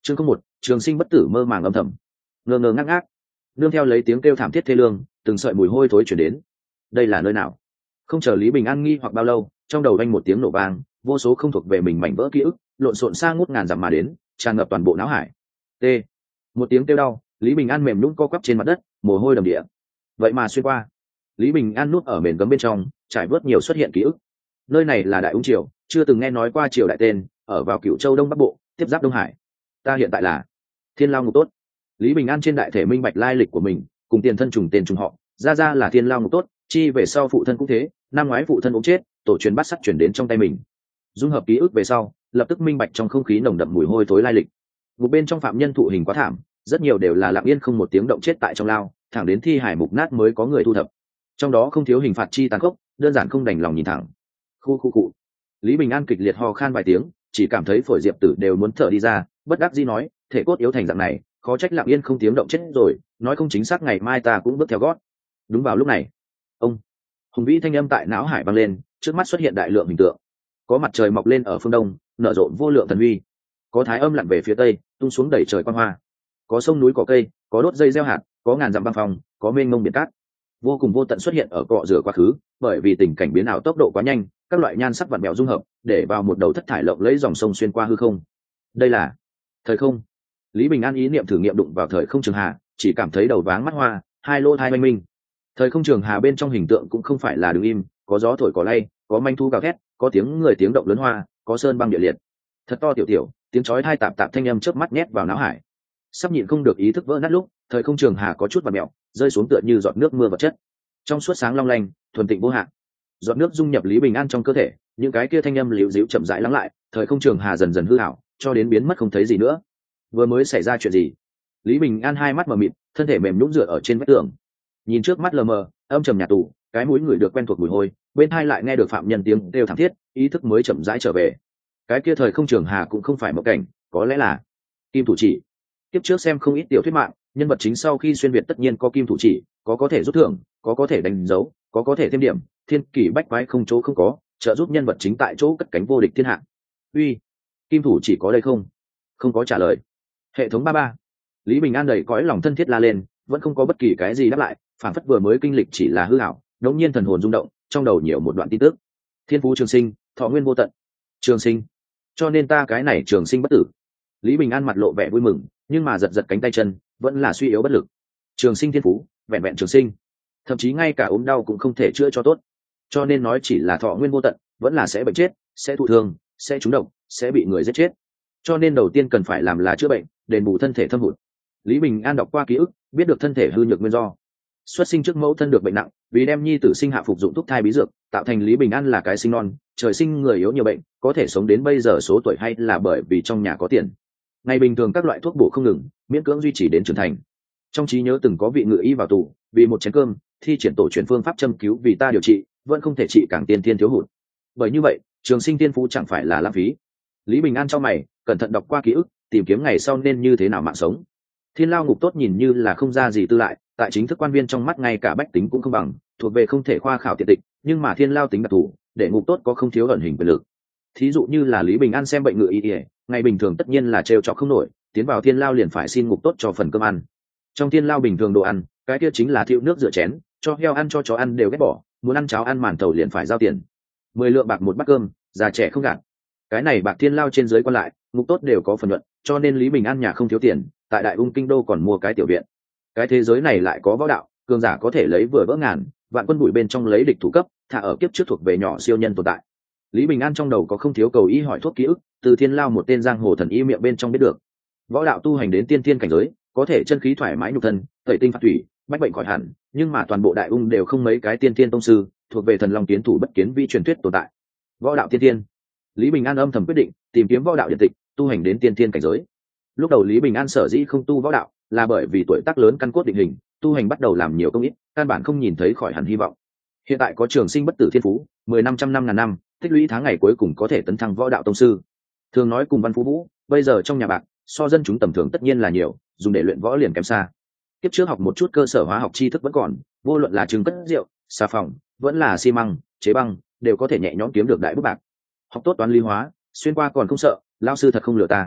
chương không một, trường sinh bất tử mơ màng âm thầm, ngơ ngơ ngác ngác, nương theo lấy tiếng kêu thảm thiết thê lương, từng sợi mùi hôi thối chuyển đến. Đây là nơi nào? Không chờ Lý Bình An nghi hoặc bao lâu, trong đầu vang một tiếng nổ vang, vô số không thuộc về mình mảnh vỡ ký ức lộn xộn xa ngút ngàn dặm mà đến, tràn ngập toàn bộ não hải. T. Một tiếng kêu đau, Lý Bình An mềm nhũn co quắp trên mặt đất, mồ hôi đầm đìa. Vậy mà xuyên qua. Lý Bình An nuốt ở mền gấm bên trong, trải vớt nhiều xuất hiện ký ức. Nơi này là Đại Ung Triều, chưa từng nghe nói qua triều đại tên, ở vào Cửu Châu Đông Bắc Bộ, tiếp giáp Đông Hải. Ta hiện tại là Thiên Lao Ngục Tốt. Lý Bình An trên đại thể minh bạch lai lịch của mình, cùng tiền thân trùng tên trùng họ, ra là Thiên Lao Ngục Tốt, chi về sau phụ thân cũng thế, năm ngoái phụ thân ốm chết, tổ truyền bắt sắt chuyển đến trong tay mình. Dung hợp ký ức về sau, lập tức minh bạch trong không khí nồng đậm mùi hôi thối lai lịch. Ngục bên trong phạm nhân thụ hình quá thảm, rất nhiều đều là lặng yên không một tiếng động chết tại trong lao, thẳng đến thi hải mục nát mới có người thu thập. Trong đó không thiếu hình phạt chi tàn khốc, đơn giản không đành lòng nhìn thẳng. Khu. Lý Bình An kịch liệt ho khan vài tiếng, chỉ cảm thấy phổi diệp tử đều muốn thở đi ra, bất đắc dĩ nói, thể cốt yếu thành dạng này, khó trách lặng yên không tiếng động chết rồi, nói không chính xác ngày mai ta cũng bước theo gót. Đúng vào lúc này, ông hùng vĩ thanh âm tại não hải vang lên, trước mắt xuất hiện đại lượng hình tượng. Có mặt trời mọc lên ở phương đông, nở rộ vô lượng thần huy. Có thái âm lặn về phía tây, tung xuống đẩy trời quang hoa. Có sông núi cỏ cây, có đốt dây gieo hạt, có ngàn dặm băng phong, có mênh mông biển cát. Vô cùng vô tận xuất hiện ở cọ rửa quá khứ, bởi vì tình cảnh biến ảo tốc độ quá nhanh, các loại nhan sắc vặn vẹo dung hợp, để vào một đầu thất thải lộng lấy dòng sông xuyên qua hư không. Đây là thời không. Lý Bình An ý niệm thử nghiệm đụng vào thời không trường hà, chỉ cảm thấy đầu váng mắt hoa, hai lô thai oanh minh. Thời không trường hà bên trong hình tượng cũng không phải là đứng im, có gió thổi cỏ lay, có manh thu gào thét, có tiếng người tiếng động lớn hoa, có sơn băng địa liệt. Thật to tiểu, tiếng chói tai tạp tạp thanh âm chớp mắt nhét vào não hải. Sắp nhịn không được ý thức vỡ nát lúc, thời không trường hà có chút vặn mèo, rơi xuống tựa như giọt nước mưa vật chất. Trong suốt sáng long lanh, thuần tịnh vô hạn. Giọt nước dung nhập Lý Bình An trong cơ thể, những cái kia thanh âm liễu díu chậm rãi lắng lại, thời không trường hà dần dần hư ảo, cho đến biến mất không thấy gì nữa. Vừa mới xảy ra chuyện gì? Lý Bình An hai mắt mờ mịt, thân thể mềm nhũn dựa ở trên vách tường. Nhìn trước mắt lờ mờ, âm trầm nhà tù, cái mũi người được quen thuộc mùi hôi, bên tai lại nghe được phạm nhân tiếng kêu thảm thiết, ý thức mới chậm rãi trở về. Cái kia thời không trường hà cũng không phải mộng cảnh, có lẽ là kim thủ chỉ. Tiếp trước xem không ít tiểu thuyết mạng, nhân vật chính sau khi xuyên việt tất nhiên có kim thủ chỉ, có thể rút thưởng, có thể đánh dấu, có thể thêm điểm, thiên kỷ bách quái không chỗ không có, trợ giúp nhân vật chính tại chỗ cất cánh vô địch thiên hạ. Uy, kim thủ chỉ có đây không? Không có trả lời. Hệ thống 33. Lý Bình An đầy cõi lòng thân thiết la lên, vẫn không có bất kỳ cái gì đáp lại, phản phất vừa mới kinh lịch chỉ là hư ảo. Đột nhiên thần hồn rung động, trong đầu nhiều một đoạn tin tức. Thiên phú trường sinh, thọ nguyên vô tận. Trường sinh, cho nên ta cái này trường sinh bất tử. Lý Bình An mặt lộ vẻ vui mừng, nhưng mà giật cánh tay chân, vẫn là suy yếu bất lực. Trường sinh thiên phú, vẹn vẹn trường sinh, thậm chí ngay cả ốm đau cũng không thể chữa cho tốt. Cho nên nói chỉ là thọ nguyên vô tận, vẫn là sẽ bệnh chết, sẽ thụ thương, sẽ trúng độc, sẽ bị người giết chết. Cho nên đầu tiên cần phải làm là chữa bệnh, đền bù thân thể thâm hụt. Lý Bình An đọc qua ký ức, biết được thân thể hư nhược nguyên do. Xuất sinh trước mẫu thân được bệnh nặng, vì đem nhi tử sinh hạ phục dụng thuốc thai bí dược, tạo thành Lý Bình An là cái sinh non, trời sinh người yếu nhiều bệnh, có thể sống đến bây giờ số tuổi hay là bởi vì trong nhà có tiền. Ngày bình thường các loại thuốc bổ không ngừng, miễn cưỡng duy trì đến trưởng thành. Trong trí nhớ từng có vị ngự y vào tù, vì một chén cơm, thi triển tổ truyền phương pháp châm cứu vì ta điều trị, vẫn không thể trị càng tiên thiên thiếu hụt. Bởi như vậy, trường sinh tiên phú chẳng phải là lãng phí. Lý Bình An trong mày, cẩn thận đọc qua ký ức, tìm kiếm ngày sau nên như thế nào mạng sống. Thiên Lao Ngục Tốt nhìn như là không ra gì tư lại, tại chính thức quan viên trong mắt ngay cả bách tính cũng không bằng, thuộc về không thể khoa khảo tiện tịch, nhưng mà Thiên Lao tính đặc thù, để Ngục Tốt có không thiếu ẩn hình quyền lực. Thí dụ như là Lý Bình An xem bệnh ngự y, ngày bình thường tất nhiên là trêu chọc không nổi, tiến vào Thiên Lao liền phải xin Ngục Tốt cho phần cơm ăn. Trong Thiên Lao bình thường đồ ăn, cái kia chính là thiệu nước rửa chén, cho heo ăn cho chó ăn đều ghét bỏ, muốn ăn cháo ăn màn thầu liền phải giao tiền. 10 lượng bạc một bát cơm, già trẻ không gạt. Cái này bạc Thiên Lao trên dưới quan lại, Ngục Tốt đều có phần luận, cho nên Lý Bình An nhà không thiếu tiền, tại Đại Ung kinh đô còn mua cái tiểu viện. Cái thế giới này lại có võ đạo, cường giả có thể lấy vừa vỡ ngàn, vạn quân bụi bên trong lấy địch thủ cấp, thả ở kiếp trước thuộc về nhỏ siêu nhân tồn tại. Lý Bình An trong đầu có không thiếu cầu y hỏi thuốc ký ức, từ Thiên Lao một tên giang hồ thần y miệng bên trong biết được. Võ đạo tu hành đến tiên thiên cảnh giới, có thể chân khí thoải mái nhục thân, tẩy tinh phạt thủy, bách bệnh khỏi hẳn, nhưng mà toàn bộ Đại Ung đều không mấy cái tiên thiên tông sư, thuộc về thần long tiến thủ bất kiến vi truyền thuyết tồn tại. Võ đạo tiên thiên. Lý Bình An âm thầm quyết định tìm kiếm võ đạo điện tịch, tu hành đến tiên thiên cảnh giới. Lúc đầu Lý Bình An sở dĩ không tu võ đạo, là bởi vì tuổi tác lớn căn cốt định hình, tu hành bắt đầu làm nhiều công ít, căn bản không nhìn thấy khỏi hẳn hy vọng. Hiện tại có trường sinh bất tử thiên phú, 10 năm trăm năm ngàn năm, tích lũy tháng ngày cuối cùng có thể tấn thăng võ đạo tông sư. Thường nói cùng Văn Phú Vũ, bây giờ trong nhà bạc, so dân chúng tầm thường tất nhiên là nhiều, dùng để luyện võ liền kém xa. Kiếp trước học một chút cơ sở hóa học tri thức vẫn còn, vô luận là trứng cất rượu, xà phòng, vẫn là xi măng, chế băng, đều có thể nhẹ nhõm kiếm được đại bút bạc. Học tốt toán lý hóa, xuyên qua còn không sợ, lão sư thật không lừa ta.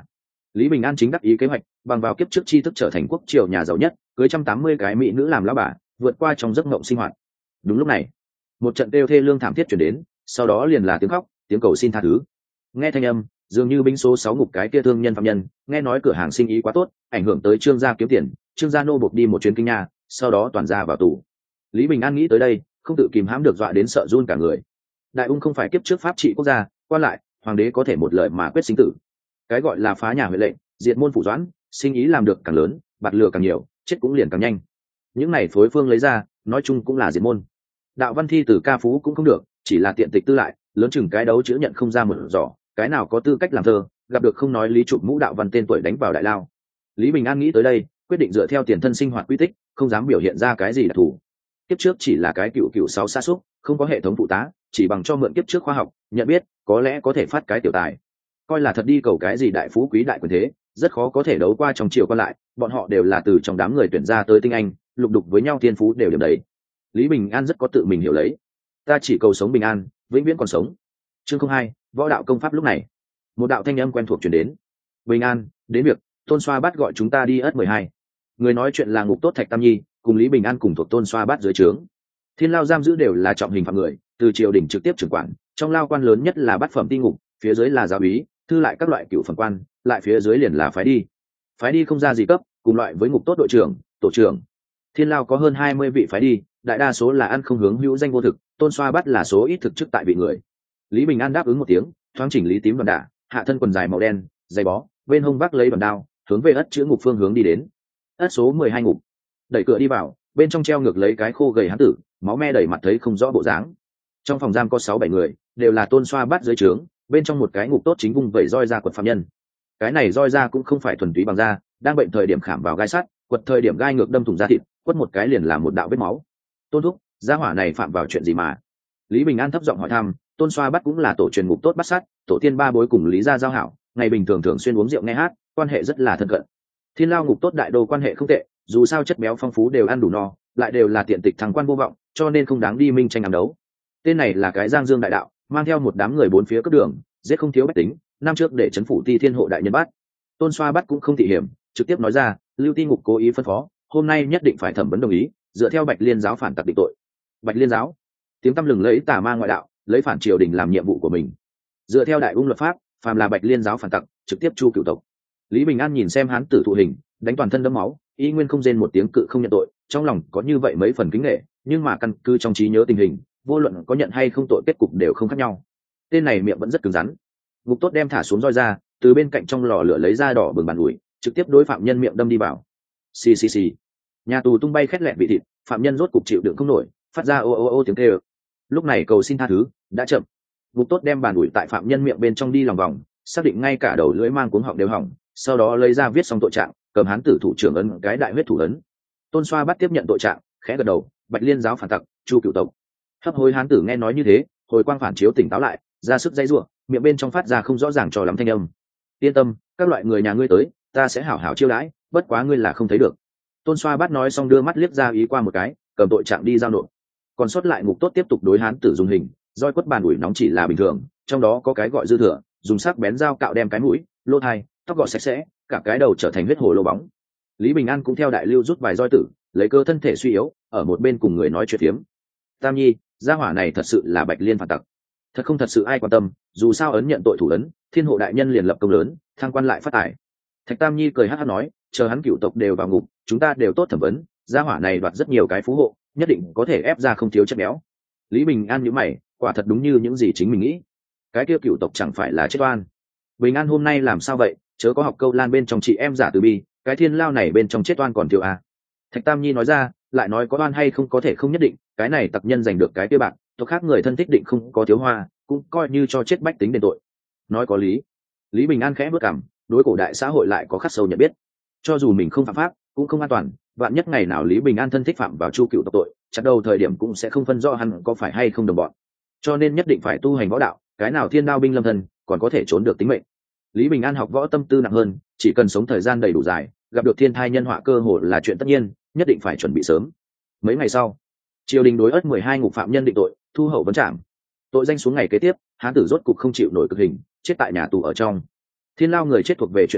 Lý Bình An chính đắc ý kế hoạch, bằng vào kiếp trước tri thức trở thành quốc triều nhà giàu nhất, cưới 180 cái mỹ nữ làm lão bà, vượt qua trong giấc mộng sinh hoạt. Đúng lúc này, một trận kêu thê lương thảm thiết chuyển đến, sau đó liền là tiếng khóc, tiếng cầu xin tha thứ. Nghe thanh âm, dường như binh số 6 ngục cái kia thương nhân phạm nhân, nghe nói cửa hàng sinh ý quá tốt, ảnh hưởng tới Trương gia kiếm tiền, Trương gia nô buộc đi một chuyến kinh nha, sau đó toàn ra vào tù. Lý Bình An nghĩ tới đây, không tự kìm hãm được dọa đến sợ run cả người. Đại ung không phải kiếp trước pháp trị quốc gia, qua lại, hoàng đế có thể một lời mà quyết sinh tử. Cái gọi là phá nhà huệ lệnh, diệt môn phủ doãn, sinh ý làm được càng lớn, bạt lừa càng nhiều, chết cũng liền càng nhanh. Những này phối phương lấy ra, nói chung cũng là diệt môn. Đạo văn thi từ ca phú cũng không được, chỉ là tiện tịch tư lại, lớn chừng cái đấu chữ nhận không ra một giỏ, cái nào có tư cách làm thơ, gặp được không nói lý chụp mũ đạo văn tên tuổi đánh vào đại lao. Lý Bình An nghĩ tới đây, quyết định dựa theo tiền thân sinh hoạt quy tích, không dám biểu hiện ra cái gì đặc thù. Kiếp trước chỉ là cái cựu 6 sa sút, không có hệ thống phụ tá, chỉ bằng cho mượn kiếp trước khoa học, nhận biết, có lẽ có thể phát cái tiểu tài. Coi là thật đi cầu cái gì đại phú quý đại quyền thế, rất khó có thể đấu qua trong triều quan lại, bọn họ đều là từ trong đám người tuyển ra tới tinh anh, lục đục với nhau thiên phú đều điểm đấy. Lý Bình An rất có tự mình hiểu lấy. Ta chỉ cầu sống bình an, vĩnh viễn còn sống. Chương 02, võ đạo công pháp. Lúc này, một đạo thanh âm quen thuộc truyền đến. Bình an, đến việc, Tôn Xoa Bát gọi chúng ta đi ất 12. Người nói chuyện là Ngục Tốt Thạch Tam Nhi, cùng Lý Bình An cùng thuộc Tôn Xoa Bát dưới trướng. Thiên lao giam giữ đều là trọng hình phạm người, từ triều đình trực tiếp trưởng quản, trong lao quan lớn nhất là bát phẩm ti ngục, phía dưới là giáo úy, thư lại các loại cựu phẩm quan, lại phía dưới liền là phái đi. Phái đi không ra gì cấp, cùng loại với Ngục Tốt đội trưởng, tổ trưởng. Thiên lao có hơn 20 vị phái đi, đại đa số là ăn không hướng hữu danh vô thực, Tôn Xoa Bát là số ít thực chức tại vị người. Lý Bình An đáp ứng một tiếng, thoáng chỉnh lý tím đoàn đả, hạ thân quần dài màu đen, giày bó, bên hông vác lấy đoàn đao, hướng về ất chữ ngục phương hướng đi đến. Ất số 12 ngục. Đẩy cửa đi vào, bên trong treo ngược lấy cái khô gầy hán tử, máu me đầy mặt thấy không rõ bộ dáng. Trong phòng giam có 6-7 người, đều là Tôn Xoa Bát dưới trướng, bên trong một cái Ngục Tốt chính vung vẩy roi ra quật phạm nhân. Cái này roi ra cũng không phải thuần túy bằng da, đang bệnh thời điểm khảm vào gai sắt, quật thời điểm gai ngược đâm thủng da thịt, quất một cái liền làm một đạo vết máu. Tôn thúc, gia hỏa này phạm vào chuyện gì mà? Lý Bình An thấp giọng hỏi thăm. Tôn Xoa Bát cũng là tổ truyền Ngục Tốt Bát Sát, tổ tiên ba bối cùng Lý gia giao hảo, ngày bình thường thường xuyên uống rượu nghe hát, quan hệ rất là thân cận. Thiên lao Ngục Tốt đại đô quan hệ không tệ, dù sao chất béo phong phú đều ăn đủ no, lại đều là tiện tịch thắng quan vô vọng, cho nên không đáng đi minh tranh ám đấu. Tên này là cái Giang Dương đại đạo, mang theo một đám người bốn phía cướp đường, giết không thiếu bách tính, năm trước để trấn phủ Ti Thiên hộ đại nhân bắt. Tôn Xoa Bát cũng không thị hiểm, trực tiếp nói ra, Lưu Ti ngục cố ý phân phó, hôm nay nhất định phải thẩm vấn đồng ý, dựa theo Bạch Liên giáo phản tặc định tội. Bạch Liên giáo, tiếng tăm lừng lấy tà ma ngoại đạo, lấy phản triều đình làm nhiệm vụ của mình. Dựa theo đại ung luật pháp, phàm là Bạch Liên giáo phản tặc, trực tiếp chu cửu tộc. Lý Bình An nhìn xem hán tử thụ hình, đánh toàn thân đẫm máu, y nguyên không rên một tiếng cự không nhận tội, trong lòng có như vậy mấy phần kính nể, nhưng mà căn cứ trong trí nhớ tình hình, vô luận có nhận hay không tội kết cục đều không khác nhau. Tên này miệng vẫn rất cứng rắn. Ngục Tốt đem thả xuống roi ra, từ bên cạnh trong lò lửa lấy ra đỏ bừng bàn ủi, trực tiếp đối phạm nhân miệng đâm đi vào. Xì xì xì. Nhà tù tung bay khét lẹt vị thịt, phạm nhân rốt cục chịu đựng không nổi, phát ra ô ô ô tiếng kêu. Lúc này cầu xin tha thứ đã chậm. Ngục Tốt đem bàn ủi tại phạm nhân miệng bên trong đi lòng vòng, xác định ngay cả đầu lưỡi mang cuống họng đều hỏng, sau đó lấy ra viết xong tội trạng, cầm hán tử thủ trưởng ấn cái đại huyết thủ ấn. Tôn Xoa Bát tiếp nhận tội trạng, khẽ gật đầu, Bạch Liên giáo phản tặc, chu cửu tộc. Hấp hối hán tử nghe nói như thế, hồi quang phản chiếu tỉnh táo lại, ra sức dây rủa, miệng bên trong phát ra không rõ ràng cho lắm thanh âm. Yên tâm, các loại người nhà ngươi tới, ta sẽ hảo hảo chiêu đãi, bất quá ngươi là không thấy được. Tôn Xoa Bát nói xong đưa mắt liếc ra ý qua một cái, cầm tội trạng đi giao nộp. Còn sót lại Ngục Tốt tiếp tục đối hán tử dùng hình, roi quất bàn ủi nóng chỉ là bình thường, trong đó có cái gọi dư thừa, dùng sắc bén dao cạo đem cái mũi, lỗ tai, tóc gọt sạch sẽ, cả cái đầu trở thành huyết hồ lô bóng. Lý Bình An cũng theo đại lưu rút vài roi tử, lấy cơ thân thể suy yếu, ở một bên cùng người nói chuyện phiếm. Tam Nhi, gia hỏa này thật sự là Bạch Liên phản tặc. Thật không thật sự ai quan tâm, dù sao ấn nhận tội thủ ấn, Thiên hộ đại nhân liền lập công lớn, thăng quan lại phát tài. Thạch Tam Nhi cười hắc hắc nói, chờ hắn cửu tộc đều vào ngục, chúng ta đều tốt thẩm vấn, gia hỏa này đoạt rất nhiều cái phú hộ, nhất định có thể ép ra không thiếu chất béo. Lý Bình An nhíu mày, quả thật đúng như những gì chính mình nghĩ. Cái kia cửu tộc chẳng phải là chết oan. Bình An hôm nay làm sao vậy, chớ có học câu lan bên trong chị em giả từ bi, cái thiên lao này bên trong chết oan còn thiếu à. Thạch Tam Nhi nói ra, lại nói có oan hay không có thể không nhất định, cái này tặc nhân giành được cái kia bạc, tộc khác người thân thích định không có thiếu hoa, cũng coi như cho chết bách tính đền tội. Nói có lý. Lý Bình An khẽ bước cằm, đối cổ đại xã hội lại có khắc sâu nhận biết. Cho dù mình không phạm pháp, cũng không an toàn, vạn nhất ngày nào Lý Bình An thân thích phạm vào chu cựu tộc tội, chặt đầu thời điểm cũng sẽ không phân rõ hắn có phải hay không đồng bọn. Cho nên nhất định phải tu hành võ đạo, cái nào thiên đao binh lâm thân, còn có thể trốn được tính mệnh. Lý Bình An học võ tâm tư nặng hơn, chỉ cần sống thời gian đầy đủ dài, gặp được thiên thai nhân họa cơ hội là chuyện tất nhiên, nhất định phải chuẩn bị sớm. Mấy ngày sau, triều đình đối ất 12 ngục phạm nhân định tội, thu hậu vấn trảm. Tội danh xuống ngày kế tiếp, hán tử rốt cục không chịu nổi cực hình, chết tại nhà tù ở trong. Thiên lao người chết thuộc về chuyện thường,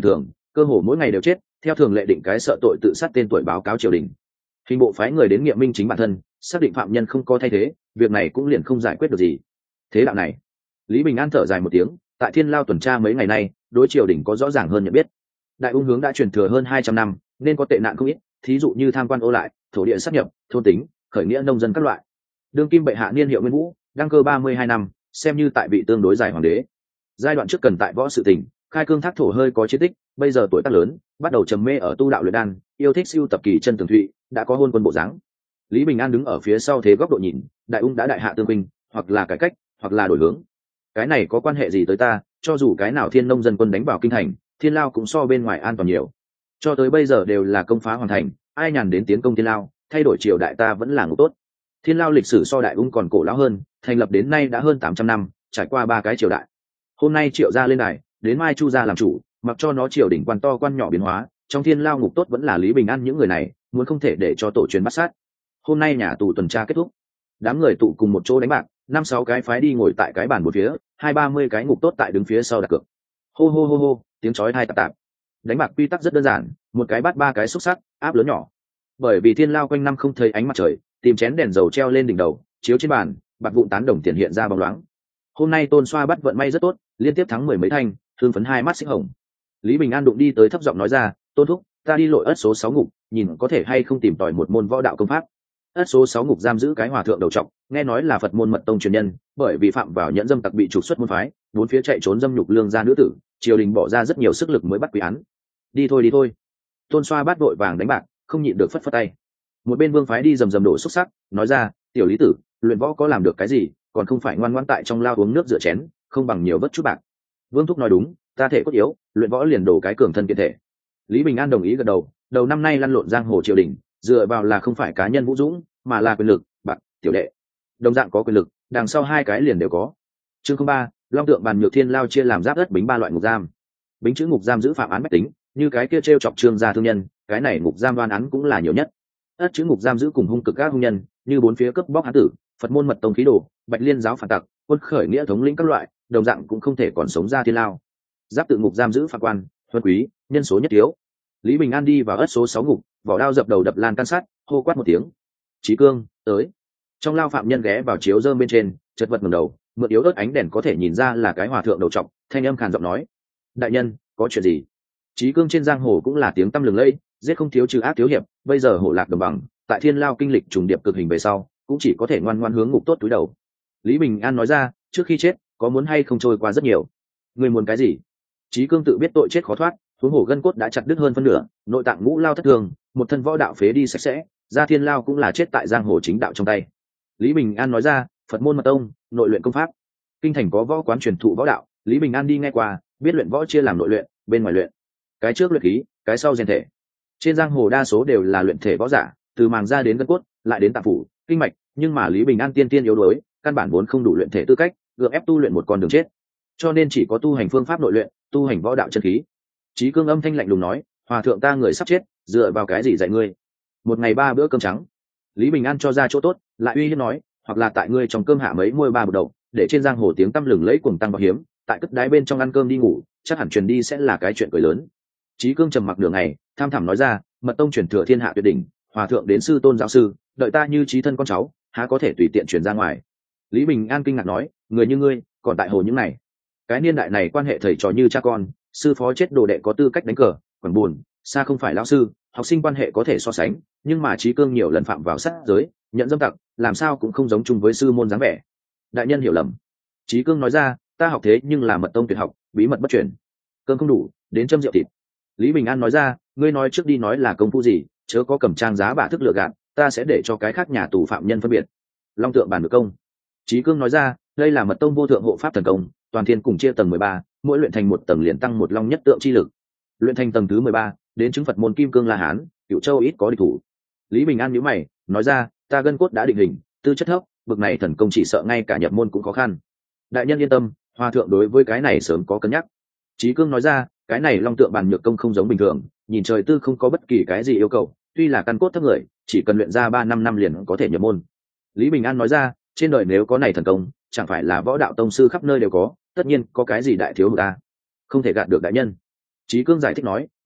cơ hồ mỗi ngày đều chết, theo thường lệ định cái sợ tội tự sát tên tuổi báo cáo triều đình. Hình bộ phái người đến nghiệm minh chính bản thân, xác định phạm nhân không có thay thế, việc này cũng liền không giải quyết được gì. Thế đạo này, Lý Bình An thở dài một tiếng, tại Thiên Lao tuần tra mấy ngày nay, đối triều đình có rõ ràng hơn nhận biết. Đại ung hướng đã truyền thừa hơn 200 năm, nên có tệ nạn không ít, thí dụ như tham quan ô lại, thổ địa sáp nhập, thôn tính, khởi nghĩa nông dân các loại. Đương kim bệ hạ niên hiệu Nguyên Vũ, đăng cơ 32 năm, xem như tại vị tương đối dài hoàng đế. Giai đoạn trước cần tại võ sự tình, khai cương thác thổ hơi có chiến tích, bây giờ tuổi tác lớn, bắt đầu trầm mê ở tu đạo luyện đan, yêu thích siêu tập kỳ chân tường thụy, đã có hôn quân bộ dáng. Lý Bình An đứng ở phía sau thế góc độ nhìn, đại ung đã đại hạ tương binh, hoặc là cải cách, hoặc là đổi hướng. Cái này có quan hệ gì tới ta? Cho dù cái nào Thiên nông dân quân đánh vào kinh thành, Thiên Lao cũng so bên ngoài an toàn nhiều. Cho tới bây giờ đều là công phá hoàn thành, ai nhàn đến tiến công Thiên Lao, thay đổi triều đại ta vẫn là ngủ tốt. Thiên Lao lịch sử so đại ung còn cổ lão hơn, thành lập đến nay đã hơn 800 năm, trải qua 3 cái triều đại. Hôm nay Triệu gia lên đài, đến mai Chu gia làm chủ, mặc cho nó triều đỉnh quan to quan nhỏ biến hóa, trong Thiên Lao ngục tốt vẫn là Lý Bình An những người này, muốn không thể để cho tổ truyền bắt sát. Hôm nay nhà tù tuần tra kết thúc, đám người tụ cùng một chỗ đánh bạc, 5-6 cái phái đi ngồi tại cái bàn một phía, 20-30 cái ngục tốt tại đứng phía sau đặt cược. Hô hô hô hô, tiếng chói tai tạp tạp. Đánh bạc quy tắc rất đơn giản, một cái bắt 3 cái xúc sắc, áp lớn nhỏ. Bởi vì Thiên Lao quanh năm không thấy ánh mặt trời, tìm chén đèn dầu treo lên đỉnh đầu, chiếu trên bàn, bạc vụn tán đồng tiền hiện ra bóng loáng. Hôm nay Tôn Xoa bắt vận may rất tốt, liên tiếp thắng 10 mấy thanh, thương phấn hai mắt xích hồng. Lý Bình An đụng đi tới thấp giọng nói ra, Tôn thúc, ta đi lội ất số 6 ngục, nhìn có thể hay không tìm tòi một môn võ đạo công pháp. Ất số 6 ngục giam giữ cái hòa thượng đầu trọc, nghe nói là Phật môn mật tông truyền nhân, bởi vì phạm vào nhẫn dâm tặc bị trục xuất môn phái, bốn phía chạy trốn dâm nhục lương gia nữ tử, triều đình bỏ ra rất nhiều sức lực mới bắt quy án. Đi thôi đi thôi. Tôn Xoa bắt vội vàng đánh bạc, không nhịn được phất phất tay. Một bên vương phái đi rầm rầm đổ xúc sắc, nói ra, tiểu Lý tử, luyện võ có làm được cái gì, còn không phải ngoan ngoãn tại trong lao uống nước rửa chén, không bằng nhiều vất chút bạc. Vương thúc nói đúng, ta thể cốt yếu, luyện võ liền đổ cái cường thân kiện thể. Lý Bình An đồng ý gật đầu, đầu năm nay lăn lộn giang hồ triều đình, dựa vào là không phải cá nhân vũ dũng, mà là quyền lực, bạc, tiểu đệ. Đồng dạng có quyền lực, đằng sau hai cái liền đều có. Chương 03, Long tượng bàn nhược Thiên Lao chia làm giáp đất bính 3 loại ngục giam. Bính chữ ngục giam giữ phạm án bách tính, như cái kia trêu chọc trương gia thương nhân, cái này ngục giam đoan án cũng là nhiều nhất. Ất chữ ngục giam giữ cùng hung cực các hung nhân, như bốn phía cướp bóc hán tử, Phật môn mật tông khí đồ, Bạch Liên giáo phản tặc, quân khởi nghĩa thống lĩnh các loại, đồng dạng cũng không thể còn sống ra Thiên Lao. Giáp tự ngục giam giữ phạm quan, huân quý, nhân số nhất thiếu. Lý Bình An đi vào ất số 6 ngục, vỏ đao dập đầu đập lan can sắt, hô quát một tiếng. Chí Cương, tới. Trong lao phạm nhân ghé vào chiếu rơm bên trên, chật vật ngẩng đầu, mượn yếu ớt ánh đèn có thể nhìn ra là cái hòa thượng đầu trọc, thanh âm khàn giọng nói: đại nhân, có chuyện gì? Chí Cương trên giang hồ cũng là tiếng tăm lừng lẫy, giết không thiếu trừ ác thiếu hiệp, bây giờ hổ lạc đồng bằng, tại Thiên Lao kinh lịch trùng điệp cực hình về sau, cũng chỉ có thể ngoan ngoãn hướng ngục tốt túi đầu. Lý Bình An nói ra, trước khi chết, có muốn hay không trôi qua rất nhiều. Người muốn cái gì? Chí Cương tự biết tội chết khó thoát, huống hồ gân cốt đã chặt đứt hơn phân nửa, nội tạng ngũ lao thất thường, một thân võ đạo phế đi sạch sẽ, ra Thiên Lao cũng là chết tại giang hồ chính đạo trong tay. Lý Bình An nói ra, Phật môn mật tông, nội luyện công pháp. Kinh thành có võ quán truyền thụ võ đạo, Lý Bình An đi nghe qua, biết luyện võ chia làm nội luyện, bên ngoài luyện. Cái trước luyện khí, cái sau rèn thể. Trên giang hồ đa số đều là luyện thể võ giả, từ màng da đến gân cốt, lại đến tạng phủ, kinh mạch, nhưng mà Lý Bình An tiên tiên yếu đuối, căn bản vốn không đủ luyện thể tư cách, gượng ép tu luyện một con đường chết. Cho nên chỉ có tu hành phương pháp nội luyện, tu hành võ đạo chân khí. Chí Cương âm thanh lạnh lùng nói, hòa thượng ta người sắp chết, dựa vào cái gì dạy ngươi? Một ngày 3 bữa cơm trắng. Lý Bình An cho ra chỗ tốt, lại uy hiếp nói, hoặc là tại ngươi trong cơm hạ mấy muôi 3 bột đầu, để trên giang hồ tiếng tăm lừng lẫy cuồng tăng bảo hiếm, tại cất đáy bên trong ăn cơm đi ngủ, chắc hẳn truyền đi sẽ là cái chuyện cười lớn. Chí Cương trầm mặc nửa ngày, tham thẳm nói ra, mật tông truyền thừa thiên hạ tuyệt đỉnh, hòa thượng đến sư tôn giáo sư, đợi ta như chí thân con cháu, há có thể tùy tiện truyền ra ngoài. Lý Bình An kinh ngạc nói, người như ngươi, còn tại hồ những này, cái niên đại này quan hệ thầy trò như cha con, sư phó chết đồ đệ có tư cách đánh cờ, quẩn buồn, xa không phải lão sư, học sinh quan hệ có thể so sánh, nhưng mà Chí Cương nhiều lần phạm vào sát giới, nhận dâm tặc, làm sao cũng không giống chung với sư môn dáng vẻ. Đại nhân hiểu lầm. Chí Cương nói ra, ta học thế nhưng là mật tông tuyệt học, bí mật bất truyền. Cơm không đủ, đến châm rượu thịt. Lý Bình An nói ra, ngươi nói trước đi nói là công phu gì, chớ có cầm trang giá bả thức lừa gạt, ta sẽ để cho cái khác nhà tù phạm nhân phân biệt. Long tượng bàn được công. Chí Cương nói ra, đây là mật tông vô thượng hộ pháp thần công, toàn thiên cùng chia tầng 13, mỗi luyện thành một tầng liền tăng một long nhất tượng chi lực. Luyện thành tầng thứ 13, đến chứng Phật môn kim cương La Hán, Cửu Châu ít có địch thủ. Lý Bình An nhíu mày, nói ra, ta gân cốt đã định hình, tư chất thấp, bực này thần công chỉ sợ ngay cả nhập môn cũng khó khăn. Đại nhân yên tâm, hòa thượng đối với cái này sớm có cân nhắc. Chí Cương nói ra, cái này long tượng bàn nhược công không giống bình thường, nhìn trời tư không có bất kỳ cái gì yêu cầu, tuy là căn cốt thấp người, chỉ cần luyện ra 3-5 năm liền có thể nhập môn. Lý Bình An nói ra, trên đời nếu có này thần công, chẳng phải là võ đạo tông sư khắp nơi đều có, tất nhiên có cái gì đại thiếu ta không thể gạt được đại nhân. Chí Cương giải thích nói,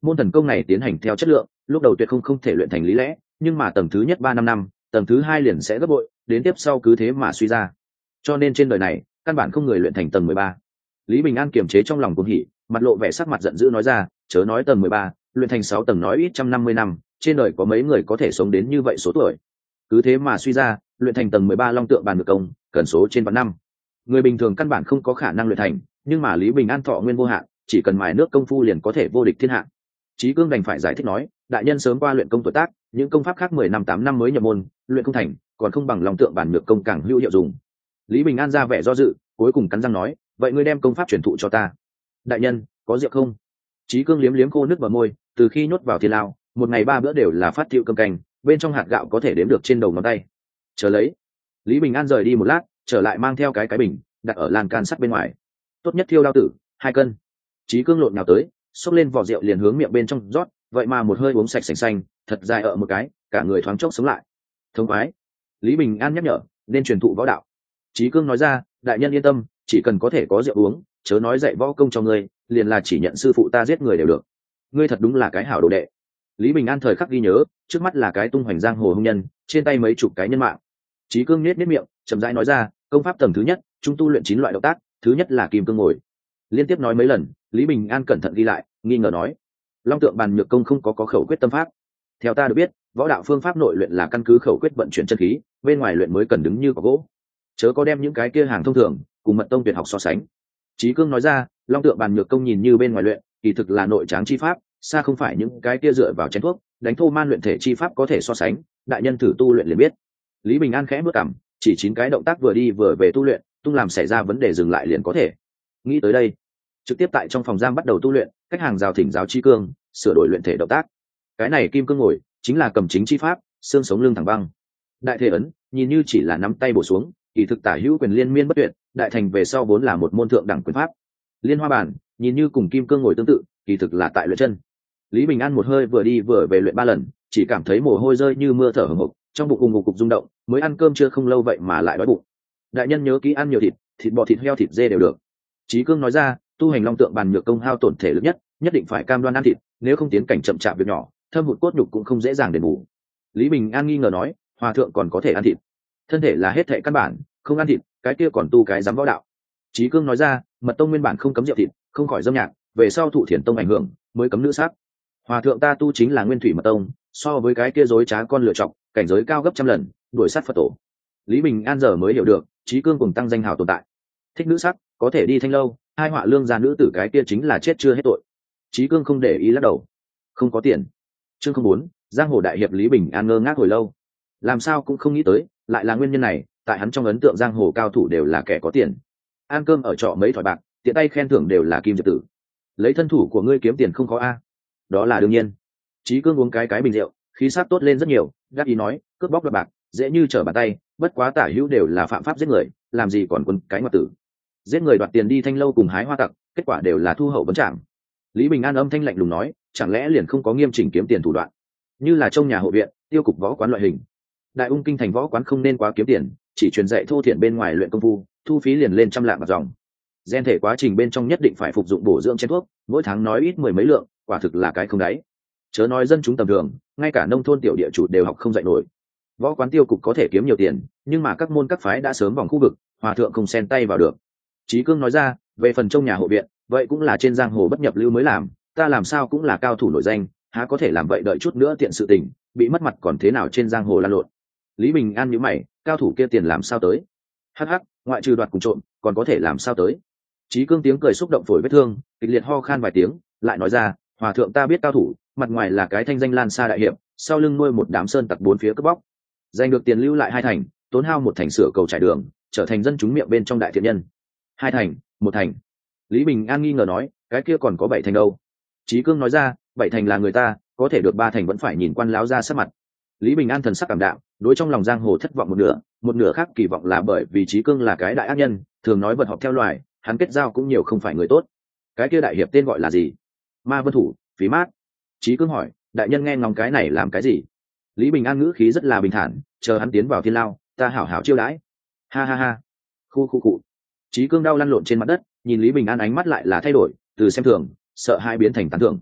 Môn thần công này tiến hành theo chất lượng, lúc đầu tuyệt không thể luyện thành lý lẽ, nhưng mà tầng thứ nhất 3-5 năm, tầng thứ 2 liền sẽ gấp bội, đến tiếp sau cứ thế mà suy ra. Cho nên trên đời này, căn bản không người luyện thành tầng 13. Lý Bình An kiềm chế trong lòng cuồng hỉ, mặt lộ vẻ sắc mặt giận dữ nói ra, chớ nói tầng 13, luyện thành 6 tầng nói ít 150 năm, trên đời có mấy người có thể sống đến như vậy số tuổi. Cứ thế mà suy ra, luyện thành tầng 13 long tượng bàn ngược công, cần số trên vạn năm. Người bình thường căn bản không có khả năng luyện thành, nhưng mà Lý Bình An thọ nguyên vô hạn, chỉ cần mài nước công phu liền có thể vô địch thiên hạ. Chí Cương đành phải giải thích nói, đại nhân sớm qua luyện công tuổi tác, những công pháp khác 10 năm 8 năm mới nhập môn, luyện không thành, còn không bằng long tượng bàn ngược công càng hữu hiệu dùng. Lý Bình An ra vẻ do dự, cuối cùng cắn răng nói, vậy ngươi đem công pháp truyền thụ cho ta. Đại nhân, có rượu không? Chí Cương liếm liếm khô nước bờ môi, từ khi nhốt vào thiên lao, một ngày 3 bữa đều là phát thiệu cơm canh, bên trong hạt gạo có thể đếm được trên đầu ngón tay. Chờ lấy. Lý Bình An rời đi một lát, trở lại mang theo cái bình, đặt ở lan can sắt bên ngoài. Tốt nhất thiêu đao tử, 2 cân. Chí Cương lộn nhào tới, xốc lên vỏ rượu liền hướng miệng bên trong rót, vậy mà một hơi uống sạch sành xanh, thật dài ở một cái, cả người thoáng chốc sống lại. Thông khoái. Lý Bình An nhắc nhở, nên truyền thụ võ đạo. Chí Cương nói ra, đại nhân yên tâm, chỉ cần có thể có rượu uống, chớ nói dạy võ công cho ngươi, liền là chỉ nhận sư phụ ta giết người đều được. Ngươi thật đúng là cái hảo đồ đệ. Lý Bình An thời khắc ghi nhớ, trước mắt là cái tung hoành giang hồ hung nhân, trên tay mấy chục cái nhân mạng. Chí Cương nhếch miệng, chậm rãi nói ra, công pháp tầng thứ nhất, chúng tu luyện 9 loại động tác, thứ nhất là kim cương ngồi. Liên tiếp nói mấy lần, Lý Bình An cẩn thận ghi lại, nghi ngờ nói, long tượng bàn nhược công không có khẩu quyết tâm pháp. Theo ta được biết, võ đạo phương pháp nội luyện là căn cứ khẩu quyết vận chuyển chân khí, bên ngoài luyện mới cần đứng như quả gỗ. Chớ có đem những cái kia hàng thông thường cùng mật tông tuyệt học so sánh. Chí Cương nói ra, long tượng bàn nhược công nhìn như bên ngoài luyện, kỳ thực là nội tráng chi pháp, xa không phải những cái kia dựa vào chén thuốc đánh thô man luyện thể chi pháp có thể so sánh. Đại nhân thử tu luyện liền biết. Lý Bình An khẽ bước cằm, chỉ 9 cái động tác vừa đi vừa về tu luyện, tung làm xảy ra vấn đề dừng lại liền có thể. Nghĩ tới đây, trực tiếp tại trong phòng giam bắt đầu tu luyện, cách hàng rào thỉnh giáo Chí Cương sửa đổi luyện thể động tác. Cái này kim cương ngồi chính là cầm chính chi pháp, xương sống lưng thẳng băng. Đại thể ấn nhìn như chỉ là nắm tay bổ xuống, kỳ thực tả hữu quyền liên miên bất tuyệt, đại thành về sau vốn là một môn thượng đẳng quyền pháp. Liên hoa bản nhìn như cùng kim cương ngồi tương tự, kỳ thực là tại luyện chân. Lý Bình An một hơi vừa đi vừa về luyện 3 lần, chỉ cảm thấy mồ hôi rơi như mưa thở hổn hộc, trong bụng ùng ục cục rung động, mới ăn cơm chưa không lâu vậy mà lại đói bụng. Đại nhân nhớ kỹ ăn nhiều thịt, thịt bò, thịt heo, thịt dê đều được. Chí Cương nói ra, tu hành long tượng bàn nhược công hao tổn thể lực nhất định phải cam đoan ăn thịt, nếu không tiến cảnh chậm chạp việc nhỏ, thâm hụt cốt nhục cũng không dễ dàng đền bù. Lý Bình An nghi ngờ nói, hòa thượng còn có thể ăn thịt? Thân thể là hết thệ căn bản, không ăn thịt, cái kia còn tu cái dám võ đạo? Chí Cương nói ra, mật tông nguyên bản không cấm rượu thịt, không khỏi dâm nhạc, về sau thụ thiền tông ảnh hưởng, mới cấm nữ sắc. Hòa thượng ta tu chính là nguyên thủy mật tông, so với cái kia dối trá con lựa chọc, cảnh giới cao gấp trăm lần, đuổi sát Phật tổ. Lý Bình An giờ mới hiểu được, Chí Cương cùng tăng danh hào tồn tại. Thích nữ sắc, có thể đi thanh lâu, hai họa lương gia nữ tử cái kia chính là chết chưa hết tội. Chí Cương không để ý lắc đầu. Không có tiền. Chương 04, giang hồ đại hiệp Lý Bình An ngơ ngác hồi lâu. Làm sao cũng không nghĩ tới, lại là nguyên nhân này, tại hắn trong ấn tượng giang hồ cao thủ đều là kẻ có tiền. Ăn cơm ở trọ mấy thỏi bạc, tiện tay khen thưởng đều là kim diệp tử. Lấy thân thủ của ngươi kiếm tiền không khó a. Đó là đương nhiên. Chí Cương uống cái bình rượu, khí sắc tốt lên rất nhiều, gác ý nói, cướp bóc đoạt bạc, dễ như trở bàn tay, bất quá tả hữu đều là phạm pháp giết người, làm gì còn quân cái ngoại tử. Giết người đoạt tiền đi thanh lâu cùng hái hoa tặc, kết quả đều là thu hậu vấn trảm. Lý Bình An âm thanh lạnh lùng nói, chẳng lẽ liền không có nghiêm chỉnh kiếm tiền thủ đoạn, như là trong nhà hộ viện, tiêu cục võ quán loại hình. Đại ung kinh thành võ quán không nên quá kiếm tiền, chỉ truyền dạy thô thiện bên ngoài luyện công phu, thu phí liền lên trăm lạng bạc dòng. Gen thể quá trình bên trong nhất định phải phục dụng bổ dưỡng chén thuốc, mỗi tháng nói ít 10 mấy lượng, quả thực là cái không đáy. Chớ nói dân chúng tầm thường, ngay cả nông thôn tiểu địa chủ đều học không dạy nổi. Võ quán tiêu cục có thể kiếm nhiều tiền, nhưng mà các môn các phái đã sớm vòng khu vực, hòa thượng không xen tay vào được. Chí Cương nói ra, về phần trong nhà hộ viện, vậy cũng là trên giang hồ bất nhập lưu mới làm, ta làm sao cũng là cao thủ nổi danh, há có thể làm vậy, đợi chút nữa tiện sự tình, bị mất mặt còn thế nào trên giang hồ lan lộn. Lý Bình An nhíu mày, cao thủ kia tiền làm sao tới? Hắc hắc, ngoại trừ đoạt cùng trộm, còn có thể làm sao tới? Chí Cương tiếng cười xúc động phổi vết thương, kịch liệt ho khan vài tiếng, lại nói ra, hòa thượng ta biết cao thủ, mặt ngoài là cái thanh danh lan xa đại hiệp, sau lưng nuôi một đám sơn tặc bốn phía cướp bóc, giành được tiền lưu lại 2 thành, tốn hao 1 thành sửa cầu trải đường, trở thành dân chúng miệng bên trong đại thiện nhân. 2 thành, 1 thành. Lý Bình An nghi ngờ nói, cái kia còn có 7 thành đâu? Chí Cương nói ra, 7 thành là người ta, có thể được 3 thành vẫn phải nhìn quan láo ra sắc mặt. Lý Bình An thần sắc cảm đạm, đối trong lòng giang hồ thất vọng một nửa khác kỳ vọng là bởi vì Chí Cương là cái đại ác nhân, thường nói vật họp theo loài, hắn kết giao cũng nhiều không phải người tốt. Cái kia đại hiệp tên gọi là gì? Ma Vân Thủ, Phí Mát. Chí Cương hỏi, đại nhân nghe ngóng cái này làm cái gì? Lý Bình An ngữ khí rất là bình thản, chờ hắn tiến vào thiên lao, ta hảo hảo chiêu đãi. Ha ha ha. Khu. Chí Cương đau lăn lộn trên mặt đất, nhìn Lý Bình An ánh mắt lại là thay đổi, từ xem thường, sợ hai biến thành tán thưởng.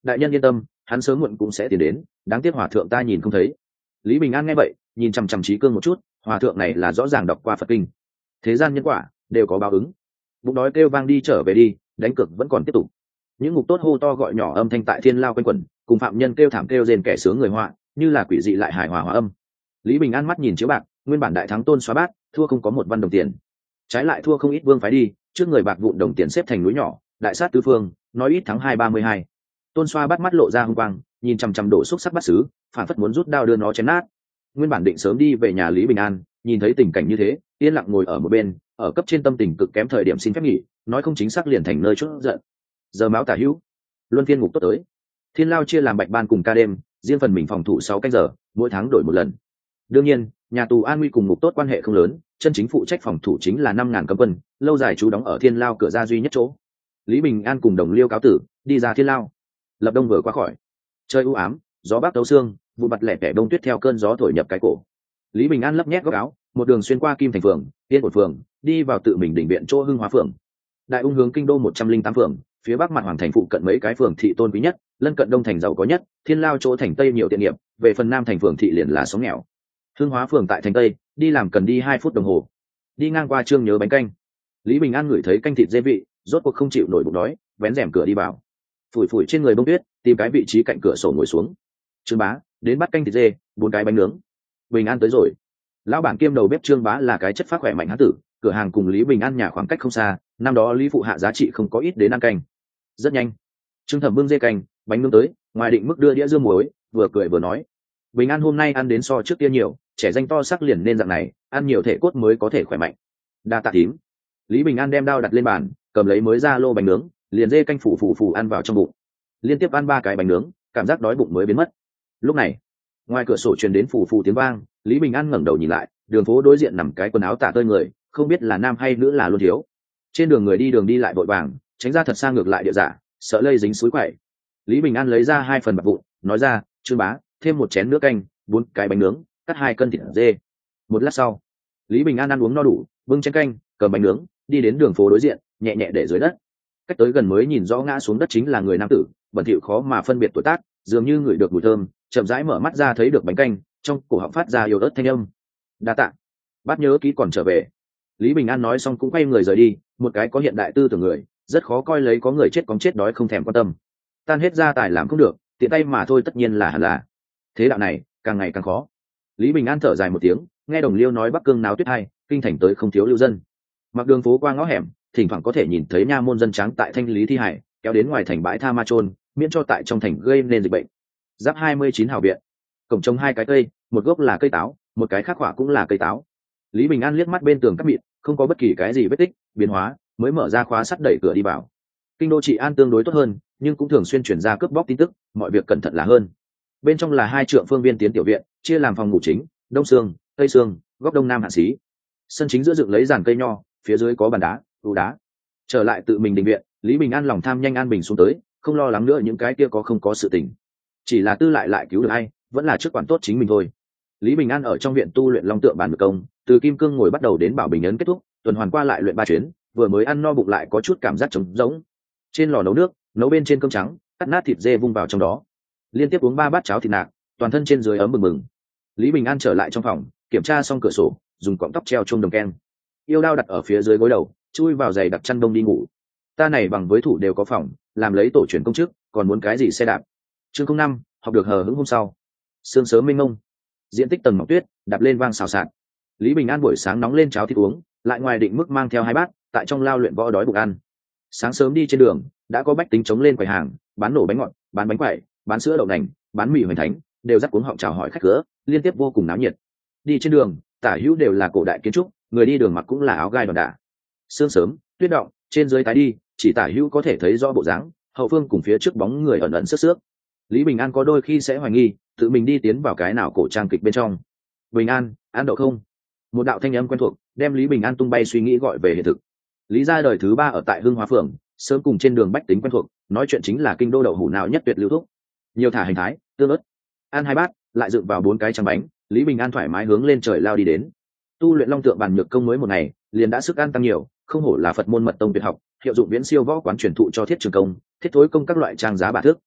đại nhân yên tâm, hắn sớm muộn cũng sẽ tiến đến, đáng tiếc hòa thượng ta nhìn không thấy. Lý Bình An nghe vậy, nhìn chằm chằm Trí Cương một chút, hòa thượng này là rõ ràng đọc qua Phật kinh. Thế gian nhân quả đều có báo ứng. Bụng đói kêu vang đi trở về đi, đánh cược vẫn còn tiếp tục. Những ngục tốt hô to gọi nhỏ âm thanh tại thiên lao quanh quẩn, cùng phạm nhân kêu thảm kêu rên kẻ sướng người họa, như là quỷ dị lại hài hòa hòa âm. Lý Bình An mắt nhìn chiếu bạc, nguyên bản đại thắng Tôn Xóa Bát, thua không có một văn đồng tiền, trái lại thua không ít vương phái đi, trước người bạc vụn đồng tiền xếp thành núi nhỏ, đại sát tứ phương, nói ít thắng 232. Tôn Xoa Bát mắt lộ ra hung quang, nhìn chằm chằm đổ xúc sắc bát sứ, phản phất muốn rút đao đưa nó chém nát. Nguyên bản định sớm đi về nhà Lý Bình An, nhìn thấy tình cảnh như thế, yên lặng ngồi ở một bên, ở cấp trên tâm tình cực kém thời điểm xin phép nghỉ, nói không chính xác liền thành nơi chốt giận. Giờ máu tả hữu, luân phiên ngục tốt tới. Thiên lao chia làm bạch ban cùng ca đêm, riêng phần mình phòng thủ 6 canh giờ, mỗi tháng đổi một lần. Đương nhiên, nhà tù an nguy cùng ngục tốt quan hệ không lớn, chân chính phụ trách phòng thủ chính là 5.000 cấm quân, lâu dài trú đóng ở thiên lao cửa ra duy nhất chỗ. Lý Bình An cùng đồng liêu cáo tử, đi ra thiên lao. Lập đông vừa qua khỏi, trời u ám, gió bắc tấu xương, vụ mặt lẻ tẻ đông tuyết theo cơn gió thổi nhập cái cổ. Lý Bình An lấp nhét góc áo, một đường xuyên qua Kim Thành phường, Yên Bột phường, đi vào tự mình đỉnh viện chỗ Hưng Hóa phường. Đại ung hướng kinh đô 108 phường, phía bắc mặt hoàng thành phụ cận mấy cái phường thị tôn quý nhất, lân cận đông thành giàu có nhất, thiên lao chỗ thành tây nhiều tiện nghiệp, về phần nam thành phường thị liền là sống nghèo. Hưng Hóa phường tại thành tây, đi làm cần đi 2 phút đồng hồ. Đi ngang qua Trương Nhớ bánh canh, Lý Bình An ngửi thấy canh thịt dê vị, rốt cuộc không chịu nổi bụng đói, vén rèm cửa đi vào. Phủi phủi trên người bông tuyết, tìm cái vị trí cạnh cửa sổ ngồi xuống. Trương Bá, đến bắt canh thịt dê, 4 cái bánh nướng. Bình An tới rồi. Lão bản kiêm đầu bếp Trương Bá là cái chất phác khỏe mạnh hán tử, cửa hàng cùng Lý Bình An nhà khoảng cách không xa, năm đó Lý phụ hạ giá trị không có ít đến ăn canh. Rất nhanh, Trương Thẩm bưng dê canh, bánh nướng tới, ngoài định mức đưa đĩa dưa muối, vừa cười vừa nói: Bình An hôm nay ăn đến so trước kia nhiều, trẻ danh to sắc liền nên dạng này, ăn nhiều thể cốt mới có thể khỏe mạnh. Đa tạ thím. Lý Bình An đem đao đặt lên bàn, cầm lấy mới ra lô bánh nướng, liền dê canh phủ ăn vào trong bụng. Liên tiếp ăn 3 cái bánh nướng, cảm giác đói bụng mới biến mất. Lúc này, ngoài cửa sổ truyền đến phù tiếng vang, Lý Bình An ngẩng đầu nhìn lại, đường phố đối diện nằm cái quần áo tả tơi người, không biết là nam hay nữ là luôn thiếu. Trên đường người đi đường đi lại vội vàng, tránh ra thật xa ngược lại địa giả, sợ lây dính suối quậy. Lý Bình An lấy ra 2 phần bạc vụn, nói ra: Trương Bá, thêm 1 chén nước canh, 4 cái bánh nướng, cắt 2 cân thịt dê. Một lát sau, Lý Bình An ăn uống no đủ, bưng chén canh, cầm bánh nướng, đi đến đường phố đối diện, nhẹ nhẹ để dưới đất. Cách tới gần mới nhìn rõ ngã xuống đất chính là người nam tử, bẩn thỉu khó mà phân biệt tuổi tác, dường như ngửi được mùi thơm, chậm rãi mở mắt ra thấy được bánh canh, trong cổ họng phát ra yếu ớt thanh âm. Đa tạ. Bát nhớ kỹ còn trở về. Lý Bình An nói xong cũng quay người rời đi, một cái có hiện đại tư tưởng người, rất khó coi lấy có người chết cóng chết đói không thèm quan tâm. Tan hết gia tài làm không được, tiện tay mà thôi tất nhiên là hẳn là. Thế đạo này, càng ngày càng khó. Lý Bình An thở dài một tiếng, nghe đồng liêu nói Bắc Cương náo tuyết hay, kinh thành tới không thiếu lưu dân. Mặc đường phố qua ngõ hẻm, thỉnh thoảng có thể nhìn thấy nha môn dân tráng tại thanh lý thi hải, kéo đến ngoài thành bãi tha ma chôn, miễn cho tại trong thành gây nên dịch bệnh. Giáp 29 hào viện, cổng trồng 2 cái cây, một gốc là cây táo, một cái khác quả cũng là cây táo. Lý Bình An liếc mắt bên tường cắt mịn, không có bất kỳ cái gì vết tích biến hóa, mới mở ra khóa sắt đẩy cửa đi vào. Kinh đô trị an tương đối tốt hơn, nhưng cũng thường xuyên chuyển ra cướp bóc tin tức, mọi việc cẩn thận là hơn. Bên trong là 2 trượng phương viên tiến tiểu viện, chia làm phòng ngủ chính, đông xương, tây xương, góc đông nam hạ xí. Sân chính giữa dựng lấy giàn cây nho, phía dưới có bàn đá, tủ đá. Trở lại tự mình đình viện, Lý Bình An lòng tham nhanh an bình xuống tới, không lo lắng nữa những cái kia có không có sự tình. Chỉ là tư lại cứu được ai, vẫn là trước quản tốt chính mình thôi. Lý Bình An ở trong viện tu luyện long tượng bàn ngược công, từ kim cương ngồi bắt đầu đến bảo bình ấn kết thúc, tuần hoàn qua lại luyện 3 chuyến, vừa mới ăn no bụng lại có chút cảm giác trống rỗng. Trên lò nấu nước, nấu bên trên cơm trắng, cắt nát thịt dê vung vào trong đó. Liên tiếp uống 3 bát cháo thịt nạc, toàn thân trên dưới ấm bừng bừng. Lý Bình An trở lại trong phòng, kiểm tra xong cửa sổ, dùng cọng tóc treo chuông đồng keng. Yêu đao đặt ở phía dưới gối đầu, chui vào giày đặt chăn đông đi ngủ. Ta này bằng với thủ đều có phòng, làm lấy tổ truyền công chức, còn muốn cái gì xe đạp. Chương 05, học được hờ hững hôm sau. Sương sớm mênh mông, diện tích tầng mỏng tuyết đạp lên vang xào xạc. Lý Bình An buổi sáng nóng lên cháo thịt uống, lại ngoài định mức mang theo 2 bát, tại trong lao luyện võ đói bụng ăn. Sáng sớm đi trên đường, đã có bách tính chống lên quầy hàng, bán nổ bánh ngọt, bán bánh quẩy, bán sữa đậu nành, bán mì hoành thánh, đều dắt cuống họng chào hỏi khách cửa, liên tiếp vô cùng náo nhiệt. Đi trên đường, tả hữu đều là cổ đại kiến trúc, người đi đường mặc cũng là áo gai đòn đả. Sương sớm, tuyết động, trên dưới tái đi, chỉ tả hữu có thể thấy rõ bộ dáng, hậu phương cùng phía trước bóng người ẩn ẩn sức sước. Lý Bình An có đôi khi sẽ hoài nghi, tự mình đi tiến vào cái nào cổ trang kịch bên trong. Bình An, ăn đậu không? Một đạo thanh âm quen thuộc, đem Lý Bình An tung bay suy nghĩ gọi về hiện thực. Lý gia đời thứ 3 ở tại Hưng Hóa phường, sớm cùng trên đường bách tính quen thuộc, nói chuyện chính là kinh đô đậu hủ nào nhất tuyệt lưu thúc. Nhiều thả hành thái, tương ớt, ăn 2 bát, lại dựng vào 4 cái trắng bánh, Lý Bình An thoải mái hướng lên trời lao đi đến. Tu luyện long tượng bàn nhược công mới một ngày, liền đã sức ăn tăng nhiều, không hổ là Phật môn mật tông tuyệt học, hiệu dụng viễn siêu võ quán truyền thụ cho thiết trường công, thiết thối công các loại trang giá bà thước.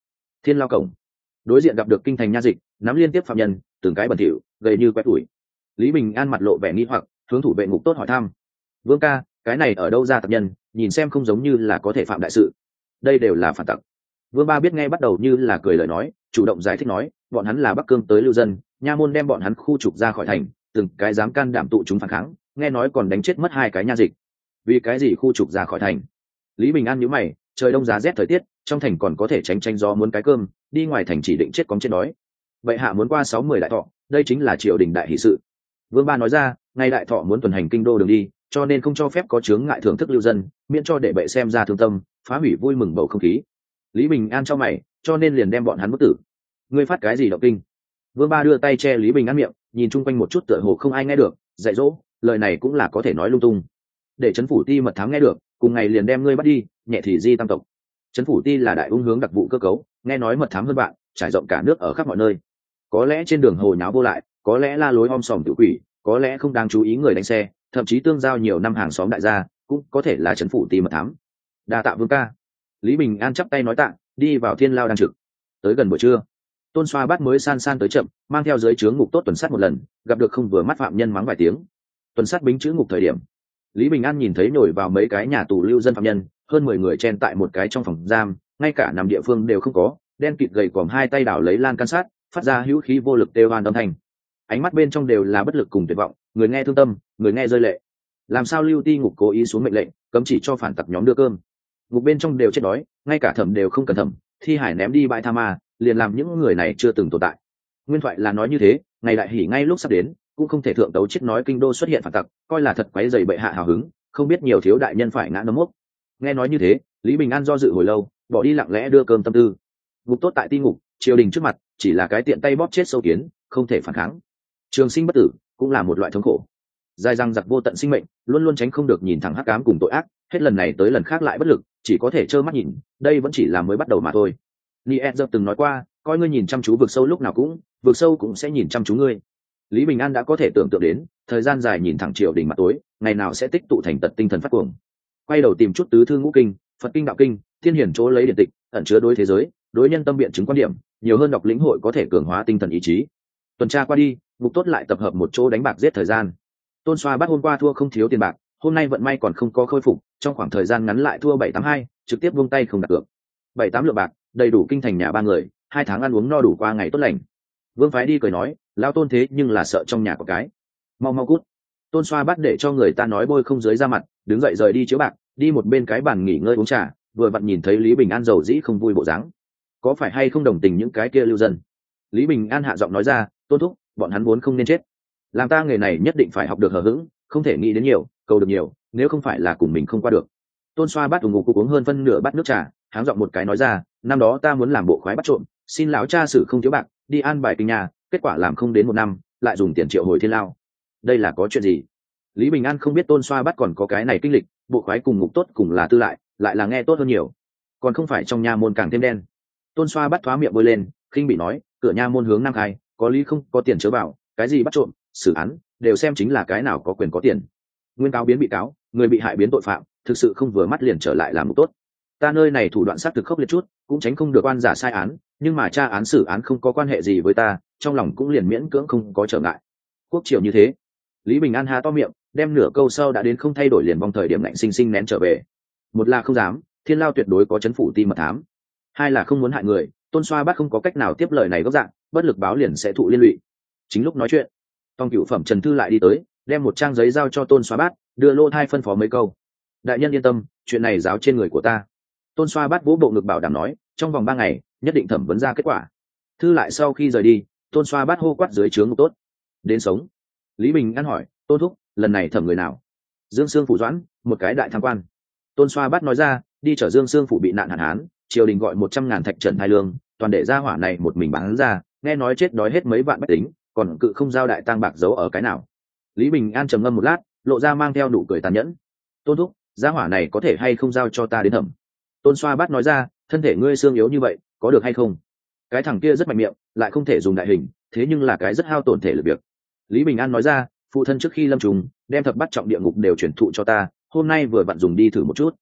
Thiên Lao cổng, đối diện gặp được kinh thành nha dịch nắm liên tiếp phạm nhân, từng cái bẩn thỉu gầy như quét tủi. Lý Bình An mặt lộ vẻ nghi hoặc, hướng thủ vệ ngục tốt hỏi thăm: Vương ca, cái này ở đâu ra tặc nhân, nhìn xem không giống như là có thể phạm đại sự. Đây đều là phản tặc. Vương Ba biết nghe bắt đầu như là cười lời nói, chủ động giải thích nói, bọn hắn là Bắc Cương tới lưu dân, nha môn đem bọn hắn khu trục ra khỏi thành, từng cái dám can đảm tụ chúng phản kháng, nghe nói còn đánh chết mất 2 cái nha dịch. Vì cái gì khu trục ra khỏi thành? Lý Bình An nhíu mày, trời đông giá rét thời tiết, trong thành còn có thể tránh gió muốn cái cơm, đi ngoài thành chỉ định chết cóng chết đói. Vậy hạ muốn qua 60 đại thọ, đây chính là triều đình đại hỷ sự. Vương Ba nói ra, ngày đại thọ muốn tuần hành kinh đô đường đi, cho nên không cho phép có chướng ngại thưởng thức lưu dân, miễn cho để bệ xem ra thương tâm, phá hủy vui mừng bầu không khí. Lý Bình An cho mày, cho nên liền đem bọn hắn bức tử. Ngươi phát cái gì động kinh? Vương Ba đưa tay che Lý Bình An miệng, nhìn chung quanh một chút tựa hồ không ai nghe được, dạy dỗ, lời này cũng là có thể nói lung tung. Để trấn phủ ti mật thám nghe được, cùng ngày liền đem ngươi bắt đi, nhẹ thì di tam tộc. Trấn phủ ti là đại ung hướng đặc vụ cơ cấu, nghe nói mật thám hơn bạn, trải rộng cả nước ở khắp mọi nơi. Có lẽ trên đường hồ nháo vô lại, có lẽ la lối om sòm tự quỷ, có lẽ không đáng chú ý người đánh xe, thậm chí tương giao nhiều năm hàng xóm đại gia, cũng có thể là trấn phủ ti mật thám. Đa tạ Vương ca. Lý Bình An chắp tay nói tạ, đi vào Thiên Lao đang trực. Tới gần buổi trưa, Tôn Xoa Bát mới san tới chậm, mang theo dưới trướng ngục tốt tuần sát một lần, gặp được không vừa mắt phạm nhân mắng vài tiếng. Tuần sát bính chữ ngục thời điểm, Lý Bình An nhìn thấy nổi vào mấy cái nhà tù lưu dân phạm nhân, hơn 10 người chen tại một cái trong phòng giam, ngay cả nằm địa phương đều không có, đen kịt gầy còm 2 tay đảo lấy lan can sát, phát ra hữu khí vô lực tê oan âm thanh. Ánh mắt bên trong đều là bất lực cùng tuyệt vọng, người nghe thương tâm, người nghe rơi lệ. Làm sao lưu ti ngục cố ý xuống mệnh lệnh, cấm chỉ cho phản tặc nhóm đưa cơm. Ngục bên trong đều chết đói, ngay cả thẩm đều không cần thẩm, thi hải ném đi bãi tha ma, liền làm những người này chưa từng tồn tại. Nguyên thoại là nói như thế, ngày đại hỉ ngay lúc sắp đến, cũng không thể thượng tấu chết nói kinh đô xuất hiện phản tặc, coi là thật quấy rầy bệ hạ hào hứng, không biết nhiều thiếu đại nhân phải ngã nấm mốc. Nghe nói như thế, Lý Bình An do dự hồi lâu, bỏ đi lặng lẽ đưa cơm tâm tư. Ngục tốt tại ti ngục, triều đình trước mặt, chỉ là cái tiện tay bóp chết sâu kiến, không thể phản kháng. Trường sinh bất tử, cũng là một loại thống khổ. Dài răng giặc vô tận sinh mệnh, luôn luôn tránh không được nhìn thẳng hắc ám cùng tội ác, hết lần này tới lần khác lại bất lực, chỉ có thể trơ mắt nhìn, đây vẫn chỉ là mới bắt đầu mà thôi. Nietzsche từng nói qua, coi ngươi nhìn chăm chú vực sâu lúc nào cũng, vực sâu cũng sẽ nhìn chăm chú ngươi. Lý Bình An đã có thể tưởng tượng đến, thời gian dài nhìn thẳng triều đình mặt tối, ngày nào sẽ tích tụ thành tật tinh thần phát cuồng. Quay đầu tìm chút tứ thư ngũ kinh, Phật kinh đạo kinh, thiên hiển chỗ lấy điển tịch, ẩn chứa đối thế giới, đối nhân tâm biện chứng quan điểm, nhiều hơn đọc lĩnh hội có thể cường hóa tinh thần ý chí. Tuần tra qua đi, ngục tốt lại tập hợp một chỗ đánh bạc giết thời gian. Tôn Xoa Bát hôm qua thua không thiếu tiền bạc, hôm nay vận may còn không có khôi phục, trong khoảng thời gian ngắn lại thua 782, trực tiếp buông tay không đặt cược. 7-8 lượng bạc, đầy đủ kinh thành nhà 3 người, 2 tháng ăn uống no đủ qua ngày tốt lành. Vương Phái đi cười nói, lao Tôn thế nhưng là sợ trong nhà có cái. Mau mau cút. Tôn Xoa Bát để cho người ta nói bôi không dưới ra mặt, đứng dậy rời đi chiếu bạc, đi một bên cái bàn nghỉ ngơi uống trà, vừa vặn nhìn thấy Lý Bình An giàu dĩ không vui bộ dáng. Có phải hay không đồng tình những cái kia lưu dân? Lý Bình An hạ giọng nói ra, Tôn thúc, bọn hắn vốn không nên chết. Làm ta nghề này nhất định phải học được hờ hững, không thể nghĩ đến nhiều, cầu được nhiều, nếu không phải là cùng mình không qua được. Tôn Xoa Bát ngủ uống hơn phân nửa bát nước trà, háng giọng một cái nói ra, năm đó ta muốn làm bộ khoái bắt trộm, xin lão cha xử không thiếu bạc, đi an bài kinh nhà, kết quả làm không đến 1 năm, lại dùng tiền triệu hồi Thiên Lao. Đây là có chuyện gì? Lý Bình An không biết Tôn Xoa Bát còn có cái này kinh lịch, bộ khoái cùng ngục tốt cùng là tư lại là nghe tốt hơn nhiều, còn không phải trong nha môn càng thêm đen. Tôn Xoa Bát thoá miệng bôi lên, khinh bị nói, cửa nha môn hướng nam khai, có lý không có tiền chớ bảo, cái gì bắt trộm, xử án, đều xem chính là cái nào có quyền có tiền. Nguyên cáo biến bị cáo, người bị hại biến tội phạm, thực sự không vừa mắt liền trở lại làm ngục tốt. Ta nơi này thủ đoạn xác thực khốc liệt chút, cũng tránh không được oan giả sai án, nhưng mà tra án xử án không có quan hệ gì với ta, trong lòng cũng liền miễn cưỡng không có trở ngại. Quốc triều như thế. Lý Bình An há to miệng, đem nửa câu sau đã đến không thay đổi liền vòng thời điểm lạnh sinh sinh nén trở về. Một là không dám, Thiên Lao tuyệt đối có chấn phủ ti mật thám. Hai là không muốn hại người, Tôn Xoa Bát không có cách nào tiếp lời này gốc dạng, bất lực báo liền sẽ thụ liên lụy. Chính lúc nói chuyện, Tòng Cửu Phẩm Trần Thư lại đi tới, đem một trang giấy giao cho Tôn Xoa Bát, đưa lô thai phân phó mấy câu. Đại nhân yên tâm, chuyện này giáo trên người của ta. Tôn Xoa Bát vỗ bộ ngực bảo đảm nói, trong vòng 3 ngày nhất định thẩm vấn ra kết quả. Thư lại sau khi rời đi, Tôn Xoa Bát hô quát dưới trướng ngục tốt. Đến sống. Lý Bình An hỏi, Tôn thúc, lần này thẩm người nào? Dương Sương Phủ Doãn, một cái đại tham quan. Tôn Xoa Bát nói ra, đi chở Dương Sương Phủ bị nạn hạn hán, triều đình gọi 100.000 thạch trần thai lương, toàn để ra hỏa này một mình bán ra, nghe nói chết đói hết mấy vạn bách tính, còn cự không giao đại tang bạc giấu ở cái nào. Lý Bình An trầm ngâm một lát, lộ ra mang theo nụ cười tàn nhẫn. Tôn thúc, gia hỏa này có thể hay không giao cho ta đến thẩm? Tôn Xoa Bát nói ra, thân thể ngươi xương yếu như vậy, có được hay không? Cái thằng kia rất mạnh miệng, lại không thể dùng đại hình, thế nhưng là cái rất hao tổn thể lực việc. Lý Bình An nói ra, phụ thân trước khi lâm trùng đem thập bắt trọng địa ngục đều chuyển thụ cho ta, hôm nay vừa vặn dùng đi thử một chút.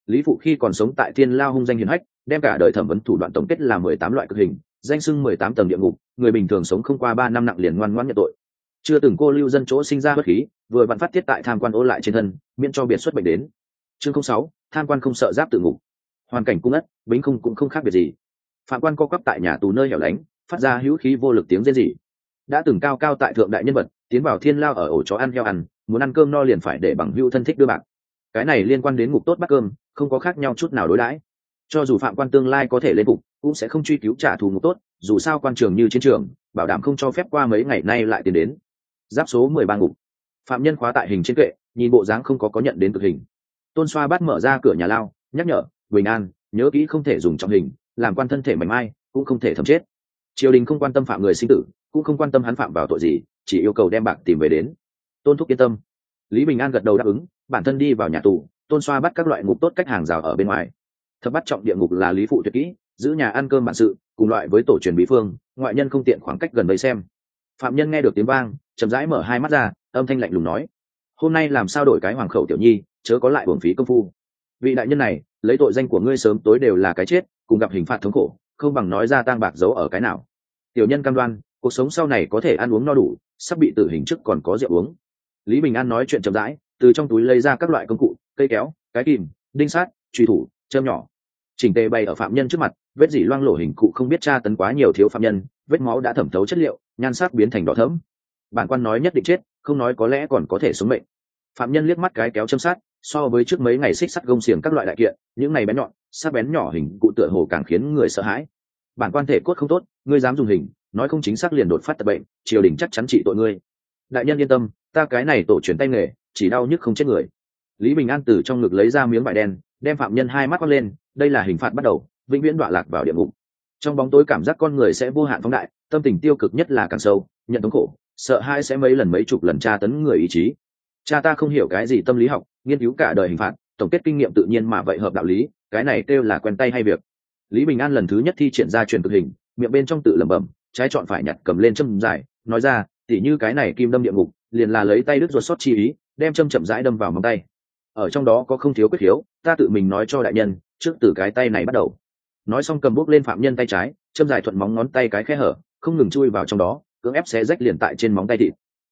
Lý Phụ khi còn sống tại Thiên Lao hung danh hiển hách, đem cả đời thẩm vấn thủ đoạn tổng kết là 18 loại cực hình, danh xưng 18 tầng địa ngục, người bình thường sống không qua 3 năm nặng liền ngoan ngoãn nhận tội. Chưa từng cô lưu dân chỗ sinh ra bất khí, vừa vặn phát tiết tại tham quan ô lại trên thân, miễn cho biệt xuất bệnh đến. Chương 06, tham quan không sợ giáp tự ngục. Hoàn cảnh cung ất, bính không cũng không khác biệt gì. Phạm quan co quắp tại nhà tù nơi hẻo lánh, phát ra hữu khí vô lực tiếng rên rỉ. Đã từng cao cao tại thượng đại nhân vật, tiến vào Thiên Lao ở ổ chó ăn heo ăn, muốn ăn cơm no liền phải để bằng hữu thân thích đưa bạc. Cái này liên quan đến ngục tốt bắt cơm, không có khác nhau chút nào đối đãi. Cho dù phạm quan tương lai có thể lên ngục, cũng sẽ không truy cứu trả thù ngục tốt, dù sao quan trường như chiến trường, bảo đảm không cho phép qua mấy ngày nay lại tiến đến. Giáp số 13 ngục. Phạm nhân khóa tại hình trên kệ, nhìn bộ dáng không có nhận đến cực hình. Tôn Xoa bắt mở ra cửa nhà lao, nhắc nhở, bình an, nhớ kỹ không thể dùng trọng hình, làm quan thân thể mảnh mai, cũng không thể thẩm chết. Triều đình không quan tâm phạm người sinh tử, cũng không quan tâm hắn phạm vào tội gì, chỉ yêu cầu đem bạc tìm về đến. Tôn thúc yên tâm. Lý Bình An gật đầu đáp ứng, bản thân đi vào nhà tù. Tôn Xoa bắt các loại ngục tốt cách hàng rào ở bên ngoài. Thập bắt trọng địa ngục là Lý Phụ tuyệt kỹ, giữ nhà ăn cơm bản sự, cùng loại với tổ truyền bí phương, ngoại nhân không tiện khoảng cách gần vây xem. Phạm nhân nghe được tiếng vang, chậm rãi mở hai mắt ra, âm thanh lạnh lùng nói: hôm nay làm sao đổi cái hoàng khẩu tiểu nhi, chớ có lại uổng phí công phu. Vị đại nhân này, lấy tội danh của ngươi sớm tối đều là cái chết, cùng gặp hình phạt thống khổ, không bằng nói ra tang bạc giấu ở cái nào. Tiểu nhân cam đoan, cuộc sống sau này có thể ăn uống no đủ, sắp bị tử hình trước còn có rượu uống. Lý Bình An nói chuyện chậm rãi, từ trong túi lấy ra các loại công cụ, cây kéo, cái kìm, đinh sát, truy thủ, châm nhỏ, chỉnh tề bày ở phạm nhân trước mặt. Vết dỉ loang lổ hình cụ không biết tra tấn quá nhiều thiếu phạm nhân, vết máu đã thẩm thấu chất liệu, nhan sắc biến thành đỏ thẫm. Bản quan nói nhất định chết, không nói có lẽ còn có thể sống mệnh. Phạm nhân liếc mắt cái kéo châm sát, so với trước mấy ngày xích sắt gông xiềng các loại đại kiện, những này bén nhọn, sắc bén nhỏ hình cụ tựa hồ càng khiến người sợ hãi. Bản quan thể cốt không tốt, ngươi dám dùng hình, nói không chính xác liền đột phát tật bệnh, triều đình chắc chắn trị tội ngươi. Đại nhân yên tâm, ta cái này tổ truyền tay nghề, chỉ đau nhức không chết người. Lý Bình An từ trong ngực lấy ra miếng vải đen, đem phạm nhân hai mắt quăng lên, đây là hình phạt bắt đầu, vĩnh viễn đọa lạc vào địa ngục. Trong bóng tối cảm giác con người sẽ vô hạn phóng đại, tâm tình tiêu cực nhất là càng sâu, nhận thống khổ, sợ hãi sẽ mấy chục lần tra tấn người ý chí. Cha ta không hiểu cái gì tâm lý học, nghiên cứu cả đời hình phạt, tổng kết kinh nghiệm tự nhiên mà vậy hợp đạo lý, cái này kêu là quen tay hay việc. Lý Bình An lần thứ nhất thi triển ra truyền cực hình, miệng bên trong tự lẩm bẩm, trái chọn phải nhặt cầm lên châm dài, nói ra, tỉ như cái này kim đâm địa ngục, liền là lấy tay đứt ruột sót chi ý, đem châm chậm rãi đâm vào móng tay. Ở trong đó có không thiếu quyết khiếu, ta tự mình nói cho đại nhân, trước từ cái tay này bắt đầu. Nói xong cầm bút lên phạm nhân tay trái, châm dài thuận móng ngón tay cái khe hở, không ngừng chui vào trong đó, cưỡng ép xé rách liền tại trên móng tay thịt.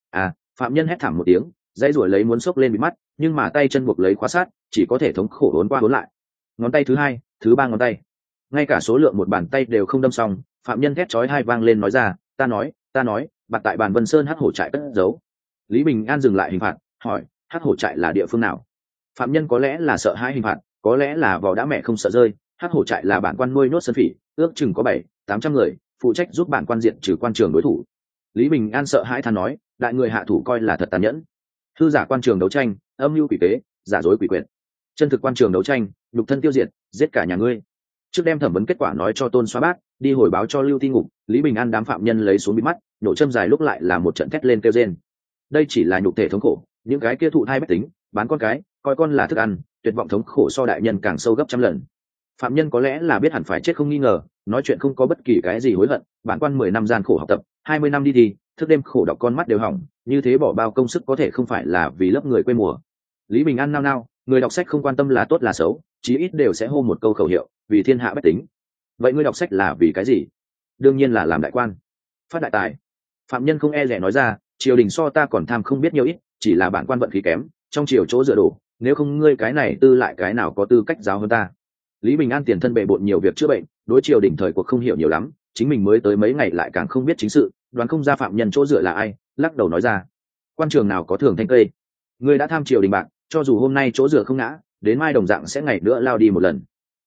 Phạm nhân hét thảm một tiếng, dãy ruổi lấy muốn xốc lên bị mắt, nhưng mà tay chân buộc lấy khóa sát, chỉ có thể thống khổ uốn qua uốn lại. Ngón tay thứ hai, thứ ba ngón tay, ngay cả số lượng một bàn tay đều không đâm xong. Phạm nhân thét chói hai vang lên nói ra, ta nói, bạc tại bàn Vân Sơn hắc hổ trại cất giấu. Lý Bình An dừng lại hình phạt, hỏi, hắc hổ trại là địa phương nào? Phạm nhân có lẽ là sợ hãi hình phạt, có lẽ là vò đã mẹ không sợ rơi. Hắc hổ trại là bản quan nuôi nhốt sơn phỉ, ước chừng có 700-800 người, phụ trách giúp bản quan diện trừ quan trường đối thủ. Lý Bình An sợ hãi than nói, đại người hạ thủ coi là thật tàn nhẫn. Hư giả quan trường đấu tranh, âm mưu quỷ kế, giả dối quỷ quyệt. Chân thực quan trường đấu tranh, nhục thân tiêu diệt, giết cả nhà ngươi. Trước đem thẩm vấn kết quả nói cho Tôn Xoa Bát, đi hồi báo cho Lưu Ti Ngục. Lý Bình An đám phạm nhân lấy xuống bịt mắt, nổ châm dài lúc lại là một trận thét lên kêu rên. Đây chỉ là nhục thể thống khổ, những cái kia thụ thai bách tính, bán con cái, coi con là thức ăn, tuyệt vọng thống khổ so đại nhân càng sâu gấp trăm lần. Phạm nhân có lẽ là biết hẳn phải chết không nghi ngờ, nói chuyện không có bất kỳ cái gì hối hận. Bản quan 10 năm gian khổ học tập, 20 năm đi thi, thức đêm khổ đọc con mắt đều hỏng, như thế bỏ bao công sức có thể không phải là vì lớp người quê mùa. Lý Bình An nao nao, người đọc sách không quan tâm là tốt là xấu, chí ít đều sẽ hô một câu khẩu hiệu, vì thiên hạ bách tính. Vậy ngươi đọc sách là vì cái gì? Đương nhiên là làm đại quan, phát đại tài. Phạm nhân không e rẻ nói ra, triều đình so ta còn tham không biết nhiều ít, chỉ là bản quan vận khí kém, trong triều chỗ dựa đổ, nếu không ngươi cái này tư lại cái nào có tư cách giáo hơn ta. Lý Bình An tiền thân bề bộn nhiều việc chữa bệnh, đối triều đình thời cuộc không hiểu nhiều lắm, chính mình mới tới mấy ngày lại càng không biết chính sự, đoán không ra phạm nhân chỗ dựa là ai, lắc đầu nói ra, quan trường nào có thường thanh cây, ngươi đã tham triều đình bạc, cho dù hôm nay chỗ dựa không ngã, đến mai đồng dạng sẽ ngày nữa lao đi một lần.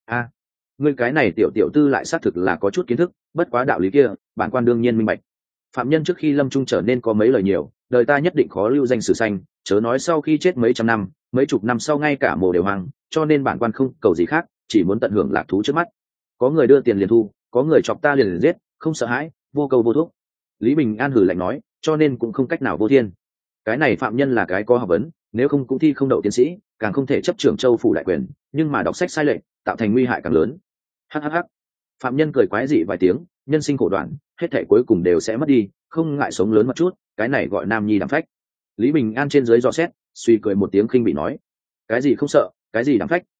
Ngươi cái này tiểu tư lại xác thực là có chút kiến thức, bất quá đạo lý kia bản quan đương nhiên minh bạch. Phạm nhân trước khi lâm trung trở nên có mấy lời nhiều, đời ta nhất định khó lưu danh sử xanh, chớ nói sau khi chết mấy trăm năm, mấy chục năm sau ngay cả mồ đều hoang, cho nên bản quan không cầu gì khác, chỉ muốn tận hưởng lạc thú trước mắt. Có người đưa tiền liền thu, có người chọc ta liền giết, không sợ hãi, vô cầu vô thuốc. Lý Bình An hử lạnh nói, cho nên cũng không cách nào vô thiên. Cái này phạm nhân là cái có học vấn, nếu không cũng thi không đậu tiến sĩ, càng không thể chấp trưởng châu phủ đại quyền, nhưng mà đọc sách sai lệch, tạo thành nguy hại càng lớn. Hắc. Phạm nhân cười quái dị vài tiếng, nhân sinh khổ đoạn, hết thảy cuối cùng đều sẽ mất đi, không ngại sống lớn một chút, cái này gọi nam nhi đảm phách. Lý Bình An trên dưới dò xét, suy cười một tiếng khinh bị nói, cái gì không sợ, cái gì đảm phách,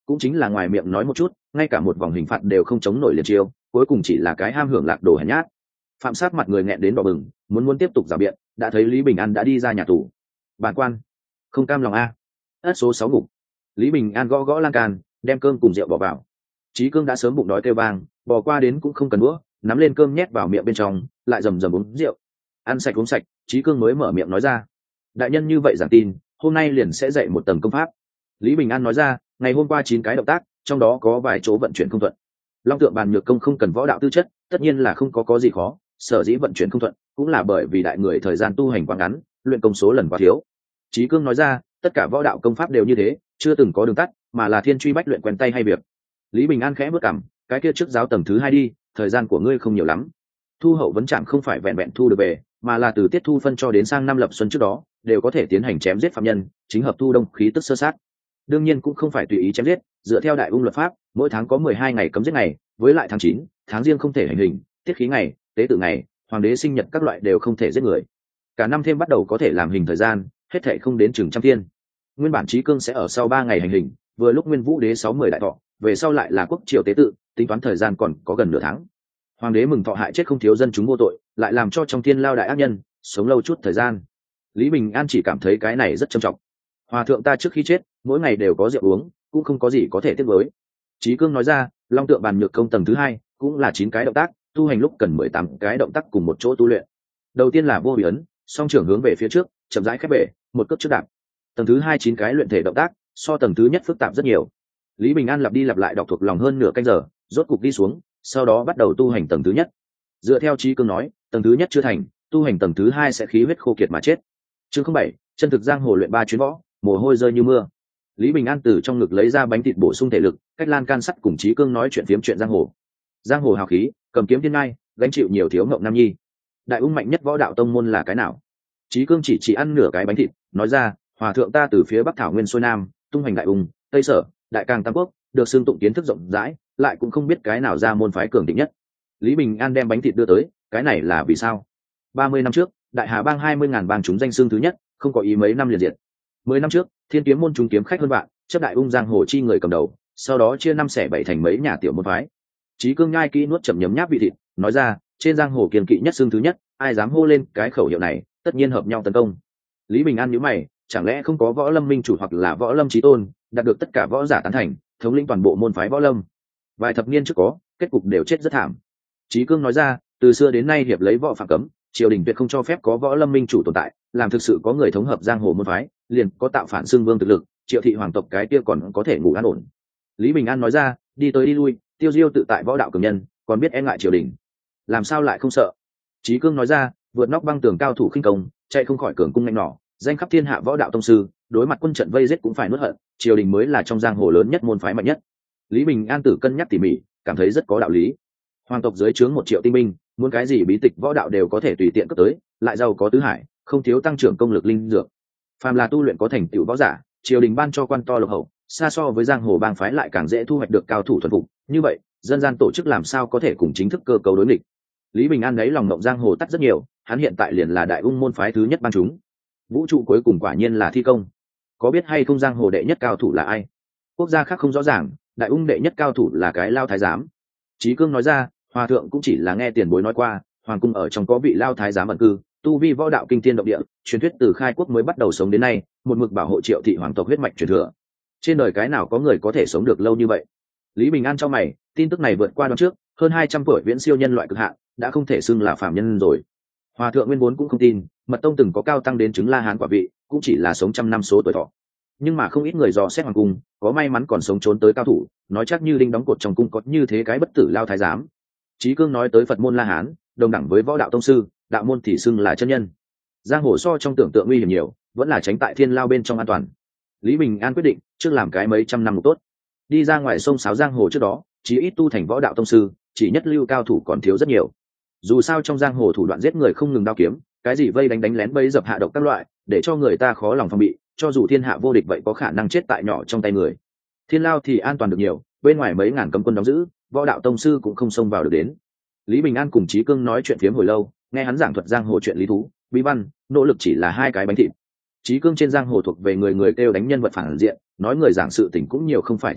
cũng chính là ngoài miệng nói một chút, ngay cả một vòng hình phạt đều không chống nổi liền chiêu, cuối cùng chỉ là cái ham hưởng lạc đồ hèn nhát. Phạm Sát mặt người nghẹn đến đỏ bừng, muốn tiếp tục rào biện, đã thấy Lý Bình An đã đi ra nhà tù. Bản quan không cam lòng a. Ất số 6 ngục. Lý Bình An gõ gõ lan can, đem cơm cùng rượu bỏ vào. Chí Cương đã sớm bụng đói kêu vang, bò qua đến cũng không cần đũa, nắm lên cơm nhét vào miệng bên trong, lại rầm rầm uống rượu. Ăn sạch uống sạch, Chí Cương mới mở miệng nói ra: đại nhân như vậy giảng tin, hôm nay liền sẽ dạy một tầng công pháp. Lý Bình An nói ra, ngày hôm qua 9 cái động tác, trong đó có vài chỗ vận chuyển không thuận. Long tượng bàn nhược công không cần võ đạo tư chất, tất nhiên là không có gì khó, sở dĩ vận chuyển không thuận, cũng là bởi vì đại người thời gian tu hành quá ngắn, luyện công số lần quá thiếu. Chí Cương nói ra, tất cả võ đạo công pháp đều như thế, chưa từng có đường tắt, mà là thiên truy bách luyện quen tay hay việc. Lý Bình An khẽ bước cằm, cái kia trước giáo tầng thứ 2 đi, thời gian của ngươi không nhiều lắm. Thu hậu vấn trạm không phải vẹn vẹn thu được về, mà là từ tiết thu phân cho đến sang năm lập xuân trước đó, đều có thể tiến hành chém giết phạm nhân, chính hợp thu đông khí tức sơ sát. Đương nhiên cũng không phải tùy ý chém giết, dựa theo đại ung luật pháp, mỗi tháng có 12 ngày cấm giết ngày, với lại tháng 9, tháng riêng không thể hành hình, tiết khí ngày, tế tự ngày, hoàng đế sinh nhật các loại đều không thể giết người. Cả năm thêm bắt đầu có thể làm hình thời gian, hết thảy không đến chừng trăm thiên. Nguyên bản Chí Cương sẽ ở sau 3 ngày hành hình, vừa lúc Nguyên Vũ đế 60 đại thọ, về sau lại là quốc triều tế tự, tính toán thời gian còn có gần nửa tháng. Hoàng đế mừng thọ hại chết không thiếu dân chúng vô tội, lại làm cho trong thiên lao đại ác nhân sống lâu chút thời gian. Lý Bình An chỉ cảm thấy cái này rất trầm trọng. Hòa thượng ta trước khi chết, mỗi ngày đều có rượu uống, cũng không có gì có thể tiếc nuối. Chí Cương nói ra, Long tượng bàn nhược công tầng thứ 2, cũng là 9 cái động tác, tu hành lúc cần 18 cái động tác cùng một chỗ tu luyện. Đầu tiên là vô bị ấn, song trưởng hướng về phía trước, chậm rãi khép bể, một cước trước đạp. Tầng thứ 2 9 cái luyện thể động tác, so tầng thứ nhất phức tạp rất nhiều. Lý Bình An lặp đi lặp lại đọc thuộc lòng hơn nửa canh giờ, rốt cục đi xuống, sau đó bắt đầu tu hành tầng thứ nhất. Dựa theo Chí Cương nói, tầng thứ nhất chưa thành, tu hành tầng thứ 2 sẽ khí huyết khô kiệt mà chết. Chương 07, chân thực giang hồ luyện 3 chuyến võ, mồ hôi rơi như mưa. Lý Bình An từ trong ngực lấy ra bánh thịt bổ sung thể lực, cách lan can sắt cùng Chí Cương nói chuyện phiếm chuyện giang hồ. Giang hồ hào khí, cầm kiếm thiên ngai, gánh chịu nhiều thiếu ngộng nam nhi. Đại ung mạnh nhất võ đạo tông môn là cái nào? Chí Cương chỉ ăn nửa cái bánh thịt, nói ra, hòa thượng ta từ phía Bắc thảo nguyên xuôi nam, tung hành đại ung, tây sở, đại càng tam quốc, được xưng tụng kiến thức rộng rãi, lại cũng không biết cái nào ra môn phái cường định nhất. Lý Bình An đem bánh thịt đưa tới, cái này là vì sao? 30 năm trước, đại hà bang 20.000 bang chúng danh xưng thứ nhất, không có ý mấy năm liền diệt. 10 năm trước, thiên kiếm môn chúng kiếm khách hơn vạn, chấp đại ung giang hồ chi người cầm đầu, sau đó chia 5 xẻ 7 thành mấy nhà tiểu môn phái. Chí Cương nhai kỹ nuốt chậm nhấm nháp vị thịt, nói ra, trên giang hồ kiên kỵ nhất xưng thứ nhất, ai dám hô lên cái khẩu hiệu này, tất nhiên hợp nhau tấn công. Lý Bình An nhíu mày, chẳng lẽ không có võ lâm minh chủ hoặc là võ lâm chí tôn, đạt được tất cả võ giả tán thành, thống lĩnh toàn bộ môn phái võ lâm? Vài thập niên trước có, kết cục đều chết rất thảm. Chí Cương nói ra, từ xưa đến nay hiệp lấy võ phạm cấm, triều đình tuyệt không cho phép có võ lâm minh chủ tồn tại, làm thực sự có người thống hợp giang hồ môn phái, liền có tạo phản xưng vương thực lực, Triệu thị hoàng tộc cái kia còn có thể ngủ an ổn. Lý Bình An nói ra, đi tới đi lui, tiêu diêu tự tại võ đạo cường nhân, còn biết e ngại triều đình, làm sao lại không sợ? Chí Cương nói ra, vượt nóc băng tường cao thủ khinh công, chạy không khỏi cường cung nhanh nỏ, danh khắp thiên hạ võ đạo tông sư, đối mặt quân trận vây giết cũng phải nuốt hận, triều đình mới là trong giang hồ lớn nhất môn phái mạnh nhất. Lý Bình An tử cân nhắc tỉ mỉ, cảm thấy rất có đạo lý. Hoàng tộc dưới trướng 1 triệu tinh binh, muốn cái gì bí tịch võ đạo đều có thể tùy tiện cướp tới, lại giàu có tứ hải, không thiếu tăng trưởng công lực linh dược. Phàm là tu luyện có thành tựu võ giả, triều đình ban cho quan to lộc hậu, xa so với giang hồ bang phái lại càng dễ thu hoạch được cao thủ thuần phục. Như vậy, dân gian tổ chức làm sao có thể cùng chính thức cơ cấu đối nghịch? Lý Bình An lấy lòng mộng giang hồ tắt rất nhiều, hắn hiện tại liền là đại ung môn phái thứ nhất ban chúng. Vũ trụ cuối cùng quả nhiên là thi công. Có biết hay không giang hồ đệ nhất cao thủ là ai? Quốc gia khác không rõ ràng, đại ung đệ nhất cao thủ là cái lao thái giám. Chí Cương nói ra, hòa thượng cũng chỉ là nghe tiền bối nói qua, hoàng cung ở trong có vị lao thái giám ẩn cư, tu vi võ đạo kinh thiên động địa, truyền thuyết từ khai quốc mới bắt đầu sống đến nay, một mực bảo hộ Triệu thị hoàng tộc huyết mạch truyền thừa. Trên đời cái nào có người có thể sống được lâu như vậy? Lý Bình An cho mày, tin tức này vượt qua đoạn trước, hơn 200 tuổi viễn siêu nhân loại cực hạn, đã không thể xưng là phàm nhân rồi. Hòa thượng nguyên vốn cũng không tin, mật tông từng có cao tăng đến chứng La Hán quả vị, cũng chỉ là sống trăm năm số tuổi thọ. Nhưng mà không ít người dò xét hoàng cung, có may mắn còn sống trốn tới cao thủ, nói chắc như đinh đóng cột trong cung có như thế cái bất tử lao thái giám. Chí Cương nói tới Phật môn La Hán, đồng đẳng với võ đạo tông sư, đạo môn thì xưng là chân nhân. Giang hồ so trong tưởng tượng nguy hiểm nhiều, vẫn là tránh tại thiên lao bên trong an toàn. Lý Bình An quyết định trước làm cái mấy trăm năm một tốt. Đi ra ngoài sông sáo giang hồ trước đó, chí ít tu thành võ đạo tông sư, chỉ nhất lưu cao thủ còn thiếu rất nhiều. Dù sao trong giang hồ thủ đoạn giết người không ngừng đao kiếm, cái gì vây đánh lén bẫy dập hạ độc các loại, để cho người ta khó lòng phòng bị, cho dù thiên hạ vô địch vậy có khả năng chết tại nhỏ trong tay người. Thiên lao thì an toàn được nhiều, bên ngoài mấy ngàn cấm quân đóng giữ, võ đạo tông sư cũng không xông vào được đến. Lý Bình An cùng Chí Cương nói chuyện phiếm hồi lâu, nghe hắn giảng thuật giang hồ chuyện lý thú, bí văn, nỗ lực chỉ là 2 cái bánh thịt. Chí Cương trên giang hồ thuộc về người kêu đánh nhân vật phản diện, nói người giảng sự tình cũng nhiều không phải chính đạo,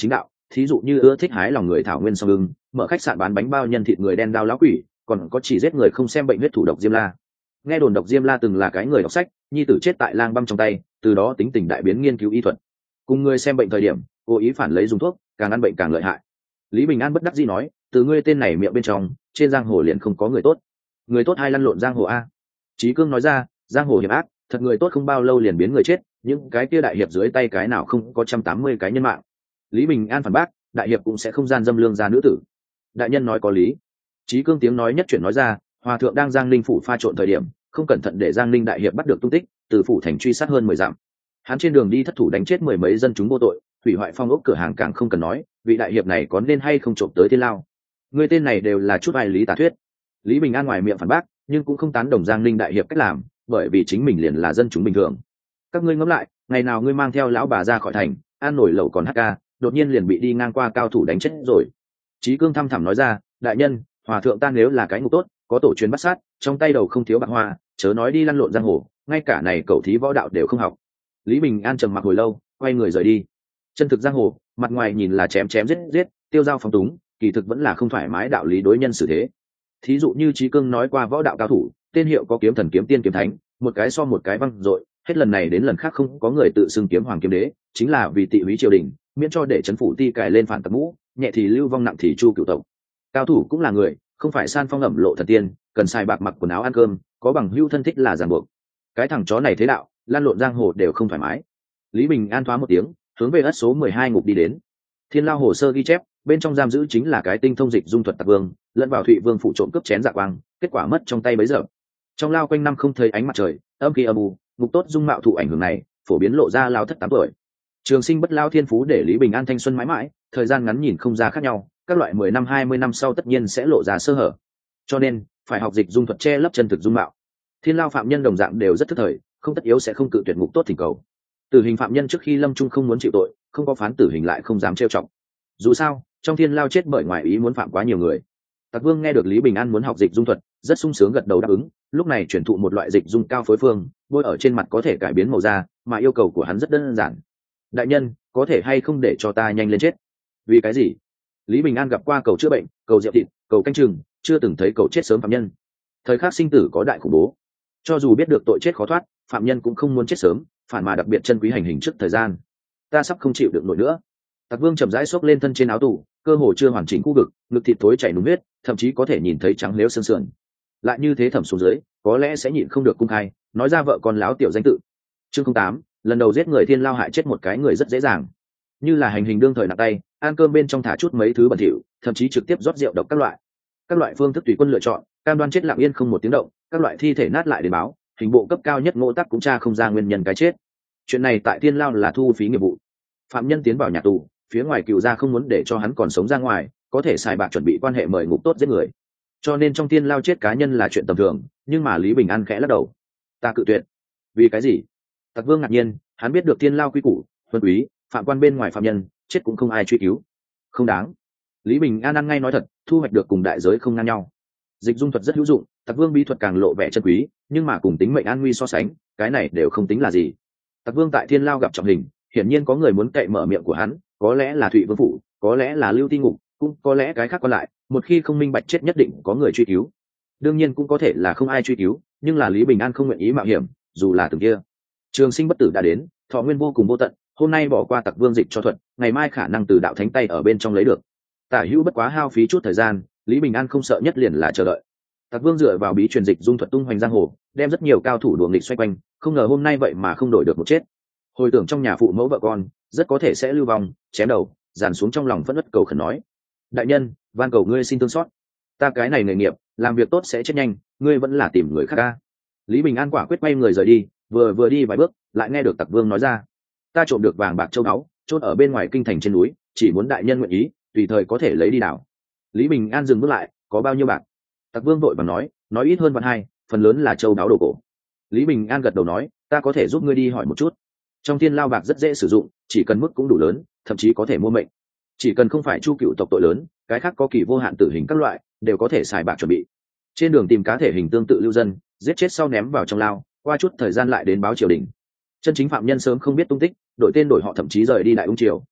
thí dụ như ưa thích hái lòng người thảo nguyên song ưng, mở khách sạn bán bánh bao nhân thịt người đen đao lão quỷ, còn có chỉ giết người không xem bệnh huyết thủ độc Diêm La. Nghe đồn độc Diêm La từng là cái người đọc sách, nhi tử chết tại lang băm trong tay, từ đó tính tình đại biến nghiên cứu y thuật. Cùng người xem bệnh thời điểm, cố ý phản lấy dùng thuốc, càng ăn bệnh càng lợi hại. Lý Bình An bất đắc dĩ nói, từ ngươi tên này miệng bên trong, trên giang hồ liền không có người tốt. Người tốt hay lăn lộn giang hồ a? Chí Cương nói ra, giang hồ hiểm ác, thật người tốt không bao lâu liền biến người chết, những cái kia đại hiệp dưới tay cái nào không có 180 cái nhân mạng. Lý Bình An phản bác, đại hiệp cũng sẽ không gian dâm lương gia nữ tử. Đại nhân nói có lý. Chí Cương tiếng nói nhất chuyển nói ra, hòa thượng đang Giang Ninh phủ pha trộn thời điểm, không cẩn thận để Giang Ninh đại hiệp bắt được tung tích, từ phủ thành truy sát hơn 10 dặm. Hắn trên đường đi thất thủ đánh chết 10 mấy dân chúng vô tội, hủy hoại phong ốc cửa hàng càng không cần nói, vị đại hiệp này có nên hay không trộm tới thiên lao. Người tên này đều là chút ai lý tà thuyết. Lý Bình An ngoài miệng phản bác, nhưng cũng không tán đồng Giang Ninh đại hiệp cách làm, bởi vì chính mình liền là dân chúng bình thường. Các ngươi ngẫm lại, ngày nào ngươi mang theo lão bà ra khỏi thành, ăn nổi lẩu còn hát ca, đột nhiên liền bị đi ngang qua cao thủ đánh chết rồi. Chí Cương thăm thẳm nói ra, đại nhân, hòa thượng ta nếu là cái ngục tốt, có tổ chuyến bắt sát, trong tay đầu không thiếu bạc hoa, chớ nói đi lăn lộn giang hồ, ngay cả này cậu thí võ đạo đều không học. Lý Bình An trầm mặc hồi lâu, quay người rời đi. Chân thực giang hồ, mặt ngoài nhìn là chém chém giết giết, tiêu dao phóng túng, kỳ thực vẫn là không thoải mái đạo lý đối nhân xử thế. Thí dụ như Chí Cương nói qua võ đạo cao thủ, tên hiệu có kiếm thần kiếm tiên kiếm thánh, một cái so một cái văng dội, hết lần này đến lần khác không có người tự xưng kiếm hoàng kiếm đế, chính là vì tị húy triều đình, miễn cho để chấn phủ ti cài lên phản tặc mũ, nhẹ thì lưu vong nặng thì chu cửu tộc. Cao thủ cũng là người, không phải san phong ẩm lộ thần tiên, cần xài bạc mặc quần áo ăn cơm, có bằng hữu thân thích là ràng buộc. Cái thằng chó này thế đạo, lan lộn giang hồ đều không thoải mái. Lý Bình An thoá một tiếng, hướng về ất số 12 ngục đi đến. Thiên lao hồ sơ ghi chép, bên trong giam giữ chính là cái tinh thông dịch dung thuật tặc vương, lẫn vào Thụy Vương phụ trộm cướp chén dạ quang, kết quả mất trong tay bấy giờ. Trong lao quanh năm không thấy ánh mặt trời, âm khí âm u, ngục tốt dung mạo thụ ảnh hưởng này, phổ biến lộ ra lao thất 8 tuổi. Trường sinh bất lao thiên phú để Lý Bình An thanh xuân mãi mãi, thời gian ngắn nhìn không ra khác nhau, các loại 10 năm 20 năm sau tất nhiên sẽ lộ ra sơ hở. Cho nên, phải học dịch dung thuật che lấp chân thực dung mạo. Thiên lao phạm nhân đồng dạng đều rất thức thời, không tất yếu sẽ không cự tuyệt ngục tốt thỉnh cầu. Tử hình phạm nhân trước khi lâm chung không muốn chịu tội, không có phán tử hình lại không dám trêu chọc. Dù sao, trong thiên lao chết bởi ngoài ý muốn phạm quá nhiều người. Tặc Vương nghe được Lý Bình An muốn học dịch dung thuật, rất sung sướng gật đầu đáp ứng, lúc này chuyển thụ một loại dịch dung cao phối phương, bôi ở trên mặt có thể cải biến màu da, mà yêu cầu của hắn rất đơn giản. Đại nhân, có thể hay không để cho ta nhanh lên chết? Vì cái gì? Lý Bình An gặp qua cầu chữa bệnh, cầu diệu thịt, cầu canh chừng, chưa từng thấy cầu chết sớm phạm nhân. Thời khắc sinh tử có đại khủng bố, cho dù biết được tội chết khó thoát, phạm nhân cũng không muốn chết sớm, phản mà đặc biệt chân quý hành hình trước thời gian. Ta sắp không chịu được nổi nữa. Tặc Vương chậm rãi xốc lên thân trên áo tù, cơ hồ chưa hoàn chỉnh khu vực, ngực thịt thối chảy núng huyết, thậm chí có thể nhìn thấy trắng liếu xương sườn. Lại như thế thẩm xuống dưới, có lẽ sẽ nhịn không được cung khai, nói ra vợ con láo tiểu danh tự. Chương 08, lần đầu giết người thiên lao hại chết một cái người rất dễ dàng. Như là hành hình đương thời nặng tay, ăn cơm bên trong thả chút mấy thứ bẩn thỉu, thậm chí trực tiếp rót rượu độc các loại. Các loại phương thức tùy quân lựa chọn, cam đoan chết lặng yên không một tiếng động, các loại thi thể nát lại để báo, hình bộ cấp cao nhất ngộ tắc cũng tra không ra nguyên nhân cái chết. Chuyện này tại thiên lao là thu phí nghiệp vụ. Phạm nhân tiến vào nhà tù, phía ngoài cựu gia không muốn để cho hắn còn sống ra ngoài, có thể xài bạc chuẩn bị quan hệ mời ngục tốt giết người, cho nên trong thiên lao chết cá nhân là chuyện tầm thường. Nhưng mà Lý Bình An khẽ lắc đầu, ta cự tuyệt. Vì cái gì? Tặc Vương ngạc nhiên, hắn biết được thiên lao quy củ, huân quý, phạm quan bên ngoài phạm nhân chết cũng không ai truy cứu, không đáng. Lý Bình An ăn ngay nói thật, thu hoạch được cùng đại giới không ngang nhau. Dịch dung thuật rất hữu dụng, Tặc Vương bí thuật càng lộ vẻ chân quý, nhưng mà cùng tính mệnh an nguy so sánh, cái này đều không tính là gì. Tặc Vương tại thiên lao gặp trọng hình, hiển nhiên có người muốn cậy mở miệng của hắn, có lẽ là Thụy Vương phủ, có lẽ là Lưu Ti ngục, cũng có lẽ cái khác còn lại, một khi không minh bạch chết nhất định có người truy cứu. Đương nhiên cũng có thể là không ai truy cứu, nhưng là Lý Bình An không nguyện ý mạo hiểm, dù là từng kia. Trường sinh bất tử đã đến, thọ nguyên vô cùng vô tận, hôm nay bỏ qua Tặc Vương dịch cho thuật, ngày mai khả năng từ đạo thánh tay ở bên trong lấy được. Tả hữu bất quá hao phí chút thời gian, Lý Bình An không sợ nhất liền là chờ đợi. Tặc Vương dựa vào bí truyền dịch dung thuật tung hoành giang hồ, đem rất nhiều cao thủ đuổi nghịch xoay quanh, không ngờ hôm nay vậy mà không đổi được một chết. Hồi tưởng trong nhà phụ mẫu vợ con, rất có thể sẽ lưu vong, chém đầu, dàn xuống trong lòng phẫn uất cầu khẩn nói: đại nhân, van cầu ngươi xin thương xót, ta cái này nghề nghiệp, làm việc tốt sẽ chết nhanh, ngươi vẫn là tìm người khác ca. Lý Bình An quả quyết quay người rời đi, vừa đi vài bước, lại nghe được Tặc Vương nói ra: ta trộm được vàng bạc châu báu, chôn ở bên ngoài kinh thành trên núi, chỉ muốn đại nhân nguyện ý, tùy thời có thể lấy đi đảo. Lý Bình An dừng bước lại, có bao nhiêu bạc? Tặc Vương vội vàng nói ít hơn vạn hai, phần lớn là châu báu đồ cổ. Lý Bình An gật đầu nói: ta có thể giúp ngươi đi hỏi một chút. Trong thiên lao bạc rất dễ sử dụng, chỉ cần mức cũng đủ lớn, thậm chí có thể mua mệnh. Chỉ cần không phải chu cựu tộc tội lớn, cái khác có kỳ vô hạn tử hình các loại, đều có thể xài bạc chuẩn bị. Trên đường tìm cá thể hình tương tự lưu dân, giết chết sau ném vào trong lao, qua chút thời gian lại đến báo triều đình. Chân chính phạm nhân sớm không biết tung tích, đổi tên đổi họ thậm chí rời đi đại ung triều,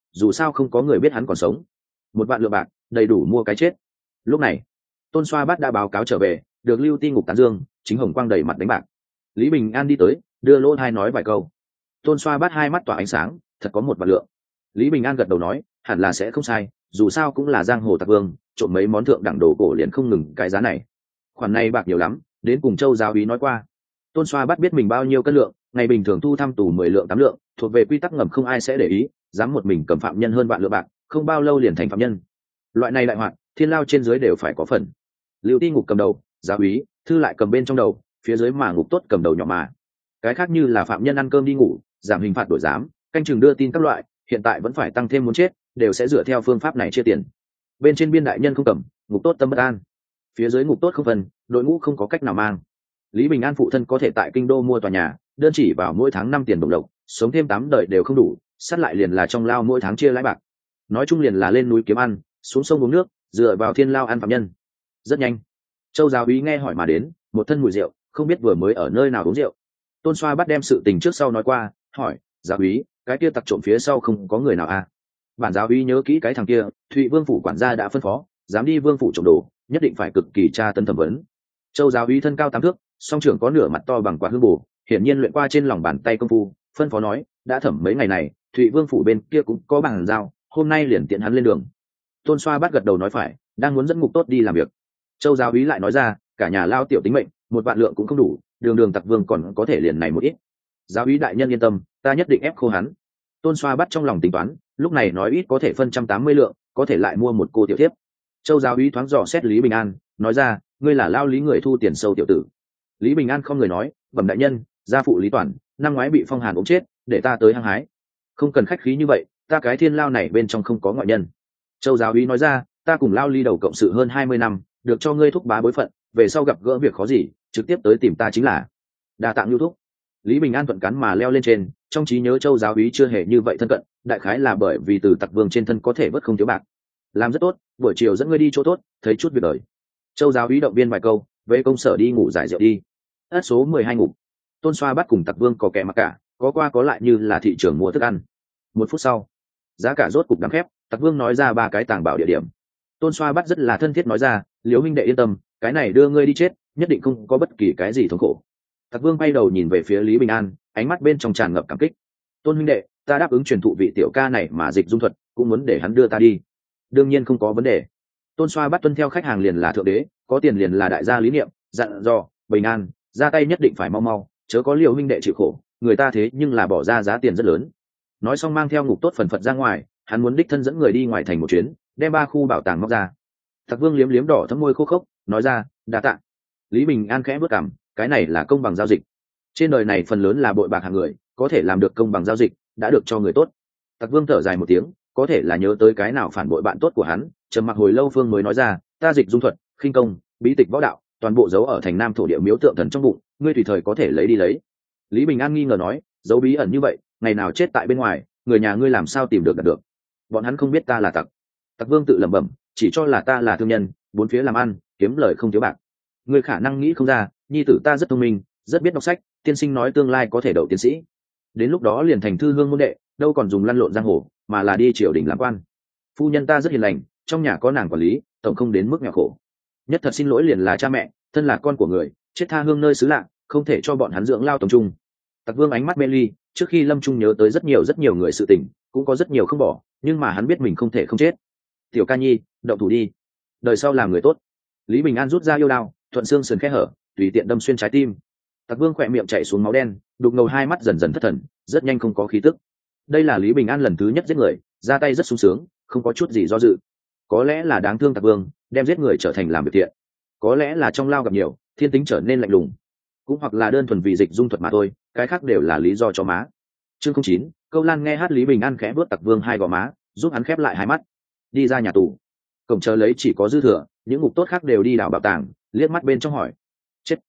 dù sao không có người biết hắn còn sống. 1 vạn lượng bạc đầy đủ mua cái chết. Lúc này Tôn Xoa Bát đã báo cáo trở về, được Lưu Ti ngục tán dương, chính hồng quang đầy mặt đánh bạc. Lý Bình An đi tới, đưa lỗ tai nói vài câu. Tôn Xoa Bát hai mắt tỏa ánh sáng, thật có 1 vạn lượng. Lý Bình An gật đầu nói, hẳn là sẽ không sai, dù sao cũng là giang hồ tặc vương, trộm mấy món thượng đẳng đồ cổ liền không ngừng cái giá này. Khoản này bạc nhiều lắm, đến cùng Châu giáo úy nói qua. Tôn Xoa Bát biết mình bao nhiêu cân lượng, ngày bình thường thu thăm tù 10 lượng 8 lượng, thuộc về quy tắc ngầm không ai sẽ để ý, dám một mình cầm phạm nhân hơn vạn lượng bạc, không bao lâu liền thành phạm nhân. Loại này đại hoạn, thiên lao trên dưới đều phải có phần. Lưu Ti ngục cầm đầu, giáo úy, thư lại cầm bên trong đầu, phía dưới mà ngục tốt cầm đầu nhỏ mà. Cái khác như là phạm nhân ăn cơm đi ngủ, giảm hình phạt đổi giám, canh chừng đưa tin các loại, hiện tại vẫn phải tăng thêm muốn chết, đều sẽ dựa theo phương pháp này chia tiền. Bên trên biên đại nhân không cầm, ngục tốt tâm bất an. Phía dưới ngục tốt không phần, đội ngũ không có cách nào mang. Lý Bình An phụ thân có thể tại kinh đô mua tòa nhà, đơn chỉ vào mỗi tháng 5 tiền bổng lộc, sống thêm 8 đời đều không đủ, sát lại liền là trong lao mỗi tháng chia lãi bạc. Nói chung liền là lên núi kiếm ăn, xuống sông uống nước, dựa vào thiên lao ăn phạm nhân. Rất nhanh, Châu giáo úy nghe hỏi mà đến, một thân mùi rượu, không biết vừa mới ở nơi nào uống rượu. Tôn Xoa Bắt đem sự tình trước sau nói qua, hỏi, giáo úy, cái kia tặc trộm phía sau không có người nào à? Bản giáo úy nhớ kỹ cái thằng kia, Thụy Vương phủ quản gia đã phân phó, dám đi Vương phủ trộm đồ, nhất định phải cực kỳ tra tấn thẩm vấn. Châu giáo úy thân cao 8 thước, song trưởng có nửa mặt to bằng quả hương bù, hiển nhiên luyện qua trên lòng bàn tay công phu, phân phó nói, đã thẩm mấy ngày này, Thụy Vương phủ bên kia cũng có bàn giao, hôm nay liền tiện hắn lên đường. Tôn Xoa Bắt gật đầu nói phải, đang muốn dẫn ngục tốt đi làm việc. Châu giáo úy lại nói ra, cả nhà lao tiểu tính mệnh, 1 vạn lượng cũng không đủ, đường tặc vương còn có thể liền này một ít. Giáo úy đại nhân yên tâm, ta nhất định ép khô hắn. Tôn Xoa Bắt trong lòng tính toán, lúc này nói ít có thể phân 180 lượng, có thể lại mua một cô tiểu thiếp. Châu giáo úy thoáng dò xét Lý Bình An, nói ra, ngươi là lao lý người thu tiền sâu tiểu tử. Lý Bình An không người nói, bẩm đại nhân, gia phụ Lý Toàn năm ngoái bị phong hàn ốm chết, để ta tới hăng hái. Không cần khách khí như vậy, ta cái thiên lao này bên trong không có ngoại nhân. Châu giáo úy nói ra, ta cùng lao ly đầu cộng sự hơn 20 năm, được cho ngươi thúc bá bối phận, về sau gặp gỡ việc khó gì, trực tiếp tới tìm ta chính là. Đa tạng lưu thúc. Lý Bình An thuận cắn mà leo lên trên, trong trí nhớ Châu giáo úy chưa hề như vậy thân cận, đại khái là bởi vì từ tặc vương trên thân có thể vớt không thiếu bạc. Làm rất tốt, buổi chiều dẫn ngươi đi chỗ tốt, thấy chút việc đời. Châu giáo úy động viên vài câu, về công sở đi ngủ giải rượu đi. Ất số 12 ngủ. Tôn Xoa Bắt cùng tặc vương có kẻ mặc cả, có qua có lại như là thị trường mua thức ăn. 1 phút sau, giá cả rốt cục đắm khép, tặc vương nói ra 3 cái tàng bảo địa điểm. Tôn Xoa Bắt rất là thân thiết nói ra, Liễu huynh đệ yên tâm, cái này đưa ngươi đi chết, nhất định không có bất kỳ cái gì thống khổ. Tặc vương bay đầu nhìn về phía Lý Bình An, ánh mắt bên trong tràn ngập cảm kích. Tôn huynh đệ, ta đáp ứng truyền thụ vị tiểu ca này mà dịch dung thuật, cũng muốn để hắn đưa ta đi. Đương nhiên không có vấn đề. Tôn Xoa Bắt tuân theo khách hàng liền là thượng đế, có tiền liền là đại gia lý niệm, dặn dò, Bình An, ra tay nhất định phải mau, chớ có Liễu huynh đệ chịu khổ, người ta thế nhưng là bỏ ra giá tiền rất lớn. Nói xong mang theo ngục tốt phần phật ra ngoài, hắn muốn đích thân dẫn người đi ngoài thành một chuyến, đem 3 khu bảo tàng móc ra. Tặc vương liếm liếm đỏ thấm môi khô khốc, nói ra, đa tạ. Lý Bình An khẽ bước cằm, cái này là công bằng giao dịch. Trên đời này phần lớn là bội bạc hàng người, có thể làm được công bằng giao dịch, đã được cho người tốt. Tặc vương thở dài một tiếng, có thể là nhớ tới cái nào phản bội bạn tốt của hắn, trầm mặc hồi lâu phương mới nói ra, ta dịch dung thuật, khinh công, bí tịch võ đạo, toàn bộ giấu ở thành Nam thổ địa miếu tượng thần trong bụng, ngươi tùy thời có thể lấy đi lấy. Lý Bình An nghi ngờ nói, giấu bí ẩn như vậy, ngày nào chết tại bên ngoài, người nhà ngươi làm sao tìm được đạt được? Bọn hắn không biết ta là tặc. Tặc vương tự lẩm bẩm, chỉ cho là ta là thương nhân, bốn phía làm ăn, kiếm lời không thiếu bạc. Ngươi khả năng nghĩ không ra, nhi tử ta rất thông minh, rất biết đọc sách, tiên sinh nói tương lai có thể đậu tiến sĩ. Đến lúc đó liền thành thư hương môn đệ, đâu còn dùng lăn lộn giang hồ, mà là đi triều đình làm quan. Phu nhân ta rất hiền lành, trong nhà có nàng quản lý, tổng không đến mức nghèo khổ. Nhất thật xin lỗi liền là cha mẹ, thân là con của người, chết tha hương nơi xứ lạ, không thể cho bọn hắn dưỡng lao tổng trung. Tặc vương ánh mắt mê ly, trước khi lâm trung nhớ tới rất nhiều người sự tình, cũng có rất nhiều không bỏ, nhưng mà hắn biết mình không thể không chết. Tiểu ca nhi, động thủ đi, đời sau làm người tốt. Lý Bình An rút ra yêu đao, thuận xương sườn khe hở, tùy tiện đâm xuyên trái tim. Tặc vương khỏe miệng chảy xuống máu đen, đục ngầu hai mắt dần dần thất thần, rất nhanh không có khí tức. Đây là Lý Bình An lần thứ nhất giết người, ra tay rất sung sướng, không có chút gì do dự. Có lẽ là đáng thương tặc vương, đem giết người trở thành làm việc thiện. Có lẽ là trong lao gặp nhiều, thiên tính trở nên lạnh lùng. Cũng hoặc là đơn thuần vì dịch dung thuật mà thôi, cái khác đều là lý do cho má. Chương 09, Câu Lan nghe hát Lý Bình An khẽ vuốt tặc vương hai gò má, giúp hắn khép lại hai mắt. Đi ra nhà tù. Cổng chờ lấy chỉ có dư thừa, những ngục tốt khác đều đi đào bảo tàng, liếc mắt bên trong hỏi. Chết.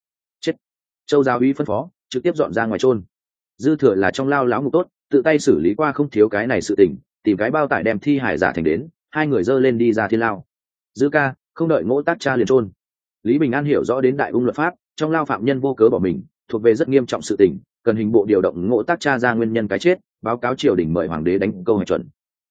Châu giáo úy phân phó, trực tiếp dọn ra ngoài chôn. Dư thừa là trong lao láo ngục tốt, tự tay xử lý qua không thiếu cái này sự tình, tìm cái bao tải đem thi hải giả thành đến, hai người dơ lên đi ra thiên lao. Dư ca, không đợi Ngỗ Tác Cha liền chôn. Lý Bình An hiểu rõ đến đại ung luật pháp, trong lao phạm nhân vô cớ bỏ mình, thuộc về rất nghiêm trọng sự tình, cần hình bộ điều động Ngỗ Tác Cha ra nguyên nhân cái chết, báo cáo triều đình mời hoàng đế đánh câu hành chuẩn.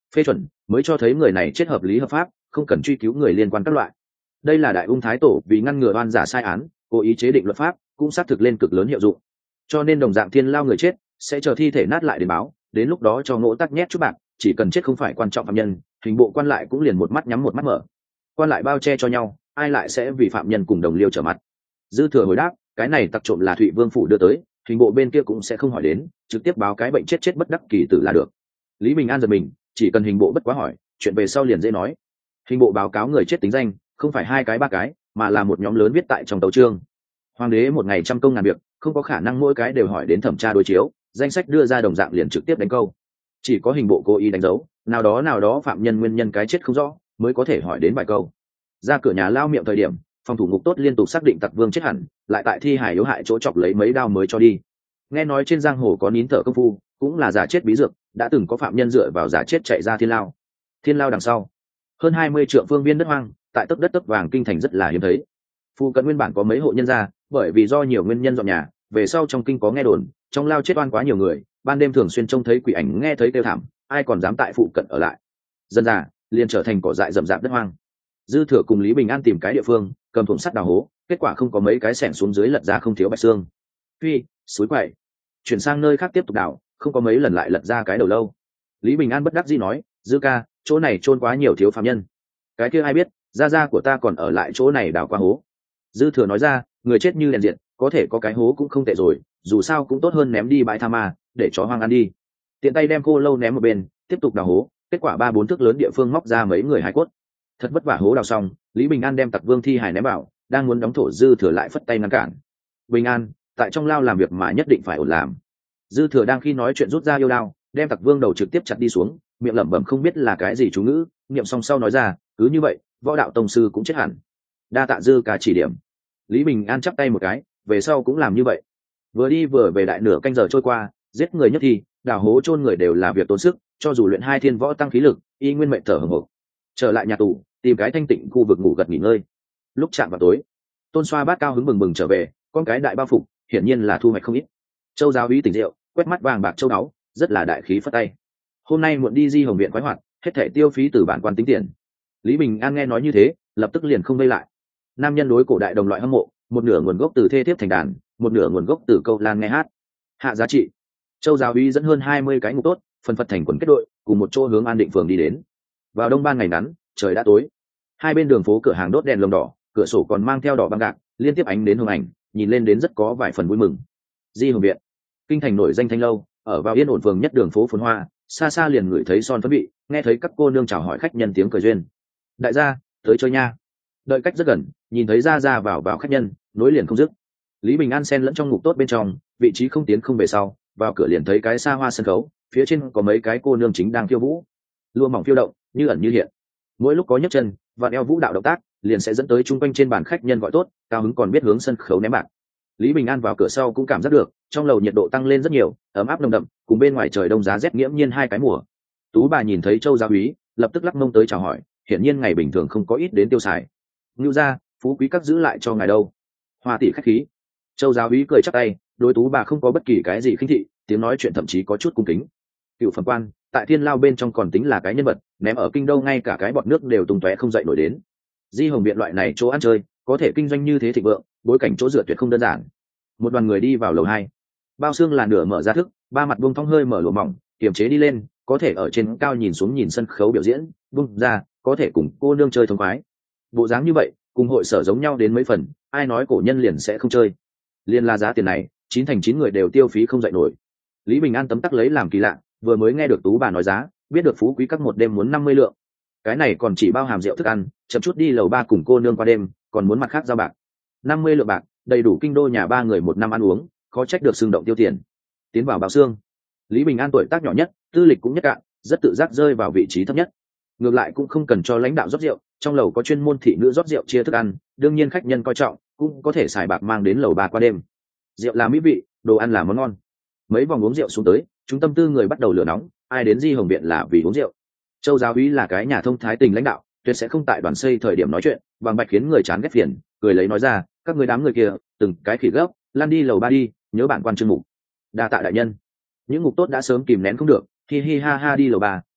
phê chuẩn mới cho thấy người này chết hợp lý hợp pháp, không cần truy cứu người liên quan các loại. Đây là đại ung thái tổ vì ngăn ngừa oan giả sai án, cố ý chế định luật pháp, cũng xác thực lên cực lớn hiệu dụng. Cho nên đồng dạng thiên lao người chết sẽ chờ thi thể nát lại đến báo, đến lúc đó cho Ngỗ Tắc nhét chút bạc, chỉ cần chết không phải quan trọng phạm nhân, hình bộ quan lại cũng liền một mắt nhắm một mắt mở. Quan lại bao che cho nhau, ai lại sẽ vì phạm nhân cùng đồng liêu trở mặt. Dư Thừa hồi đáp, cái này tặc trộm là Thụy Vương phủ đưa tới, hình bộ bên kia cũng sẽ không hỏi đến, trực tiếp báo cái bệnh chết bất đắc kỳ tử là được. Lý Bình An giật mình, chỉ cần hình bộ bất quá hỏi, chuyện về sau liền dễ nói. Hình bộ báo cáo người chết tính danh, không phải 2 cái 3 cái, mà là một nhóm lớn viết tại trong tấu chương. Hoàng đế một ngày trăm công ngàn việc, không có khả năng mỗi cái đều hỏi đến thẩm tra đối chiếu, danh sách đưa ra đồng dạng liền trực tiếp đánh câu. Chỉ có hình bộ cố ý đánh dấu, nào đó phạm nhân nguyên nhân cái chết không rõ, mới có thể hỏi đến vài câu. Ra cửa nhà lao miệng thời điểm, phòng thủ ngục tốt liên tục xác định tặc vương chết hẳn, lại tại thi hài yếu hại chỗ chọc lấy mấy đao mới cho đi. Nghe nói trên giang hồ có nín thở công phu, cũng là giả chết bí dược, đã từng có phạm nhân dựa vào giả chết chạy ra thiên lao. Thiên lao đằng sau, hơn 20 trượng phương biên đất hoang, tại tấc đất tấc vàng kinh thành rất là hiếm thấy. Phụ cận nguyên bản có mấy hộ nhân gia, bởi vì do nhiều nguyên nhân dọn nhà, về sau trong kinh có nghe đồn, trong lao chết oan quá nhiều người, ban đêm thường xuyên trông thấy quỷ ảnh, nghe thấy kêu thảm, ai còn dám tại phụ cận ở lại. Dân già liền trở thành cỏ dại rậm rạp đất hoang. Dư Thừa cùng Lý Bình An tìm cái địa phương, cầm thùng sắt đào hố, kết quả không có mấy cái xẻng xuống dưới lật ra không thiếu bạch xương. Phi, suối quậy, chuyển sang nơi khác tiếp tục đào, không có mấy lần lại lật ra cái đầu lâu. Lý Bình An bất đắc dĩ nói, Dư ca, chỗ này chôn quá nhiều thiếu phạm nhân. Cái kia ai biết, gia của ta còn ở lại chỗ này đào qua hố. Dư Thừa nói ra, người chết như đèn diện, có thể có cái hố cũng không tệ rồi, dù sao cũng tốt hơn ném đi bãi tha ma, để chó hoang ăn đi. Tiện tay đem khô lâu ném một bên, tiếp tục đào hố, kết quả 3-4 thước lớn địa phương móc ra mấy người hài cốt. Thật vất vả hố đào xong, Lý Bình An đem tặc vương thi hài ném vào, đang muốn đóng thổ, Dư Thừa lại phất tay ngăn cản. Bình An, tại trong lao làm việc mà nhất định phải ổn làm. Dư Thừa đang khi nói chuyện rút ra yêu đao, đem tặc vương đầu trực tiếp chặt đi xuống, miệng lẩm bẩm không biết là cái gì chú ngữ, niệm xong sau nói ra, cứ như vậy, võ đạo tông sư cũng chết hẳn. Đa tạ Dư ca chỉ điểm. Lý Bình An chắp tay một cái, về sau cũng làm như vậy. Vừa đi vừa về đại nửa canh giờ trôi qua, giết người nhất thì đào hố chôn người đều là việc tốn sức, cho dù luyện 2 thiên võ tăng khí lực, y nguyên mệnh thở hổn hộc. Trở lại nhà tù, tìm cái thanh tịnh khu vực ngủ gật nghỉ ngơi. Lúc chạm vào tối, Tôn Xoa bát cao hứng bừng bừng trở về, con cái đại bao phục, hiển nhiên là thu hoạch không ít. Châu giáo úy tỉnh rượu, quét mắt vàng bạc châu báu, rất là đại khí phất tay. Hôm nay muộn đi Di Hồng viện khoái hoạt, hết thảy tiêu phí từ bản quan tính tiền. Lý Bình An nghe nói như thế, lập tức liền không vây lại. Nam nhân đối cổ đại đồng loại hâm mộ, một nửa nguồn gốc từ thê thiếp thành đàn, một nửa nguồn gốc từ câu lan nghe hát. Hạ giá trị. Châu giáo úy dẫn hơn 20 cái ngục tốt, phân phật thành quần kết đội, cùng một chỗ hướng An Định phường đi đến. Vào đông ban ngày ngắn, trời đã tối. Hai bên đường phố cửa hàng đốt đèn lồng đỏ, cửa sổ còn mang theo đỏ băng gạc, liên tiếp ánh đến hồng ảnh, nhìn lên đến rất có vài phần vui mừng. Di Hồng viện, kinh thành nổi danh thanh lâu, ở vào yên ổn phường nhất đường phố phồn hoa, xa xa liền ngửi thấy son phấn vị, nghe thấy các cô nương chào hỏi khách nhân tiếng cười duyên. Đại gia, tới chơi nha. Đợi cách rất gần, nhìn thấy ra vào khách nhân, nối liền không dứt. Lý Bình An xen lẫn trong ngục tốt bên trong, vị trí không tiến không về sau, vào cửa liền thấy cái xa hoa sân khấu, phía trên có mấy cái cô nương chính đang khiêu vũ, lụa mỏng phiêu động, như ẩn như hiện. Mỗi lúc có nhấc chân và eo vũ đạo động tác, liền sẽ dẫn tới chung quanh trên bàn khách nhân gọi tốt, cao hứng còn biết hướng sân khấu ném bạc. Lý Bình An vào cửa sau cũng cảm giác được, trong lầu nhiệt độ tăng lên rất nhiều, ấm áp nồng đậm, cùng bên ngoài trời đông giá rét nghiễm nhiên 2 cái mùa. Tú bà nhìn thấy Châu giáo úy, lập tức lắc mông tới chào hỏi, hiển nhiên ngày bình thường không có ít đến tiêu xài. Ngưu gia, phú quý các giữ lại cho ngài đâu. Hoa tỷ khách khí. Châu giáo úy cười chắp tay, đối Tú bà không có bất kỳ cái gì khinh thị, tiếng nói chuyện thậm chí có chút cung kính. Cựu phẩm quan, tại thiên lao bên trong còn tính là cái nhân vật, ném ở kinh đô ngay cả cái bọt nước đều tung tóe không dậy nổi đến. Di Hồng viện loại này chỗ ăn chơi, có thể kinh doanh như thế thịnh vượng, bối cảnh chỗ dựa tuyệt không đơn giản. Một đoàn người đi vào lầu 2. Bao xương là nửa mở ra thức, 3 mặt buông thong hơi mở lụa mỏng, kiềm chế đi lên, có thể ở trên cao nhìn xuống nhìn sân khấu biểu diễn, buông ra, có thể cùng cô nương chơi thông khoái. Bộ dáng như vậy, cùng hội sở giống nhau đến mấy phần, ai nói cổ nhân liền sẽ không chơi. Liên là giá tiền này, 9 thành 9 người đều tiêu phí không dậy nổi. Lý Bình An tấm tắc lấy làm kỳ lạ, vừa mới nghe được Tú bà nói giá, biết được phú quý các một đêm muốn 50 lượng. Cái này còn chỉ bao hàm rượu thức ăn, chậm chút đi lầu 3 cùng cô nương qua đêm, còn muốn mặt khác giao bạc. 50 lượng bạc, đầy đủ kinh đô nhà 3 người 1 năm ăn uống, khó trách được xương động tiêu tiền. Tiến vào bao xương, Lý Bình An tuổi tác nhỏ nhất, tư lịch cũng nhất cạn, rất tự giác rơi vào vị trí thấp nhất. Ngược lại cũng không cần cho lãnh đạo rót rượu, trong lầu có chuyên môn thị nữ rót rượu chia thức ăn, đương nhiên khách nhân coi trọng, cũng có thể xài bạc mang đến lầu 3 qua đêm. Rượu là mỹ vị, đồ ăn là món ngon. Mấy vòng uống rượu xuống tới, chúng tâm tư người bắt đầu lửa nóng, ai đến Di Hồng viện là vì uống rượu. Châu giáo úy là cái nhà thông thái tình lãnh đạo, tuyệt sẽ không tại đoàn xây thời điểm nói chuyện, bằng bạch khiến người chán ghét phiền, cười lấy nói ra, các người đám người kia, từng cái khỉ gấp, lan đi lầu 3 đi, nhớ bản quan chương mục. Đa tạ đại nhân. Những ngục tốt đã sớm kìm nén không được, hi hi ha ha đi lầu 3,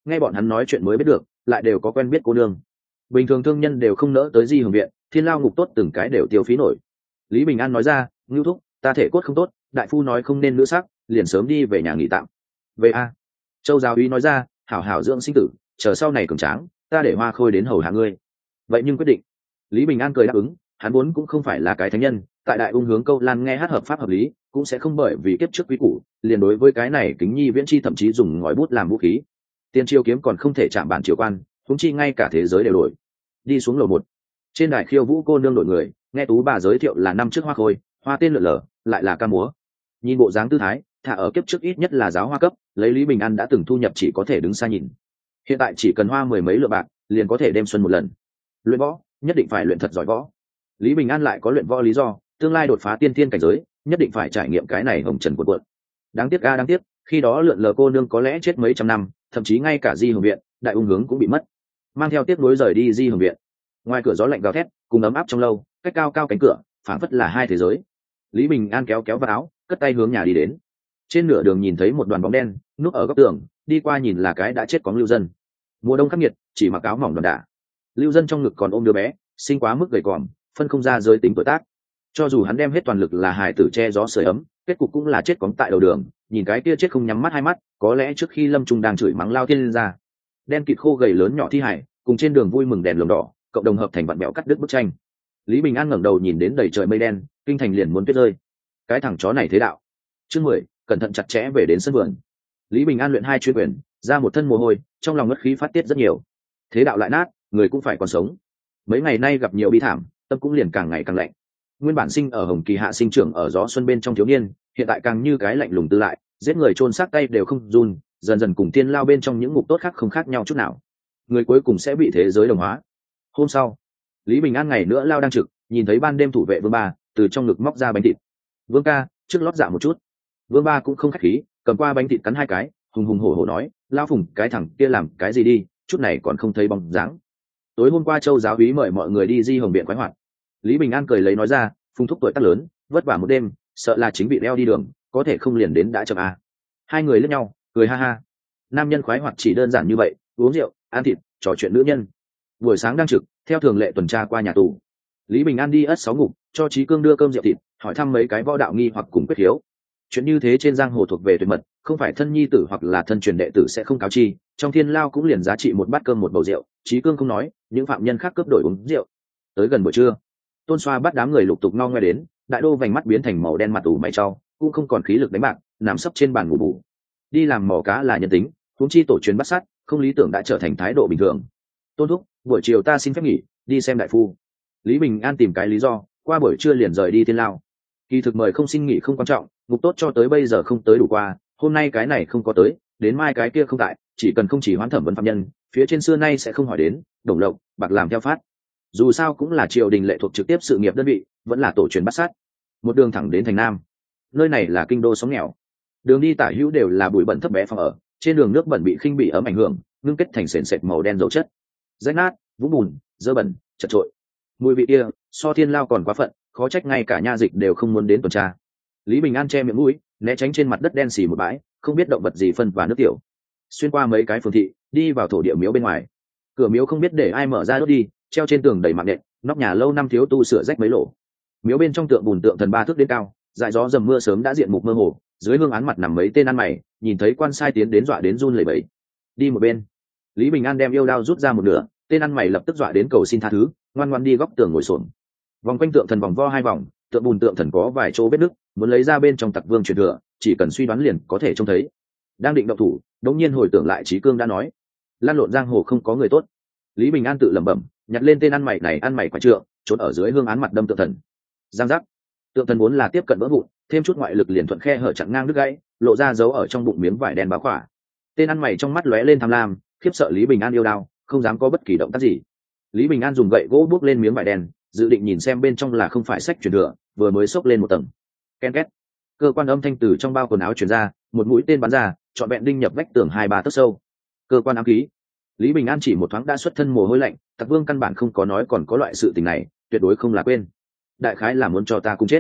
nghe bọn hắn nói chuyện mới biết được lại đều có quen biết cô nương. Bình thường thương nhân đều không nỡ tới di hưởng viện, thiên lao ngục tốt từng cái đều tiêu phí nổi. Lý Bình An nói ra, ngưu thúc, ta thể cốt không tốt, đại phu nói không nên nữ sắc, liền sớm đi về nhà nghỉ tạm. Về a. Châu giáo úy nói ra, hảo hảo dưỡng sinh tử, chờ sau này cường tráng, ta để Hoa Khôi đến hầu hạ ngươi. Vậy nhưng quyết định. Lý Bình An cười đáp ứng, hắn vốn cũng không phải là cái thánh nhân, tại đại ung hướng câu lan nghe hát hợp pháp hợp lý, cũng sẽ không bởi vì kiếp trước quý củ liền đối với cái này kính nhi viễn chi, thậm chí dùng ngòi bút làm vũ khí. Tiên triều kiếm còn không thể chạm bản triều quan, huống chi ngay cả thế giới đều đổi. Đi xuống lầu 1. Trên đài khiêu vũ cô nương đổi người, nghe tú bà giới thiệu là năm trước Hoa Khôi, hoa tên lượn lờ, lại là ca múa. Nhìn bộ dáng tư thái, thả ở kiếp trước ít nhất là giáo hoa cấp, lấy Lý Bình An đã từng thu nhập chỉ có thể đứng xa nhìn. Hiện tại chỉ cần hoa mười mấy lượng bạc, liền có thể đêm xuân một lần. Luyện võ, nhất định phải luyện thật giỏi võ. Lý Bình An lại có luyện võ lý do, tương lai đột phá tiên thiên cảnh giới, nhất định phải trải nghiệm cái này hồng trần cuộn cuộn. Đáng tiếc đáng tiếc, khi đó lượn lờ cô nương có lẽ chết mấy trăm năm, thậm chí ngay cả di hồng viện, đại ung hướng cũng bị mất. Mang theo tiếc nuối rời đi di hồng viện. Ngoài cửa gió lạnh gào thét, cùng ấm áp trong lâu, cách cao cao cánh cửa, phảng phất là hai thế giới. Lý Bình An kéo kéo vào áo, cất tay hướng nhà đi đến. Trên nửa đường nhìn thấy một đoàn bóng đen núp ở góc tường, đi qua nhìn là cái đã chết cóng Lưu Dân. Mùa đông khắc nghiệt, chỉ mặc áo mỏng đòn đả. Lưu Dân trong ngực còn ôm đứa bé, sinh quá mức gầy còm, phân không ra giới tính tuổi tác. Cho dù hắn đem hết toàn lực là hài tử che gió sưởi ấm, kết cục cũng là chết cóng tại đầu đường. Nhìn cái kia chết không nhắm mắt hai mắt, có lẽ trước khi Lâm Trung đang chửi mắng lao thiên ra. Đen kịt khô gầy lớn nhỏ thi hải, cùng trên đường vui mừng đèn lồng đỏ, cộng đồng hợp thành vặn bẹo cắt đứt bức tranh. Lý Bình An ngẩng đầu nhìn đến đầy trời mây đen, kinh thành liền muốn tuyết rơi. Cái thằng chó này thế đạo. Chương 10, cẩn thận chặt chẽ về đến sân vườn. Lý Bình An luyện 2 chuyên quyền, ra một thân mồ hôi, trong lòng ngất khí phát tiết rất nhiều. Thế đạo lại nát, người cũng phải còn sống. Mấy ngày nay gặp nhiều bi thảm, tâm cũng liền càng ngày càng lạnh. Nguyên bản sinh ở Hồng Kỳ hạ sinh trưởng ở gió xuân bên trong thiếu niên, hiện tại càng như cái lạnh lùng tư lại, giết người chôn xác tay đều không run, dần dần cùng tiên lao bên trong những ngục tốt khác không khác nhau chút nào. Người cuối cùng sẽ bị thế giới đồng hóa. Hôm sau, Lý Bình An ngày nữa lao đang trực, nhìn thấy ban đêm thủ vệ Vương Ba từ trong ngực móc ra bánh thịt. Vương ca, trước lót dạ một chút. Vương Ba cũng không khách khí, cầm qua bánh thịt cắn 2 cái, hùng hùng hổ hổ nói, lao Phùng, cái thằng kia làm cái gì đi, chút này còn không thấy bóng dáng. Tối hôm qua Châu giáo úy mời mọi người đi di hồng viện khoái hoạt. Lý Bình An cười lấy nói ra, Phùng thúc tuổi tác lớn, vất vả một đêm, sợ là chính bị leo đi đường, có thể không liền đến đã chậm à. Hai người liếc nhau, cười ha ha. Nam nhân khoái hoạt chỉ đơn giản như vậy, uống rượu, ăn thịt, trò chuyện nữ nhân. Buổi sáng đang trực, theo thường lệ tuần tra qua nhà tù. Lý Bình An đi ất 6 ngục, cho Trí Cương đưa cơm rượu thịt, hỏi thăm mấy cái võ đạo nghi hoặc cùng quyết hiếu. Chuyện như thế trên giang hồ thuộc về tuyệt mật, không phải thân nhi tử hoặc là thân truyền đệ tử sẽ không cáo chi, trong thiên lao cũng liền giá trị một bát cơm một bầu rượu. Trí Cương không nói, những phạm nhân khác cướp đổi uống rượu. Tới gần buổi trưa, Tôn Xoa bắt đám người lục tục ngo ngoe đến, đại đô vành mắt biến thành màu đen mặt ủ mày trau, cũng không còn khí lực đánh bạc, nằm sấp trên bàn ngủ bù. Đi làm mò cá là nhân tính, huống chi tổ truyền bắt sát, không lý tưởng đã trở thành thái độ bình thường. Tôn thúc, buổi chiều ta xin phép nghỉ, đi xem đại phu. Lý Bình An tìm cái lý do, qua buổi trưa liền rời đi thiên lao. Kỳ thực mời không xin nghỉ không quan trọng, ngục tốt cho tới bây giờ không tới đủ qua, hôm nay cái này không có tới, đến mai cái kia không tại, chỉ cần không chỉ hoán thẩm vấn phạm nhân, phía trên xưa nay sẽ không hỏi đến, đồng lộc, bạc làm theo phát. Dù sao cũng là triều đình lệ thuộc trực tiếp sự nghiệp đơn vị, vẫn là tổ truyền bắt sát. Một đường thẳng đến thành Nam. Nơi này là kinh đô sóng nghèo, đường đi tả hữu đều là bụi bẩn thấp bé phòng ở, trên đường nước bẩn bị khinh bỉ ấm ảnh hưởng, ngưng kết thành sền sệt màu đen dấu chất, rách nát, vũng bùn, dơ bẩn, chật trội. Mùi vị kia so thiên lao còn quá phận, khó trách ngay cả nha dịch đều không muốn đến tuần tra. Lý Bình An che miệng mũi, né tránh trên mặt đất đen xì một bãi, không biết động vật gì phân và nước tiểu. Xuyên qua mấy cái phường thị, đi vào thổ địa miếu bên ngoài. Cửa miếu không biết để ai mở ra đốt đi, treo trên tường đầy mạng nện, nóc nhà lâu năm thiếu tu sửa rách mấy lỗ. Miếu bên trong tượng bùn tượng thần 3 thước đến cao, dải gió dầm mưa sớm đã diện mục mơ hồ, dưới hương án mặt nằm mấy tên ăn mày, nhìn thấy quan sai tiến đến dọa đến run lẩy bẩy. Đi một bên. Lý Bình An đem yêu đao rút ra một nửa, tên ăn mày lập tức dọa đến cầu xin tha thứ, ngoan ngoãn đi góc tường ngồi xổm. Vòng quanh tượng thần vòng vo 2 vòng, tượng bùn tượng thần có vài chỗ vết nứt, muốn lấy ra bên trong tặc vương truyền thừa, chỉ cần suy đoán liền có thể trông thấy. Đang định động thủ, đống nhiên hồi tưởng lại Trí Cương đã nói, lan lộn giang hồ không có người tốt. Lý Bình An tự lẩm bẩm, nhặt lên tên ăn mày này, ăn mày quả trượng, trốn ở dưới hương án mặt đâm tượng thần. Giang giác. Tượng thần vốn là tiếp cận vỡ vụn, thêm chút ngoại lực liền thuận khe hở chặn ngang đứt gãy, lộ ra dấu ở trong bụng miếng vải đen báo khỏa. Tên ăn mày trong mắt lóe lên tham lam, khiếp sợ Lý Bình An yêu đao, không dám có bất kỳ động tác gì. Lý Bình An dùng gậy gỗ buốc lên miếng vải đen, dự định nhìn xem bên trong là không phải sách truyền thừa, vừa mới xốc lên một tầng. Ken két. Cơ quan âm thanh từ trong bao quần áo truyền ra, một mũi tên bắn ra, trọn vẹn đinh nhập vách tường 2-3 tấc sâu. Cơ quan ám khí. Lý Bình An chỉ một thoáng đã xuất thân mồ hôi lạnh, Tặc Vương căn bản không có nói còn có loại sự tình này, tuyệt đối không là quên. Đại khái là muốn cho ta cùng chết.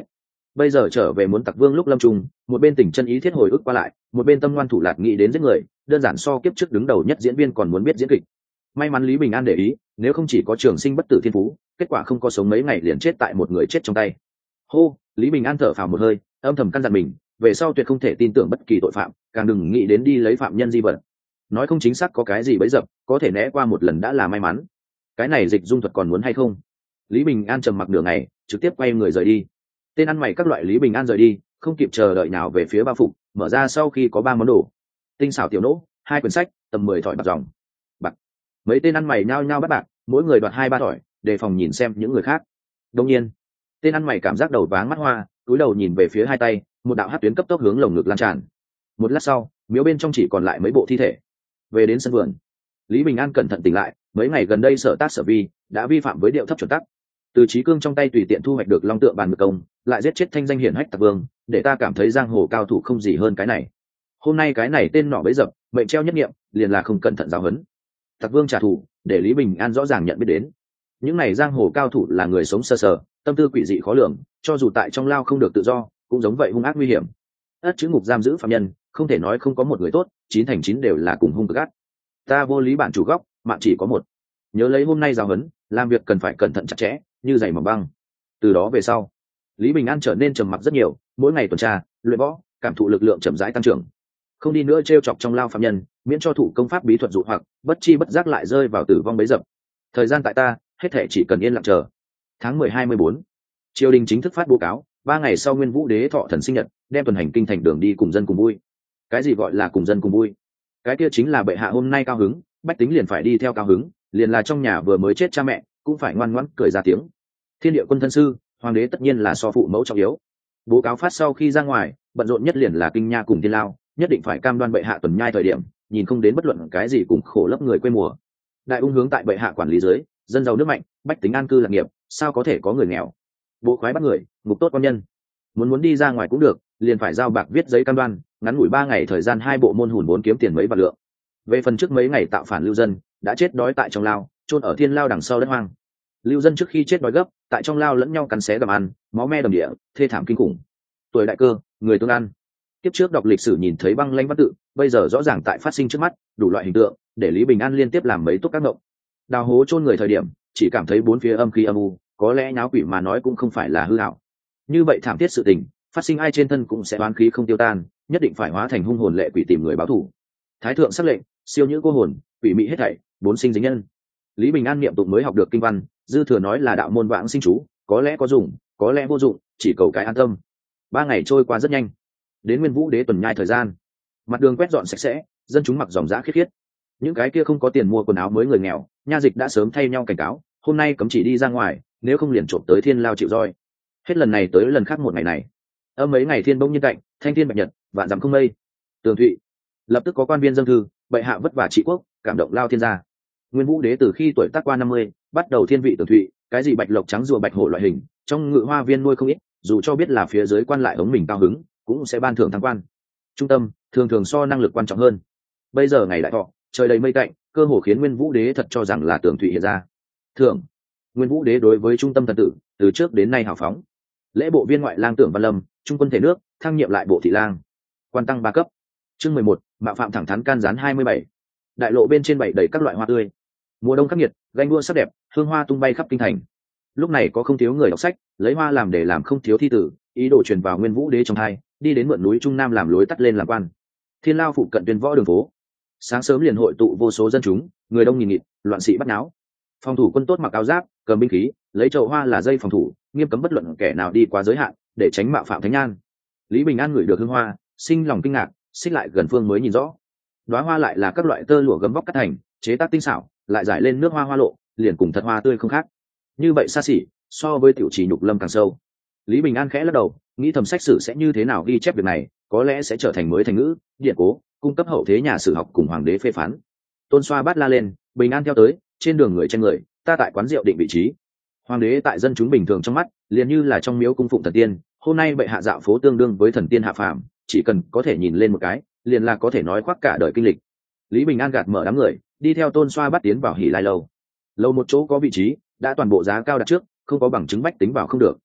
bây giờ trở về muốn tặc vương lúc lâm trung, một bên tình chân ý thiết hồi ức qua lại, một bên tâm ngoan thủ lạc nghĩ đến giết người, đơn giản so kiếp trước đứng đầu nhất diễn viên còn muốn biết diễn kịch. May mắn Lý Bình An để ý, nếu không chỉ có trường sinh bất tử thiên phú, kết quả không có sống mấy ngày liền chết tại một người chết trong tay. Hô, Lý Bình An thở phào một hơi, âm thầm căn dặn mình, về sau tuyệt không thể tin tưởng bất kỳ tội phạm, càng đừng nghĩ đến đi lấy phạm nhân di vật. Nói không chính xác có cái gì bấy dập, có thể né qua một lần đã là may mắn. Cái này dịch dung thuật còn muốn hay không? Lý Bình An trầm mặc nửa ngày, trực tiếp quay người rời đi. Tên ăn mày các loại Lý Bình An rời đi, không kịp chờ đợi nào về phía bao phục, mở ra sau khi có 3 món đồ: tinh xảo tiểu nỗ, 2 quyển sách, tầm 10 thỏi bạc dòng. Bạc. Mấy tên ăn mày nhao nhao bắt bạc, mỗi người đoạt 2-3 thỏi, đề phòng nhìn xem những người khác. Đương nhiên, tên ăn mày cảm giác đầu váng mắt hoa, cúi đầu nhìn về phía hai tay, một đạo hắc tuyến cấp tốc hướng lồng ngực lan tràn. Một lát sau, miếu bên trong chỉ còn lại mấy bộ thi thể. Về đến sân vườn, Lý Bình An cẩn thận tỉnh lại, mấy ngày gần đây sở tác sở vi đã vi phạm với điệu thấp chuẩn tắc. Từ Chí Cương trong tay tùy tiện thu hoạch được long tượng bàn ngược công, lại giết chết thanh danh hiển hách tặc vương, để ta cảm thấy giang hồ cao thủ không gì hơn cái này. Hôm nay cái này tên nọ bấy dập, mệnh treo nhất niệm, liền là không cẩn thận giáo huấn. Tặc vương trả thù, để Lý Bình An rõ ràng nhận biết đến. Những này giang hồ cao thủ là người sống sơ sờ, tâm tư quỷ dị khó lường, cho dù tại trong lao không được tự do, cũng giống vậy hung ác nguy hiểm. Ất chữ ngục giam giữ phạm nhân, không thể nói không có một người tốt, 9 thành 9 đều là cùng hung cực ác. Ta vô lý bản chủ góc, mạng chỉ có một. Nhớ lấy hôm nay giáo huấn, làm việc cần phải cẩn thận chặt chẽ, như giày mỏng băng. Từ đó về sau, Lý Bình An trở nên trầm mặc rất nhiều, mỗi ngày tuần tra, luyện võ, cảm thụ lực lượng chậm rãi tăng trưởng. Không đi nữa trêu chọc trong lao phạm nhân, miễn cho thủ công pháp bí thuật dụ hoặc, bất chi bất giác lại rơi vào tử vong bấy dập. Thời gian tại ta, hết thể chỉ cần yên lặng chờ. Tháng 12-14, triều đình chính thức phát báo cáo, 3 ngày sau Nguyên Vũ Đế thọ thần sinh nhật, đem tuần hành kinh thành đường đi cùng dân cùng vui. Cái gì gọi là cùng dân cùng vui? Cái kia chính là bệ hạ hôm nay cao hứng, bách tính liền phải đi theo cao hứng, liền là trong nhà vừa mới chết cha mẹ, cũng phải ngoan ngoãn cười ra tiếng. Thiên địa quân thân sư, hoàng đế tất nhiên là so phụ mẫu trọng yếu. Báo cáo phát sau khi ra ngoài, bận rộn nhất liền là kinh nha cùng thiên lao, nhất định phải cam đoan bệ hạ tuần nhai thời điểm, nhìn không đến bất luận cái gì cùng khổ lấp người quê mùa. Đại ung hướng tại bệ hạ quản lý dưới, dân giàu nước mạnh, bách tính an cư lạc nghiệp, sao có thể có người nghèo? Bộ khoái bắt người, ngục tốt quan nhân. Muốn đi ra ngoài cũng được, liền phải giao bạc viết giấy cam đoan, ngắn ngủi 3 ngày thời gian 2 bộ môn hùn 4 kiếm tiền mấy vạn lượng. Về phần trước mấy ngày tạo phản lưu dân, đã chết đói tại trong lao, chôn ở thiên lao đằng sau đất hoang. Lưu dân trước khi chết đói gấp, tại trong lao lẫn nhau cắn xé gặm ăn, máu me đầm địa, thê thảm kinh khủng. Tuổi đại cơ, người tương ăn. Kiếp trước đọc lịch sử nhìn thấy băng lãnh văn tự, bây giờ rõ ràng tại phát sinh trước mắt, đủ loại hình tượng, để Lý Bình An liên tiếp làm mấy túc các ngộng. Đào hố chôn người thời điểm, chỉ cảm thấy bốn phía âm khí âm u, có lẽ nháo quỷ mà nói cũng không phải là hư ảo. Như vậy thảm thiết sự tình, phát sinh ai trên thân cũng sẽ oán khí không tiêu tan, nhất định phải hóa thành hung hồn lệ quỷ tìm người báo thù. Thái thượng sắc lệnh, siêu nhữ cô hồn, quỷ mị hết thảy, 4 sinh dính nhân. Lý Bình An niệm tụng mới học được kinh văn, dư thừa nói là đạo môn vãng sinh chú, có lẽ có dụng, có lẽ vô dụng, chỉ cầu cái an tâm. 3 ngày trôi qua rất nhanh. Đến Nguyên Vũ Đế tuần nhai thời gian, mặt đường quét dọn sạch sẽ, dân chúng mặc dòng dã khiết khiết. Những cái kia không có tiền mua quần áo mới người nghèo, nha dịch đã sớm thay nhau cảnh cáo, hôm nay cấm chỉ đi ra ngoài, nếu không liền trộm tới thiên lao chịu roi. Hết lần này tới lần khác một ngày này, âm mấy ngày thiên bỗng nhiên cạnh, thanh thiên bạch nhật, vạn dặm không mây. Tường Thụy, lập tức có quan viên dâng thư, bệ hạ vất vả trị quốc, cảm động lao thiên gia. Nguyên Vũ Đế từ khi tuổi tác qua 50, bắt đầu thiên vị Tường Thụy, cái gì bạch lộc trắng rùa bạch hổ loại hình, trong ngự hoa viên nuôi không ít, dù cho biết là phía dưới quan lại hống mình cao hứng, cũng sẽ ban thưởng thăng quan. Trung tâm thường thường so năng lực quan trọng hơn. Bây giờ ngày đại thọ, trời đầy mây tạnh, cơ hồ khiến Nguyên Vũ Đế thật cho rằng là Tường Thụy hiện ra. Thưởng. Nguyên Vũ Đế đối với trung tâm thần tử, từ trước đến nay hào phóng. Lễ bộ viên ngoại lang Tưởng Văn Lâm, trung quân thể nước, thăng nhiệm lại bộ thị lang, quan tăng 3 cấp. Chương 11, mạo phạm thẳng thắn can gián 27. Đại lộ bên trên bày đầy các loại hoa tươi. Mùa đông khắc nghiệt, ganh đua sắc đẹp, hương hoa tung bay khắp kinh thành. Lúc này có không thiếu người đọc sách, lấy hoa làm để làm không thiếu thi tử, ý đồ truyền vào Nguyên Vũ Đế trong hai, đi đến mượn núi Trung Nam làm lối tắt lên làm quan. Thiên lao phụ cận tuyên võ đường phố, sáng sớm liền hội tụ vô số dân chúng, người đông nghìn nghịt, loạn sĩ bắt náo. Phòng thủ quân tốt mặc áo giáp, cầm binh khí, lấy chậu hoa là dây phòng thủ, nghiêm cấm bất luận kẻ nào đi quá giới hạn, để tránh mạo phạm thánh an. Lý Bình An ngửi được hương hoa, sinh lòng kinh ngạc, xích lại gần phương mới nhìn rõ. Đóa hoa lại là các loại tơ lụa gấm vóc cắt thành, chế tác tinh xảo, lại giải lên nước hoa hoa lộ, liền cùng thật hoa tươi không khác. Như vậy xa xỉ, so với tiểu trì nhục lâm càng sâu. Lý Bình An khẽ lắc đầu, nghĩ thầm sách sử sẽ như thế nào ghi chép việc này, có lẽ sẽ trở thành mới thành ngữ, điện cố, cung cấp hậu thế nhà sử học cùng hoàng đế phê phán. Tôn xoa bát la lên, Bình An theo tới, trên đường người chen người, ta tại quán rượu định vị trí. Hoàng đế tại dân chúng bình thường trong mắt, liền như là trong miếu cung phụng thần tiên, hôm nay bệ hạ dạo phố tương đương với thần tiên hạ phàm, chỉ cần có thể nhìn lên một cái, liền là có thể nói khoác cả đời kinh lịch. Lý Bình An gạt mở đám người, đi theo Tôn xoa bắt tiến vào Hỉ Lai lâu. Lâu một chỗ có vị trí, đã toàn bộ giá cao đặt trước, không có bằng chứng bách tính vào không được.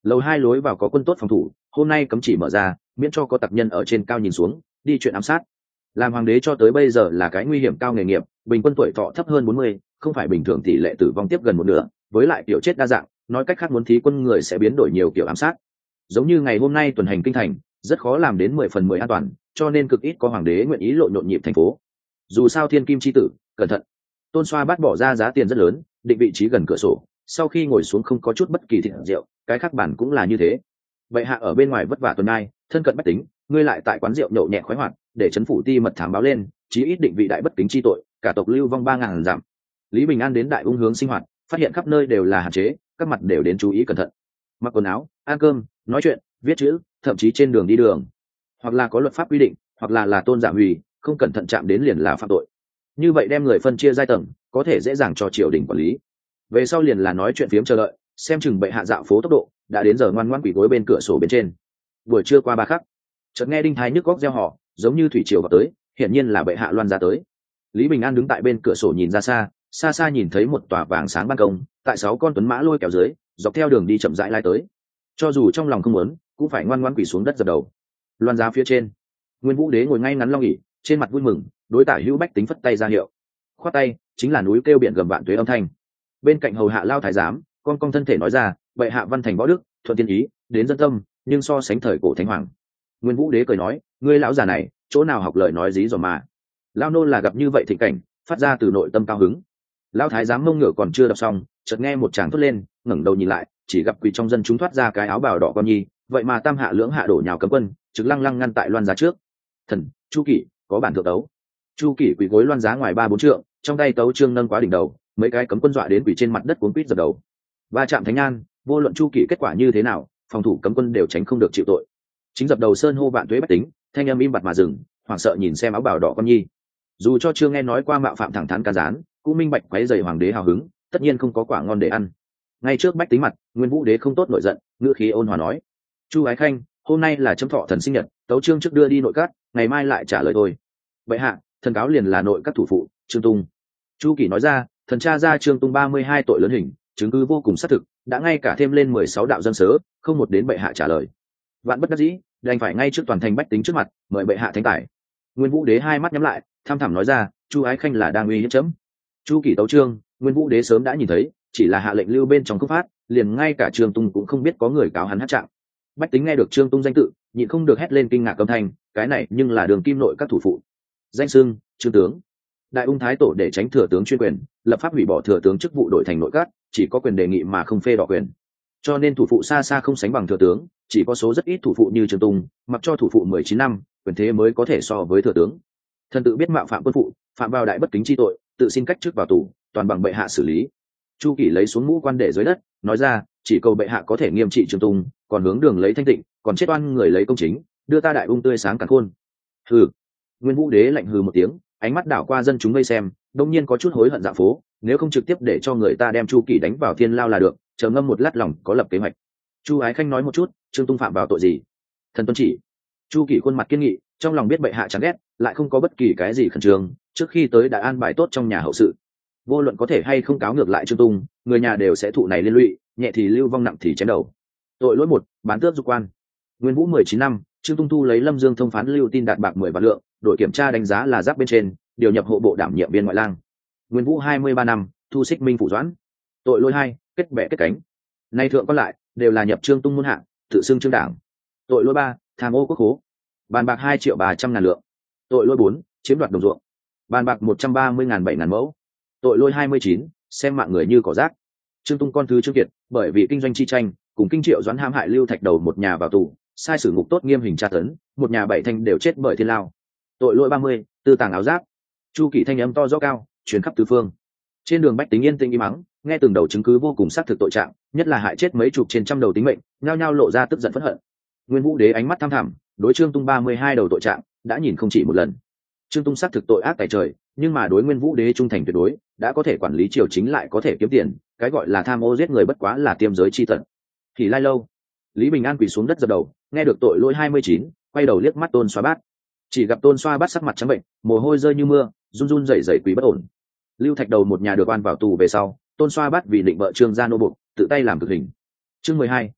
Lầu 2 lối vào có quân tốt phòng thủ, hôm nay cấm chỉ mở ra, miễn cho có tặc nhân ở trên cao nhìn xuống đi chuyện ám sát. Làm hoàng đế cho tới bây giờ là cái nguy hiểm cao nghề nghiệp, bình quân tuổi thọ thấp hơn 40, không phải bình thường tỷ lệ tử vong tiếp gần một nửa, với lại kiểu chết đa dạng, nói cách khác muốn thí quân người sẽ biến đổi nhiều kiểu ám sát. Giống như ngày hôm nay tuần hành kinh thành, rất khó làm đến 10/10 an toàn, cho nên cực ít có hoàng đế nguyện ý lộ nhộn nhịp thành phố. Dù sao thiên kim chi tử, cẩn thận. Tôn Xoa bắt bỏ ra giá tiền rất lớn, định vị trí gần cửa sổ, sau khi ngồi xuống không có chút bất kỳ thịt rượu, cái khác bản cũng là như thế. Vậy hạ ở bên ngoài vất vả tuần nay, thân cận bách tính, ngươi lại tại quán rượu nhậu nhẹ khoái hoạt, để chấn phủ ti mật thám báo lên, chí ít định vị đại bất kính chi tội, cả tộc lưu vong 3000 giảm. Lý Bình An đến đại ung hướng sinh hoạt, phát hiện khắp nơi đều là hạn chế, các mặt đều đến chú ý cẩn thận. Mặc quần áo, ăn cơm, nói chuyện, viết chữ, thậm chí trên đường đi đường, hoặc là có luật pháp quy định, hoặc là tôn giả hủy, không cẩn thận chạm đến liền là phạm tội. Như vậy đem người phân chia giai tầng, có thể dễ dàng cho triều đình quản lý. Về sau liền là nói chuyện phiếm chờ đợi, xem chừng bệ hạ dạo phố tốc độ, đã đến giờ ngoan ngoãn quỳ gối bên cửa sổ bên trên. Buổi trưa qua 3 khắc, chợt nghe đinh thái nhức góc reo hò, giống như thủy triều vào tới, hiển nhiên là bệ hạ loan ra tới. Lý Bình An đứng tại bên cửa sổ nhìn ra xa, xa xa nhìn thấy một tòa vàng sáng ban công, tại 6 con tuấn mã lôi kéo dưới, dọc theo đường đi chậm rãi lai tới. Cho dù trong lòng không muốn, cũng phải ngoan ngoãn quỳ xuống đất dập đầu. Loan giá phía trên, Nguyên Vũ Đế ngồi ngay ngắn long ỷ, trên mặt vui mừng, đối tả hữu bách tính phất tay ra hiệu. Khoát tay, chính là núi kêu biển gầm vạn tuế âm thanh. Bên cạnh hầu hạ lao thái giám, con cong thân thể nói ra, bệ hạ văn thành võ đức, thuận tiên ý, đến dân tâm, nhưng so sánh thời cổ thánh hoàng. Nguyên Vũ Đế cười nói, ngươi lão già này, chỗ nào học lời nói dí dòm mà. Lao nô là gặp như vậy thịnh cảnh, phát ra từ nội tâm cao hứng. Lao thái giám mông ngựa còn chưa đọc xong, chợt nghe một tràng thốt lên, ngẩng đầu nhìn lại, chỉ gặp quỳ trong dân chúng thoát ra cái áo bào đỏ con nhi, vậy mà tam hạ lưỡng hạ đổ nhào cấm quân, trực lăng lăng ngăn tại loan giá trước. Thần, Chu Kỷ, có bản thượng tấu. Chu Kỷ quỳ gối loan giá ngoài 3-4 trượng, trong tay tấu chương nâng quá đỉnh đầu, mấy cái cấm quân dọa đến quỳ trên mặt đất cuống quýt dập đầu. Va chạm thánh an, vô luận Chu Kỷ kết quả như thế nào, phòng thủ cấm quân đều tránh không được chịu tội. Chính dập đầu sơn hô vạn tuế bách tính, thanh âm im bặt mà dừng, hoảng sợ nhìn xem áo bào đỏ con nhi. Dù cho chưa nghe nói qua mạo phạm thẳng thắn ca gián, cũng minh bạch quấy rầy hoàng đế hào hứng, tất nhiên không có quả ngon để ăn. Ngay trước bách tính mặt, Nguyên Vũ Đế không tốt nổi giận, ngữ khí ôn hòa nói: Chu Ái Khanh, hôm nay là chấm thọ thần sinh nhật, tấu chương trước đưa đi nội các, ngày mai lại trả lời thôi. Vậy hạ, thần cáo liền là nội các thủ phụ Trương Tung. Chu Kỷ nói ra, thần tra ra Trương Tung 32 tội lớn hình, chứng cứ vô cùng xác thực, đã ngay cả thêm lên 16 đạo dân sớ, không một đến bệ hạ trả lời. Vạn bất đắc dĩ, đành phải ngay trước toàn thành bách tính trước mặt, mời bệ hạ thánh tải. Nguyên Vũ Đế hai mắt nhắm lại, tham thẳm nói ra, Chu Ái Khanh là đang uy hiếp chấm. Chu Kỷ tấu chương, Nguyên Vũ Đế sớm đã nhìn thấy, chỉ là hạ lệnh lưu bên trong cấp phát, liền ngay cả Trương Tung cũng không biết có người cáo hắn hát trạng. Bách tính nghe được Trương Tung danh tự, nhịn không được hét lên kinh ngạc âm thanh, cái này nhưng là đường kim nội các thủ phụ. Danh xưng, Trương tướng. Đại ung thái tổ để tránh thừa tướng chuyên quyền, lập pháp hủy bỏ thừa tướng chức vụ đổi thành nội các, chỉ có quyền đề nghị mà không phê đỏ quyền. Cho nên thủ phụ xa xa không sánh bằng thừa tướng, chỉ có số rất ít thủ phụ như Trương Tung, mặc cho thủ phụ 19 năm, quyền thế mới có thể so với thừa tướng. Thần tự biết mạo phạm quân phụ, phạm vào đại bất kính chi tội, tự xin cách chức vào tù, toàn bằng bệ hạ xử lý. Chu Kỷ lấy xuống mũ quan để dưới đất, nói ra, chỉ cầu bệ hạ có thể nghiêm trị Trương Tung, còn hướng đường lấy thanh tịnh, còn chết oan người lấy công chính, đưa ta đại ung tươi sáng càn khôn. Hừ. Nguyên Vũ Đế lạnh hừ một tiếng, ánh mắt đảo qua dân chúng vây xem, đông nhiên có chút hối hận dạ phố, nếu không trực tiếp để cho người ta đem Chu Kỷ đánh vào thiên lao là được, chờ ngâm một lát lòng có lập kế hoạch. Chu Ái Khanh nói một chút, Trương Tung phạm vào tội gì? Thần tuân chỉ. Chu Kỷ khuôn mặt kiên nghị, trong lòng biết bệ hạ chán ghét, lại không có bất kỳ cái gì khẩn trương, trước khi tới đã an bài tốt trong nhà hậu sự. Vô luận có thể hay không cáo ngược lại Trương Tung, người nhà đều sẽ thụ này liên lụy, nhẹ thì lưu vong, nặng thì chém đầu. Tội lỗi 1, bán tước dục quan. Nguyên Vũ 19 năm, Trương Tung thu lấy Lâm Dương thông phán lưu tin đạt bạc 10 vạn lượng, đội kiểm tra đánh giá là giáp bên trên, điều nhập hộ bộ đảm nhiệm viên ngoại lang. Nguyên Vũ 23 năm, thu xích minh phủ doãn. Tội lỗi 2, kết bè kết cánh. Nay thượng còn lại đều là nhập Trương Tung môn hạng, tự xưng trương đảng. Tội lỗi 3, tham ô quốc khố. Bàn bạc 2.300.000 lượng. Tội lỗi 4, chiếm đoạt đồng ruộng. Bàn bạc 130.700 mẫu. Tội lỗi 29, xem mạng người như cỏ rác. Trương Tung con thứ Trương Kiệt, bởi vì kinh doanh chi tranh, cùng Kinh Triệu Doãn hãm hại Lưu Thạch Đầu một nhà vào tù, sai sử ngục tốt nghiêm hình tra tấn, một nhà 7 thanh đều chết bởi thiên lao. Tội lỗi 30, tư tàng áo giáp. Chu Kỷ thanh âm to rõ cao, truyền khắp tứ phương. Trên đường bách tính yên tĩnh im mắng, nghe từng đầu chứng cứ vô cùng xác thực tội trạng, nhất là hại chết mấy chục trên trăm đầu tính mệnh, nhao nhao lộ ra tức giận phẫn hận. Nguyên Vũ Đế ánh mắt thăm thẳm, đối Trương Tung 32 đầu tội trạng đã nhìn không chỉ một lần. Trương Tung xác thực tội ác tại trời, nhưng mà đối Nguyên Vũ Đế trung thành tuyệt đối, đã có thể quản lý triều chính lại có thể kiếm tiền, cái gọi là tham ô giết người bất quá là tiêm giới chi tận. Thì lai lâu, Lý Bình An quỳ xuống đất dập đầu, nghe được tội lỗi 29, quay đầu liếc mắt Tôn Xoa Bát, chỉ gặp Tôn Xoa Bát sắc mặt trắng bệnh, mồ hôi rơi như mưa, run run rẩy rẩy quỳ bất ổn. Lưu Thạch Đầu một nhà được oan vào tù về sau, Tôn Xoa Bát vì định vợ Trương gia nô buộc, tự tay làm cực hình. Chương 12,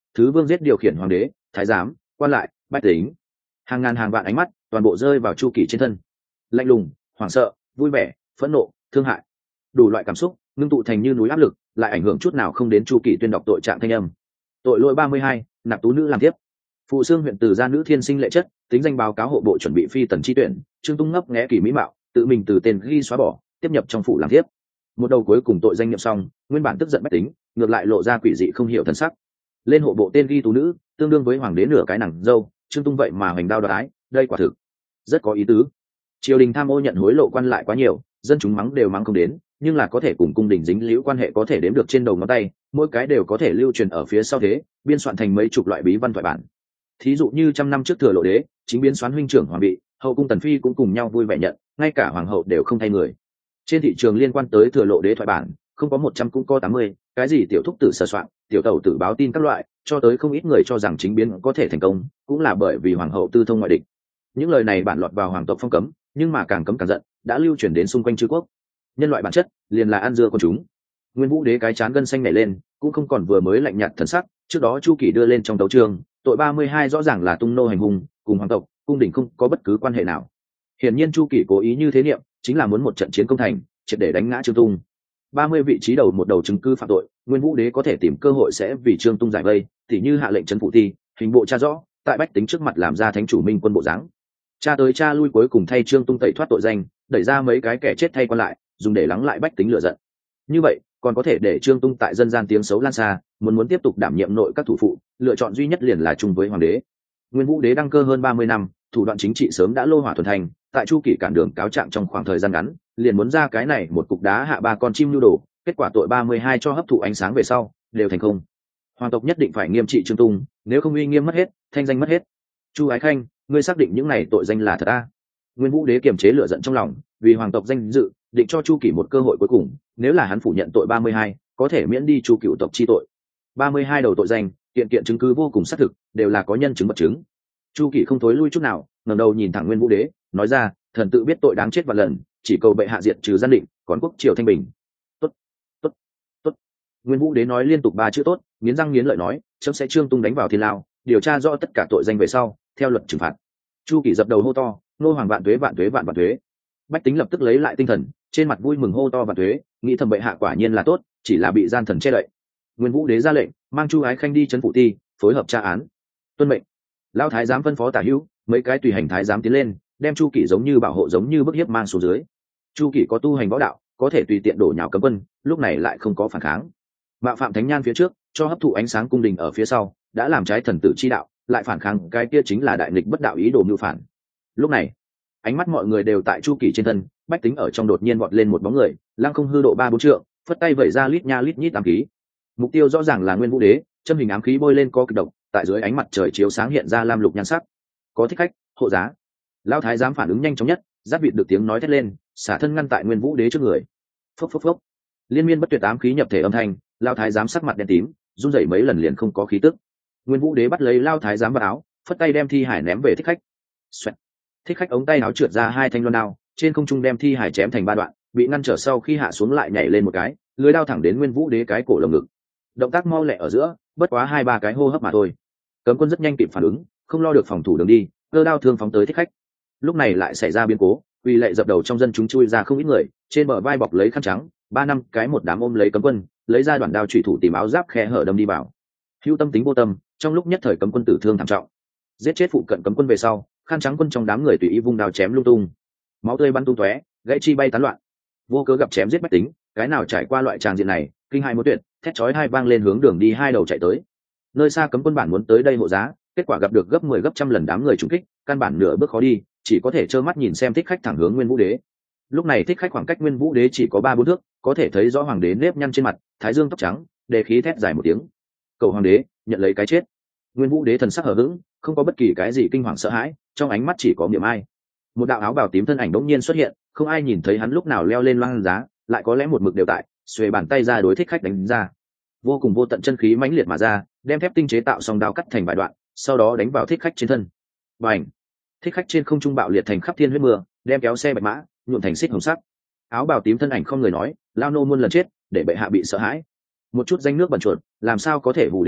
thứ vương giết điều khiển hoàng đế, thái giám, quan lại, bách tính, hàng ngàn hàng vạn ánh mắt toàn bộ rơi vào Chu Kỳ trên thân. Lạnh lùng, hoảng sợ, vui vẻ, phẫn nộ, thương hại, đủ loại cảm xúc ngưng tụ thành như núi áp lực, lại ảnh hưởng chút nào không đến Chu Kỳ tuyên đọc tội trạng thanh âm. Tội lỗi 32, nạp tú nữ làm tiếp. Phụ Xương huyện Từ gia nữ thiên sinh lệ chất, tính danh báo cáo hộ bộ chuẩn bị phi tần chi tuyển, Trương Tung ngấp nghé kỳ mỹ mạo, tự mình từ tên ghi xóa bỏ, tiếp nhập trong phủ làm tiếp. Một đầu cuối cùng tội danh niệm xong, nguyên bản tức giận bách tính, ngược lại lộ ra quỷ dị không hiểu thần sắc. Lên hộ bộ tên ghi tú nữ, tương đương với hoàng đế nửa cái nàng dâu, Trương Tung vậy mà hoành đao đoái ái, đây quả thực rất có ý tứ. Triều đình tham ô nhận hối lộ quan lại quá nhiều, dân chúng mắng đều mắng không đến, nhưng là có thể cùng cung đình dính liễu quan hệ có thể đếm được trên đầu ngón tay, mỗi cái đều có thể lưu truyền ở phía sau thế, biên soạn thành mấy chục loại bí văn thoại bản. Thí dụ như trăm năm trước Thừa Lộ đế, chính biến soán huynh trưởng hoàng bị, hậu cung tần phi cũng cùng nhau vui vẻ nhận, ngay cả hoàng hậu đều không thay người. Trên thị trường liên quan tới Thừa Lộ đế thoại bản, không có 100 cũng có 80, cái gì tiểu thúc tử sờ soạn, tiểu tẩu tử báo tin các loại, cho tới không ít người cho rằng chính biến có thể thành công, cũng là bởi vì hoàng hậu tư thông ngoại địch. Những lời này bản lọt vào hoàng tộc phong cấm, nhưng mà càng cấm càng giận, đã lưu truyền đến xung quanh chư quốc. Nhân loại bản chất liền là ăn dưa con chúng. Nguyên Vũ đế cái chán gân xanh nảy lên, cũng không còn vừa mới lạnh nhạt thần sắc, trước đó Chu Kỳ đưa lên trong đấu trường, tội 32 rõ ràng là tung nô hành hung, cùng hoàng tộc, cung đình không có bất cứ quan hệ nào. Hiển nhiên Chu Kỳ cố ý như thế niệm, chính là muốn một trận chiến công thành, triệt để đánh ngã Trương Tung. 30 vị trí đầu một đầu chứng cứ phạm tội, Nguyên Vũ đế có thể tìm cơ hội sẽ vì Trương Tung giải vây, tỉ như hạ lệnh trấn phụ thi, hình bộ tra rõ, tại bách tính trước mặt làm ra thánh chủ minh quân bộ dáng. Cha tới cha lui cuối cùng thay Trương Tung tẩy thoát tội danh, đẩy ra mấy cái kẻ chết thay quan lại, dùng để lắng lại bách tính lửa giận. Như vậy, còn có thể để Trương Tung tại dân gian tiếng xấu lan xa, muốn tiếp tục đảm nhiệm nội các thủ phụ, lựa chọn duy nhất liền là chung với hoàng đế. Nguyên Vũ đế đăng cơ hơn 30 năm, thủ đoạn chính trị sớm đã lô hỏa thuần thành, tại Chu Kỳ cản đường cáo trạng trong khoảng thời gian ngắn, liền muốn ra cái này một cục đá hạ ba con chim nhu đồ, kết quả tội 32 cho hấp thụ ánh sáng về sau, đều thành không. Hoàng tộc nhất định phải nghiêm trị Trương Tung, nếu không uy nghiêm mất hết, thanh danh mất hết. Chu Ái Khanh, ngươi xác định những này tội danh là thật à? Nguyên Vũ đế kiềm chế lửa giận trong lòng, vì hoàng tộc danh dự, định cho Chu Kỳ một cơ hội cuối cùng, nếu là hắn phủ nhận tội 32, có thể miễn đi Chu cựu tộc chi tội. 32 đầu tội danh, kiện kiện chứng cứ vô cùng xác thực, đều là có nhân chứng vật chứng. Chu Kỳ không thối lui chút nào, ngẩng đầu nhìn thẳng Nguyên Vũ đế, nói ra, thần tự biết tội đáng chết vạn lần, chỉ cầu bệ hạ diệt trừ gian định, còn quốc triều thanh bình. Tốt, tốt, tốt. Nguyên Vũ đế nói liên tục 3 chữ tốt, nghiến răng nghiến lợi nói, chấm sẽ Trương Tung đánh vào thiên lao, điều tra rõ tất cả tội danh về sau, theo luật trừng phạt. Chu Kỳ dập đầu hô to, nô hoàng vạn tuế vạn tuế vạn vạn tuế. Bách tính lập tức lấy lại tinh thần, trên mặt vui mừng hô to vạn tuế, nghĩ thầm bệ hạ quả nhiên là tốt, chỉ là bị gian thần che đậy. Nguyên Vũ đế ra lệnh, mang Chu Ái Khanh đi trấn phủ ti, phối hợp tra án. Tuân mệnh. Lão thái giám phân phó tả hữu, mấy cái tùy hành thái giám tiến lên, đem Chu Kỳ giống như bảo hộ giống như bức hiếp mang xuống dưới. Chu Kỳ có tu hành võ đạo, có thể tùy tiện đổ nhào cấm quân, lúc này lại không có phản kháng. Mạo phạm thánh nhan phía trước, cho hấp thụ ánh sáng cung đình ở phía sau, đã làm trái thần tử chi đạo, lại phản kháng, cái kia chính là đại nghịch bất đạo ý đồ mưu phản. Lúc này, ánh mắt mọi người đều tại Chu Kỳ trên thân, bách tính ở trong đột nhiên vọt lên một bóng người, lăng không hư độ 3-4 trượng, phất tay vẩy ra lít nha lít nhít ám khí. Mục tiêu rõ ràng là Nguyên Vũ đế, châm hình ám khí bôi lên có cực độc, tại dưới ánh mặt trời chiếu sáng hiện ra lam lục nhan sắc. Có thích khách, hộ giá. Lão thái giám phản ứng nhanh chóng nhất, giáp vịt được tiếng nói thét lên, xả thân ngăn tại Nguyên Vũ đế trước người. Phốc phốc phốc. Liên miên bất tuyệt ám khí nhập thể âm thanh, lão thái giám sắc mặt đen tím, run rẩy mấy lần liền không có khí tức. Nguyên Vũ đế bắt lấy lão thái giám vào áo, phất tay đem thi hải ném về thích khách. Xoẹt. Thích khách ống tay áo trượt ra 2 thanh loan đao, trên không trung đem thi hải chém thành 3 đoạn, bị ngăn trở sau khi hạ xuống lại nhảy lên một cái, lưỡi đao thẳng đến Nguyên Vũ đế cái cổ lồng ngực. Động tác mau lẹ ở giữa, bất quá 2-3 cái hô hấp mà thôi. Cấm quân rất nhanh kịp phản ứng, không lo được phòng thủ đường đi, cơ đao thương phóng tới thích khách. Lúc này lại xảy ra biến cố, uy lệ dập đầu trong dân chúng chui ra không ít người, trên bờ vai bọc lấy khăn trắng, 3-5 cái một đám ôm lấy cấm quân, lấy ra đoạn đao chủy thủ tìm áo giáp khe hở đâm đi vào. Hữu tâm tính vô tâm, trong lúc nhất thời cấm quân tử thương thảm trọng. Giết chết phụ cận cấm quân về sau, khăn trắng quân trong đám người tùy ý vung đao chém lung tung, máu tươi bắn tung tóe, gãy chi bay tán loạn. Vô cớ gặp chém giết bách tính, cái nào trải qua loại tràng diện này, kinh hãi muốn tuyệt, thét chói tai vang lên hướng đường đi 2 đầu chạy tới. Nơi xa cấm quân bản muốn tới đây hộ giá, kết quả gặp được gấp 10 gấp trăm lần đám người trúng kích, căn bản nửa bước khó đi, chỉ có thể trơ mắt nhìn xem thích khách thẳng hướng Nguyên Vũ đế. Lúc này thích khách khoảng cách Nguyên Vũ đế chỉ có 3-4 thước, có thể thấy rõ hoàng đế nếp nhăn trên mặt, thái dương tóc trắng, đề khí thét dài một tiếng. Cầu hoàng đế, nhận lấy cái chết. Nguyên Vũ đế thần sắc hờ hững, không có bất kỳ cái gì kinh hoàng sợ hãi, trong ánh mắt chỉ có niềm ai. Một đạo áo bào tím thân ảnh đột nhiên xuất hiện, không ai nhìn thấy hắn lúc nào leo lên loang giá, lại có lẽ một mực đều tại, xuề bàn tay ra đối thích khách đánh ra. Vô cùng vô tận chân khí mãnh liệt mà ra, đem thép tinh chế tạo song đao cắt thành vài đoạn, sau đó đánh vào thích khách trên thân. Bành! Thích khách trên không trung bạo liệt thành khắp thiên huyết mưa, đem kéo xe bạch mã, nhuộm thành xích hồng sắc. Áo bào tím thân ảnh không người nói, lao nô muôn lần chết, để bệ hạ bị sợ hãi. Một chút danh nước bẩn chuột, làm sao có thể hù đến chấm,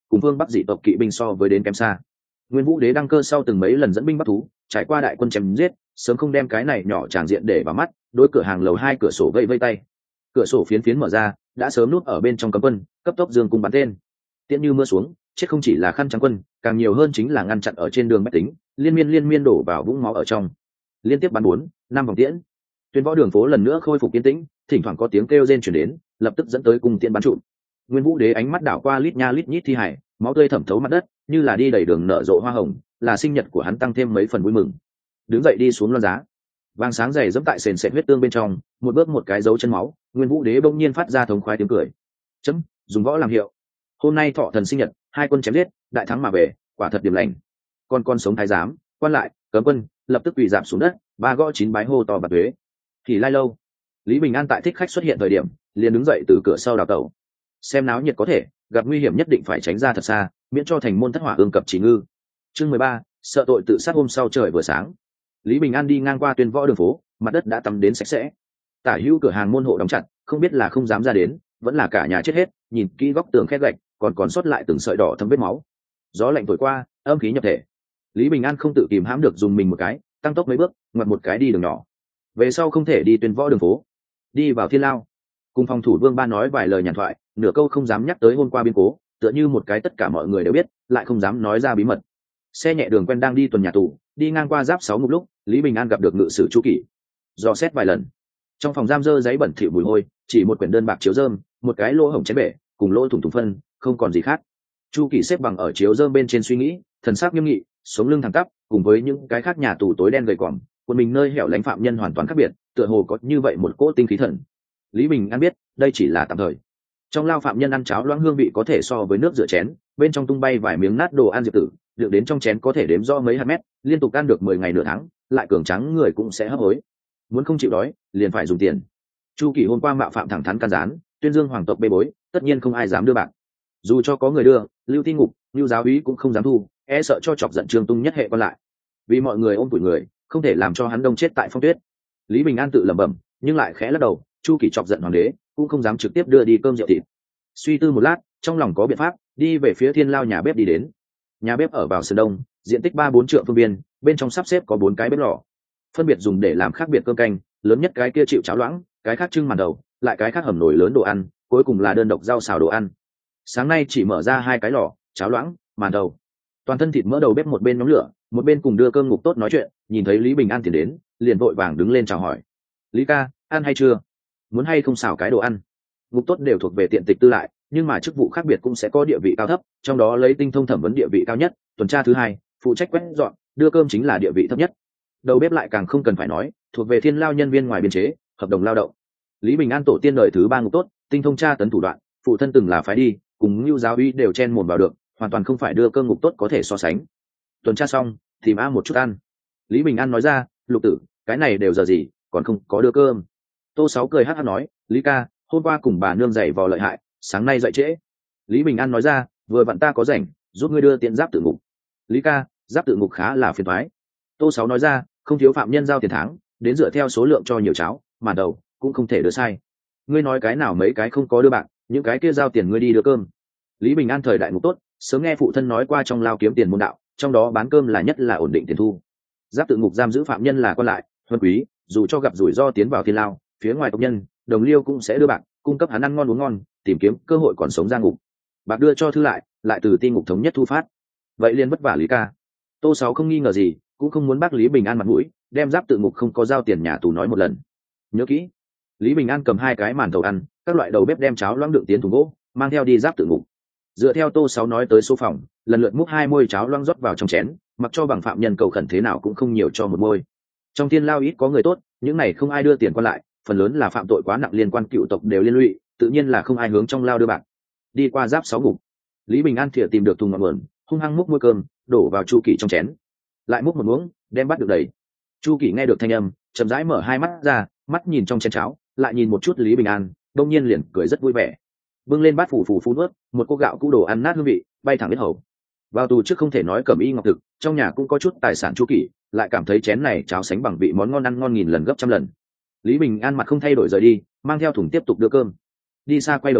cùng phương bắc dị tộc kỵ binh so với đến kém xa. Nguyên Vũ Đế đăng cơ sau từng mấy lần dẫn binh bắt thú, trải qua đại quân chém giết, sớm không đem cái này nhỏ tràng diện để vào mắt, đối cửa hàng lầu 2 cửa sổ vây vây tay. Cửa sổ phiến phiến mở ra, đã sớm núp ở bên trong cấm quân, cấp tốc dương cung bắn tên. Tiễn như mưa xuống, chết không chỉ là khăn trắng quân, càng nhiều hơn chính là ngăn chặn ở trên đường bách tính, liên miên đổ vào vũng máu ở trong. Liên tiếp bắn 4-5 vòng tiễn. Tuyên võ đường phố lần nữa khôi phục yên tĩnh, thỉnh thoảng có tiếng kêu rên truyền đến, lập tức dẫn tới cung tiễn bắn trụm. Nguyên Vũ Đế ánh mắt đảo qua lít nha lít nhít thi hải, máu tươi thẩm thấu mặt đất, như là đi đầy đường nở rộ hoa hồng, là sinh nhật của hắn tăng thêm mấy phần vui mừng. Đứng dậy đi xuống loan giá, vàng sáng dày dẫm tại sền sệt huyết tương bên trong, một bước một cái dấu chân máu. Nguyên Vũ Đế bỗng nhiên phát ra thống khoái tiếng cười. Chấm, dùng võ làm hiệu. Hôm nay thọ thần sinh nhật, hai quân chém giết, đại thắng mà về, quả thật điểm lành. Con sống thái giám, quan lại, cấm quân, lập tức quỳ rạp xuống đất, ba gõ 9 bái hô to bạc thuế. Thì lai lâu, Lý Bình An tại thích khách xuất hiện thời điểm, liền đứng dậy từ cửa sau đào tẩu. Xem náo nhiệt có thể, gặp nguy hiểm nhất định phải tránh ra thật xa, miễn cho thành môn thất hỏa ương cập chỉ ngư. Chương 13, sợ tội tự sát. Hôm sau trời vừa sáng, Lý Bình An đi ngang qua Tuyên võ đường phố, mặt đất đã tắm đến sạch sẽ. Tả hữu cửa hàng môn hộ đóng chặt, không biết là không dám ra đến, vẫn là cả nhà chết hết. Nhìn kỹ góc tường khét gạch, còn sót lại từng sợi đỏ thấm vết máu. Gió lạnh thổi qua, âm khí nhập thể. Lý Bình An không tự kìm hãm được dùng mình một cái, tăng tốc mấy bước, ngoặt một cái đi đường nhỏ. Về sau không thể đi Tuyên võ đường phố, đi vào Thiên Lao. Cùng phòng thủ Vương Ba nói vài lời nhàn thoại, nửa câu không dám nhắc tới hôm qua biến cố, tựa như một cái tất cả mọi người đều biết, lại không dám nói ra bí mật. Xe nhẹ đường quen đang đi tuần nhà tù, đi ngang qua giáp 6 ngục lúc, Lý Bình An gặp được ngự sử Chu Kỷ. Dò xét vài lần, trong phòng giam dơ giấy bẩn thỉu mùi hôi, chỉ một quyển đơn bạc chiếu rơm, một cái lỗ hổng chén bể, cùng lỗ thủng phân, không còn gì khác. Chu Kỷ xếp bằng ở chiếu rơm bên trên suy nghĩ, thần sắc nghiêm nghị, sống lưng thẳng tắp, cùng với những cái khác nhà tù tối đen gầy còm, quân mình nơi hẻo lánh phạm nhân hoàn toàn khác biệt, tựa hồ có như vậy một cỗ tinh khí thần. Lý Bình An biết, đây chỉ là tạm thời. Trong lao phạm nhân ăn cháo loãng hương vị có thể so với nước rửa chén, bên trong tung bay vài miếng nát đồ ăn diệp tử, được đến trong chén có thể đếm rõ mấy hạt mét, liên tục ăn được 10 ngày nửa tháng, lại cường trắng người cũng sẽ hấp hối. Muốn không chịu đói, liền phải dùng tiền. Chu Kỷ hôm qua mạo phạm thẳng thắn can gián, tuyên dương hoàng tộc bê bối, tất nhiên không ai dám đưa bạc. Dù cho có người đưa, Lưu Tin Ngục, Lưu giáo úy cũng không dám thu, e sợ cho chọc giận Trương Tung nhất hệ quan lại. Vì mọi người ôm tuổi người, không thể làm cho hắn đông chết tại phong tuyết. Lý Bình An tự lẩm bẩm, nhưng lại khẽ lắc đầu. Chu Kỷ chọc giận hoàng đế, cũng không dám trực tiếp đưa đi cơm rượu thịt. Suy tư một lát, trong lòng có biện pháp, đi về phía Thiên Lao nhà bếp đi đến. Nhà bếp ở vào sườn đông, diện tích 3-4 trượng phương biên, bên trong sắp xếp có 4 cái bếp lò, phân biệt dùng để làm khác biệt cơm canh, lớn nhất cái kia chịu cháo loãng, cái khác trưng màn đầu, lại cái khác hầm nồi lớn đồ ăn, cuối cùng là đơn độc rau xào đồ ăn. Sáng nay chỉ mở ra 2 cái lò, cháo loãng, màn đầu. Toàn thân thịt mỡ đầu bếp một bên nhóm lửa, một bên cùng đưa cơm Ngục Tốt nói chuyện, nhìn thấy Lý Bình An tiến đến, liền vội vàng đứng lên chào hỏi. "Lý ca, ăn hay chưa? Muốn hay không xào cái đồ ăn?" Ngục Tốt đều thuộc về tiện tịch tư lại, nhưng mà chức vụ khác biệt cũng sẽ có địa vị cao thấp, trong đó lấy tinh thông thẩm vấn địa vị cao nhất, tuần tra thứ hai, phụ trách quét dọn, đưa cơm chính là địa vị thấp nhất. Đầu bếp lại càng không cần phải nói, thuộc về Thiên Lao nhân viên ngoài biên chế, hợp đồng lao động. Lý Bình An tổ tiên đời thứ 3 Ngục Tốt, tinh thông tra tấn thủ đoạn, phụ thân từng là phái đi, cùng Lưu giáo uy đều chen mồm vào được, hoàn toàn không phải đưa cơm Ngục Tốt có thể so sánh. Tuần tra xong, tìm A một chút ăn. Lý Bình An nói ra, "Lục tử, cái này đều giờ gì, còn không có đưa cơm." Tô Sáu cười hắc hắc nói, "Lý ca, hôm qua cùng bà nương giày vò lợi hại, sáng nay dậy trễ." Lý Bình An nói ra, "Vừa vặn ta có rảnh, giúp ngươi đưa tiện giáp tự ngục." "Lý ca, giáp tự ngục khá là phiền toái." Tô Sáu nói ra, "Không thiếu phạm nhân giao tiền tháng, đến dựa theo số lượng cho nhiều cháo, màn đầu cũng không thể đưa sai. Ngươi nói cái nào mấy cái không có đưa bạc, những cái kia giao tiền ngươi đi đưa cơm." Lý Bình An thời đại Ngục Tốt, sớm nghe phụ thân nói qua trong lao kiếm tiền môn đạo, trong đó bán cơm là nhất là ổn định tiền thu. Giáp tự ngục giam giữ phạm nhân là quan lại, huân quý, dù cho gặp rủi ro tiến vào Thiên Lao, phía ngoài tộc nhân, đồng liêu cũng sẽ đưa bạc, cung cấp hắn ăn ngon uống ngon, tìm kiếm cơ hội còn sống ra ngục. Bạc đưa cho thư lại từ Ti ngục thống nhất thu phát. Vậy liền vất vả Lý ca. Tô Sáu không nghi ngờ gì, cũng không muốn bác Lý Bình An mặt mũi, đem giáp tự ngục không có giao tiền nhà tù nói một lần. Nhớ kỹ. Lý Bình An cầm 2 cái màn thầu ăn, các loại đầu bếp đem cháo loãng đựng tiến thùng gỗ, mang theo đi giáp tự ngục. Dựa theo Tô Sáu nói tới số phòng, lần lượt múc 2 môi cháo loãng rót vào trong chén, mặc cho bằng phạm nhân cầu khẩn thế nào cũng không nhiều cho một môi. Trong Thiên Lao ít có người tốt, những này không ai đưa tiền quan lại, phần lớn là phạm tội quá nặng liên quan cựu tộc đều liên lụy, tự nhiên là không ai hướng trong lao đưa bạc. Đi qua giáp 6 ngục, Lý Bình An thìa tìm được thùng ngọn nguồn, hung hăng múc muôi cơm, đổ vào Chu Kỷ trong chén, lại múc một muỗng, đem bắt được đầy. Chu Kỷ nghe được thanh âm, chậm rãi mở 2 mắt ra, mắt nhìn trong chén cháo, lại nhìn một chút Lý Bình An, đông nhiên liền cười rất vui vẻ. Bưng lên bát phù nuốt, một cô gạo cũ đồ ăn nát hương vị, bay thẳng đến hầu. Vào tù trước không thể nói cẩm y ngọc thực, trong nhà cũng có chút tài sản Chu Kỷ, lại cảm thấy chén này cháo sánh bằng vị món ngon ăn ngon nghìn lần gấp trăm lần. Lý Bình An mặt không thay đổi rời đi, mang theo thùng tiếp tục đưa cơm. Đi xa quay đầu nhìn,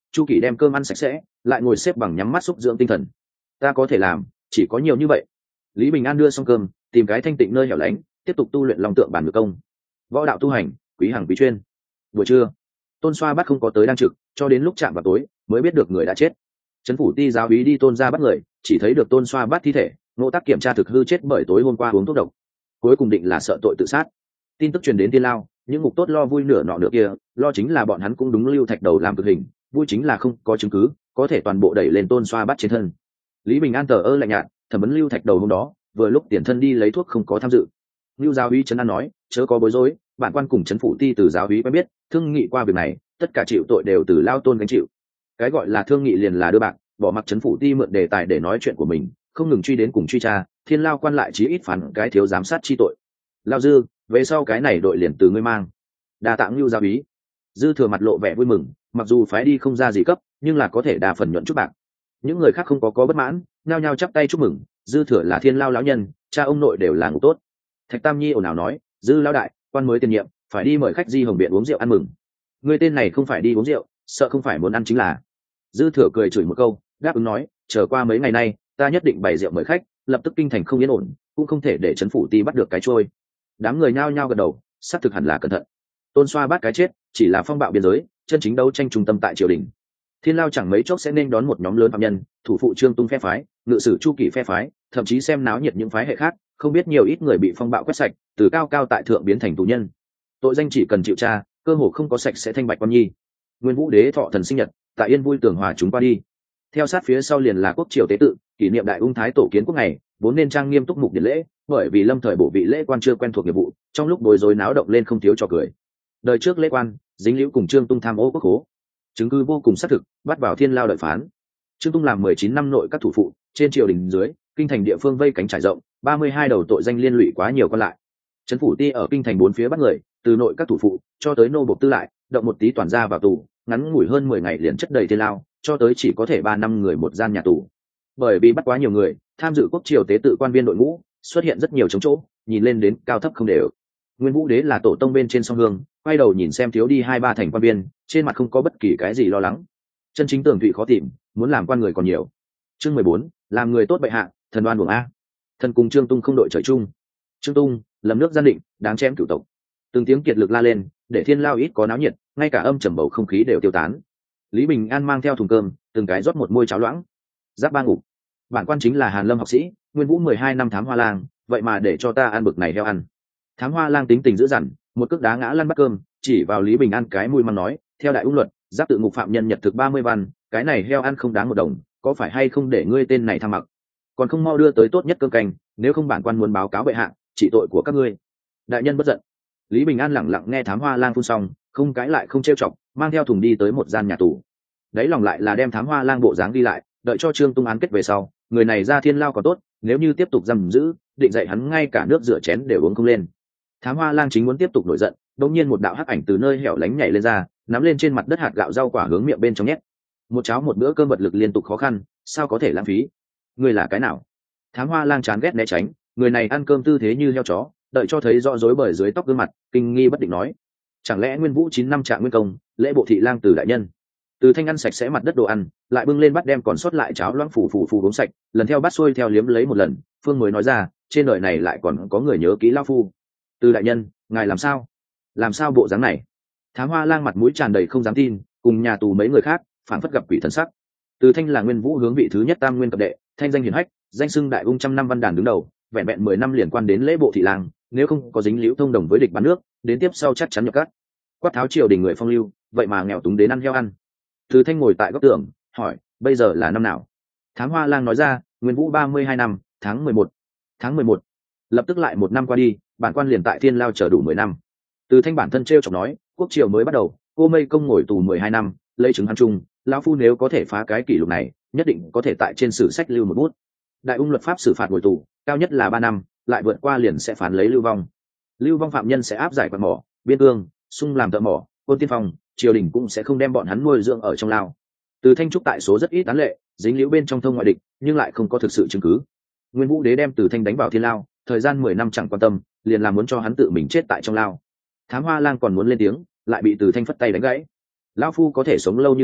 Chu Kỷ đem cơm ăn sạch sẽ, lại ngồi xếp bằng nhắm mắt xúc dưỡng tinh thần. Ta có thể làm, chỉ có nhiều như vậy. Lý Bình An đưa xong cơm, tìm cái thanh tịnh nơi hẻo lánh, tiếp tục tu luyện long tượng bản ngự công. Võ đạo tu hành, quý hàng quý chuyên. Buổi trưa, Tôn Xoa bắt không có tới đang trực, cho đến lúc chạm vào tối mới biết được người đã chết. Trấn phủ ti giáo úy đi Tôn ra bắt người, chỉ thấy được Tôn Xoa bắt thi thể, Ngô Tác kiểm tra thực hư chết bởi tối hôm qua uống thuốc độc, cuối cùng định là sợ tội tự sát. Tin tức truyền đến Tiên Lao, những ngục tốt lo vui nửa nọ nửa kia, lo chính là bọn hắn cũng đúng Lưu Thạch Đầu làm cực hình, vui chính là không có chứng cứ có thể toàn bộ đẩy lên Tôn Xoa bắt trên thân. Lý Bình An thờ ơ lạnh nhạt, thẩm vấn Lưu Thạch Đầu hôm đó, vừa lúc tiền thân đi lấy thuốc không có tham dự. Lưu giáo úy trấn an nói, chớ có bối rối, bản quan cùng trấn phủ ti từ giáo úy quen biết, thương nghị qua việc này, tất cả chịu tội đều từ Lao Tôn gánh chịu. Cái gọi là thương nghị liền là đưa bạc, bỏ mặc trấn phủ ti mượn đề tài để nói chuyện của mình, không ngừng truy đến cùng truy tra, Thiên Lao quan lại chí ít phản cái thiếu giám sát chi tội. Lao Dư, về sau cái này đội liền từ ngươi mang. Đa tạng Lưu giáo úy. Dư Thừa mặt lộ vẻ vui mừng, mặc dù phái đi không ra gì cấp, nhưng là có thể đa phần nhuận chút bạc. Những người khác không có bất mãn, nhao nhao chắp tay chúc mừng. Dư Thừa là Thiên Lao lão nhân, cha ông nội đều là ngục tốt. Thạch Tam Nhi ồn ào nói, Dư lão đại, quan mới tiền nhiệm, phải đi mời khách Di Hồng Biện uống rượu ăn mừng. Người tên này không phải đi uống rượu, sợ không phải muốn ăn chính là. Dư Thừa cười chửi một câu, đáp ứng nói, chờ qua mấy ngày nay, ta nhất định bày rượu mời khách, lập tức kinh thành không yên ổn, cũng không thể để trấn phủ ti bắt được cái trôi. Đám người nhao nhao gật đầu, xác thực hẳn là cẩn thận. Tôn Xoa bắt cái chết, chỉ là phong bạo biên giới, chân chính đấu tranh trung tâm tại triều đình. Thiên Lao chẳng mấy chốc sẽ nên đón một nhóm lớn phạm nhân, thủ phụ Trương Tung phe phái, ngự sử Chu Kỷ phe phái, thậm chí xem náo nhiệt những phái hệ khác, không biết nhiều ít người bị phong bạo quét sạch, từ cao cao tại thượng biến thành tù nhân. Tội danh chỉ cần chịu tra, cơ hồ không có sạch sẽ thanh bạch quan nhi. Nguyên Vũ Đế thọ thần sinh nhật, tại Yên Vui tường hòa chúng qua đi. Theo sát phía sau liền là quốc triều tế tự, kỷ niệm đại ung thái tổ kiến quốc ngày, vốn nên trang nghiêm túc mục điện lễ, bởi vì lâm thời bổ vị lễ quan chưa quen thuộc nghiệp vụ, trong lúc bối rối náo động lên không thiếu trò cười. Đời trước lễ quan, dính liễu cùng Trương Tung tham ô quốc khố, chứng cứ vô cùng xác thực, bắt vào Thiên Lao đợi phán. Trương Tung làm 19 năm nội các thủ phụ, trên triều đình dưới, kinh thành địa phương vây cánh trải rộng, 32 đầu tội danh liên lụy quá nhiều còn lại. Trấn phủ ti ở kinh thành 4 phía bắt người, từ nội các thủ phụ cho tới nô bộc tư lại, động một tí toàn ra vào tù, ngắn ngủi hơn 10 ngày liền chất đầy Thiên Lao, cho tới chỉ có thể 3 năm người một gian nhà tù. Bởi vì bắt quá nhiều người, tham dự quốc triều tế tự quan viên đội ngũ xuất hiện rất nhiều trống chỗ, nhìn lên đến cao thấp không đều. Nguyên Vũ Đế là tổ tông bên trên song hương, quay đầu nhìn xem thiếu đi 2-3 thành quan viên, trên mặt không có bất kỳ cái gì lo lắng. Chân chính tường thụy khó tìm, muốn làm quan người còn nhiều. Chương 14, làm người tốt bệ hạ, thần đoan buồng a. Thần cùng Trương Tung không đội trời chung. Trương Tung, lầm nước gian định, đáng chém cửu tộc. Từng tiếng kiệt lực la lên, để Thiên Lao ít có náo nhiệt, ngay cả âm trầm bầu không khí đều tiêu tán. Lý Bình An mang theo thùng cơm, từng cái rót một môi cháo loãng. Giáp ba ngủ. Bản quan chính là Hàn Lâm học sĩ, Nguyên Vũ 12 năm thám hoa lang, vậy mà để cho ta ăn bực này heo ăn. Thám hoa lang tính tình dữ dằn, một cước đá ngã lăn bát cơm, chỉ vào Lý Bình An cái mũi mắng nói, theo đại ung luật, giáp tự ngục phạm nhân nhật thực 30 văn, cái này heo ăn không đáng 1 đồng, có phải hay không để ngươi tên này tham mặc, còn không mau đưa tới tốt nhất cơm canh, nếu không bản quan muốn báo cáo bệ hạ trị tội của các ngươi. Đại nhân bất giận. Lý Bình An lẳng lặng nghe thám hoa lang phun xong, không cãi lại không trêu chọc, mang theo thùng đi tới một gian nhà tù. Đấy lòng lại là đem thám hoa lang bộ dáng đi lại, đợi cho Trương Tung án kết về sau, người này ra Thiên Lao còn tốt, nếu như tiếp tục giam giữ, định dạy hắn ngay cả nước rửa chén đều uống không lên. Thám hoa lang chính muốn tiếp tục nổi giận, đột nhiên một đạo hắc ảnh từ nơi hẻo lánh nhảy lên ra, nắm lên trên mặt đất hạt gạo rau quả hướng miệng bên trong nhét. Một cháo một bữa cơm vật lực liên tục khó khăn, sao có thể lãng phí? Người là cái nào? Thám hoa lang chán ghét né tránh, người này ăn cơm tư thế như heo chó, đợi cho thấy rõ rối bời dưới tóc gương mặt, kinh nghi bất định nói: chẳng lẽ Nguyên Vũ 9 năm trạng nguyên công, lễ bộ thị lang Từ đại nhân? Từ Thanh ăn sạch sẽ mặt đất đồ ăn, lại bưng lên bát đem còn sót lại cháo loãng phủ uống sạch, lần theo bát xuôi theo liếm lấy một lần, Phương mới nói ra, trên đời này lại còn có người nhớ kỹ lão phu. Từ đại nhân, ngài làm sao? Làm sao bộ dáng này? Thám hoa lang mặt mũi tràn đầy không dám tin, cùng nhà tù mấy người khác, phản phất gặp quỷ thần sắc. Từ Thanh là Nguyên Vũ hướng vị thứ nhất tam nguyên cập đệ, thanh danh hiển hách, danh xưng đại ung trăm năm văn đàn đứng đầu, vẹn vẹn 10 năm liền quan đến lễ bộ thị lang, nếu không có dính liễu thông đồng với địch bán nước, đến tiếp sau chắc chắn nhập cát. Quát tháo triều đình người phong lưu, vậy mà nghèo túng đến ăn heo ăn. Từ Thanh ngồi tại góc tường, hỏi, bây giờ là năm nào? Thám hoa lang nói ra, Nguyên Vũ 32 năm, tháng 11. Tháng 11. Lập tức lại 1 năm qua đi, bản quan liền tại Thiên Lao chờ đủ 10 năm. Từ Thanh bản thân trêu chọc nói, quốc triều mới bắt đầu, cô Mây Công ngồi tù 12 năm, lấy chứng hắn chung, lão phu nếu có thể phá cái kỷ lục này, nhất định có thể tại trên sử sách lưu một bút. Đại ung luật pháp xử phạt ngồi tù, cao nhất là 3 năm, lại vượt qua liền sẽ phán lấy lưu vong. Lưu vong phạm nhân sẽ áp giải quạt mỏ, biên cương, sung làm thợ mỏ, quân tiên phong, triều đình cũng sẽ không đem bọn hắn nuôi dưỡng ở trong lao. Từ Thanh trúc tại số rất ít tán lệ, dính liễu bên trong thông ngoại địch, nhưng lại không có thực sự chứng cứ. Nguyên Vũ Đế đem Từ Thanh đánh vào Thiên Lao, thời gian 10 năm chẳng quan tâm, liền làm muốn cho hắn tự mình chết tại trong lao. Thám hoa lang còn muốn lên tiếng, lại bị Từ Thanh phất tay đánh gãy. Lão phu có thể sống lâu như thế,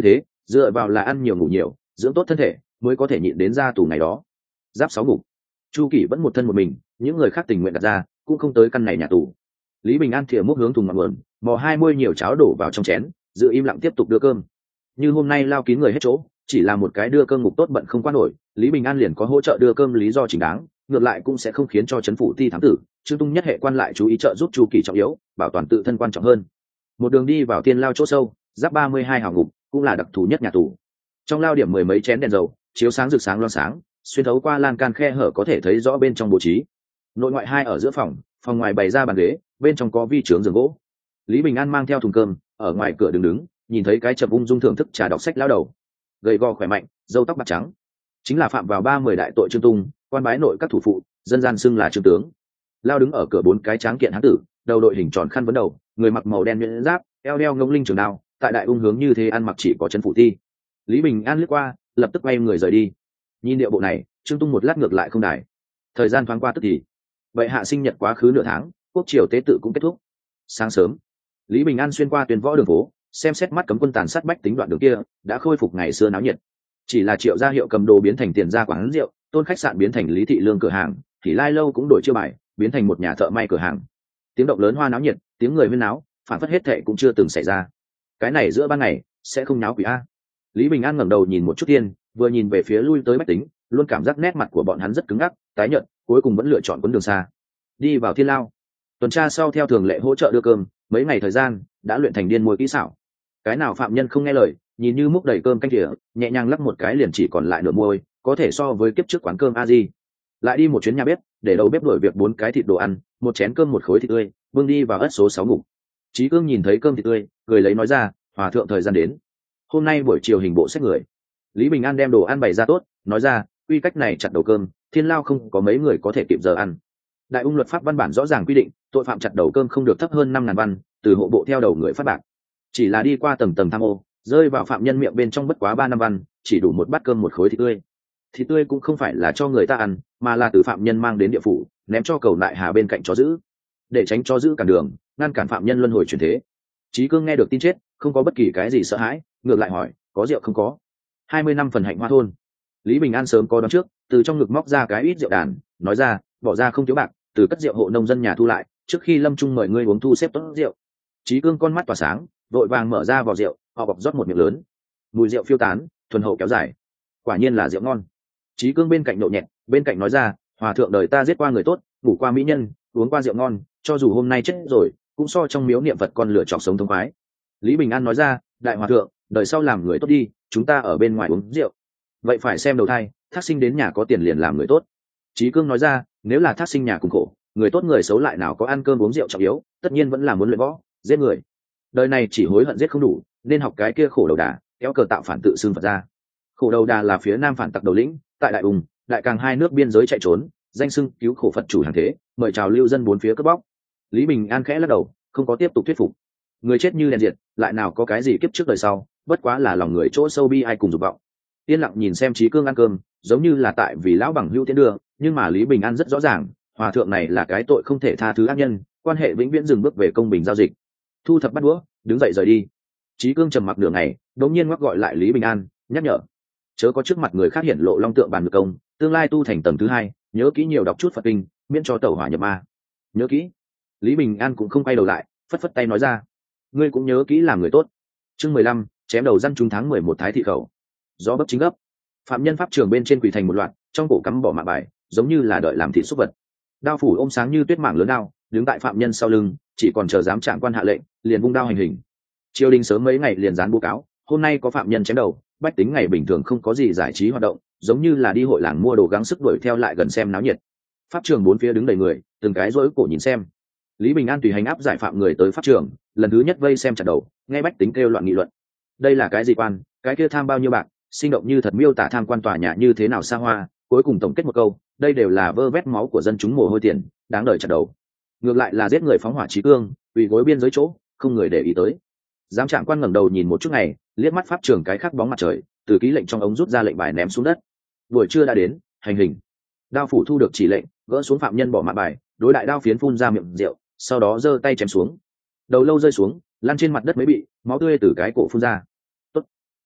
dựa vào là ăn nhiều ngủ nhiều, dưỡng tốt thân thể mới có thể nhịn đến ra tù ngày đó. Giáp 6 ngục. Chu Kỷ vẫn một thân một mình, những người khác tình nguyện đặt ra cũng không tới căn này nhà tù. Lý Bình An thìa múc hướng thùng ngọn nguồn, mò 20 nhiều cháo đổ vào trong chén, giữ im lặng tiếp tục đưa cơm. Như hôm nay lao kín người hết chỗ, chỉ là một cái đưa cơm ngục tốt bận không qua nổi, Lý Bình An liền có hỗ trợ đưa cơm lý do chính đáng, ngược lại cũng sẽ không khiến cho trấn phủ ti thám tử Trương Tung nhất hệ quan lại chú ý trợ giúp Chu Kỷ trọng yếu, bảo toàn tự thân quan trọng hơn. Một đường đi vào tiên lao chỗ sâu, giáp 32 hào ngục, cũng là đặc thù nhất nhà tù. Trong lao điểm mười mấy chén đèn dầu, chiếu sáng rực sáng loang sáng, xuyên thấu qua lan can khe hở có thể thấy rõ bên trong bố trí. Nội ngoại hai ở giữa phòng, phòng ngoài bày ra bàn ghế, bên trong có vi trướng giường gỗ. Lý Bình An mang theo thùng cơm, ở ngoài cửa đứng, nhìn thấy cái chậm ung dung thưởng thức trà đọc sách lão đầu, gầy gò khỏe mạnh, râu tóc bạc trắng, chính là phạm vào 30 đại tội Trương Tung, quan bái nội các thủ phụ, dân gian xưng là Trương tướng. Lao đứng ở cửa bốn cái tráng kiện hán tử, đầu đội hình tròn khăn vấn đầu, người mặc màu đen nhuyễn giáp, eo đeo ngông linh trường đao, tại đại ung hướng như thế ăn mặc chỉ có trấn phủ ti. Lý Bình An lướt qua, lập tức quay người rời đi. Nhìn điệu bộ này, Trương Tung một lát ngược lại không đài. Thời gian thoáng qua tức thì, vậy hạ sinh nhật quá khứ nửa tháng, quốc triều tế tự cũng kết thúc. Sáng sớm, Lý Bình An xuyên qua tuyến võ đường phố, xem xét mắt cấm quân tàn sát bách tính đoạn đường kia đã khôi phục ngày xưa náo nhiệt. Chỉ là Triệu gia hiệu cầm đồ biến thành tiền gia quán rượu, Tôn khách sạn biến thành Lý thị lương cửa hàng, thì Lai lâu cũng đổi chiêu bài, biến thành một nhà thợ may cửa hàng. Tiếng động lớn hoa náo nhiệt, tiếng người huyên náo, phản phất hết thệ cũng chưa từng xảy ra. Cái này giữa ban ngày sẽ không náo quỷ a. Lý Bình An ngẩng đầu nhìn một chút thiên, vừa nhìn về phía lui tới bách tính, luôn cảm giác nét mặt của bọn hắn rất cứng ngắc, tái nhợt, cuối cùng vẫn lựa chọn con đường xa. Đi vào thiên lao. Tuần tra sau theo thường lệ hỗ trợ đưa cơm, mấy ngày thời gian đã luyện thành điên môi kỹ xảo. Cái nào phạm nhân không nghe lời, nhìn như múc đầy cơm canh thìa, nhẹ nhàng lắc một cái liền chỉ còn lại nửa môi, có thể so với kiếp trước quán cơm a di. Lại đi một chuyến nhà bếp, để đầu bếp đổi việc 4 cái thịt đồ ăn, một chén cơm một khối thịt tươi, bưng đi vào ất số 6 ngục. Chí Cương nhìn thấy cơm thịt tươi, cười lấy nói ra, hòa thượng thời gian đến. Hôm nay buổi chiều hình bộ xét người. Lý Bình An đem đồ ăn bày ra tốt, nói ra, quy cách này chặt đầu cơm, thiên lao không có mấy người có thể kịp giờ ăn. Đại ung luật pháp văn bản rõ ràng quy định, tội phạm chặt đầu cơm không được thấp hơn 5.000 văn, từ hộ bộ theo đầu người phát bạc. Chỉ là đi qua tầng tầng tham ô, rơi vào phạm nhân miệng bên trong bất quá 3 năm văn, chỉ đủ một bát cơm một khối thịt tươi. Thịt tươi cũng không phải là cho người ta ăn, mà là từ phạm nhân mang đến địa phủ, ném cho cầu nại hà bên cạnh chó giữ, để tránh chó giữ cản đường, ngăn cản phạm nhân luân hồi chuyển thế. Chí Cương nghe được tin chết, không có bất kỳ cái gì sợ hãi, ngược lại hỏi, có rượu không có? 20 năm phần hạnh hoa thôn. Lý Bình An sớm có đoán trước, từ trong ngực móc ra cái ít rượu đàn, nói ra, bỏ ra không thiếu bạc, từ cất rượu hộ nông dân nhà thu lại, trước khi lâm trung mời ngươi uống thu xếp tốt rượu. Chí Cương con mắt tỏa sáng, vội vàng mở ra vò rượu, họ bọc rót một miệng lớn. Mùi rượu phiêu tán, thuần hậu kéo dài, quả nhiên là rượu ngon. Chí Cương bên cạnh nhậu nhẹt, bên cạnh nói ra, hòa thượng đời ta giết qua người tốt, ngủ qua mỹ nhân, uống qua rượu ngon, cho dù hôm nay chết rồi, cũng so trong miếu niệm Phật con lửa chọc sống thông khoái. Lý Bình An nói ra, đại hòa thượng, đời sau làm người tốt đi, chúng ta ở bên ngoài uống rượu. Vậy phải xem đầu thai, thác sinh đến nhà có tiền liền làm người tốt. Chí Cương nói ra, nếu là thác sinh nhà cùng khổ, người tốt người xấu lại nào có ăn cơm uống rượu trọng yếu, tất nhiên vẫn là muốn luyện võ, giết người. Đời này chỉ hối hận giết không đủ, nên học cái kia khổ đầu đà, kéo cờ tạo phản tự xưng Phật ra. Khổ đầu đà là phía nam phản tặc đầu lĩnh, tại đại ung, đại càng hai nước biên giới chạy trốn, danh xưng cứu khổ Phật chủ hàng thế, mời chào lưu dân bốn phía cướp bóc. Lý Bình An khẽ lắc đầu, không có tiếp tục thuyết phục. Người chết như đèn diệt, lại nào có cái gì kiếp trước đời sau, bất quá là lòng người chỗ sâu bi ai cùng dục vọng. Yên lặng nhìn xem Chí Cương ăn cơm, giống như là tại vì lão bằng hữu tiến đường, nhưng mà Lý Bình An rất rõ ràng, hòa thượng này là cái tội không thể tha thứ ác nhân, quan hệ vĩnh viễn dừng bước về công bình giao dịch. Thu thập bắt đũa, đứng dậy rời đi. Chí Cương trầm mặc nửa ngày, đột nhiên ngoắc gọi lại Lý Bình An, nhắc nhở, chớ có trước mặt người khác hiển lộ long tượng bàn ngược công, tương lai tu thành tầng thứ 2, nhớ kỹ nhiều đọc chút Phật kinh, miễn cho tẩu hỏa nhập ma. Nhớ kỹ. Lý Bình An cũng không quay đầu lại, phất phất tay nói ra, ngươi cũng nhớ kỹ làm người tốt. Chương 15, chém đầu răn trung tháng 11 thái thị khẩu. Gió bấp chính gấp, phạm nhân pháp trường bên trên quỳ thành một loạt, trong cổ cắm bỏ mạng bài, giống như là đợi làm thịt súc vật. Đao phủ ôm sáng như tuyết mảng lớn đao, đứng tại phạm nhân sau lưng, chỉ còn chờ giám trạng quan hạ lệnh, liền vung đao hành hình. Triều đình sớm mấy ngày liền dán bố cáo, hôm nay có phạm nhân chém đầu, bách tính ngày bình thường không có gì giải trí hoạt động, giống như là đi hội làng mua đồ gắng sức đuổi theo lại gần xem náo nhiệt. Pháp trường bốn phía đứng đầy người, từng cái rỗi cổ nhìn xem. Lý Bình An tùy hành áp giải phạm người tới pháp trường, lần thứ nhất vây xem chặt đầu, nghe bách tính kêu loạn nghị luận. Đây là cái gì quan, cái kia tham bao nhiêu bạc, sinh động như thật miêu tả tham quan tòa nhà như thế nào xa hoa, cuối cùng tổng kết một câu, đây đều là vơ vét máu của dân chúng mồ hôi tiền, đáng đời chặt đầu. Ngược lại là giết người phóng hỏa Chí Cương, quỳ gối biên giới chỗ, không người để ý tới. Giám trạng quan ngẩng đầu nhìn một chút ngày, liếc mắt pháp trường cái khắc bóng mặt trời, từ ký lệnh trong ống rút ra lệnh bài ném xuống đất. Buổi trưa đã đến, hành hình. Đao phủ thu được chỉ lệnh, gỡ xuống phạm nhân bỏ mạng bài, đối đại đao phiến phun ra miệng rượu, sau đó giơ tay chém xuống. Đầu lâu rơi xuống, lăn trên mặt đất mới bị máu tươi từ cái cổ phun ra. Tốt.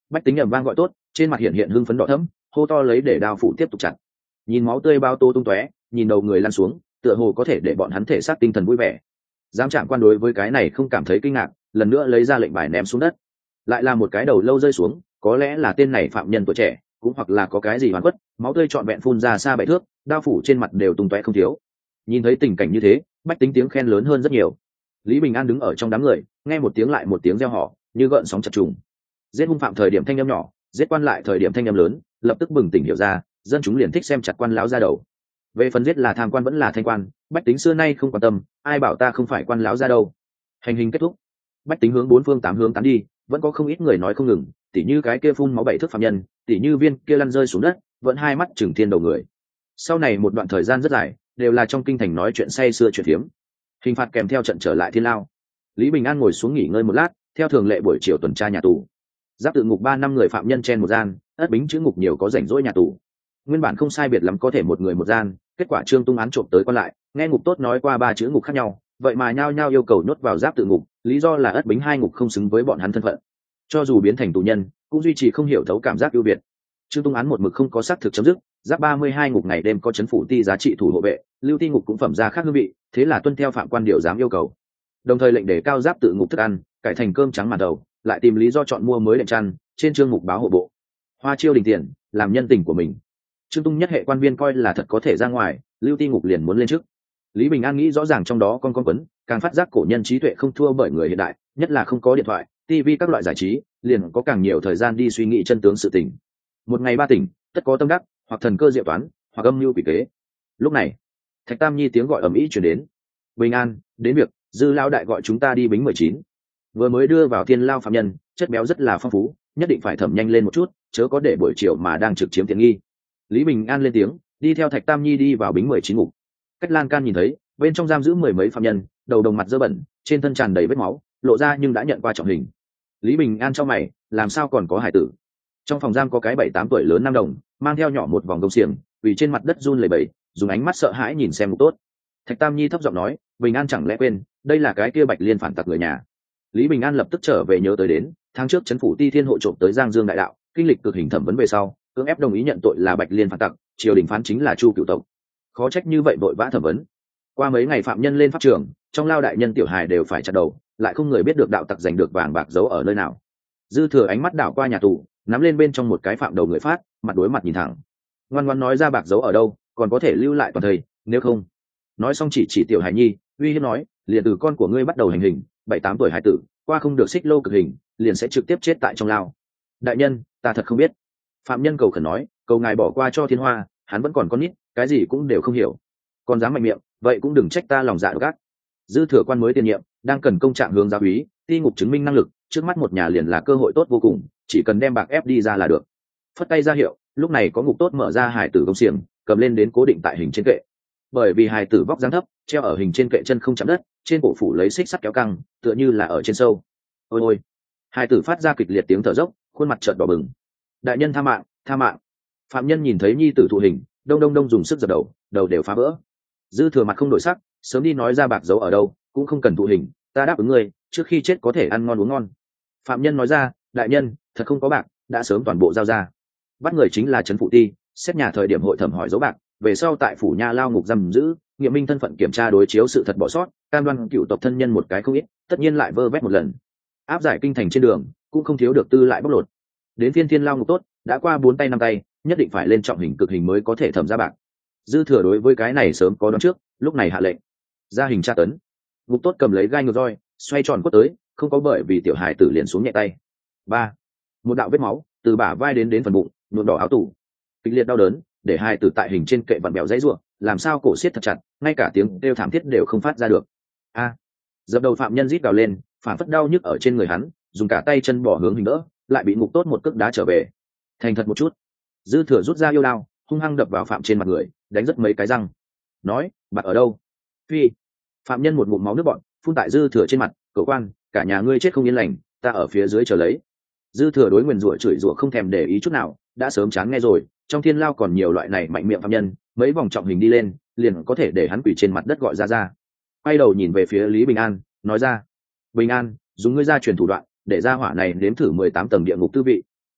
Bách Tính ầm vang gọi tốt, trên mặt hiện hiện hưng phấn đỏ thẫm, hô to lấy để đao phủ tiếp tục chặt. Nhìn máu tươi bao tô tung tóe, nhìn đầu người lăn xuống, tựa hồ có thể để bọn hắn thể xác tinh thần vui vẻ. Giám trạng quan đối với cái này không cảm thấy kinh ngạc, lần nữa lấy ra lệnh bài ném xuống đất. Lại là một cái đầu lâu rơi xuống, có lẽ là tên này phạm nhân tuổi trẻ, cũng hoặc là có cái gì hoàn quất, máu tươi trọn vẹn phun ra xa 7 thước, đao phủ trên mặt đều tung tóe không thiếu. Nhìn thấy tình cảnh như thế, Bách Tính tiếng khen lớn hơn rất nhiều. Lý Bình An đứng ở trong đám người, nghe một tiếng lại một tiếng reo hò, như gợn sóng chập trùng. Giết hung phạm thời điểm thanh âm nhỏ, giết quan lại thời điểm thanh âm lớn, lập tức bừng tỉnh hiểu ra, dân chúng liền thích xem chặt quan lão ra đầu. Về phần giết là tham quan vẫn là thanh quan, Bách Tính xưa nay không quan tâm, ai bảo ta không phải quan lão ra đâu. Hành hình kết thúc, Bách Tính hướng 4 phương 8 hướng tán đi, vẫn có không ít người nói không ngừng, tỉ như cái kia phun máu 7 thước phạm nhân, tỉ như viên kia lăn rơi xuống đất, vẫn hai mắt trừng thiên đầu người. Sau này một đoạn thời gian rất dài, đều là trong kinh thành nói chuyện say sưa chuyện phiếm. Hình phạt kèm theo trận trở lại thiên lao. Lý Bình An ngồi xuống nghỉ ngơi một lát, theo thường lệ buổi chiều tuần tra nhà tù. Giáp tự ngục 3 năm người phạm nhân chen một gian, ất bính chữ ngục nhiều có rảnh rỗi nhà tù. Nguyên bản không sai biệt lắm có thể một người một gian, kết quả Trương Tung án trộm tới quan lại, nghe ngục tốt nói qua 3 chữ ngục khác nhau, vậy mà nhao nhao yêu cầu nhốt vào giáp tự ngục, lý do là ất bính 2 ngục không xứng với bọn hắn thân phận. Cho dù biến thành tù nhân, cũng duy trì không hiểu thấu cảm giác ưu việt. Trương Tung án một mực không có xác thực chấm dứt, giáp 32 ngục ngày đêm có chấn phủ ti giá trị thủ hộ vệ, lưu ti ngục cũng phẩm ra khác hương vị, thế là tuân theo phạm quan điều giám yêu cầu. Đồng thời lệnh để cao giáp tự ngục thức ăn, cải thành cơm trắng màn đầu, lại tìm lý do chọn mua mới đệm chăn, trên chương mục báo hộ bộ. Hoa chiêu đình tiền, làm nhân tình của mình. Trương Tung nhất hệ quan viên coi là thật có thể ra ngoài, lưu ti ngục liền muốn lên trước. Lý Bình An nghĩ rõ ràng trong đó con quấn, càng phát giác cổ nhân trí tuệ không thua bởi người hiện đại, nhất là không có điện thoại, tivi các loại giải trí, liền có càng nhiều thời gian đi suy nghĩ chân tướng sự tình. Một ngày 3 tỉnh, tất có tâm đắc, hoặc thần cơ diệu toán, hoặc âm mưu quỷ kế. Lúc này, Thạch Tam Nhi tiếng gọi ầm ĩ truyền đến. Bình An, đến việc, Dư lão đại gọi chúng ta đi bính 19. Vừa mới đưa vào thiên lao phạm nhân, chất béo rất là phong phú, nhất định phải thẩm nhanh lên một chút, chớ có để buổi chiều mà đang trực chiếm tiện nghi. Lý Bình An lên tiếng, đi theo Thạch Tam Nhi đi vào bính 19 ngục. Cách lan can nhìn thấy, bên trong giam giữ 10 mấy phạm nhân, đầu đồng mặt dơ bẩn, trên thân tràn đầy vết máu, lộ ra nhưng đã nhận qua trọng hình. Lý Bình An cho mày, làm sao còn có hải tử? Trong phòng giam có cái 7-8 tuổi lớn nam đồng, mang theo nhỏ một vòng gông xiềng, vì trên mặt đất run lẩy bẩy, dùng ánh mắt sợ hãi nhìn xem ngục tốt. Thạch Tam Nhi thấp giọng nói, Bình An chẳng lẽ quên, đây là cái kia Bạch Liên phản tặc người nhà. Lý Bình An lập tức trở về nhớ tới đến, tháng trước trấn phủ ti thiên hộ trộm tới Giang Dương đại đạo, kinh lịch cực hình thẩm vấn về sau, cưỡng ép đồng ý nhận tội là Bạch Liên phản tặc, triều đình phán chính là Chu Cửu tộc. Khó trách như vậy vội vã thẩm vấn. Qua mấy ngày phạm nhân lên pháp trường, trong lao đại nhân tiểu hài đều phải chặt đầu, lại không người biết được đạo tặc giành được vàng bạc giấu ở nơi nào. Dư Thừa ánh mắt đảo qua nhà tù, nắm lên bên trong một cái phạm đầu người phát, mặt đối mặt nhìn thẳng. Ngoan ngoãn nói ra bạc giấu ở đâu, còn có thể lưu lại toàn thây, nếu không. Nói xong chỉ tiểu hài nhi, uy hiếp nói, liền từ con của ngươi bắt đầu hành hình, 7-8 tuổi hải tử, qua không được xích lô cực hình, liền sẽ trực tiếp chết tại trong lao. Đại nhân, ta thật không biết. Phạm nhân cầu khẩn nói, cầu ngài bỏ qua cho Thiên Hoa, hắn vẫn còn con nít, cái gì cũng đều không hiểu. Còn dám mạnh miệng, vậy cũng đừng trách ta lòng dạ độc ác. Dư Thừa quan mới tiền nhiệm, đang cần công trạng hướng giáo úy, ti ngục chứng minh năng lực, trước mắt một nhà liền là cơ hội tốt vô cùng, chỉ cần đem bạc ép đi ra là được. Phất tay ra hiệu, lúc này có ngục tốt mở ra hải tử công xiềng, cầm lên đến cố định tại hình trên kệ. Bởi vì hải tử vóc dáng thấp, treo ở hình trên kệ chân không chạm đất, trên cổ phủ lấy xích sắt kéo căng, tựa như là ở trên sâu. Ôi ôi! Hải tử phát ra kịch liệt tiếng thở dốc, khuôn mặt trợn đỏ bừng. Đại nhân tha mạng, tha mạng! Phạm nhân nhìn thấy nhi tử thụ hình, đông dùng sức giật đầu, đầu đều phá vỡ. Dư Thừa mặt không đổi sắc, sớm đi nói ra bạc giấu ở đâu, cũng không cần thụ hình, ta đáp ứng ngươi, trước khi chết có thể ăn ngon uống ngon. Phạm nhân nói ra, đại nhân, thật không có bạc, đã sớm toàn bộ giao ra. Bắt người chính là trấn phụ ti, xét nhà thời điểm hội thẩm hỏi dấu bạc, về sau tại phủ nha lao ngục giam giữ, nghiệm minh thân phận kiểm tra đối chiếu sự thật bỏ sót, cam đoan cựu tộc thân nhân một cái không ít, tất nhiên lại vơ vét một lần. Áp giải kinh thành trên đường, cũng không thiếu được tư lại bóc lột. Đến phiên thiên lao ngục tốt, đã qua 4 tay 5 tay, nhất định phải lên trọng hình cực hình mới có thể thẩm ra bạc. Dư Thừa đối với cái này sớm có đoán trước, lúc này hạ lệnh ra hình tra tấn. Ngục tốt cầm lấy gai ngược roi, xoay tròn quất tới, không có bởi vì tiểu hài tử liền xuống nhẹ tay. 3. Một đạo vết máu từ bả vai đến phần bụng, nhuộm đỏ áo tủ. Kịch liệt đau đớn, để hài tử tại hình trên kệ vặn bèo dãy rủa, làm sao cổ siết thật chặt, ngay cả tiếng kêu thảm thiết đều không phát ra được. A! Dập đầu phạm nhân rít gào lên, phản phất đau nhức ở trên người hắn, dùng cả tay chân bỏ hướng hình đỡ, lại bị ngục tốt một cước đá trở về. Thành thật một chút. Dư Thừa rút ra yêu đao, hung hăng đập vào phạm trên mặt người, đánh rất mấy cái răng. Nói, bạc ở đâu? Phi! Phạm nhân một ngụm máu nước bọt phun tại Dư Thừa trên mặt, cậu quan, cả nhà ngươi chết không yên lành, ta ở phía dưới chờ lấy. Dư Thừa đối nguyền rủa chửi rủa không thèm để ý chút nào, đã sớm chán nghe rồi, trong thiên lao còn nhiều loại này mạnh miệng phạm nhân, mấy vòng trọng hình đi lên, liền có thể để hắn quỳ trên mặt đất gọi ra. Quay đầu nhìn về phía Lý Bình An, nói ra, Bình An, dùng ngươi ra truyền thủ đoạn, để ra hỏa này nếm thử 18 tầng địa ngục tư vị.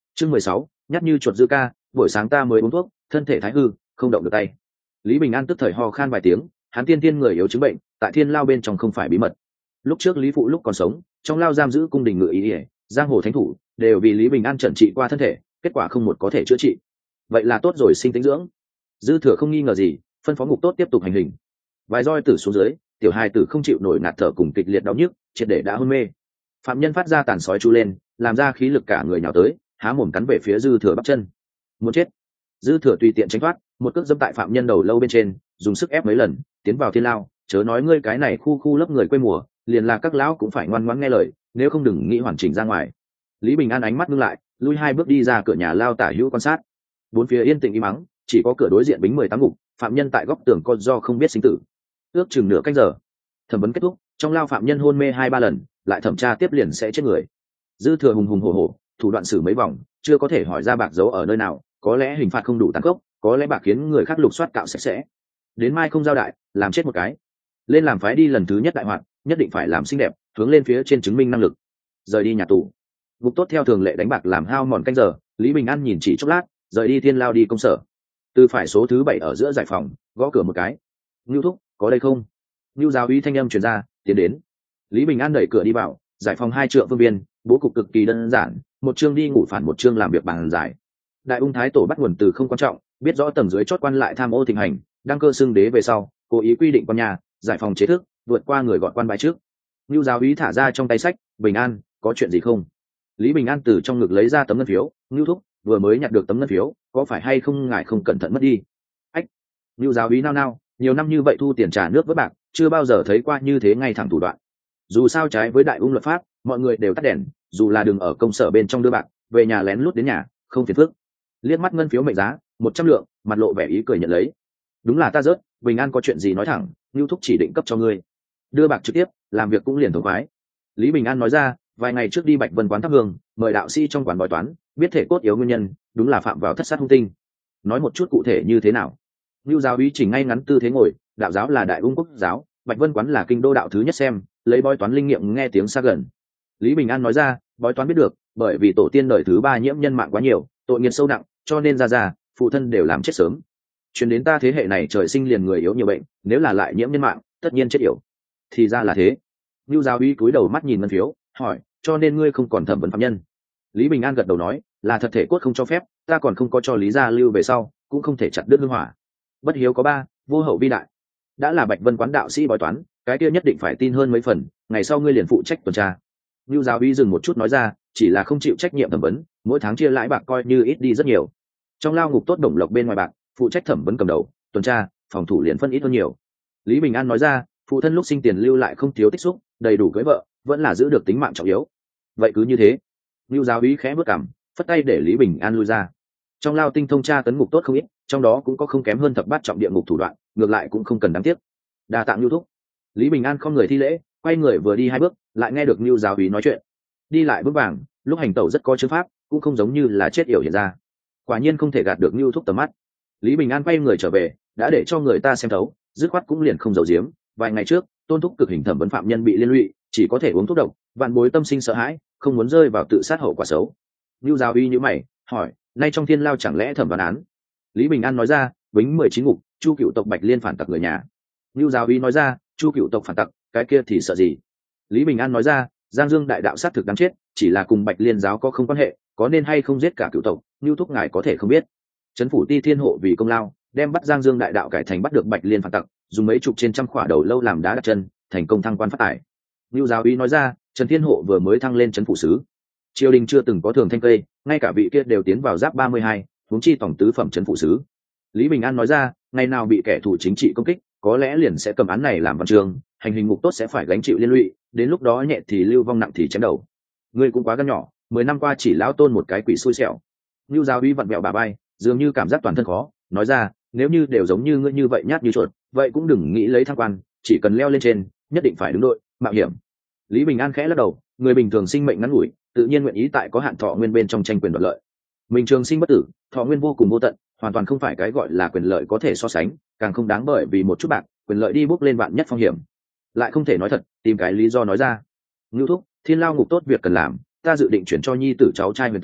Chương 16, nhắc như chuột dư ca, buổi sáng ta mới uống thuốc, thân thể thái hư, không động được tay. Lý Bình An tức thời ho khan vài tiếng, hắn tiên tiên người yếu chứng bệnh, tại thiên lao bên trong không phải bí mật. Lúc trước Lý Phụ lúc còn sống, trong lao giam giữ cung đình ngự ý, giang hồ thánh thủ đều vì Lý Bình An chẩn trị qua thân thể, kết quả không một có thể chữa trị. Vậy là tốt rồi, sinh tĩnh dưỡng. Dư Thừa không nghi ngờ gì, phân phó ngục tốt tiếp tục hành hình. Vài roi tử xuống dưới, tiểu hài tử không chịu nổi ngạt thở cùng kịch liệt đau nhức, triệt để đã hôn mê. Phạm nhân phát ra tàn sói chu lên, làm ra khí lực cả người nhào tới, há mồm cắn về phía Dư Thừa bắp chân. Muốn chết. Dư Thừa tùy tiện tránh thoát, một cước dẫm tại phạm nhân đầu lâu bên trên, dùng sức ép mấy lần, tiến vào thiên lao. Chớ nói ngươi cái này khu lớp người quê mùa, liền là các lão cũng phải ngoan ngoãn nghe lời, nếu không đừng nghĩ hoàn chỉnh ra ngoài. Lý Bình An ánh mắt ngưng lại, lui 2 bước đi ra cửa nhà lao tả hữu quan sát. Bốn phía yên tĩnh im mắng, chỉ có cửa đối diện bính 18 ngục, phạm nhân tại góc tường con do không biết sinh tử. Ước chừng nửa canh giờ, thẩm vấn kết thúc, trong lao phạm nhân hôn mê 2-3 lần, lại thẩm tra tiếp liền sẽ chết người. Dư Thừa hùng hùng hổ hổ, thủ đoạn xử mấy vòng, chưa có thể hỏi ra bạc giấu ở nơi nào, có lẽ hình phạt không đủ tàn khốc, có lẽ bạc khiến người khác lục soát cạo sạch sẽ. Đến mai không giao đại, làm chết một cái. Lên làm phái đi lần thứ nhất đại hoạt, nhất định phải làm xinh đẹp, hướng lên phía trên chứng minh năng lực. Rời đi nhà tù, ngục tốt theo thường lệ đánh bạc làm hao mòn canh giờ. Lý Bình An nhìn chỉ chốc lát, rời đi thiên lao đi công sở. Từ phải số thứ 7 ở giữa giải phòng, gõ cửa một cái. Ngưu thúc, có đây không? Ngưu giáo úy thanh âm truyền ra, tiến đến. Lý Bình An đẩy cửa đi vào, giải phòng 2 trượng phương viên, bố cục cực kỳ đơn giản, một chương đi ngủ phản một chương làm việc bàn giải. Đại ung thái tổ bắt nguồn từ không quan trọng, biết rõ tầng dưới chót quan lại tham ô thịnh hành, đăng cơ xưng đế về sau, cố ý quy định con nhà, giải phòng chế thức, vượt qua người gọn quan bái trước. Ngưu giáo úy thả ra trong tay sách, Bình An, có chuyện gì không? Lý Bình An từ trong ngực lấy ra tấm ngân phiếu, Ngưu thúc, vừa mới nhặt được tấm ngân phiếu, có phải hay không ngài không cẩn thận mất đi? Ách! Ngưu giáo úy nao nao, nhiều năm như vậy thu tiền trả nước với bạc, chưa bao giờ thấy qua như thế ngay thẳng thủ đoạn. Dù sao trái với đại ung luật pháp, mọi người đều tắt đèn, dù là đừng ở công sở bên trong đưa bạc, về nhà lén lút đến nhà, không phiền phức. Liếc mắt ngân phiếu mệnh giá 100 lượng, mặt lộ vẻ ý cười nhận lấy. Đúng là ta rớt, Bình An có chuyện gì nói thẳng, Ngưu thúc chỉ định cấp cho ngươi. Đưa bạc trực tiếp, làm việc cũng liền thống khoái. Lý Bình An nói ra, vài ngày trước đi Bạch Vân quán thắp hương, mời đạo sĩ trong quán bói toán, biết thể cốt yếu nguyên nhân, đúng là phạm vào thất sát hung tinh. Nói một chút cụ thể như thế nào? Ngưu giáo úy chỉnh ngay ngắn tư thế ngồi, đạo giáo là đại ung quốc giáo, Bạch Vân quán là kinh đô đạo thứ nhất xem, lấy bói toán linh nghiệm nghe tiếng xa gần. Lý Bình An nói ra, bói toán biết được, bởi vì tổ tiên đời thứ 3 nhiễm nhân mạng quá nhiều, tội nghiệp sâu nặng, cho nên ra phụ thân đều làm chết sớm. Truyền đến ta thế hệ này trời sinh liền người yếu nhiều bệnh, nếu là lại nhiễm nhân mạng, tất nhiên chết yểu. Thì ra là thế. Ngưu giáo úy cúi đầu mắt nhìn ngân phiếu, hỏi, cho nên ngươi không còn thẩm vấn phạm nhân? Lý Bình An gật đầu nói, là thật thể cốt không cho phép, ta còn không có cho Lý gia lưu về sau, cũng không thể chặt đứt hương hỏa. Bất hiếu có 3, vô hậu vi đại. Đã là Bạch Vân quán đạo sĩ bói toán, cái kia nhất định phải tin hơn mấy phần, ngày sau ngươi liền phụ trách tuần tra. Ngưu giáo úy dừng một chút nói ra, chỉ là không chịu trách nhiệm thẩm vấn, mỗi tháng chia lãi bạc coi như ít đi rất nhiều. Trong lao ngục tốt đồng lộc bên ngoài bạc, phụ trách thẩm vấn cầm đầu, tuần tra, phòng thủ liền phân ít hơn nhiều. Lý Bình An nói ra, phụ thân lúc sinh tiền lưu lại không thiếu tích xúc, đầy đủ cưới vợ, vẫn là giữ được tính mạng trọng yếu. Vậy cứ như thế. Ngưu giáo úy khẽ bước cằm, phất tay để Lý Bình An lui ra. Trong lao tinh thông tra tấn ngục tốt không ít, trong đó cũng có không kém hơn thập bát trọng địa ngục thủ đoạn, ngược lại cũng không cần đáng tiếc. Đa tạ Ngưu thúc. Lý Bình An không người thi lễ, quay người vừa đi 2 bước, lại nghe được Ngưu giáo úy nói chuyện. Đi lại bước vàng, lúc hành tẩu rất có chương pháp, cũng không giống như là chết yểu hiện ra. Quả nhiên không thể gạt được Ngưu thúc tầm mắt. Lý Bình An quay người trở về, đã để cho người ta xem thấu, dứt khoát cũng liền không giấu giếm. Vài ngày trước, Tôn thúc cực hình thẩm vấn phạm nhân bị liên lụy, chỉ có thể uống thuốc độc, vạn bối tâm sinh sợ hãi, không muốn rơi vào tự sát hậu quả xấu. Ngưu giáo uy nhíu mày, hỏi, nay trong thiên lao chẳng lẽ thẩm vấn án? Lý Bình An nói ra, bính 19 ngục, Chu cựu tộc Bạch Liên phản tặc người nhà. Ngưu giáo uy nói ra, Chu cựu tộc phản tặc, cái kia thì sợ gì? Lý Bình An nói ra, Giang Dương đại đạo sát thực đáng chết, chỉ là cùng Bạch Liên giáo có không quan hệ, có nên hay không giết cả cựu tộc, Ngưu thúc ngài có thể không biết. Trấn phủ Ti Thiên hộ vì công lao, đem bắt Giang Dương đại đạo cải thành bắt được Bạch Liên phản tặc, dùng mấy chục trên trăm khỏa đầu lâu làm đá đặt chân, thành công thăng quan phát tài. Ngưu giáo úy nói ra, Trần Thiên hộ vừa mới thăng lên trấn phủ sứ, triều đình chưa từng có thường thanh cây, ngay cả vị kia đều tiến vào giáp 32, huống chi tổng tứ phẩm trấn phủ sứ. Lý Bình An nói ra, ngày nào bị kẻ thù chính trị công kích, có lẽ liền sẽ cầm án này làm văn chương, hành hình ngục tốt sẽ phải gánh chịu liên lụy, đến lúc đó nhẹ thì lưu vong nặng thì chém đầu. Ngươi cũng quá gan nhỏ, 10 năm qua chỉ lão Tôn một cái quỷ xui xẻo. Ngưu giáo úy vặn vẹo bà bay, dường như cảm giác toàn thân khó, nói ra, nếu như đều giống như ngươi như vậy nhát như chuột, vậy cũng đừng nghĩ lấy thăng quan, chỉ cần leo lên trên, nhất định phải đứng đội, mạo hiểm. Lý Bình An khẽ lắc đầu, người bình thường sinh mệnh ngắn ngủi, tự nhiên nguyện ý tại có hạn thọ nguyên bên trong tranh quyền đoạt lợi. Mình trường sinh bất tử, thọ nguyên vô cùng vô tận, hoàn toàn không phải cái gọi là quyền lợi có thể so sánh, càng không đáng bởi vì một chút bạc, quyền lợi đi bước lên vạn nhất phong hiểm. Lại không thể nói thật, tìm cái lý do nói ra. Ngưu thúc, thiên lao ngục tốt việc cần làm, ta dự định chuyển cho nhi tử cháu trai Huyền Tôn,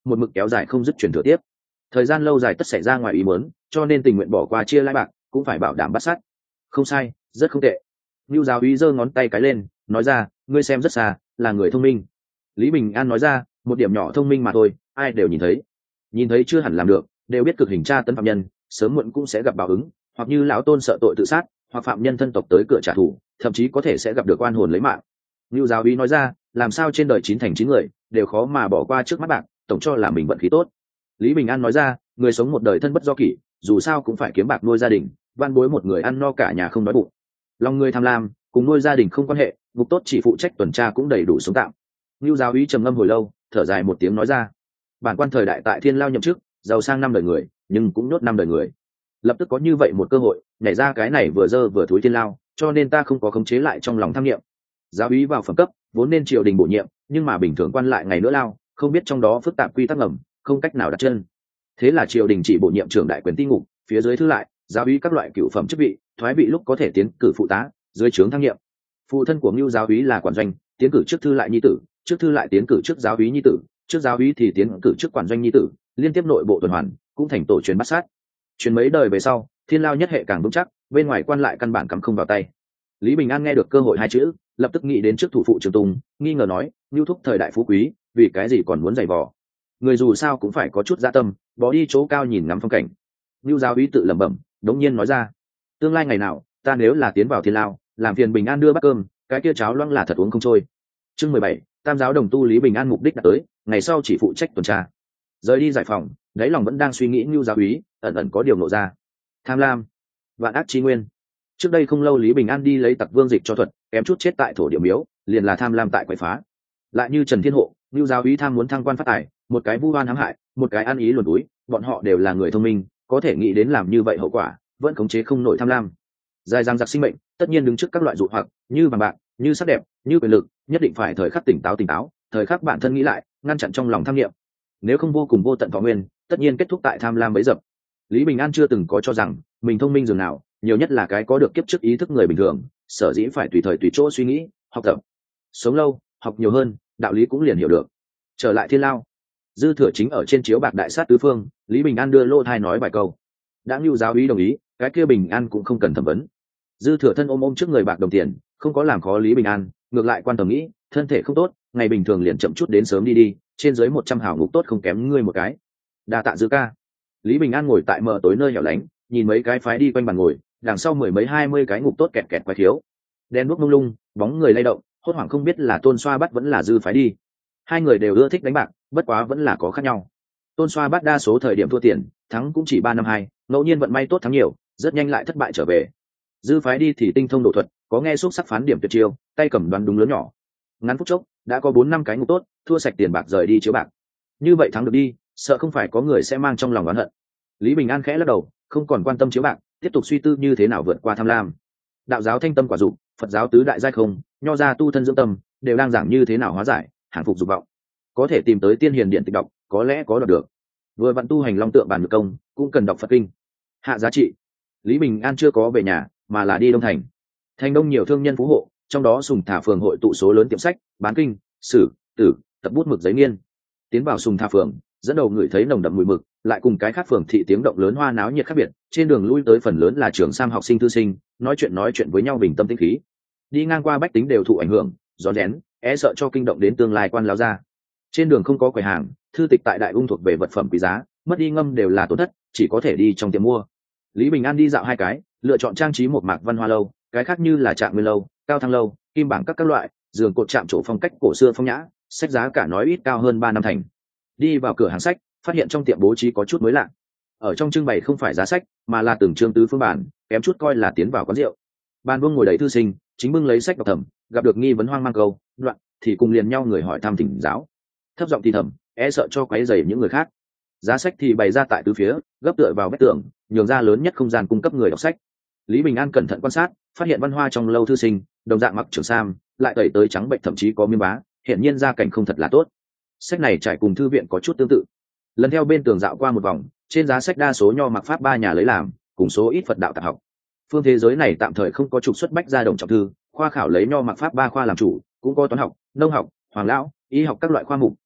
một mực kéo dài không dứt truyền thừa tiếp. Thời gian lâu dài tất xảy ra ngoài ý muốn, cho nên tình nguyện bỏ qua chia lãi bạc cũng phải bảo đảm bắt sát. Không sai, rất không tệ. Nưu giáo úy giơ ngón tay cái lên, nói ra, ngươi xem rất xa, là người thông minh. Lý Bình An nói ra, một điểm nhỏ thông minh mà thôi, ai đều nhìn thấy chưa hẳn làm được, đều biết cực hình tra tấn phạm nhân sớm muộn cũng sẽ gặp báo ứng, hoặc như lão tôn sợ tội tự sát, hoặc phạm nhân thân tộc tới cửa trả thù, thậm chí có thể sẽ gặp được oan hồn lấy mạng. Nưu giáo úy nói ra, làm sao trên đời 9 thành 9 người đều khó mà bỏ qua trước mắt bạc, tổng cho là mình vận khí tốt. Lý Bình An nói ra, người sống một đời thân bất do kỷ, dù sao cũng phải kiếm bạc nuôi gia đình, van bối một người ăn no cả nhà không đói bụng. Lòng người tham lam cùng nuôi gia đình không quan hệ, ngục tốt chỉ phụ trách tuần tra cũng đầy đủ sống tạm. Nưu giáo úy trầm ngâm hồi lâu, thở dài một tiếng nói ra, bản quan thời đại tại Thiên Lao nhậm chức, giàu sang 5 đời người, nhưng cũng nhốt 5 đời người. Lập tức có như vậy một cơ hội, nhảy ra cái này vừa dơ vừa thúi Thiên Lao, cho nên ta không có khống chế lại trong lòng tham nghiệm. Giáo úy vào phẩm cấp, vốn nên triều đình bổ nhiệm, nhưng mà bình thường quan lại ngày nữa lao, không biết trong đó phức tạp quy tắc ngầm, không cách nào đặt chân. Thế là triều đình chỉ bổ nhiệm trưởng đại quyền ti ngục, phía dưới thư lại, giáo úy các loại cựu phẩm chức vị, thoái vị lúc có thể tiến cử phụ tá, dưới trướng thăng nhiệm. Phụ thân của Nưu giáo úy là quản doanh, tiến cử trước thư lại nhi tử, trước thư lại tiến cử trước giáo úy nhi tử, trước giáo úy thì tiến cử trước quản doanh nhi tử, liên tiếp nội bộ tuần hoàn, cũng thành tổ truyền bắt sát. Truyền mấy đời về sau, Thiên Lao nhất hệ càng vững chắc, bên ngoài quan lại căn bản cắm không vào tay. Lý Bình An nghe được cơ hội 2 chữ, lập tức nghĩ đến trước thủ phụ Trường Tùng, nghi ngờ nói, Nưu thúc thời đại phú quý, vì cái gì còn muốn giày vò? Người dù sao cũng phải có chút dạ tâm, bỏ đi chỗ cao nhìn ngắm phong cảnh. Nưu giáo úy tự lẩm bẩm, đống nhiên nói ra, tương lai ngày nào, ta nếu là tiến vào Thiên Lao, làm phiền Bình An đưa bát cơm, cái kia cháo loãng là thật uống không trôi. Chương 17, Tam giáo đồng tu Lý Bình An mục đích đã tới, ngày sau chỉ phụ trách tuần tra. Rời đi giải phòng, đáy lòng vẫn đang suy nghĩ Nưu giáo úy, ẩn ẩn có điều ngộ ra. Tham lam, vạn ác chi nguyên. Trước đây không lâu Lý Bình An đi lấy Tặc Vương Dịch cho thuật, kém chút chết tại thổ địa miếu, liền là tham lam tại quậy phá. Lại như Trần Thiên Hộ, Nưu giáo úy tham muốn thăng quan phát tài, một cái vu oan hãm hại, một cái ăn ý luồn túi, bọn họ đều là người thông minh, có thể nghĩ đến làm như vậy hậu quả, vẫn khống chế không nổi tham lam. Dài dằng dặc sinh mệnh, tất nhiên đứng trước các loại dụ hoặc, như vàng bạc, như sắc đẹp, như quyền lực, nhất định phải thời khắc tỉnh táo, thời khắc bản thân nghĩ lại, ngăn chặn trong lòng tham niệm. Nếu không vô cùng vô tận thọ nguyên, tất nhiên kết thúc tại tham lam bấy dập. Lý Bình An chưa từng có cho rằng mình thông minh dường nào, nhiều nhất là cái có được kiếp trước ý thức người bình thường, sở dĩ phải tùy thời tùy chỗ suy nghĩ, học tập, sống lâu, học nhiều hơn, đạo lý cũng liền hiểu được. Trở lại Thiên Lao, dư thừa chính ở trên chiếu bạc đại sát tứ phương, Lý Bình An đưa lô thai nói vài câu. Đã Nưu giáo úy đồng ý, cái kia Bình An cũng không cần thẩm vấn. Dư thừa thân ôm trước người bạc đồng tiền, không có làm khó Lý Bình An, ngược lại quan tâm nghĩ, thân thể không tốt, ngày bình thường liền chậm chút đến sớm đi, trên dưới 100 hào ngục tốt không kém ngươi một cái. Đa tạ Dư ca. Lý Bình An ngồi tại mờ tối nơi hẻo lánh, nhìn mấy cái phái đi quanh bàn ngồi, đằng sau 10 mấy 20 cái ngục tốt kẹt kẹt quái thiếu. Đen đuốc mông lung, bóng người lay động, hốt hoảng không biết là Tôn Xoa Bắt vẫn là Dư phái đi. Hai người đều ưa thích đánh bạc, bất quá vẫn là có khác nhau. Tôn Xoa Bắt đa số thời điểm thua tiền, thắng cũng chỉ 3-5-2, ngẫu nhiên vận may tốt thắng nhiều, rất nhanh lại thất bại trở về. Dư phái đi thì tinh thông độ thuật, có nghe xúc sắc phán điểm tuyệt chiêu, tay cầm đoán đúng lớn nhỏ. Ngắn phút chốc, đã có 4-5 cái ngục tốt, thua sạch tiền bạc rời đi chiếu bạc. Như vậy thắng được đi, sợ không phải có người sẽ mang trong lòng oán hận. Lý Bình An khẽ lắc đầu, không còn quan tâm chiếu bạc, tiếp tục suy tư như thế nào vượt qua tham lam. Đạo giáo thanh tâm quả dục, Phật giáo tứ đại giai không, nho gia tu thân dưỡng tâm, đều đang giảng như thế nào hóa giải, hàng phục dục vọng. Có thể tìm tới tiên hiền điện tịch đọc, có lẽ có đọc được. Vừa vặn tu hành long tượng bản ngự công, cũng cần đọc Phật kinh. Hạ giá trị. Lý Bình An chưa có về nhà, mà là đi Đông Thành. Thành Đông nhiều thương nhân phú hộ, trong đó Sùng Thả phường hội tụ số lớn tiệm sách, bán kinh, sử, tử, tập bút mực giấy nghiên. Tiến vào Sùng Thả phường, dẫn đầu người thấy nồng đậm mùi mực, lại cùng cái khác phường thị tiếng động lớn hoa náo nhiệt khác biệt. Trên đường lui tới phần lớn là trường sam học sinh thư sinh, nói chuyện với nhau bình tâm tĩnh khí. Đi ngang qua bách tính đều thụ ảnh hưởng, gió rén, sợ cho kinh động đến tương lai quan lão gia. Trên đường không có quầy hàng, thư tịch tại đại ung thuộc về vật phẩm quý giá, mất đi ngâm đều là tổn thất, chỉ có thể đi trong tiệm mua. Lý Bình An đi dạo 2 cái, lựa chọn trang trí một mạc văn hoa lâu, cái khác như là Trạng Nguyên lâu, Cao Thăng lâu, kim bảng các loại, giường cột chạm trổ phong cách cổ xưa phong nhã, sách giá cả nói ít cao hơn 3 năm thành. Đi vào cửa hàng sách, phát hiện trong tiệm bố trí có chút mới lạ. Ở trong trưng bày không phải giá sách, mà là từng chương tứ phương bản, kém chút coi là tiến vào quán rượu. Bàn buông ngồi đầy thư sinh, chính bưng lấy sách đọc thầm, gặp được nghi vấn hoang mang câu, đoạn thì cùng liền nhau người hỏi thăm thỉnh giáo. Thấp giọng thì thầm, sợ cho quấy rầy những người khác. Giá sách thì bày ra tại tứ phía, gấp tựa vào vách tường, nhường ra lớn nhất không gian cung cấp người đọc sách. Lý Bình An cẩn thận quan sát, phát hiện văn hoa trong lâu thư sinh, đồng dạng mặc trường sam, lại tẩy tới trắng bệnh thậm chí có miếng bá, hiển nhiên gia cảnh không thật là tốt. Sách này trải cùng thư viện có chút tương tự. Lần theo bên tường dạo qua một vòng, trên giá sách đa số nho mặc pháp 3 nhà lấy làm, cùng số ít Phật đạo tạp học. Phương thế giới này tạm thời không có trục xuất bách gia đồng trọng thư, khoa khảo lấy nho mặc pháp 3 khoa làm chủ, cũng có toán học, nông học, hoàng lão, y học các loại khoa mục,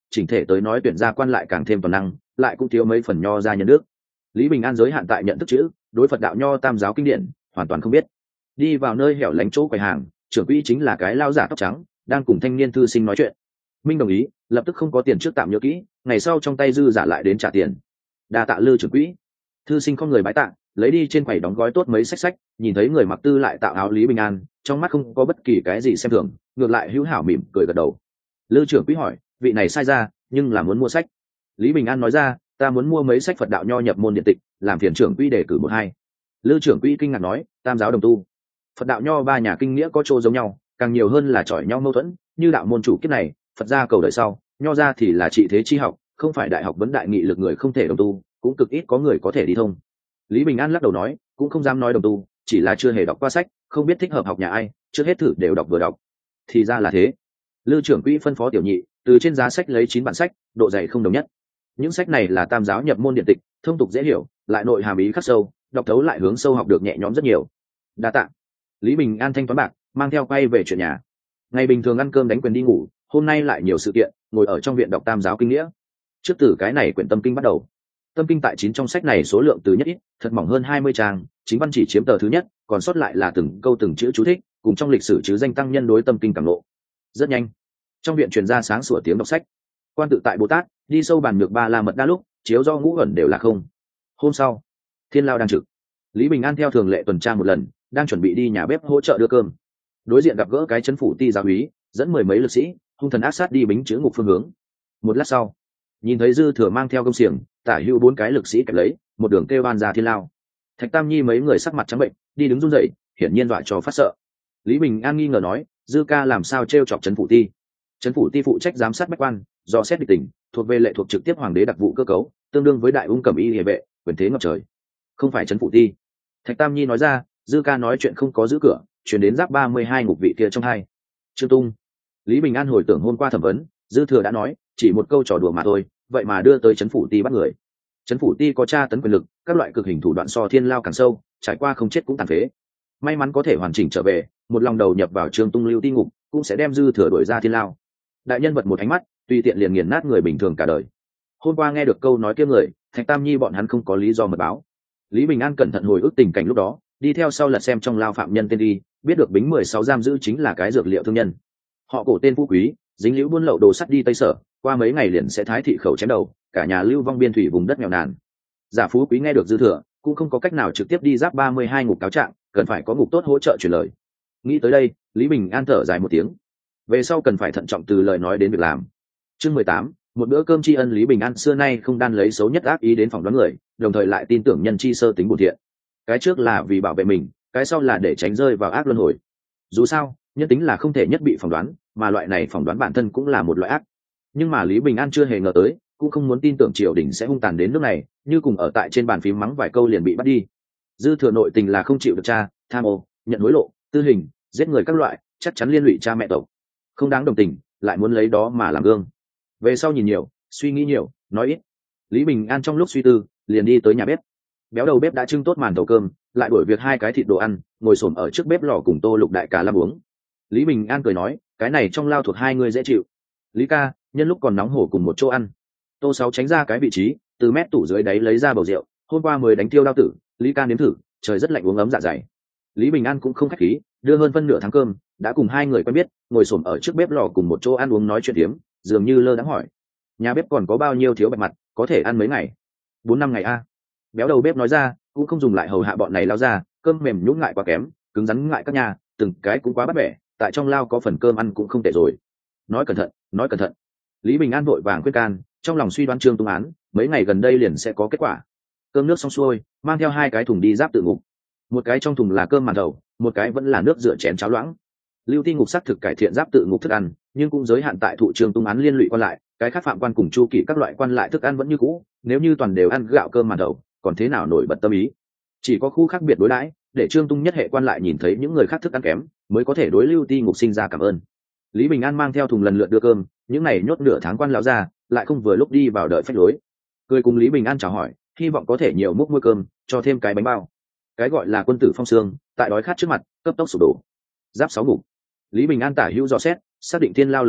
chỉnh thể tới nói tuyển gia quan lại càng thêm toàn năng, lại cũng thiếu mấy phần nho ra nhân đức. Lý Bình An giới hạn tại nhận thức chữ, đối Phật đạo nho tam giáo kinh điển hoàn toàn không biết. Đi vào nơi hẻo lánh chỗ quầy hàng, trưởng quỹ chính là cái lao giả tóc trắng, đang cùng thanh niên thư sinh nói chuyện. Minh đồng ý, lập tức không có tiền trước tạm nhớ kỹ, ngày sau trong tay dư giả lại đến trả tiền. Đa tạ Lư trưởng quỹ. Thư sinh không người bái tạ, lấy đi trên quầy đóng gói tốt mấy sách, nhìn thấy người mặc tư lại tạo áo Lý Bình An, trong mắt không có bất kỳ cái gì xem thường, ngược lại hữu hảo mỉm cười gật đầu. Lư trưởng quỹ hỏi, vị này sai ra, nhưng là muốn mua sách. Lý Bình An nói ra, ta muốn mua mấy sách Phật đạo nho nhập môn điện tịch, làm phiền trưởng quỹ đề cử một hai. Lư trưởng quỹ kinh ngạc nói, tam giáo đồng tu, Phật đạo nho ba nhà kinh nghĩa có chỗ giống nhau, càng nhiều hơn là chọi nhau mâu thuẫn, như đạo môn chủ kiếp này, Phật gia cầu đời sau, nho ra thì là trị thế chi học, không phải đại học vấn đại nghị lực người không thể đồng tu, cũng cực ít có người có thể đi thông. Lý Bình An lắc đầu nói, cũng không dám nói đồng tu, chỉ là chưa hề đọc qua sách, không biết thích hợp học nhà ai, trước hết thử đều đọc vừa đọc. Thì ra là thế. Lư trưởng quỹ phân phó tiểu nhị, từ trên giá sách lấy 9 bản sách, độ dày không đồng nhất. Những sách này là tam giáo nhập môn điện tịch, thông tục dễ hiểu, lại nội hàm ý khắc sâu, đọc thấu lại hướng sâu học được nhẹ nhõm rất nhiều. Đa tạ. Lý Bình An thanh toán bạc, mang theo quay về chuyện nhà. Ngày bình thường ăn cơm đánh quyền đi ngủ, hôm nay lại nhiều sự kiện, ngồi ở trong viện đọc tam giáo kinh nghĩa. Trước từ cái này quyển tâm kinh bắt đầu. Tâm kinh tại 9 trong sách này số lượng từ nhất ít, thật mỏng hơn 20 trang, chính văn chỉ chiếm tờ thứ nhất, còn sót lại là từng câu từng chữ chú thích, cùng trong lịch sử chứ danh tăng nhân đối tâm kinh cảm lộ. Rất nhanh, trong viện truyền ra sáng sủa tiếng đọc sách. Quan tự tại Bồ Tát đi sâu bàn nhược ba la mật đa lúc, chiếu do ngũ ẩn đều là không. Hôm sau, Thiên Lao đang trực. Lý Bình An theo thường lệ tuần tra một lần, đang chuẩn bị đi nhà bếp hỗ trợ đưa cơm. Đối diện gặp gỡ cái trấn phủ ti giáo úy, dẫn 10 mấy lực sĩ, hung thần ác sát đi bính chữ ngục phương hướng. Một lát sau, nhìn thấy dư thừa mang theo công xiềng, tả hữu 4 cái lực sĩ kẹp lấy, một đường kêu oan ra Thiên Lao. Thạch Tam Nhi mấy người sắc mặt trắng bệnh, đi đứng run rẩy, hiển nhiên dọa cho phát sợ. Lý Bình An nghi ngờ nói, dư ca làm sao trêu chọc trấn phủ ti? Trấn phủ ti phụ trách giám sát bách quan, dò xét địch tình, thuộc về lệ thuộc trực tiếp hoàng đế đặc vụ cơ cấu, tương đương với đại ung cẩm y hệ vệ, quyền thế ngập trời. Không phải trấn phủ ti. Thạch Tam Nhi nói ra, dư ca nói chuyện không có giữ cửa, chuyển đến giáp 32 ngục vị kia trong hai. Trương Tung. Lý Bình An hồi tưởng hôm qua thẩm vấn, dư thừa đã nói, chỉ một câu trò đùa mà thôi, vậy mà đưa tới trấn phủ ti bắt người. Trấn phủ ti có tra tấn quyền lực, các loại cực hình thủ đoạn so Thiên Lao càng sâu, trải qua không chết cũng tàn phế. May mắn có thể hoàn chỉnh trở về, một lòng đầu nhập vào Trương Tung lưu ti ngục, cũng sẽ đem dư thừa đuổi ra Thiên Lao. Đại nhân vật một ánh mắt, tùy tiện liền nghiền nát người bình thường cả đời. Hôm qua nghe được câu nói kia người, Thạch Tam Nhi bọn hắn không có lý do mật báo. Lý Bình An cẩn thận hồi ức tình cảnh lúc đó, đi theo sau lật xem trong lao phạm nhân tên đi, biết được bính 16 giam giữ chính là cái dược liệu thương nhân. Họ cổ tên Phú Quý, dính liễu buôn lậu đồ sắt đi Tây Sở, qua mấy ngày liền sẽ thái thị khẩu chém đầu, cả nhà lưu vong biên thủy vùng đất nghèo nàn. Giả Phú Quý nghe được dư thừa, cũng không có cách nào trực tiếp đi giáp 32 ngục cáo trạng, cần phải có ngục tốt hỗ trợ truyền lời. Nghĩ tới đây, Lý Bình An thở dài một tiếng. Về sau cần phải thận trọng từ lời nói đến việc làm. Chương 18, một bữa cơm tri ân. Lý Bình An xưa nay không đan lấy xấu nhất ác ý đến phỏng đoán người, đồng thời lại tin tưởng nhân chi sơ tính bổn thiện. Cái trước là vì bảo vệ mình, cái sau là để tránh rơi vào ác luân hồi. Dù sao, nhân tính là không thể nhất bị phỏng đoán, mà loại này phỏng đoán bản thân cũng là một loại ác. Nhưng mà Lý Bình An chưa hề ngờ tới, cũng không muốn tin tưởng triều đình sẽ hung tàn đến nước này, như cùng ở tại trên bàn phím mắng vài câu liền bị bắt đi. Dư thừa nội tình là không chịu được tra, tham ô, nhận hối lộ, tư hình, giết người các loại, chắc chắn liên lụy cha mẹ tộc. Không đáng đồng tình, lại muốn lấy đó mà làm gương. Về sau nhìn nhiều, suy nghĩ nhiều, nói ít. Lý Bình An trong lúc suy tư, liền đi tới nhà bếp. Béo đầu bếp đã trưng tốt màn thầu cơm, lại đuổi việc 2 cái thịt đồ ăn, ngồi xổm ở trước bếp lò cùng Tô Lục đại ca lam uống. Lý Bình An cười nói, cái này trong lao thuộc 2 người dễ chịu. Lý ca, nhân lúc còn nóng hổ cùng một chỗ ăn. Tô Sáu tránh ra cái vị trí, từ mét tủ dưới đáy lấy ra bầu rượu, hôm qua mới đánh tiêu đao tử, Lý ca nếm thử, trời rất lạnh uống ấm dạ dày. Lý Bình An cũng không khách khí, đưa hơn phân nửa tháng cơm, đã cùng 2 người quen biết, ngồi xổm ở trước bếp lò cùng một chỗ ăn uống nói chuyện tiếm, dường như lơ đãng hỏi, nhà bếp còn có bao nhiêu thiếu bạch mặt, có thể ăn mấy ngày? 4-5 ngày a. Béo đầu bếp nói ra, cũng không dùng lại hầu hạ bọn này lao ra, cơm mềm nhũn ngại quá kém, cứng rắn ngại các nhà, từng cái cũng quá bắt bẻ, tại trong lao có phần cơm ăn cũng không tệ rồi. Nói cẩn thận, nói cẩn thận. Lý Bình An vội vàng khuyên can, trong lòng suy đoán Trương Tung án, mấy ngày gần đây liền sẽ có kết quả. Cơm nước xong xuôi, mang theo 2 cái thùng đi giáp tự ngục. Một cái trong thùng là cơm màn thầu, một cái vẫn là nước rửa chén cháo loãng. Lưu ti ngục xác thực cải thiện giáp tự ngục thức ăn, nhưng cũng giới hạn tại thụ Trương Tung án liên lụy quan lại, cái khác phạm quan cùng chu kỷ các loại quan lại thức ăn vẫn như cũ, nếu như toàn đều ăn gạo cơm màn thầu, còn thế nào nổi bật tâm ý. Chỉ có khu khác biệt đối đãi, để Trương Tung nhất hệ quan lại nhìn thấy những người khác thức ăn kém, mới có thể đối lưu ti ngục sinh ra cảm ơn. Lý Bình An mang theo thùng lần lượt đưa cơm, những này nhốt nửa tháng quan lão ra, lại không vừa lúc đi vào đợi phách lối. Cười cùng Lý Bình An chào hỏi, hy vọng có thể nhiều múc muôi cơm, cho thêm cái bánh bao. Cái gọi là quân tử phong sương, tại đói khát trước mặt, cấp tốc sụp đổ. Giáp 6 ngục. Lý Bình An tả hữu dò xét, xác định Thiên Lao lờ mờ,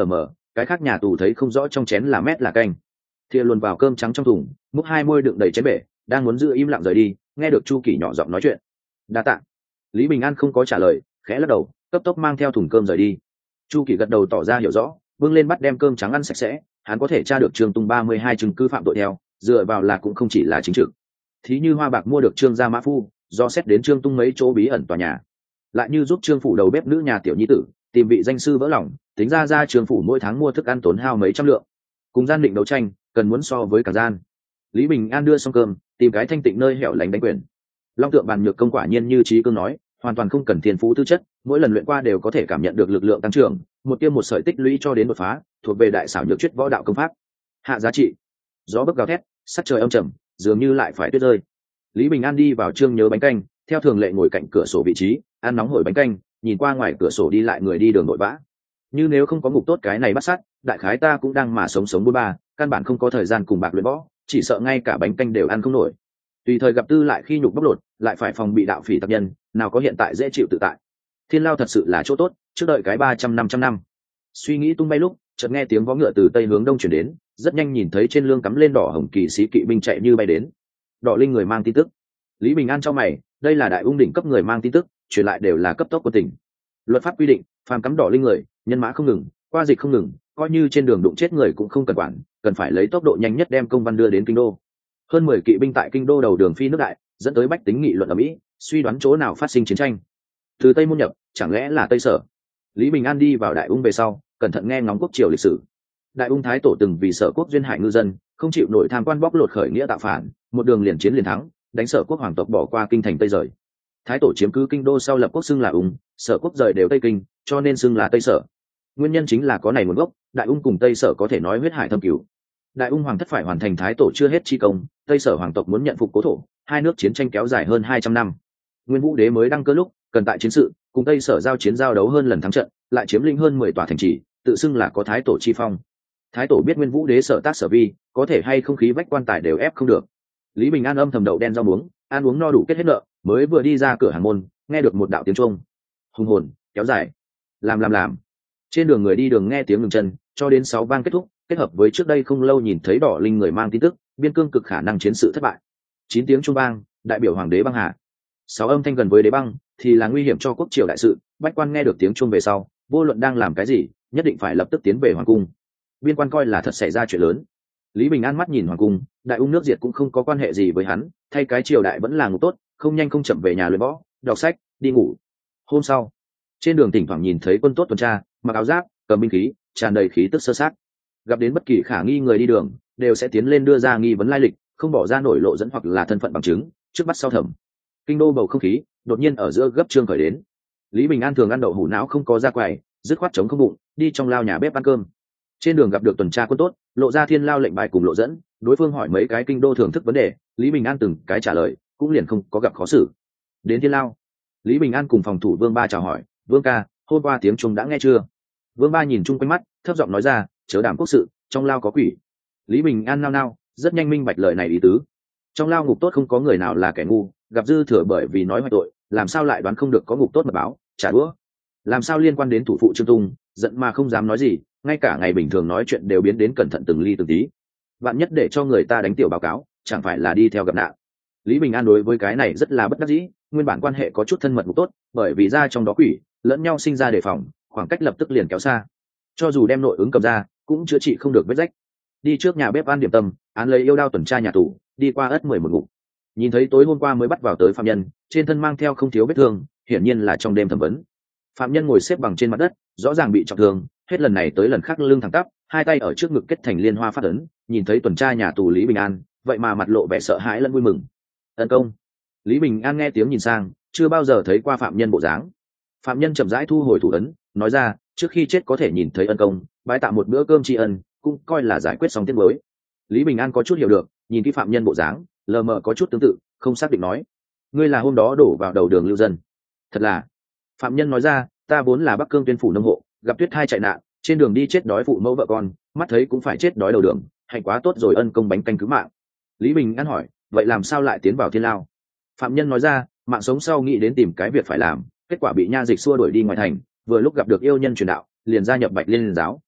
cái khác nhà tù thấy không rõ trong chén là mét là canh. Thìa luồn vào cơm trắng trong thùng, múc hai môi đựng đầy chén bể, đang muốn giữ im lặng rời đi, nghe được Chu Kỳ nhỏ giọng nói chuyện. Đa tạ. Lý Bình An không có trả lời, khẽ lắc đầu, cấp tốc mang theo thùng cơm rời đi. Chu Kỳ gật đầu tỏ ra hiểu rõ, bưng lên bắt đem cơm trắng ăn sạch sẽ. Hắn có thể tra được Trương Tung 32 chứng cứ phạm tội theo, dựa vào là cũng không chỉ là chính trực. Thí như Hoa Bạc mua được Trương gia mã phu, do xét đến Trương Tung mấy chỗ bí ẩn tòa nhà, lại như giúp Trương phủ đầu bếp nữ nhà tiểu nhi tử tìm vị danh sư vỡ lòng, tính ra Trương phủ mỗi tháng mua thức ăn tốn hao mấy trăm lượng. Cùng gian định đấu tranh, cần muốn so với cả gian. Lý Bình An đưa xong cơm, tìm cái thanh tịnh nơi hẻo lánh đánh quyền. Long Tượng Bàn Nhược Công quả nhiên như Trí Cương nói, hoàn toàn không cần thiên phú tư chất, mỗi lần luyện qua đều có thể cảm nhận được lực lượng tăng trưởng, một tiêm một sợi tích lũy cho đến đột phá, thuộc về đại xảo nhược chuyết võ đạo công pháp. Hạ giá trị. Gió bấc gào thét, sắc trời âm trầm, dường như lại phải tuyết rơi. Lý Bình An đi vào Trương Nhớ bánh canh, theo thường lệ ngồi cạnh cửa sổ vị trí, ăn nóng hổi bánh canh, nhìn qua ngoài cửa sổ đi lại người đi đường nội vã. Như nếu không có ngục tốt cái này bắt sát, đại khái ta cũng đang mà sống bôn ba, căn bản không có thời gian cùng bạc luyện võ, chỉ sợ ngay cả bánh canh đều ăn không nổi. Tùy thời gặp tư lại khi nhục bóc lột, lại phải phòng bị đạo phỉ tập nhân, nào có hiện tại dễ chịu tự tại. Thiên lao thật sự là chỗ tốt, trước đợi cái 300-500 năm. Suy nghĩ tung bay lúc, chợt nghe tiếng vó ngựa từ tây hướng đông chuyển đến, rất nhanh nhìn thấy trên lưng cắm lên đỏ hồng kỳ sĩ kỵ binh chạy như bay đến. Đỏ linh người mang tin tức. Lý Bình An cho mày, đây là đại ung đỉnh cấp người mang tin tức, truyền lại đều là cấp tốc của tỉnh. Luật pháp quy định, phàm cắm đỏ linh người, nhân mã không ngừng, qua dịch không ngừng, coi như trên đường đụng chết người cũng không cần quản, cần phải lấy tốc độ nhanh nhất đem công văn đưa đến kinh đô. Hơn 10 kỵ binh tại kinh đô đầu đường phi nước đại, dẫn tới bách tính nghị luận ở Mỹ, suy đoán chỗ nào phát sinh chiến tranh. Từ Tây môn nhập, chẳng lẽ là Tây Sở? Lý Bình An đi vào đại ung về sau, cẩn thận nghe ngóng quốc triều lịch sử. Đại ung thái tổ từng vì Sở quốc duyên hải ngư dân, không chịu nổi tham quan bóc lột khởi nghĩa tạo phản, một đường liền chiến liền thắng, đánh Sở quốc hoàng tộc bỏ qua kinh thành Tây rời. Thái tổ chiếm cứ kinh đô sau lập quốc xưng là ung, Sở quốc rời đều Tây kinh, cho nên xưng là Tây Sở. Nguyên nhân chính là có này nguồn gốc, đại ung cùng Tây Sở có thể nói huyết hải thâm cửu. Đại ung hoàng thất phải hoàn thành thái tổ chưa hết chi công, Tây Sở hoàng tộc muốn nhận phục cố thổ, hai nước chiến tranh kéo dài hơn 200 năm. Nguyên Vũ đế mới đăng cơ lúc, cần tại chiến sự, cùng Tây Sở giao chiến giao đấu hơn lần thắng trận, lại chiếm lĩnh hơn 10 tòa thành trì, tự xưng là có thái tổ chi phong. Thái tổ biết Nguyên Vũ đế sở tác sở vi, có thể hay không khí vách quan tài đều ép không được. Lý Bình An âm thầm đậu đen rau muống, ăn uống no đủ kết hết nợ, mới vừa đi ra cửa hàng môn, nghe được một đạo tiếng chuông. Hùng hồn, kéo dài. Làm. Trên đường người đi đường nghe tiếng ngừng chân, cho đến 6 vang kết thúc, kết hợp với trước đây không lâu nhìn thấy đỏ linh người mang tin tức, biên cương cực khả năng chiến sự thất bại. 9 tiếng chuông vang, đại biểu hoàng đế băng hà. 6 âm thanh gần với đế băng thì là nguy hiểm cho quốc triều đại sự, bách quan nghe được tiếng chuông về sau, vô luận đang làm cái gì, nhất định phải lập tức tiến về hoàng cung. Biên quan coi là thật xảy ra chuyện lớn. Lý Bình An mắt nhìn hoàng cung, đại ung nước diệt cũng không có quan hệ gì với hắn, thay cái triều đại vẫn là ngủ tốt, không nhanh không chậm về nhà luyện võ, đọc sách, đi ngủ. Hôm sau, trên đường thỉnh thoảng nhìn thấy quân tốt tuần tra, mặc áo giáp, cầm binh khí, tràn đầy khí tức sơ sát. Gặp đến bất kỳ khả nghi người đi đường, đều sẽ tiến lên đưa ra nghi vấn lai lịch, không bỏ ra nổi lộ dẫn hoặc là thân phận bằng chứng, trước bắt sau thẩm. Kinh đô bầu không khí đột nhiên ở giữa gấp trương khởi đến. Lý Bình An thường ăn đậu hủ não không có ra quầy, dứt khoát chống không bụng, đi trong lao nhà bếp ăn cơm. Trên đường gặp được tuần tra quân tốt, lộ ra thiên lao lệnh bài cùng lộ dẫn, đối phương hỏi mấy cái kinh đô thưởng thức vấn đề, Lý Bình An từng cái trả lời, cũng liền không có gặp khó xử. Đến thiên lao, Lý Bình An cùng phòng thủ Vương Ba chào hỏi, Vương ca, hôm qua tiếng chuông đã nghe chưa? Vương Ba nhìn chung quanh mắt, thấp giọng nói ra, chớ đảm quốc sự, trong lao có quỷ. Lý Bình An nao nao, rất nhanh minh bạch lời này ý tứ. Trong lao ngục tốt không có người nào là kẻ ngu, gặp dư thừa bởi vì nói hoài tội, làm sao lại đoán không được có ngục tốt mật báo, trả đũa. Làm sao liên quan đến thủ phụ Trương Tung, giận mà không dám nói gì, ngay cả ngày bình thường nói chuyện đều biến đến cẩn thận từng ly từng tí. Bạn nhất để cho người ta đánh tiểu báo cáo, chẳng phải là đi theo gặp nạn. Lý Bình An đối với cái này rất là bất đắc dĩ, nguyên bản quan hệ có chút thân mật ngục tốt, bởi vì ra trong đó quỷ, lẫn nhau sinh ra đề phòng, khoảng cách lập tức liền kéo xa. Cho dù đem nội ứng cầm ra, cũng chữa trị không được vết rách. Đi trước nhà bếp ăn điểm tâm, án lấy yêu đao tuần tra nhà tù, đi qua ất 11 ngục. Nhìn thấy tối hôm qua mới bắt vào tới phạm nhân, trên thân mang theo không thiếu vết thương, hiển nhiên là trong đêm thẩm vấn. Phạm nhân ngồi xếp bằng trên mặt đất, rõ ràng bị trọng thương, hết lần này tới lần khác lưng thẳng tắp, hai tay ở trước ngực kết thành liên hoa phát ấn. Nhìn thấy tuần tra nhà tù Lý Bình An, vậy mà mặt lộ vẻ sợ hãi lẫn vui mừng. Tấn công. Lý Bình An nghe tiếng nhìn sang, chưa bao giờ thấy qua phạm nhân bộ dáng. Phạm nhân chậm rãi thu hồi thủ ấn, nói ra, trước khi chết có thể nhìn thấy ân công, bái tạ một bữa cơm tri ân, cũng coi là giải quyết xong tiết mới. Lý Bình An có chút hiểu được, nhìn cái phạm nhân bộ dáng, lờ mờ có chút tương tự, không xác định nói, ngươi là hôm đó đổ vào đầu đường lưu dân. Thật là. Phạm nhân nói ra, ta vốn là Bắc Cương Tuyên phủ nông hộ, gặp tuyết thai chạy nạn, trên đường đi chết đói phụ mẫu vợ con, mắt thấy cũng phải chết đói đầu đường, hạnh quá tốt rồi ân công bánh canh cứu mạng. Lý Bình An hỏi, vậy làm sao lại tiến vào thiên lao? Phạm nhân nói ra, mạng sống sau nghĩ đến tìm cái việc phải làm, kết quả bị nha dịch xua đuổi đi ngoài thành, vừa lúc gặp được yêu nhân truyền đạo, liền gia nhập Bạch Liên giáo.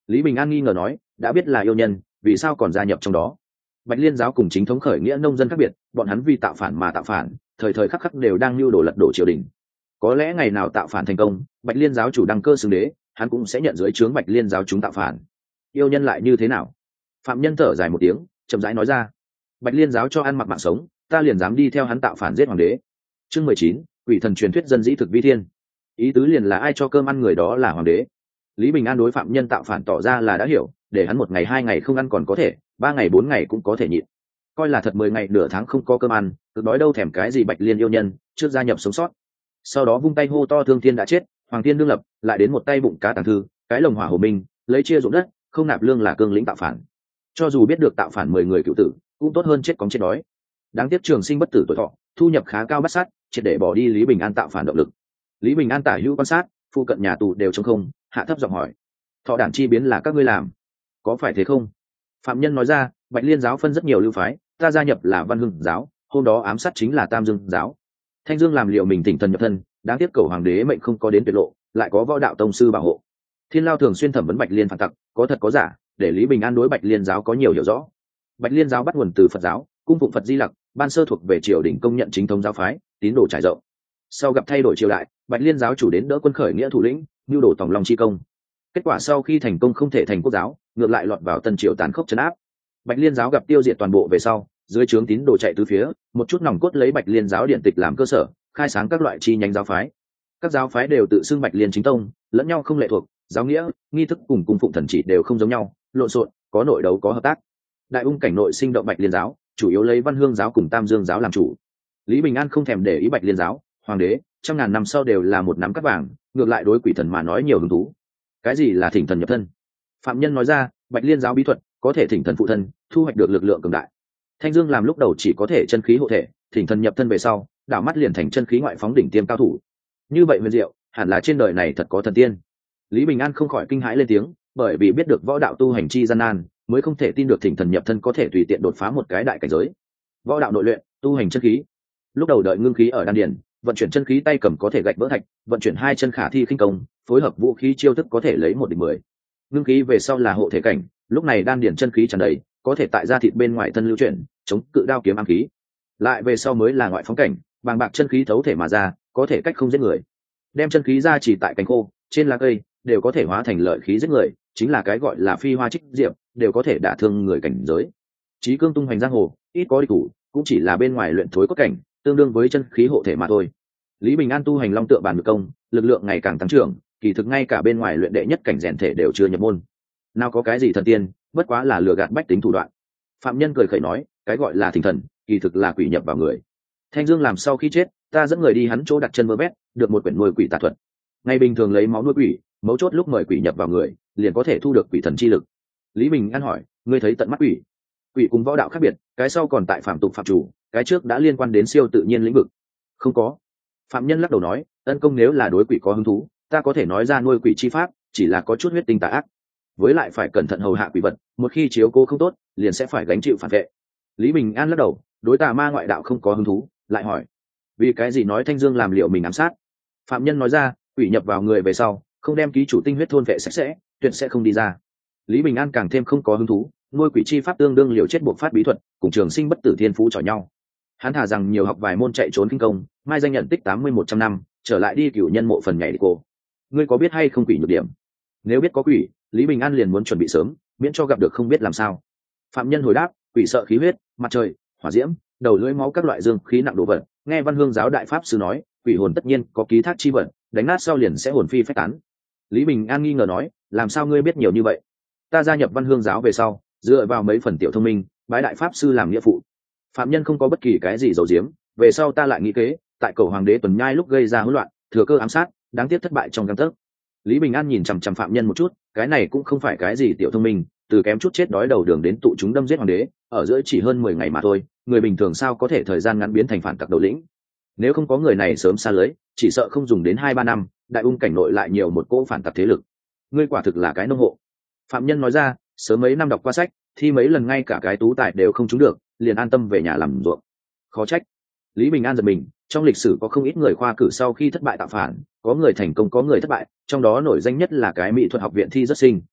Lý Bình An nghi ngờ nói, đã biết là yêu nhân, vì sao còn gia nhập trong đó? Bạch Liên giáo cùng chính thống khởi nghĩa nông dân khác biệt, bọn hắn vì tạo phản mà tạo phản, thời thời khắc khắc đều đang lưu đổ lật đổ triều đình. Có lẽ ngày nào tạo phản thành công, Bạch Liên giáo chủ đăng cơ xưng đế, hắn cũng sẽ nhận dưới trướng Bạch Liên giáo chúng tạo phản. Yêu nhân lại như thế nào? Phạm Nhân thở dài một tiếng, chậm rãi nói ra. Bạch Liên giáo cho ăn mặc mạng sống, ta liền dám đi theo hắn tạo phản giết hoàng đế. Chương 19, quỷ thần truyền thuyết dân dĩ thực vi thiên. Ý tứ liền là ai cho cơm ăn người đó là hoàng đế. Lý Bình An đối Phạm Nhân tạo phản tỏ ra là đã hiểu, để hắn 1 ngày 2 ngày không ăn còn có thể, 3 ngày 4 ngày cũng có thể nhịn. Coi là thật 10 ngày nửa tháng không có cơm ăn, cực đói đâu thèm cái gì Bạch Liên yêu nhân, trước gia nhập sống sót. Sau đó vung tay hô to thương thiên đã chết, hoàng thiên đương lập, lại đến một tay bụng cá tàng thư, cái lồng hỏa hồ minh, lấy chia ruộng đất, không nạp lương là cương lĩnh tạo phản. Cho dù biết được tạo phản 10 người cựu tử, cũng tốt hơn chết cóng chết đói. Đáng tiếc trường sinh bất tử tuổi thọ, thu nhập khá cao bắt sát, triệt để bỏ đi Lý Bình An tạo phản động lực. Lý Bình An tả hữu quan sát, phụ cận nhà tù đều trống không, hạ thấp giọng hỏi: thọ đản chi biến là các ngươi làm, có phải thế không? Phạm Nhân nói ra: Bạch Liên giáo phân rất nhiều lưu phái, ta gia nhập là Văn Hưng giáo, hôm đó ám sát chính là Tam Dương giáo. Thanh Dương làm liệu mình tỉnh thần nhập thân, đáng tiếc cầu hoàng đế mệnh không có đến tuyệt lộ, lại có võ đạo tông sư bảo hộ. Thiên Lao thường xuyên thẩm vấn Bạch Liên phản tặc, có thật có giả, để Lý Bình An đối Bạch Liên giáo có nhiều hiểu rõ. Bạch Liên giáo bắt nguồn từ Phật giáo, cung phụng Phật Di Lặc, ban sơ thuộc về triều đình công nhận chính thống giáo phái, tín đồ trải rộng. Sau gặp thay đổi triều đại, Bạch Liên giáo chủ đến đỡ quân khởi nghĩa thủ lĩnh, nhu đổ tòng long chi công. Kết quả sau khi thành công không thể thành quốc giáo, ngược lại lọt vào Tân Triều tàn khốc trấn áp. Bạch Liên giáo gặp tiêu diệt toàn bộ về sau, dưới trướng tín đồ chạy tứ phía, một chút nòng cốt lấy Bạch Liên giáo điện tịch làm cơ sở, khai sáng các loại chi nhánh giáo phái. Các giáo phái đều tự xưng Bạch Liên chính tông, lẫn nhau không lệ thuộc, giáo nghĩa, nghi thức cùng cung phụng thần chỉ đều không giống nhau, lộn xộn, có nội đấu có hợp tác. Đại ung cảnh nội sinh động Bạch Liên giáo, chủ yếu lấy Văn Hương giáo cùng Tam Dương giáo làm chủ. Lý Bình An không thèm để ý Bạch Liên giáo, hoàng đế, trăm ngàn năm sau đều là một nắm cát vàng, ngược lại đối quỷ thần mà nói nhiều hứng thú. Cái gì là thỉnh thần nhập thân? Phạm Nhân nói ra: Bạch Liên giáo bí thuật, có thể thỉnh thần phụ thân, thu hoạch được lực lượng cường đại. Thanh Dương làm lúc đầu chỉ có thể chân khí hộ thể, thỉnh thần nhập thân về sau, đảo mắt liền thành chân khí ngoại phóng đỉnh tiêm cao thủ. Như vậy huyền diệu, hẳn là trên đời này thật có thần tiên. Lý Bình An không khỏi kinh hãi lên tiếng, bởi vì biết được võ đạo tu hành chi gian nan, mới không thể tin được thỉnh thần nhập thân có thể tùy tiện đột phá một cái đại cảnh giới. Võ đạo nội luyện, tu hành chân khí. Lúc đầu đợi ngưng khí ở đan điền, vận chuyển chân khí tay cầm có thể gạch vỡ thạch, vận chuyển hai chân khả thi khinh công, phối hợp vũ khí chiêu thức có thể lấy 1 địch 10. Ngưng khí về sau là hộ thể cảnh, lúc này đan điền chân khí tràn đầy, có thể tại da thịt bên ngoài thân lưu chuyển, chống cự đao kiếm ám khí. Lại về sau mới là ngoại phóng cảnh, bàng bạc chân khí thấu thể mà ra, có thể cách không giết người. Đem chân khí ra chỉ tại cành khô, trên lá cây, đều có thể hóa thành lợi khí giết người, chính là cái gọi là phi hoa trích diệp, đều có thể đả thương người cảnh giới. Chí cương tung hoành giang hồ, ít có địch thủ, cũng chỉ là bên ngoài luyện thối cốt cảnh, tương đương với chân khí hộ thể mà thôi. Lý Bình An tu hành long tượng bản ngự công, lực lượng ngày càng tăng trưởng, kỳ thực ngay cả bên ngoài luyện đệ nhất cảnh rèn thể đều chưa nhập môn. Nào có cái gì thần tiên, bất quá là lừa gạt bách tính thủ đoạn. Phạm Nhân cười khẩy nói: cái gọi là thỉnh thần, kỳ thực là quỷ nhập vào người. Thanh Dương làm sau khi chết, ta dẫn người đi hắn chỗ đặt chân mơ bét, được một quyển nuôi quỷ tà thuật. Ngày bình thường lấy máu nuôi quỷ, mấu chốt lúc mời quỷ nhập vào người, liền có thể thu được quỷ thần chi lực. Lý Bình An hỏi: ngươi thấy tận mắt quỷ? Quỷ cùng võ đạo khác biệt, cái sau còn tại phạm tục phạm chủ, cái trước đã liên quan đến siêu tự nhiên lĩnh vực. Không có. Phạm Nhân lắc đầu nói: ân công nếu là đối quỷ có hứng thú, ta có thể nói ra nuôi quỷ chi pháp, chỉ là có chút huyết tinh tà ác, với lại phải cẩn thận hầu hạ quỷ vật, một khi chiếu cố không tốt, liền sẽ phải gánh chịu phản vệ. Lý Bình An lắc đầu, đối tà ma ngoại đạo không có hứng thú, lại hỏi: vì cái gì nói Thanh Dương làm liệu mình ám sát? Phạm Nhân nói ra: quỷ nhập vào người về sau, không đem ký chủ tinh huyết thôn vệ sạch sẽ, tuyệt sẽ không đi ra. Lý Bình An càng thêm không có hứng thú, nuôi quỷ chi pháp tương đương liều chết buộc phát bí thuật, cùng trường sinh bất tử thiên phú chọi nhau. Hắn thả rằng nhiều học vài môn chạy trốn kinh công, mai danh nhận tích 80-100 năm, trở lại đi cửu nhân mộ phần nhảy đi cô. Ngươi có biết hay không quỷ nhược điểm? Nếu biết có quỷ, Lý Bình An liền muốn chuẩn bị sớm, miễn cho gặp được không biết làm sao. Phạm Nhân hồi đáp: quỷ sợ khí huyết, mặt trời, hỏa diễm, đầu lưỡi máu các loại dương khí nặng đồ vật. Nghe Văn Hương giáo đại pháp sư nói, quỷ hồn tất nhiên có ký thác chi vật, đánh nát sau liền sẽ hồn phi phách tán. Lý Bình An nghi ngờ nói: làm sao ngươi biết nhiều như vậy? Ta gia nhập Văn Hương giáo về sau, dựa vào mấy phần tiểu thông minh, bái đại pháp sư làm nghĩa phụ. Phạm Nhân không có bất kỳ cái gì giấu giếm, về sau ta lại nghĩ kế, tại cầu hoàng đế tuần nhai lúc gây ra hỗn loạn, thừa cơ ám sát, đáng tiếc thất bại trong gang tấc. Lý Bình An nhìn chằm chằm Phạm Nhân một chút, cái này cũng không phải cái gì tiểu thông minh, từ kém chút chết đói đầu đường đến tụ chúng đâm giết hoàng đế, ở giữa chỉ hơn 10 ngày mà thôi, người bình thường sao có thể thời gian ngắn biến thành phản tặc đầu lĩnh. Nếu không có người này sớm xa lưới, chỉ sợ không dùng đến 2-3 năm, đại ung cảnh nội lại nhiều một cỗ phản tặc thế lực. Ngươi quả thực là cái nông hộ. Phạm Nhân nói ra: sớm mấy năm đọc qua sách, thi mấy lần ngay cả cái tú tài đều không trúng được, liền an tâm về nhà làm ruộng. Khó trách. Lý Bình An giật mình, trong lịch sử có không ít người khoa cử sau khi thất bại tạo phản, có người thành công có người thất bại, trong đó nổi danh nhất là cái mỹ thuật học viện thi rất sinh.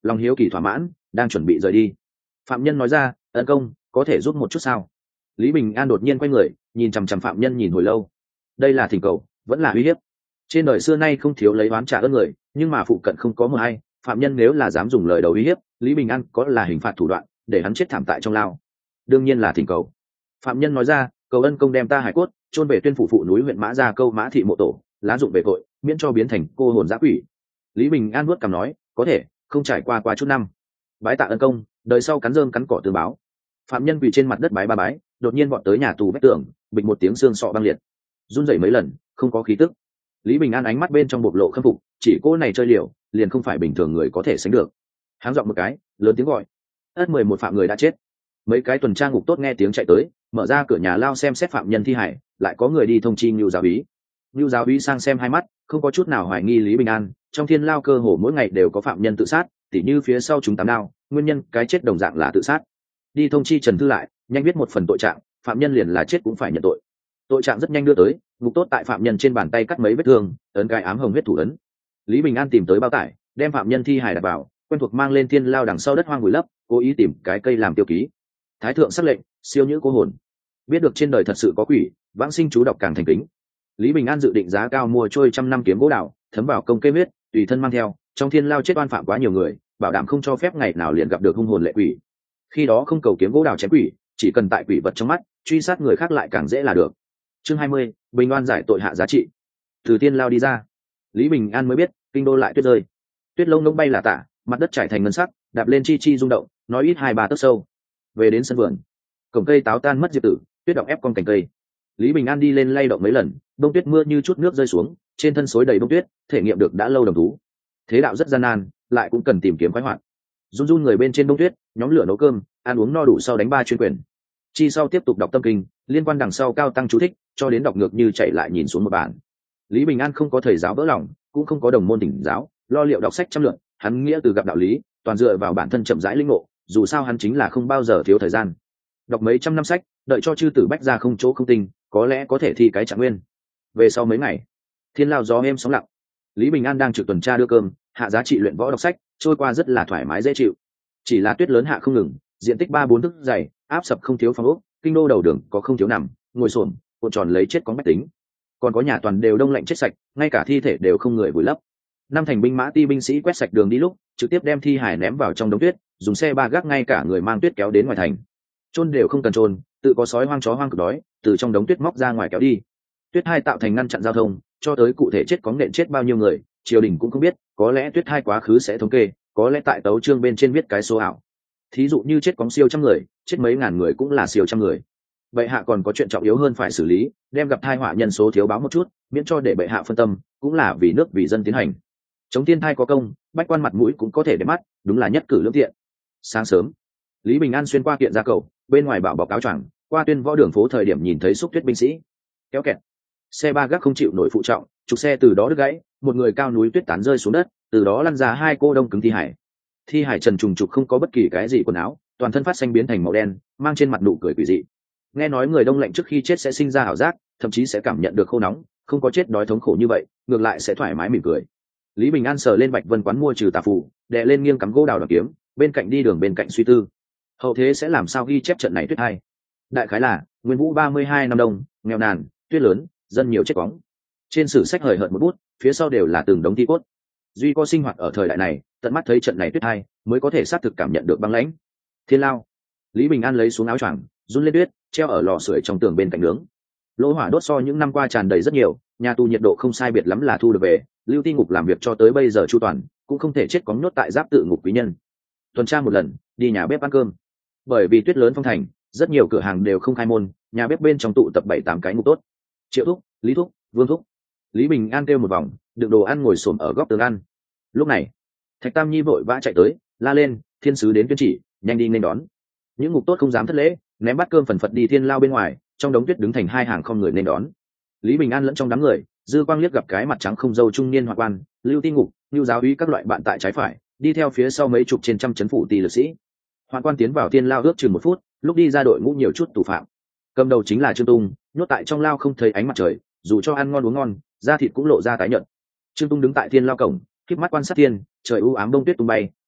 lòng hiếu kỳ thỏa mãn, đang chuẩn bị rời đi. Phạm nhân nói ra, ân công có thể giúp một chút sao? Lý Bình An đột nhiên quay người, nhìn chằm chằm phạm nhân nhìn hồi lâu. Đây là thỉnh cầu vẫn là uy hiếp? Trên đời xưa nay không thiếu lấy oán trả ơn người, nhưng mà phụ cận không có một ai. Phạm nhân nếu là dám dùng lời đầu uy hiếp, Lý Bình An có là hình phạt thủ đoạn để hắn chết thảm tại trong lao. Đương nhiên là thỉnh cầu. Phạm nhân nói ra, cầu ân công đem ta hải cốt chôn về Tuyên phủ phụ núi huyện Mã Gia Câu Mã thị mộ tổ, lá dụng về tội, miễn cho biến thành cô hồn dã quỷ. Lý Bình An nuốt cằm nói, có thể, không trải qua chút năm. Bái tạ ân công, đời sau cắn rơm cắn cỏ tương báo. Phạm nhân quỳ trên mặt đất bái ba bái, đột nhiên vọt tới nhà tù vách tường, bịch một tiếng xương sọ băng liệt, run rẩy mấy lần, không có khí tức. Lý Bình An ánh mắt bên trong bộc lộ khâm phục, chỉ cô này chơi liều, liền không phải bình thường người có thể sánh được. Háng giọng một cái, lớn tiếng gọi, ất 11 phạm người đã chết. Mấy cái tuần tra ngục tốt nghe tiếng chạy tới, mở ra cửa nhà lao xem xét phạm nhân thi hải, lại có người đi thông chi Nưu giáo úy. Nưu giáo úy sang xem hai mắt, không có chút nào hoài nghi Lý Bình An, trong thiên lao cơ hồ mỗi ngày đều có phạm nhân tự sát, tỉ như phía sau chúng 8 đao, nguyên nhân cái chết đồng dạng là tự sát. Đi thông chi Trần Thư lại, nhanh viết một phần tội trạng, phạm nhân liền là chết cũng phải nhận tội. Tội trạng rất nhanh đưa tới, ngục tốt tại phạm nhân trên bàn tay cắt mấy vết thương, ấn cái ám hồng huyết thủ ấn. Lý Bình An tìm tới bao tải, đem phạm nhân thi hài đặt vào, quen thuộc mang lên thiên lao đằng sau đất hoang vùi lấp, cố ý tìm cái cây làm tiêu ký. Thái thượng sắc lệnh, siêu nhữ cô hồn. Biết được trên đời thật sự có quỷ, vãng sinh chú đọc càng thành kính. Lý Bình An dự định giá cao mua trôi 100 năm kiếm gỗ đào, thấm vào công kê huyết, tùy thân mang theo, trong thiên lao chết oan phạm quá nhiều người, bảo đảm không cho phép ngày nào liền gặp được hung hồn lệ quỷ. Khi đó không cầu kiếm gỗ đào chém quỷ, chỉ cần tại quỷ vật trong mắt, truy sát người khác lại càng dễ là được. Chương 20, Bình An giải tội hạ giá trị. Từ thiên lao đi ra, Lý Bình An mới biết, kinh đô lại tuyết rơi. Tuyết lông lông bay là tả, mặt đất trải thành ngân sắc, đạp lên chi chi rung động, nói ít 2-3 tấc sâu. Về đến sân vườn, cổng cây táo tan mất diệp tử, tuyết động ép con cành cây. Lý Bình An đi lên lay động mấy lần, bông tuyết mưa như chút nước rơi xuống, trên thân xối đầy bông tuyết, thể nghiệm được đã lâu đồng thú. Thế đạo rất gian nan, lại cũng cần tìm kiếm khoái hoạt. Run run người bên trên bông tuyết, nhóm lửa nấu cơm, ăn uống no đủ sau đánh 3 chuyên quyền. Chi sau tiếp tục đọc tâm kinh, liên quan đằng sau cao tăng chú thích, cho đến đọc ngược như chạy lại nhìn xuống một bản. Lý Bình An không có thầy giáo vỡ lòng, cũng không có đồng môn thỉnh giáo, lo liệu đọc sách trăm lượt, hắn nghĩa từ gặp đạo lý, toàn dựa vào bản thân chậm rãi linh ngộ, dù sao hắn chính là không bao giờ thiếu thời gian. Đọc mấy trăm năm sách, đợi cho chư tử bách ra không chỗ không tinh, có lẽ có thể thi cái trạng nguyên. Về sau mấy ngày, thiên lao gió êm sóng lặng, Lý Bình An đang trực tuần tra đưa cơm, hạ giá trị luyện võ đọc sách, trôi qua rất là thoải mái dễ chịu. Chỉ là tuyết lớn hạ không ngừng, diện tích 3-4 thước dày, áp sập không thiếu phòng ốc, kinh đô đầu đường có không thiếu nằm, ngồi xổm, cuộn tròn lấy chết con bách tính. Còn có nhà toàn đều đông lạnh chết sạch, ngay cả thi thể đều không người vùi lấp. Năm thành binh mã ti binh sĩ quét sạch đường đi lúc, trực tiếp đem thi hải ném vào trong đống tuyết, dùng xe ba gác ngay cả người mang tuyết kéo đến ngoài thành. Chôn đều không cần chôn, tự có sói hoang chó hoang cực đói, từ trong đống tuyết móc ra ngoài kéo đi. Tuyết hai tạo thành ngăn chặn giao thông, cho tới cụ thể chết có nện chết bao nhiêu người, triều đình cũng không biết, có lẽ tuyết hai quá khứ sẽ thống kê, có lẽ tại tấu chương bên trên viết cái số ảo. Thí dụ như chết có siêu trăm người, chết mấy ngàn người cũng là siêu trăm người. Bệ hạ còn có chuyện trọng yếu hơn phải xử lý, đem gặp tai họa nhân số thiếu báo một chút, miễn cho để bệ hạ phân tâm, cũng là vì nước vì dân tiến hành. Chống thiên thai có công, bách quan mặt mũi cũng có thể để mắt, đúng là nhất cử lưỡng tiện. Sáng sớm, Lý Bình An xuyên qua kiện ra cầu, bên ngoài bảo bọc áo choàng, qua tuyên võ đường phố thời điểm nhìn thấy xúc tuyết binh sĩ kéo kẹt, xe ba gác không chịu nổi phụ trọng, trục xe từ đó đứt gãy, một người cao núi tuyết tán rơi xuống đất, từ đó lăn ra 2 cô đông cứng thi hải trần trùng trục, không có bất kỳ cái gì quần áo, toàn thân phát xanh biến thành màu đen, mang trên mặt nụ cười quỷ dị. Nghe nói người đông lạnh trước khi chết sẽ sinh ra ảo giác, thậm chí sẽ cảm nhận được khô nóng, không có chết đói thống khổ như vậy, ngược lại sẽ thoải mái mỉm cười. Lý Bình An sờ lên Bạch Vân quán mua trừ tà phù, đè lên nghiêng cắm gỗ đào đoạt kiếm, bên cạnh đi đường bên cạnh suy tư. Hậu thế sẽ làm sao ghi chép trận này tuyết hay? Đại khái là Nguyên Vũ 32 năm đông, nghèo nàn, tuyết lớn, dân nhiều chết quóng. Trên sử sách hời hợt một bút, phía sau đều là từng đống thi cốt. Duy có sinh hoạt ở thời đại này, tận mắt thấy trận này tuyết hay, mới có thể xác thực cảm nhận được băng lãnh. Thiên lao. Lý Bình An lấy xuống áo choàng, run lên tuyết, treo ở lò sưởi trong tường bên cạnh nướng. Lỗ hỏa đốt so những năm qua tràn đầy rất nhiều, nhà tù nhiệt độ không sai biệt lắm là thu được về, lưu ti ngục làm việc cho tới bây giờ chu toàn, cũng không thể chết cóng nhốt tại giáp tự ngục quý nhân. Tuần tra một lần, đi nhà bếp ăn cơm. Bởi vì tuyết lớn phong thành, rất nhiều cửa hàng đều không khai môn, nhà bếp bên trong tụ tập 7-8 cái ngục tốt. Triệu thúc, Lý thúc, Vương thúc. Lý Bình An kêu một vòng, đựng đồ ăn ngồi xổm ở góc tường ăn. Lúc này, Thạch Tam Nhi vội vã chạy tới, la lên, thiên sứ đến tuyên chỉ, nhanh đi nên đón. Những ngục tốt không dám thất lễ, ném bát cơm phần phật đi thiên lao bên ngoài, trong đống tuyết đứng thành 2 hàng không người nên đón. Lý Bình An lẫn trong đám người, dư quang liếc gặp cái mặt trắng không râu trung niên hoạn quan, lưu ti ngục, lưu giáo úy các loại bạn tại trái phải, đi theo phía sau mấy chục trên trăm chấn phủ tỳ lực sĩ. Hoạn quan tiến vào thiên lao ước chừng 1 phút, lúc đi ra đội ngũ nhiều chút tù phạm. Cầm đầu chính là Trương Tung, nhốt tại trong lao không thấy ánh mặt trời, dù cho ăn ngon uống ngon, da thịt cũng lộ ra tái nhợt. Trương Tung đứng tại thiên lao cổng, khép mắt quan sát thiên, trời u ám đông tuyết tung bay,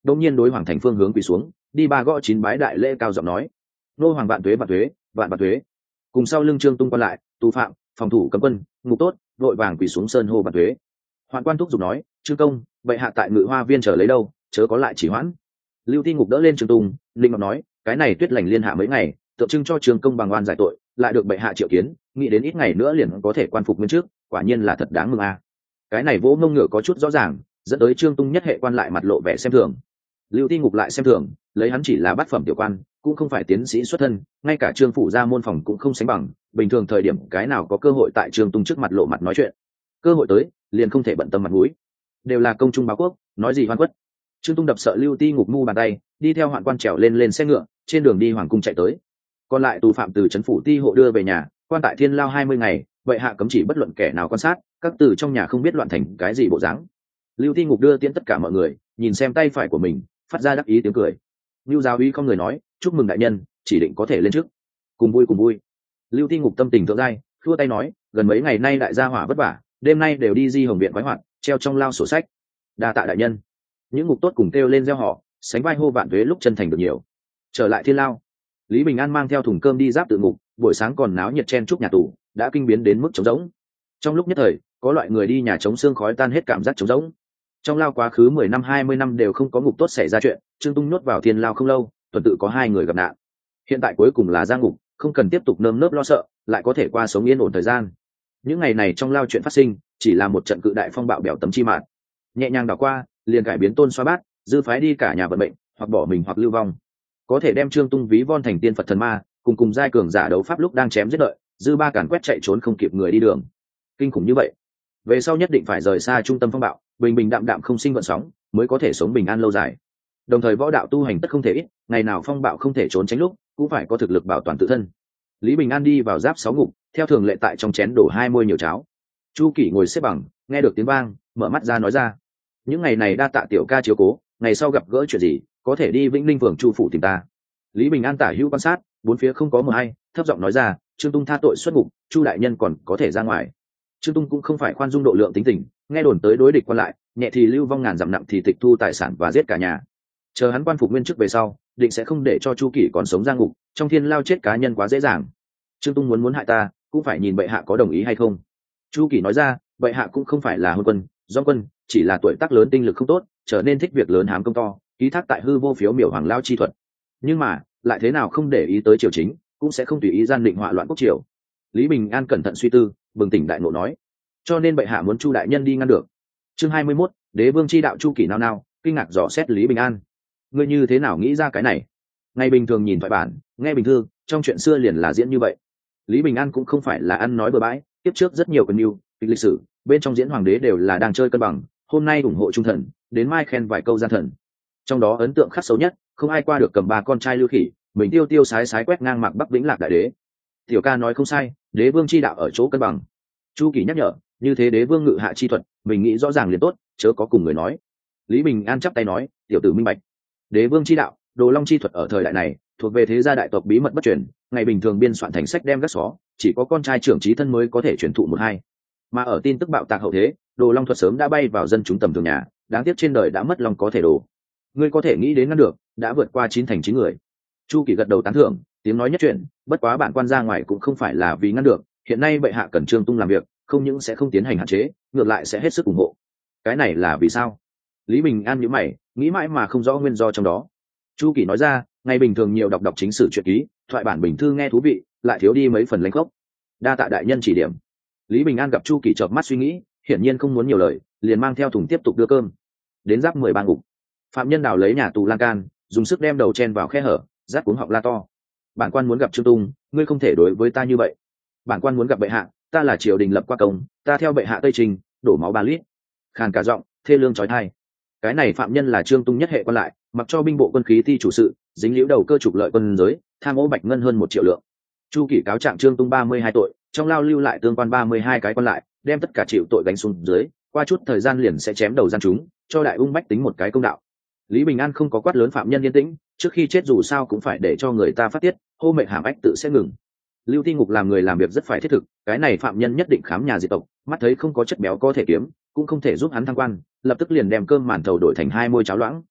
đông nhiên đối hoàng thành phương hướng quỳ xuống, đi ba gõ chín bái đại lễ, cao giọng nói: nô hoàng vạn tuế vạn tuế, vạn vạn tuế. Cùng sau lưng Trương Tung quan lại, tù phạm, phòng thủ cấm quân, ngục tốt vội vàng quỳ xuống sơn hô vạn tuế. Hoạn quan thúc giục nói: Trương công, bệ hạ tại Ngự Hoa viên chờ lấy đâu, chớ có lại chỉ hoãn. Lưu Ti Ngục đỡ lên Trương Tung, linh ngọc nói: cái này tuyết lành liên hạ mấy ngày, tượng trưng cho Trương công bằng oan giải tội, lại được bệ hạ triệu kiến, nghĩ đến ít ngày nữa liền có thể quan phục nguyên trước, quả nhiên là thật đáng mừng a. Cái này vỗ mông ngựa có chút rõ ràng, dẫn tới Trương Tung nhất hệ quan lại mặt lộ vẻ xem thường. Lưu Ti Ngục lại xem thường, lấy hắn chỉ là bát phẩm tiểu quan, cũng không phải tiến sĩ xuất thân, ngay cả Trương phủ gia môn phòng cũng không sánh bằng, bình thường thời điểm cái nào có cơ hội tại Trương Tung trước mặt lộ mặt nói chuyện. Cơ hội tới, liền không thể bận tâm mặt mũi. Đều là công trung báo quốc, nói gì hoan quất. Trương Tung đập sợ Lưu Ti Ngục mu bàn tay, đi theo hoạn quan trèo lên xe ngựa, trên đường đi hoàng cung chạy tới. Còn lại tù phạm từ trấn phủ ti hộ đưa về nhà, quan tại thiên lao 20 ngày, vậy hạ cấm chỉ bất luận kẻ nào quan sát, các từ trong nhà không biết loạn thành cái gì bộ dáng. Lưu Ti Ngục đưa tiễn tất cả mọi người, nhìn xem tay phải của mình, phát ra đắc ý tiếng cười. Lưu giáo uy không người nói: chúc mừng đại nhân, chỉ định có thể lên trước. Cùng vui cùng vui. Lưu Ti Ngục tâm tình thượng giai, khua tay nói: gần mấy ngày nay đại gia hỏa vất vả, đêm nay đều đi di hồng viện quái hoạt, treo trong lao sổ sách. Đa tạ đại nhân. Những ngục tốt cùng kêu lên reo họ, sánh vai hô vạn tuế lúc chân thành được nhiều. Trở lại thiên lao, Lý Bình An mang theo thùng cơm đi giáp tự ngục, buổi sáng còn náo nhiệt chen chúc nhà tù, đã kinh biến đến mức trống rỗng. Trong lúc nhất thời, có loại người đi nhà trống xương khói tan hết cảm giác trống rỗng. Trong lao quá khứ 10 năm 20 năm đều không có ngục tốt xảy ra chuyện, Trương Tung nhốt vào thiên lao không lâu, tuần tự có 2 người gặp nạn. Hiện tại cuối cùng là ra ngục, không cần tiếp tục nơm nớp lo sợ, lại có thể qua sống yên ổn thời gian. Những ngày này trong lao chuyện phát sinh, chỉ là một trận cự đại phong bạo bèo tấm chi mạn. Nhẹ nhàng đảo qua, liền cải biến tôn xoa bát, dư phái đi cả nhà vận mệnh, hoặc bỏ mình hoặc lưu vong. Có thể đem Trương Tung ví von thành tiên Phật thần ma, cùng giai cường giả đấu pháp lúc đang chém giết đợi, dư ba càn quét chạy trốn không kịp người đi đường. Kinh khủng như vậy, về sau nhất định phải rời xa trung tâm phong bạo, bình bình đạm đạm không sinh gợn sóng, mới có thể sống bình an lâu dài. Đồng thời võ đạo tu hành tất không thể ít, ngày nào phong bạo không thể trốn tránh lúc, cũng phải có thực lực bảo toàn tự thân. Lý Bình An đi vào giáp 6 ngục, theo thường lệ tại trong chén đổ 2 muôi nhiều cháo. Chu Kỷ ngồi xếp bằng, nghe được tiếng vang, mở mắt ra nói ra: những ngày này đa tạ tiểu ca chiếu cố, ngày sau gặp gỡ chuyện gì, có thể đi Vĩnh Linh phường Chu phủ tìm ta. Lý Bình An tả hữu quan sát, bốn phía không có mờ hay, thấp giọng nói ra: Trương Tung tha tội xuất ngục, Chu đại nhân còn có thể ra ngoài. Trương Tung cũng không phải khoan dung độ lượng tính tình, nghe đồn tới đối địch quan lại, nhẹ thì lưu vong ngàn dặm, nặng thì tịch thu tài sản và giết cả nhà. Chờ hắn quan phục nguyên chức về sau, định sẽ không để cho Chu Kỷ còn sống ra ngục, trong thiên lao chết cá nhân quá dễ dàng. Trương Tung muốn hại ta, cũng phải nhìn bệ hạ có đồng ý hay không. Chu Kỷ nói ra: bệ hạ cũng không phải là hôn quân, do quân, chỉ là tuổi tác lớn tinh lực không tốt, trở nên thích việc lớn hám công to, ký thác tại hư vô phiếu miểu hoàng lao chi thuật. Nhưng mà lại thế nào không để ý tới triều chính, cũng sẽ không tùy ý gian định họa loạn quốc triều. Lý Bình An cẩn thận suy tư, bừng tỉnh đại ngộ nói: cho nên bệ hạ muốn Chu đại nhân đi ngăn được. Chương 21, đế vương chi đạo. Chu Kỷ nao nao, kinh ngạc dò xét Lý Bình An: ngươi như thế nào nghĩ ra cái này? Ngày bình thường nhìn thoại bản, nghe bình thư, trong chuyện xưa liền là diễn như vậy. Lý Bình An cũng không phải là ăn nói bừa bãi, tiếp trước rất nhiều quân lưu kịch lịch sử, bên trong diễn hoàng đế đều là đang chơi cân bằng, hôm nay ủng hộ trung thần, đến mai khen vài câu gian thần. Trong đó ấn tượng khắc xấu nhất, không ai qua được cầm 3 con trai Lưu Khỉ, mình tiêu tiêu sái sái quét ngang Mạc Bắc Vĩnh Lạc đại đế. Tiểu ca nói không sai, đế vương chi đạo ở chỗ cân bằng. Chu Kỷ nhắc nhở: như thế đế vương ngự hạ chi thuật, mình nghĩ rõ ràng liền tốt, chớ có cùng người nói. Lý Bình An chắp tay nói: tiểu tử minh bạch. Đế vương chi đạo, đồ long chi thuật ở thời đại này thuộc về thế gia đại tộc bí mật bất truyền, ngày bình thường biên soạn thành sách đem gác xó, chỉ có con trai trưởng trí thân mới có thể truyền thụ 1-2. Mà ở tin tức bạo tạc hậu thế, đồ long thuật sớm đã bay vào dân chúng tầm thường nhà, đáng tiếc trên đời đã mất long có thể đồ. Ngươi có thể nghĩ đến ngăn được, đã vượt qua 9 thành 9 người. Chu Kỷ gật đầu tán thưởng, tiếng nói nhất chuyện, bất quá bản quan ra ngoài cũng không phải là vì ngăn được, hiện nay bệ hạ cần Trương Tung làm việc, không những sẽ không tiến hành hạn chế, ngược lại sẽ hết sức ủng hộ. Cái này là vì sao? Lý Bình An nhíu mày, nghĩ mãi mà không rõ nguyên do trong đó. Chu Kỷ nói ra: ngày bình thường nhiều đọc chính sử truyện ký, thoại bản bình thư nghe thú vị, lại thiếu đi mấy phần lãnh khốc. Đa tạ đại nhân chỉ điểm. Lý Bình An gặp Chu Kỷ chợp mắt suy nghĩ, hiển nhiên không muốn nhiều lời, liền mang theo thùng tiếp tục đưa cơm. Đến giáp 13 ngục, phạm nhân đào lấy nhà tù lan can, dùng sức đem đầu chen vào khe hở, rát cuống họng la to: bản quan muốn gặp Trương Tung, ngươi không thể đối với ta như vậy. Bản quan muốn gặp bệ hạ, ta là triều đình lập qua công, ta theo bệ hạ tây trình, đổ máu 3 lít. Khàn cả giọng, thê lương chói tai. Cái này phạm nhân là Trương Tung nhất hệ quan lại, mặc cho binh bộ quân khí ti chủ sự, dính liễu đầu cơ trục lợi quân giới, tham ô bạch ngân hơn 1 triệu lượng. Chu Kỷ cáo trạng Trương Tung 32 tội, trong lao lưu lại tương quan 32 cái quan lại, đem tất cả chịu tội gánh xuống dưới, qua chút thời gian liền sẽ chém đầu gian chúng, cho đại ung bách tính một cái công đạo. Lý Bình An không có quát lớn phạm nhân yên tĩnh, trước khi chết dù sao cũng phải để cho người ta phát tiết, hô mệnh hàm ách tự sẽ ngừng. Lưu Ti Ngục làm người làm việc rất phải thiết thực, cái này phạm nhân nhất định khám nhà diệt tộc, mắt thấy không có chất béo có thể kiếm, cũng không thể giúp hắn thăng quan, lập tức liền đem cơm màn thầu đổi thành 2 muôi cháo loãng.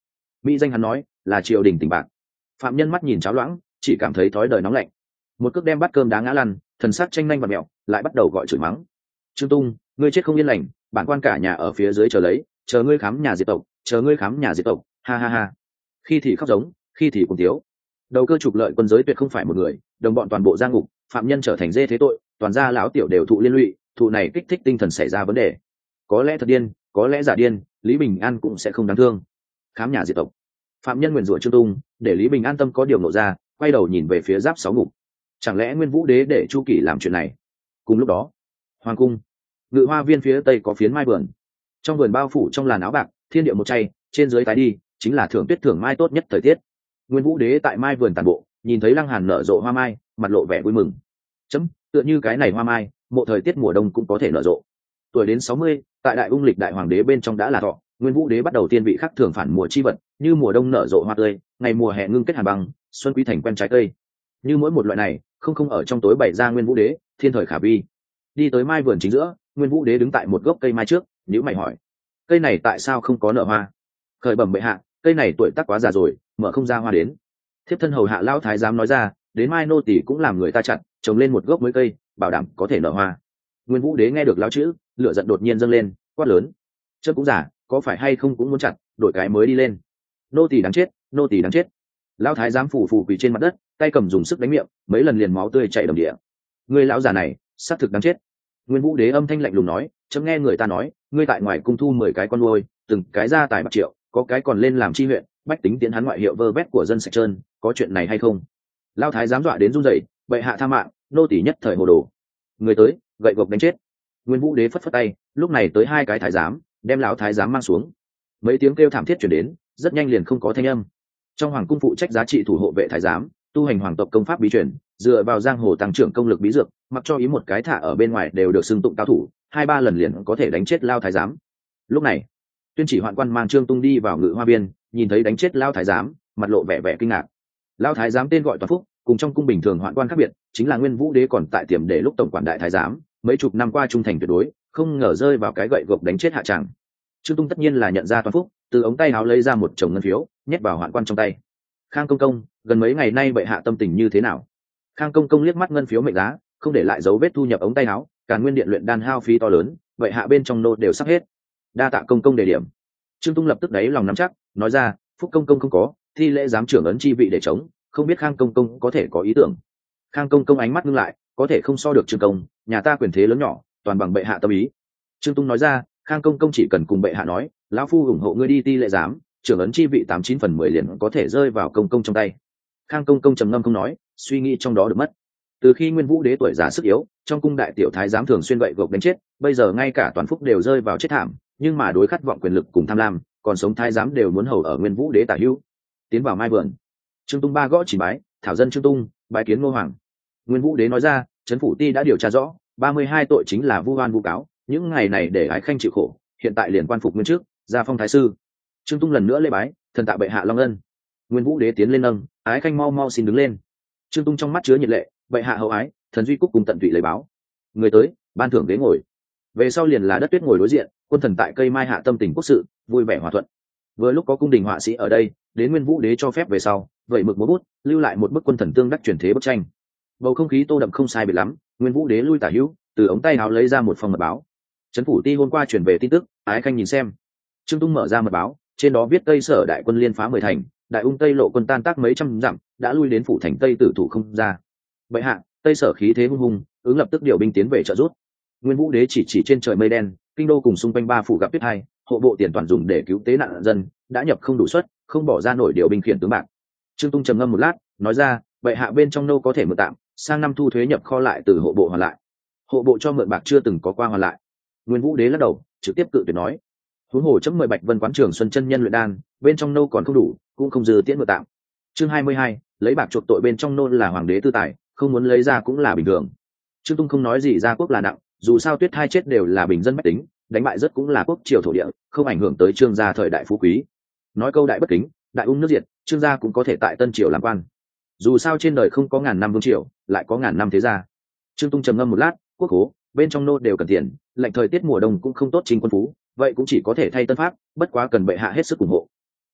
mỹ danh hắn nói là triều đình tỉnh bạc. Phạm nhân mắt nhìn cháo loãng, chỉ cảm thấy thói đời nóng lạnh, một cước đem bát cơm đá ngã lăn, thần sắc tranh nhanh và mẹo, lại bắt đầu gọi chửi mắng. Trương Tung, ngươi chết không yên lành, bản quan cả nhà ở phía dưới chờ lấy, chờ ngươi khám nhà diệt tộc, chờ ngươi khám nhà diệt tộc, ha ha ha. Khi thì khóc giống, khi thì cùng tiếu. Đầu cơ trục lợi quân giới tuyệt không phải một người, đồng bọn toàn bộ giang ngục, phạm nhân trở thành dê thế tội, toàn gia lão tiểu đều thụ liên lụy, thụ này kích thích tinh thần xảy ra vấn đề. Có lẽ thật điên, có lẽ giả điên, Lý Bình An cũng sẽ không đáng thương. Khám nhà diệt tộc. Phạm nhân nguyền rủa Trương Tung, để Lý Bình An tâm có điều nộ ra, quay đầu nhìn về phía giáp sáu ngục. Chẳng lẽ Nguyên Vũ Đế để Chu Kỷ làm chuyện này? Cùng lúc đó, hoàng cung, Ngự Hoa Viên phía tây có phiến mai vườn. Trong vườn bao phủ trong làn áo bạc, thiên địa một chay, trên dưới tái đi, chính là thưởng tuyết thưởng mai tốt nhất thời tiết. Nguyên Vũ Đế tại mai vườn tàn bộ, nhìn thấy Lăng Hàn nở rộ hoa mai, mặt lộ vẻ vui mừng. Chấm, tựa như cái này hoa mai, mộ thời tiết mùa đông cũng có thể nở rộ. Tuổi đến 60, tại Đại Ung lịch đại hoàng đế bên trong đã là thọ, Nguyên Vũ Đế bắt đầu tiên vị khắc thường phản mùa chi vật, như mùa đông nở rộ hoa tươi, ngày mùa hè ngưng kết hàn băng, xuân quý thành quen trái cây. Như mỗi một loại này, không ở trong tối bày ra Nguyên Vũ Đế, thiên thời khả vi. Đi tới mai vườn chính giữa, Nguyên Vũ Đế đứng tại một gốc cây mai trước, nhíu mày hỏi: cây này tại sao không có nở hoa? Khởi bẩm bệ hạ, cây này tuổi tác quá già rồi, mở không ra hoa đến. Thiếp thân hầu hạ lão thái giám nói ra, đến mai nô tỳ cũng làm người ta chặn, trồng lên một gốc mới cây, bảo đảm có thể nở hoa. Nguyên Vũ Đế nghe được lão chữ, lửa giận đột nhiên dâng lên, quát lớn: chớ cũng giả, có phải hay không cũng muốn chặt, đổi cái mới đi lên. Nô tỳ đáng chết, nô tỳ đáng chết. Lão thái giám phủ quỳ trên mặt đất, tay cầm dùng sức đánh miệng, mấy lần liền máu tươi chảy đầm địa. Người lão già này, xác thực đáng chết. Nguyên Vũ Đế âm thanh lạnh lùng nói: chấm nghe người ta nói, ngươi tại ngoài cung thu 10 cái con nuôi, từng cái gia tài bạc triệu, có cái còn lên làm chi huyện, bách tính tiến hắn ngoại hiệu vơ vét của dân sạch trơn, có chuyện này hay không? Lão thái giám dọa đến run rẩy, bệ hạ tha mạng, nô tỳ nhất thời hồ đồ. Người tới, gậy gộc đánh chết. Nguyên Vũ Đế phất phất tay, lúc này tới 2 cái thái giám, đem lão thái giám mang xuống. Mấy tiếng kêu thảm thiết truyền đến, rất nhanh liền không có thanh âm. Trong hoàng cung phụ trách giá trị thủ hộ vệ thái giám, tu hành hoàng tộc công pháp bí truyền, dựa vào giang hồ tăng trưởng công lực bí dược, mặc cho ý một cái thả ở bên ngoài đều được xưng tụng cao thủ, 2-3 lần liền có thể đánh chết lao thái giám. Lúc này, tuyên chỉ hoạn quan mang Trương Tung đi vào Ngự Hoa Viên, nhìn thấy đánh chết lao thái giám, mặt lộ vẻ kinh ngạc. Lao thái giám tên gọi Toàn Phúc, cùng trong cung bình thường hoạn quan khác biệt, chính là Nguyên Vũ Đế còn tại tiềm để lúc tổng quản đại thái giám, mấy chục năm qua trung thành tuyệt đối, không ngờ rơi vào cái gậy gộc đánh chết hạ tràng. Trương Tung tất nhiên là nhận ra Toàn Phúc, từ ống tay áo lấy ra một chồng ngân phiếu, nhét vào hoạn quan trong tay. Khang công công, gần mấy ngày nay bệ hạ tâm tình như thế nào? Khang công công liếc mắt ngân phiếu mệnh giá, không để lại dấu vết thu nhập ống tay áo, Càn Nguyên điện luyện đan hao phí to lớn, bệ hạ bên trong nô đều sắp hết. Đa tạ công công đề điểm. Trương Tung lập tức đáy lòng nắm chắc, nói ra: Phúc công công không có, thi lễ giám trưởng ấn chi vị để chống, không biết Khang công công có thể có ý tưởng. Khang công công ánh mắt ngưng lại, có thể không so được Trương công, nhà ta quyền thế lớn nhỏ, toàn bằng bệ hạ tâm ý. Trương Tung nói ra: Khang công công chỉ cần cùng bệ hạ nói, lão phu ủng hộ ngươi đi thi lễ giám, trưởng ấn chi vị 89/10 liền có thể rơi vào công công trong tay. Khang công công trầm ngâm không nói, suy nghĩ trong đó được mất. Từ khi Nguyên Vũ Đế tuổi già sức yếu, trong cung đại tiểu thái giám thường xuyên gậy gộc đánh chết, bây giờ ngay cả Toàn Phúc đều rơi vào chết thảm, nhưng mà đối khát vọng quyền lực cùng tham lam, còn sống thái giám đều muốn hầu ở Nguyên Vũ Đế tả hữu. Tiến vào mai vườn, Trương Tung ba gõ chỉ bái, thảo dân Trương Tung, bái kiến Ngô Hoàng. Nguyên Vũ Đế nói ra: Trấn phủ ti đã điều tra rõ, 32 tội chính là vu oan vu cáo, những ngày này để ái khanh chịu khổ, hiện tại liền quan phục nguyên trước, ra phong thái sư. Trương Tung lần nữa lễ bái, thần tạ bệ hạ long ân. Nguyên Vũ Đế tiến lên nâng, ái khanh mau mau xin đứng lên. Trương Tung trong mắt chứa nhiệt lệ, bệ hạ hậu ái, thần duy cúc cùng tận tụy lấy báo. Người tới, ban thưởng ghế ngồi. Về sau liền là đất tuyết ngồi đối diện, quân thần tại cây mai hạ tâm tình quốc sự, vui vẻ hòa thuận. Vừa lúc có cung đình họa sĩ ở đây, đến Nguyên Vũ Đế cho phép về sau, vậy mực múa bút, lưu lại một bức quân thần tương đắc truyền thế bức tranh. Bầu không khí tô đậm không sai biệt lắm, Nguyên Vũ Đế lui tả hữu, từ ống tay áo lấy ra một phong mật báo. Trấn phủ ti hôm qua truyền về tin tức, ái khanh nhìn xem. Trương Tung mở ra mật báo, trên đó viết Tây Sở đại quân liên phá 10 thành, Đại Ung Tây lộ quân tan tác mấy trăm dặm, đã lui đến phủ thành Tây tử thủ không ra. Bệ hạ, Tây Sở khí thế hung hùng, ứng lập tức điều binh tiến về trợ giúp. Nguyên Vũ Đế chỉ trên trời mây đen, kinh đô cùng xung quanh 3 phủ gặp tuyết hai, hộ bộ tiền toàn dùng để cứu tế nạn dân, đã nhập không đủ suất, không bỏ ra nổi điều binh khiển tướng bạc. Trương Tung trầm ngâm một lát, nói ra: bệ hạ bên trong nô có thể mượn tạm, sang năm thu thuế nhập kho lại từ hộ bộ hoàn lại. Hộ bộ cho mượn bạc chưa từng có qua hoàn lại. Nguyên Vũ Đế lắc đầu, trực tiếp cự tuyệt nói: huống hồ chấm mời Bạch Vân quán trưởng Xuân chân nhân luyện đan, bên trong nô còn không đủ, cũng không dư tiễn mượn tạm. Chương 22, lấy bạc chuộc tội bên trong nô là hoàng đế tư tài, không muốn lấy ra cũng là bình thường. Trương Tung không nói gì ra quốc là nặng, dù sao tuyết hai chết đều là bình dân bách tính, đánh bại rất cũng là quốc triều thổ địa, không ảnh hưởng tới Trương gia thời đại phú quý. Nói câu đại bất kính, đại ung nước diệt, Trương gia cũng có thể tại Tân triều làm quan. Dù sao trên đời không có ngàn năm vương triều, lại có ngàn năm thế gia. Trương Tung trầm ngâm một lát, quốc hố bên trong nô đều cần tiền, lạnh thời tiết mùa đông cũng không tốt trình quân phú, vậy cũng chỉ có thể thay tân pháp, bất quá cần bệ hạ hết sức ủng hộ.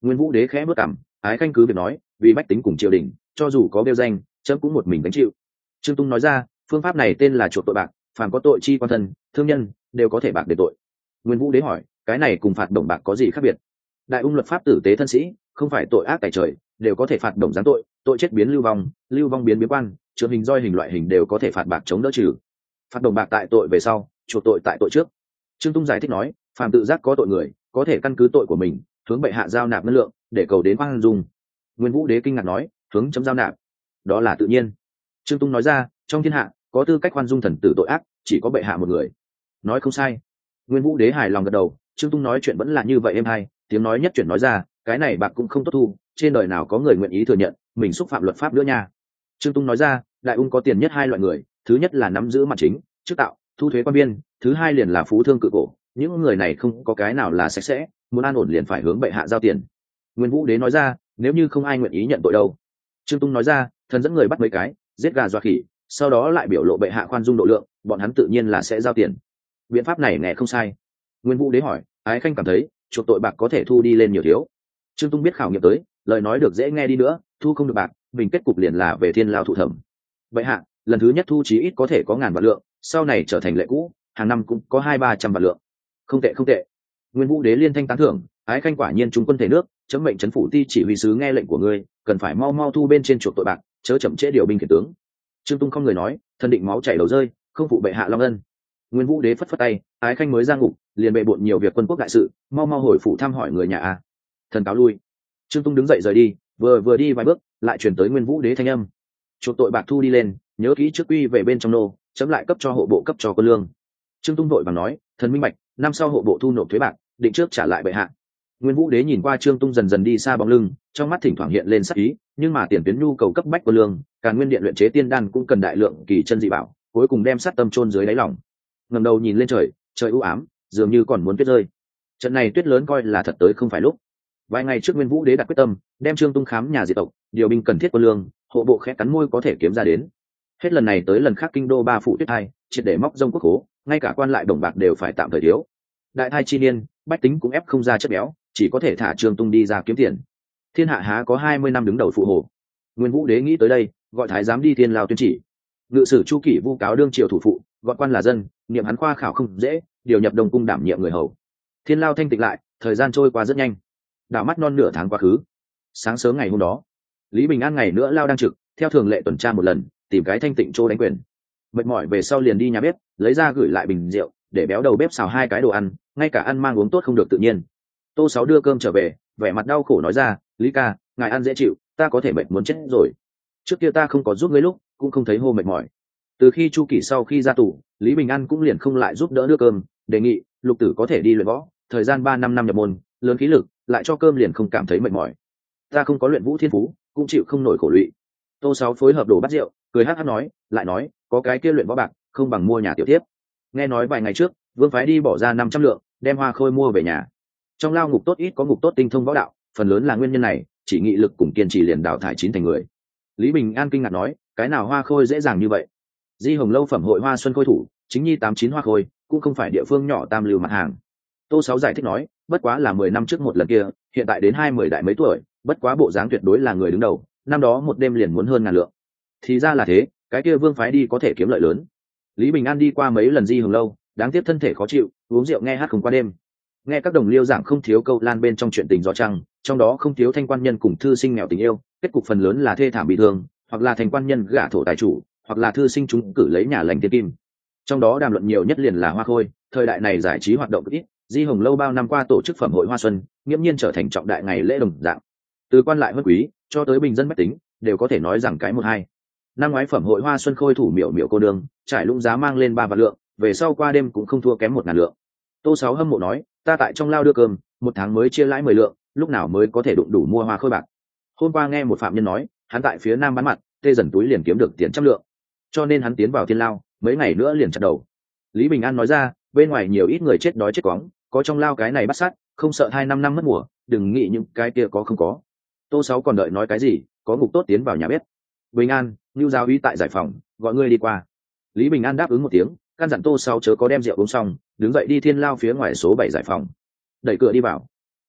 Nguyên Vũ Đế khẽ bước cằm, ái khanh cứ việc nói, vì bách tính cùng triều đình, cho dù có bêu danh, chấm cũng một mình gánh chịu. Trương Tung nói ra, phương pháp này tên là chuộc tội bạc, phàm có tội chi quan thân, thương nhân đều có thể bạc để tội. Nguyên Vũ Đế hỏi, cái này cùng phạt đồng bạc có gì khác biệt? Đại ung luật pháp tử tế thân sĩ, không phải tội ác tại trời, đều có thể phạt đồng giáng tội, tội chết biến lưu vong biến biếm quan, trường hình roi hình loại hình đều có thể phạt bạc chống đỡ trừ. Phạt đồng bạc tại tội về sau, chuộc tội tại tội trước. Trương Tung giải thích nói, phàm tự giác có tội người, có thể căn cứ tội của mình, hướng bệ hạ giao nạp ngân lượng, để cầu đến khoan dung. Nguyên Vũ Đế kinh ngạc nói, hướng chấm giao nạp, đó là tự nhiên. Trương Tung nói ra, trong thiên hạ có tư cách khoan dung thần tử tội ác, chỉ có bệ hạ một người. Nói không sai. Nguyên Vũ Đế hài lòng gật đầu. Trương Tung nói chuyện vẫn là như vậy êm hay, tiếng nói nhất chuyển nói ra, cái này bạc cũng không tốt thu, trên đời nào có người nguyện ý thừa nhận mình xúc phạm luật pháp nữa nha. Trương Tung nói ra, đại ung có tiền nhất hai loại người, thứ nhất là nắm giữ mặt chính, chức tạo, thu thuế quan biên, thứ hai liền là phú thương cự cổ, những người này không có cái nào là sạch sẽ, muốn an ổn liền phải hướng bệ hạ giao tiền. Nguyên Vũ Đế nói ra, nếu như không ai nguyện ý nhận tội đâu. Trương Tung nói ra, thần dẫn người bắt mấy cái, giết gà dọa khỉ, sau đó lại biểu lộ bệ hạ khoan dung độ lượng, bọn hắn tự nhiên là sẽ giao tiền. Biện pháp này nghe không sai. Nguyên Vũ Đế hỏi, ái khanh cảm thấy chuộc tội bạc có thể thu đi lên nhiều thiếu? Trương Tung biết khảo nghiệm tới, lời nói được dễ nghe đi nữa, thu không được bạc, mình kết cục liền là về thiên lao thụ thẩm. Bệ hạ, lần thứ nhất thu chí ít có thể có 1000 vạn lượng, sau này trở thành lệ cũ, hàng năm cũng có 200-300 vạn lượng. Không tệ không tệ. Nguyên Vũ Đế liên thanh tán thưởng, ái khanh quả nhiên trung quân thể nước, chấm mệnh trấn phủ ti chỉ huy sứ nghe lệnh của ngươi, cần phải mau mau thu bên trên chuộc tội bạc, chớ chậm trễ điều binh khiển tướng. Trương Tung không người nói, thần định máu chảy đầu rơi, không phụ bệ hạ long ân. Nguyên Vũ Đế phất phất tay, ái khanh mới ra ngục, liền bệ bội nhiều việc quân quốc đại sự, mau mau hồi phủ thăm hỏi người nhà a. Thần cáo lui. Trương Tung đứng dậy rời đi, vừa đi vài bước, lại truyền tới Nguyên Vũ Đế thanh âm, chuộc tội bạc thu đi lên, nhớ kỹ trước quy về bên trong nô, chấm lại cấp cho hộ bộ cấp cho quân lương. Trương Tung vội vàng nói, thần minh bạch, năm sau hộ bộ thu nộp thuế bạc, định trước trả lại bệ hạ. Nguyên Vũ Đế nhìn qua Trương Tung dần dần đi xa bóng lưng, trong mắt thỉnh thoảng hiện lên sắc ý, nhưng mà tiền tuyến nhu cầu cấp bách quân lương, Càn Nguyên Điện luyện chế tiên đan cũng cần đại lượng kỳ chân dị bảo, cuối cùng đem sát tâm chôn dưới đáy lòng. Ngẩng đầu nhìn lên trời, trời u ám, dường như còn muốn tuyết rơi. Trận này tuyết lớn coi là thật tới không phải lúc. Vài ngày trước Nguyên Vũ Đế đặt quyết tâm, đem Trương Tung khám nhà diệt tộc, điều binh cần thiết quân lương, hộ bộ khẽ cắn môi có thể kiếm ra đến. Hết lần này tới lần khác kinh đô ba phủ tuyết hai, triệt để móc rông quốc khố, ngay cả quan lại đồng bạc đều phải tạm thời thiếu. Đại thai chi niên, bách tính cũng ép không ra chất béo, chỉ có thể thả Trương Tung đi ra kiếm tiền. Thiên hạ há có 20 năm đứng đầu phụ hồ. Nguyên Vũ Đế nghĩ tới đây, gọi thái giám đi thiên lao tuyên chỉ. Ngự sử Chu Kỷ vu cáo đương triều thủ phụ, gọi quan là dân, niệm hắn khoa khảo không dễ, điều nhập đồng cung đảm nhiệm người hầu. Thiên lao thanh tịnh lại, thời gian trôi qua rất nhanh. Đảo mắt non nửa tháng quá khứ. Sáng sớm ngày hôm đó, Lý Bình An ngày nữa lao đang trực, theo thường lệ tuần tra một lần, tìm cái thanh tịnh chỗ đánh quyền. Mệt mỏi về sau liền đi nhà bếp, lấy ra gửi lại bình rượu, để béo đầu bếp xào 2 cái đồ ăn, ngay cả ăn mang uống tốt không được tự nhiên. Tô Sáu đưa cơm trở về, vẻ mặt đau khổ nói ra, Lý ca, ngài ăn dễ chịu, ta có thể mệt muốn chết rồi. Trước kia ta không có giúp ngươi lúc, cũng không thấy hô mệt mỏi. Từ khi Chu Kỷ sau khi ra tù, Lý Bình An cũng liền không lại giúp đỡ đưa cơm, đề nghị Lục Tử có thể đi luyện võ, thời gian 3-5 năm nhập môn, lớn khí lực, lại cho cơm liền không cảm thấy mệt mỏi. Ta không có luyện vũ thiên phú, cũng chịu không nổi khổ lụy. Tô Sáu phối hợp đổ bát rượu, cười hắc hắc nói, lại nói, có cái kia luyện võ bạc, không bằng mua nhà tiểu tiếp. Nghe nói vài ngày trước, Vương phái đi bỏ ra 500 lượng, đem Hoa Khôi mua về nhà. Trong lao ngục tốt ít có ngục tốt tinh thông võ đạo, phần lớn là nguyên nhân này, chỉ nghị lực cùng kiên trì liền đào thải 9 thành người. Lý Bình An kinh ngạc nói, cái nào Hoa Khôi dễ dàng như vậy? Di Hồng lâu phẩm hội Hoa Xuân Khôi thủ, chính nhi 89 Hoa Khôi, cũng không phải địa phương nhỏ tam lưu mặt hàng. Tô Sáu giải thích nói, bất quá là 10 năm trước một lần kia, hiện tại đến 20 đại mấy tuổi, bất quá bộ dáng tuyệt đối là người đứng đầu, năm đó một đêm liền muốn hơn 1000 lượng. Thì ra là thế, cái kia Vương phái đi có thể kiếm lợi lớn. Lý Bình An đi qua mấy lần Di Hồng lâu, đáng tiếc thân thể khó chịu, uống rượu nghe hát không qua đêm. Nghe các đồng liêu giảng không thiếu câu lan bên trong chuyện tình gió trăng, trong đó không thiếu thanh quan nhân cùng thư sinh nghèo tình yêu, kết cục phần lớn là thê thảm bị thương, hoặc là thành quan nhân gả thổ tài chủ, hoặc là thư sinh chúng cử lấy nhà lành thiên kim. Trong đó đàm luận nhiều nhất liền là Hoa Khôi, thời đại này giải trí hoạt động ít, Di Hồng lâu bao năm qua tổ chức phẩm hội Hoa Xuân, nghiễm nhiên trở thành trọng đại ngày lễ đồng dạng. Từ quan lại vân quý cho tới bình dân bách tính, đều có thể nói rằng cái một hai. Năm ngoái phẩm hội Hoa Xuân Khôi thủ miểu miểu cô đương, trải lũng giá mang lên 3 vạn lượng, về sau qua đêm cũng không thua kém 1000 lượng. Tô Sáu hâm mộ nói, ta tại trong lao đưa cơm, 1 tháng mới chia lãi 10 lượng, lúc nào mới có thể đụng đủ mua Hoa Khôi bạc. Hôm qua nghe một phạm nhân nói, hắn tại phía nam bán mặt, tê dần túi liền kiếm được tiền 100 lượng, cho nên hắn tiến vào thiên lao, mấy ngày nữa liền chặt đầu. Lý Bình An nói ra, bên ngoài nhiều ít người chết đói chết quóng, có trong lao cái này bắt sát, không sợ 2-5 năm mất mùa, đừng nghĩ những cái kia có không có. Tô Sáu còn đợi nói cái gì, có ngục tốt tiến vào nhà bếp. Bình An, Nưu giáo úy tại giải phòng, gọi ngươi đi qua. Lý Bình An đáp ứng một tiếng, căn dặn Tô Sáu chớ có đem rượu uống xong, đứng dậy đi thiên lao phía ngoài số 7 giải phòng, đẩy cửa đi vào.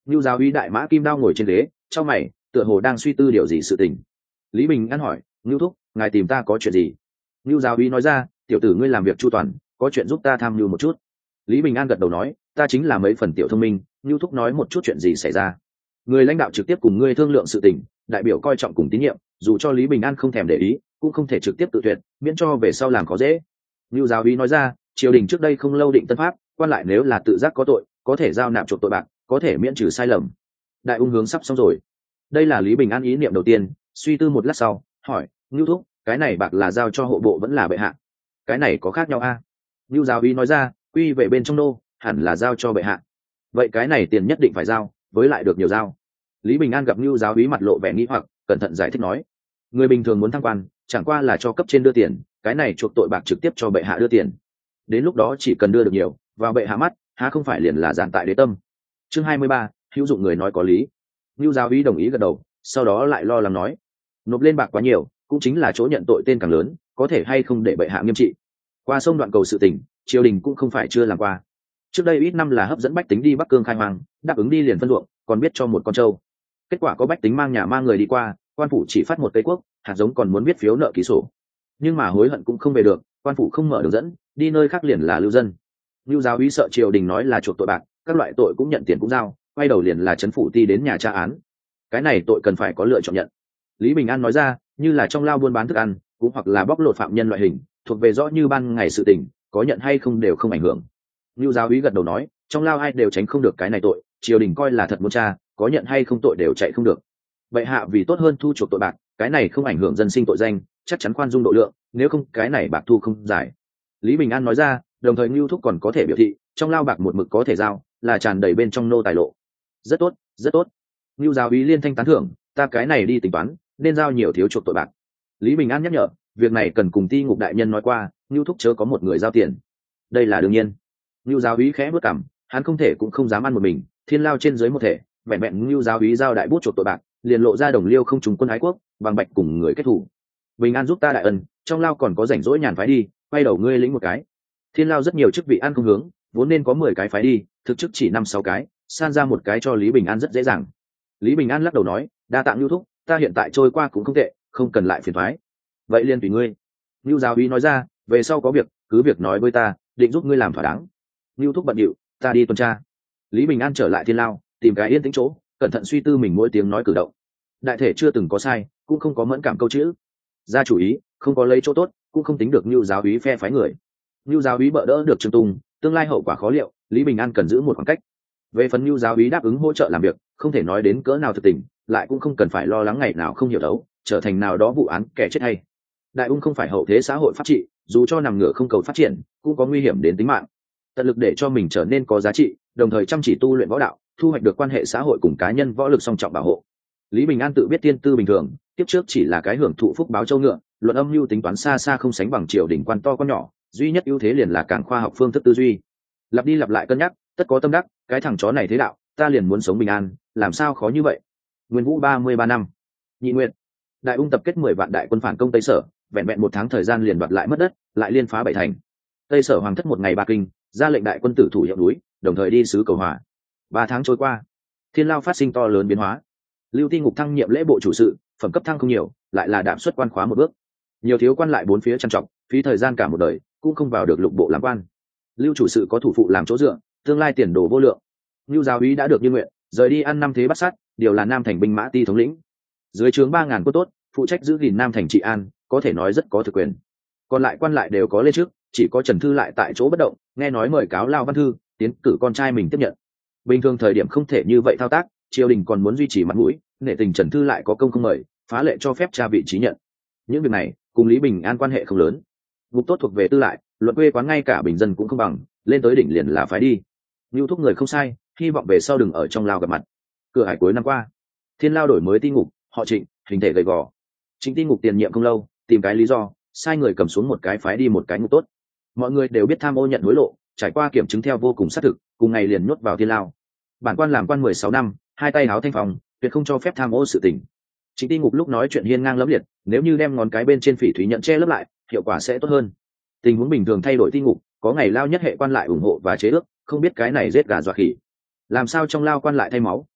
Ngưu giáo úy đại mã kim đao ngồi trên ghế trong mày tựa hồ đang suy tư điều gì sự tình. Lý Bình An hỏi, Ngưu thúc, ngài tìm ta có chuyện gì? Ngưu giáo úy nói ra, tiểu tử ngươi làm việc chu toàn, có chuyện giúp ta tham mưu một chút. Lý Bình An gật đầu nói, ta chính là mấy phần tiểu thông minh. Ngưu thúc nói một chút chuyện gì xảy ra. Người lãnh đạo trực tiếp cùng ngươi thương lượng sự tình, đại biểu coi trọng cùng tín nhiệm, dù cho Lý Bình An không thèm để ý cũng không thể trực tiếp tự tuyệt, miễn cho về sau làm khó dễ. Ngưu giáo úy nói ra, triều đình trước đây không lâu định tân pháp, quan lại nếu là tự giác có tội có thể giao nạp chuộc tội bạc, có thể miễn trừ sai lầm. Đại ung hướng sắp xong rồi. Đây là Lý Bình An ý niệm đầu tiên, suy tư một lát sau hỏi, Ngưu thúc, cái này bạc là giao cho hộ bộ vẫn là bệ hạ? Cái này có khác nhau a? Ngưu giáo úy nói ra, quy về bên trong nô hẳn là giao cho bệ hạ. Vậy cái này tiền nhất định phải giao, với lại được nhiều giao. Lý Bình An gặp Ngưu giáo úy mặt lộ vẻ nghi hoặc, cẩn thận giải thích nói, người bình thường muốn thăng quan chẳng qua là cho cấp trên đưa tiền, cái này chuộc tội bạc trực tiếp cho bệ hạ đưa tiền, đến lúc đó chỉ cần đưa được nhiều vào bệ hạ mắt, há không phải liền là giản tại đế tâm. Chương 23, hữu dụng người nói có lý. Ngưu giáo úy đồng ý gật đầu, sau đó lại lo lắng nói, nộp lên bạc quá nhiều cũng chính là chỗ nhận tội tên càng lớn, có thể hay không để bệ hạ nghiêm trị. Qua sông đoạn cầu sự tình triều đình cũng không phải chưa làm qua, trước đây ít năm là hấp dẫn bách tính đi Bắc Cương khai hoang, đáp ứng đi liền phân ruộng, còn biết cho một con trâu. Kết quả có bách tính mang nhà mang người đi qua, quan phủ chỉ phát một cây quốc, hạt giống còn muốn viết phiếu nợ ký sổ, nhưng mà hối hận cũng không về được, quan phủ không mở đường dẫn, đi nơi khác liền là lưu dân. Ngưu giáo úy sợ triều đình nói là chuộc tội bạc, các loại tội cũng nhận tiền cũng giao, quay đầu liền là trấn phủ ti đến nhà tra án. Cái này tội cần phải có lựa chọn nhận. Lý Bình An nói ra, như là trong lao buôn bán thức ăn, cũng hoặc là bóc lột phạm nhân loại hình, thuộc về rõ như ban ngày sự tình, có nhận hay không đều không ảnh hưởng. Ngưu giáo úy gật đầu nói, trong lao ai đều tránh không được cái này tội, triều đình coi là thật muốn tra, có nhận hay không tội đều chạy không được. Bệ hạ vì tốt hơn thu chuộc tội bạc, cái này không ảnh hưởng dân sinh tội danh, chắc chắn khoan dung độ lượng, nếu không cái này bạc thu không giải. Lý Bình An nói ra, đồng thời Ngưu thúc còn có thể biểu thị, trong lao bạc một mực có thể giao, là tràn đầy bên trong nô tài lộ. Rất tốt, rất tốt. Ngưu giáo úy liên thanh tán thưởng, ta cái này đi tính toán, nên giao nhiều thiếu chuộc tội bạc. Lý Bình An nhắc nhở, việc này cần cùng ti ngục đại nhân nói qua, Ngưu thúc chớ có một người giao tiền. Đây là đương nhiên. Ngưu giáo úy khẽ bước cằm, hắn không thể cũng không dám ăn một mình, thiên lao trên dưới một thể, vẹn vẹn Ngưu giáo úy giao đại bút chuộc tội bạc, liền lộ ra đồng liêu không trùng quân ái quốc, bằng bạch cùng người kết thủ. Bình An giúp ta đại ân, trong lao còn có rảnh rỗi nhàn phái đi, quay đầu ngươi lĩnh một cái. Thiên lao rất nhiều chức vị ăn không hướng, vốn nên có 10 cái phái đi, thực chức chỉ 5-6 cái, san ra một cái cho Lý Bình An rất dễ dàng. Lý Bình An lắc đầu nói, đa tạ Ngưu thúc, ta hiện tại trôi qua cũng không tệ, không cần lại phiền thoái. Vậy liền tùy ngươi. Ngưu giáo úy nói ra, về sau có việc cứ việc nói với ta, định giúp ngươi làm thỏa đáng. Ngưu thúc bận điệu, ta đi tuần tra. Lý Bình An trở lại thiên lao, tìm cái yên tĩnh chỗ, cẩn thận suy tư mình mỗi tiếng nói cử động. Đại thể chưa từng có sai, cũng không có mẫn cảm câu chữ. Ra chủ ý, không có lấy chỗ tốt, cũng không tính được Ngưu giáo úy phe phái người. Ngưu giáo úy bợ đỡ được Trương Tùng, tương lai hậu quả khó liệu, Lý Bình An cần giữ một khoảng cách. Về phần Ngưu giáo úy đáp ứng hỗ trợ làm việc, không thể nói đến cỡ nào thực tình, lại cũng không cần phải lo lắng ngày nào không hiểu đấu, trở thành nào đó vụ án kẻ chết hay. Đại ung không phải hậu thế xã hội phát trị, dù cho nằm ngửa không cầu phát triển, cũng có nguy hiểm đến tính mạng. Tận lực để cho mình trở nên có giá trị, đồng thời chăm chỉ tu luyện võ đạo, thu hoạch được quan hệ xã hội cùng cá nhân võ lực song trọng bảo hộ. Lý Bình An tự biết tiên tư bình thường, tiếp trước chỉ là cái hưởng thụ phúc báo châu ngựa, luận âm mưu tính toán xa xa không sánh bằng triều đình quan to con nhỏ, duy nhất ưu thế liền là càng khoa học phương thức tư duy. Lặp đi lặp lại cân nhắc, tất có tâm đắc, cái thằng chó này thế đạo, ta liền muốn sống bình an, làm sao khó như vậy. Nguyên Vũ 33 năm. Nhị Nguyệt. Đại ung tập kết 10 vạn đại quân phản công Tây Sở, vẹn vẹn 1 tháng thời gian liền đoạt lại mất đất, lại liên phá 7 thành. Tây Sở hoàng thất 1 ngày 3 kinh, ra lệnh đại quân tử thủ hiệu núi, đồng thời đi sứ cầu hòa. 3 tháng trôi qua, thiên lao phát sinh to lớn biến hóa. Lưu Ti ngục thăng nhiệm lễ bộ chủ sự, phẩm cấp thăng không nhiều, lại là đạm xuất quan khóa một bước. Nhiều thiếu quan lại bốn phía trằn trọc, phí thời gian cả một đời, cũng không vào được lục bộ làm quan. Lưu chủ sự có thủ phụ làm chỗ dựa, tương lai tiền đồ vô lượng. Lưu giáo úy đã được như nguyện, rời đi ăn năm thế bắt sát, điều là Nam Thành binh mã ti thống lĩnh. Dưới trướng 3000 quân tốt, phụ trách giữ gìn Nam Thành trị an, có thể nói rất có thực quyền. Còn lại quan lại đều có lên trước, chỉ có Trần Thư lại tại chỗ bất động, nghe nói mời cáo Lao Văn Thư tiến cử con trai mình tiếp nhận. Bình thường thời điểm không thể như vậy thao tác, triều đình còn muốn duy trì mặt mũi, nể tình Trần Thư lại có công không mời, phá lệ cho phép tra vị trí nhận. Những việc này cùng Lý Bình An quan hệ không lớn. Ngục tốt thuộc về tư lại, luận quê quán ngay cả bình dân cũng không bằng, lên tới đỉnh liền là phái đi. Lưu thúc người không sai, hy vọng về sau đừng ở trong lao gặp mặt. Cửa hải cuối năm qua, thiên lao đổi mới ti ngục, họ Trịnh, hình thể gầy gò. Chính ti ngục tiền nhiệm không lâu, tìm cái lý do, sai người cầm xuống một cái phái đi một cái ngục tốt. Mọi người đều biết tham ô nhận hối lộ, trải qua kiểm chứng theo vô cùng xác thực, cùng ngày liền nhốt vào thiên lao. Bản quan làm quan 16 năm, hai tay háo thanh phòng, tuyệt không cho phép tham ô sự tình. Chính ti ngục lúc nói chuyện hiên ngang lẫm liệt, nếu như đem ngón cái bên trên phỉ thúy nhận che lấp lại, hiệu quả sẽ tốt hơn. Tình huống bình thường thay đổi ti ngục, có ngày lao nhất hệ quan lại ủng hộ và chế ước, không biết cái này giết gà dọa khỉ. Làm sao trong lao quan lại thay máu,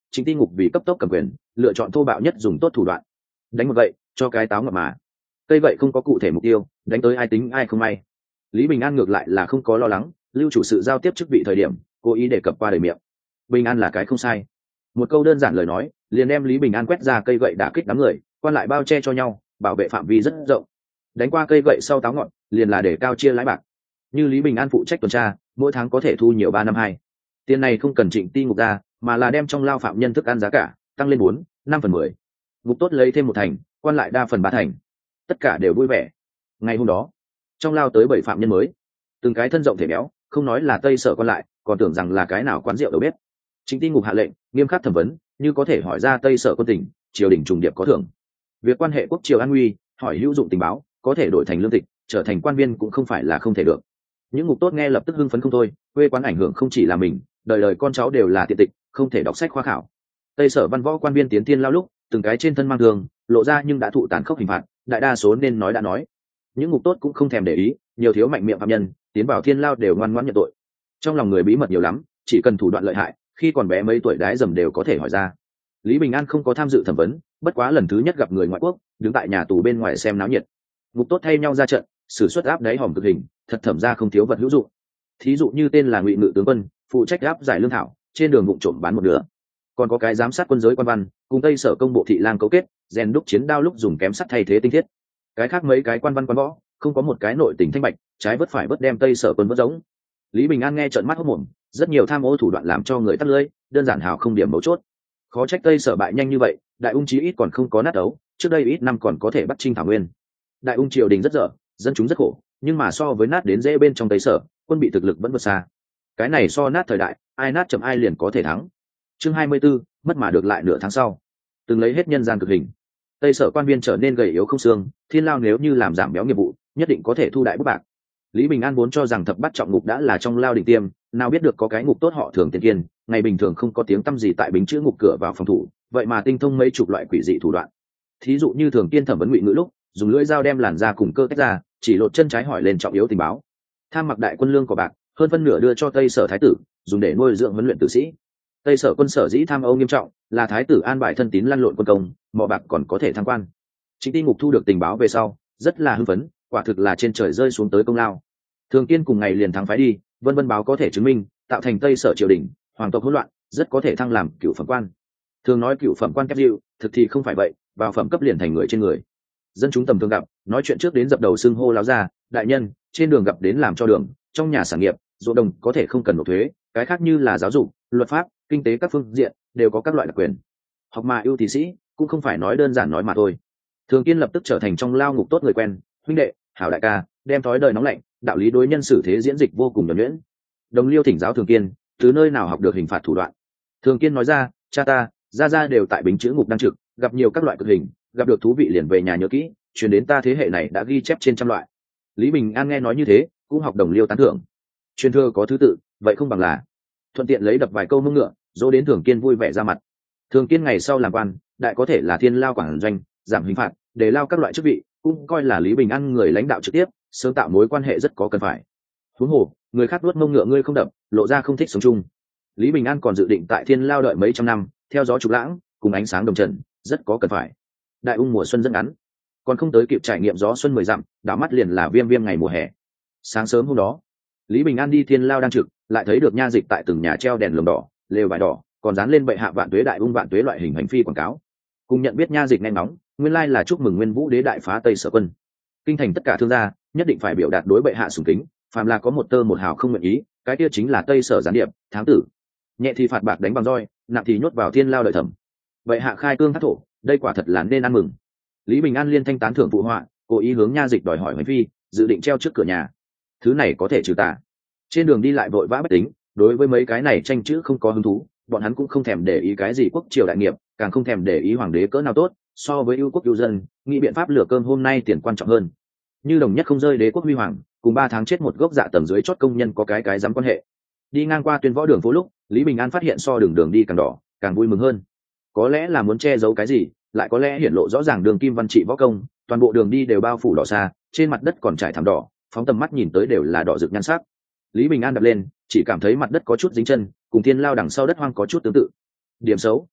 Trịnh Ti Ngục vì cấp tốc cầm quyền, lựa chọn thô bạo nhất dùng tốt thủ đoạn. Đánh một gậy, cho cái táo ngập mà. Cây gậy không có cụ thể mục tiêu, đánh tới ai tính ai không may. Lý Bình An ngược lại là không có lo lắng, lưu chủ sự giao tiếp chức vị thời điểm, cố ý đề cập qua đời miệng. Bình An là cái không sai. Một câu đơn giản lời nói, liền đem Lý Bình An quét ra cây gậy đả kích đám người, quan lại bao che cho nhau, bảo vệ phạm vi rất rộng. Đánh qua cây gậy sau táo ngọn, liền là để cao chia lãi bạc. Như Lý Bình An phụ trách tuần tra, mỗi tháng có thể thu nhiều 3 năm 2. Tiền này không cần Trịnh Ti Ngục ra, mà là đem trong lao phạm nhân thức ăn giá cả tăng lên 4-5/10. Ngục tốt lấy thêm 1 thành, quan lại đa phần 3 thành. Tất cả đều vui vẻ. Ngày hôm đó, trong lao tới 7 phạm nhân mới, từng cái thân rộng thể béo, không nói là Tây Sở quan lại, còn tưởng rằng là cái nào quán rượu đầu bếp. Trịnh Ti Ngục hạ lệnh nghiêm khắc thẩm vấn, như có thể hỏi ra Tây Sở quân tình, triều đình trùng điệp có thưởng. Việc quan hệ quốc triều an nguy, hỏi hữu dụng tình báo, có thể đổi thành lương tịch, trở thành quan viên cũng không phải là không thể được. Những ngục tốt nghe lập tức hưng phấn không thôi, quê quán ảnh hưởng không chỉ là mình, đời đời con cháu đều là tiện tịch, không thể đọc sách khoa khảo. Tây Sở văn võ quan viên tiến tiên lao lúc, từng cái trên thân mang thương, lộ ra nhưng đã thụ tàn khốc hình phạt, đại đa số nên nói đã nói. Những ngục tốt cũng không thèm để ý, nhiều thiếu mạnh miệng phạm nhân tiến vào thiên lao đều ngoan ngoãn nhận tội. Trong lòng người bí mật nhiều lắm, chỉ cần thủ đoạn lợi hại, khi còn bé mấy tuổi đái dầm đều có thể hỏi ra. Lý Bình An không có tham dự thẩm vấn, bất quá lần thứ nhất gặp người ngoại quốc, đứng tại nhà tù bên ngoài xem náo nhiệt. Ngục tốt thay nhau ra trận, sử xuất áp đáy hòm cực hình, thật thẩm ra không thiếu vật hữu dụng. Thí dụ như tên là Ngụy Ngự tướng quân, phụ trách áp giải lương thảo, trên đường vụng trộm bán một nửa. Còn có cái giám sát quân giới quan văn, cùng Tây Sở công bộ thị lang cấu kết, rèn đúc chiến đao lúc dùng kém sắt thay thế tinh thiết. Cái khác mấy cái quan văn quan võ, không có một cái nội tình thanh bạch, trái vớt phải vớt đem Tây Sở quân vớt giống. Lý Bình An nghe trợn mắt hốt mồm, rất nhiều tham ô thủ đoạn làm cho người tắt lưỡi, đơn giản hào không điểm mấu chốt. Khó trách Tây Sở bại nhanh như vậy, Đại Ung chí ít còn không có nát đấu, trước đây ít năm còn có thể bắt chinh thảo nguyên. Đại Ung triều đình rất dở, dân chúng rất khổ, nhưng mà so với nát đến dễ bên trong Tây Sở, quân bị thực lực vẫn vượt xa. Cái này so nát thời đại, ai nát chậm ai liền có thể thắng. Chương 24, mất mà được lại nửa tháng sau. Từng lấy hết nhân gian cực hình. Tây Sở quan viên trở nên gầy yếu không xương, thiên lao nếu như làm giảm béo nghiệp vụ, nhất định có thể thu đại bút bạc. Lý Bình An vốn cho rằng thập bát trọng ngục đã là trong lao đỉnh tiêm, nào biết được có cái ngục tốt họ Thường Tiền Kiên, ngày bình thường không có tiếng tăm gì tại bính chữ ngục cửa vào phòng thủ, vậy mà tinh thông mấy chục loại quỷ dị thủ đoạn. Thí dụ như Thường Kiên thẩm vấn Ngụy Ngữ lúc, dùng lưỡi dao đem làn da cùng cơ tách ra, chỉ lột chân trái hỏi lên trọng yếu tình báo. Tham mặc đại quân lương của bạc, hơn phân nửa đưa cho Tây Sở thái tử, dùng để nuôi dưỡng huấn luyện tử sĩ. Tây Sở quân sở dĩ tham ô nghiêm trọng, là thái tử an bài thân tín lăn lộn quân công, mỏ bạc còn có thể thăng quan. Trịnh Ti Ngục thu được tình báo về sau, rất là hưng phấn, quả thực là trên trời rơi xuống tới công lao. Thường Kiên cùng ngày liền thắng phái đi, vân vân báo có thể chứng minh, tạo thành Tây Sở triều đình, hoàng tộc hỗn loạn, rất có thể thăng làm cựu phẩm quan. Thường nói cựu phẩm quan kép dịu, thực thì không phải vậy, vào phẩm cấp liền thành người trên người. Dân chúng tầm thường gặp, nói chuyện trước đến dập đầu xưng hô láo ra, đại nhân, trên đường gặp đến làm cho đường, trong nhà sản nghiệp, ruộng đồng có thể không cần nộp thuế, cái khác như là giáo dục, luật pháp, kinh tế các phương diện đều có các loại đặc quyền. Học mà ưu tí sĩ, cũng không phải nói đơn giản nói mà thôi. Thường Kiên lập tức trở thành trong lao ngục tốt người quen, huynh đệ, hảo đại ca, đem thói đời nóng lạnh, đạo lý đối nhân xử thế diễn dịch vô cùng nhuần nhuyễn. Đồng Liêu thỉnh giáo Thường Kiên, từ nơi nào học được hình phạt thủ đoạn. Thường Kiên nói ra, cha ta, gia đều tại bính chữ ngục đang trực, gặp nhiều các loại cực hình, gặp được thú vị liền về nhà nhớ kỹ, truyền đến ta thế hệ này đã ghi chép trên trăm loại. Lý Bình An nghe nói như thế, cũng học Đồng Liêu tán thưởng. Truyền thừa có thứ tự, vậy không bằng là thuận tiện lấy đập vài câu mông ngựa, dỗ đến Thường Kiên vui vẻ ra mặt. Thường Kiên ngày sau làm quan, đại có thể là thiên lao quản doanh, giảm hình phạt, để lao các loại chức vị, cũng coi là Lý Bình An người lãnh đạo trực tiếp, sớm tạo mối quan hệ rất có cần phải. Huống hồ, người khác nuốt mông ngựa ngươi không đập, lộ ra không thích sống chung. Lý Bình An còn dự định tại thiên lao đợi mấy trăm năm, theo gió trục lãng, cùng ánh sáng đồng trần, rất có cần phải. Đại Ung mùa xuân rất ngắn, còn không tới kịp trải nghiệm gió xuân 10 dặm, đảo mắt liền là viêm viêm ngày mùa hè. Sáng sớm hôm đó, Lý Bình An đi thiên lao đang trực, lại thấy được nha dịch tại từng nhà treo đèn lồng đỏ, lều vải đỏ, còn dán lên bệ hạ vạn tuế Đại Ung vạn tuế loại hình hành phi quảng cáo. Cùng nhận biết nha dịch nghe nóng, nguyên lai là chúc mừng Nguyên Vũ đế đại phá Tây Sở quân. Kinh thành tất cả thương gia nhất định phải biểu đạt đối bệ hạ sùng kính, phàm là có một tơ một hào không nguyện ý, cái kia chính là Tây Sở gián điệp, thám tử. Nhẹ thì phạt bạc đánh bằng roi, nặng thì nhốt vào thiên lao đợi thẩm. Bệ hạ khai cương thác thổ, đây quả thật là nên ăn mừng. Lý Bình An liên thanh tán thưởng phụ họa, cố ý hướng nha dịch đòi hỏi hành phi, dự định treo trước cửa nhà. Thứ này có thể trừ tà. Trên đường đi lại vội vã bất tính, đối với mấy cái này tranh chữ không có hứng thú, bọn hắn cũng không thèm để ý cái gì quốc triều đại nghiệp, càng không thèm để ý hoàng đế cỡ nào tốt, so với ưu quốc ưu dân, nghĩ biện pháp lửa cơm hôm nay tiền quan trọng hơn. Như đồng nhất không rơi đế quốc huy hoàng, cùng 3 tháng chết một gốc dạ tầng dưới chót công nhân có cái dám quan hệ. Đi ngang qua Tuyên Võ đường phố lúc, Lý Bình An phát hiện so đường đi càng đỏ, càng vui mừng hơn. Có lẽ là muốn che giấu cái gì, lại có lẽ hiển lộ rõ ràng đường kim văn trị võ công, toàn bộ đường đi đều bao phủ đỏ xa, trên mặt đất còn trải thảm đỏ, phóng tầm mắt nhìn tới đều là đỏ rực nhan sắc. Lý Bình An đập lên, chỉ cảm thấy mặt đất có chút dính chân, cùng thiên lao đằng sau đất hoang có chút tương tự. Điểm xấu,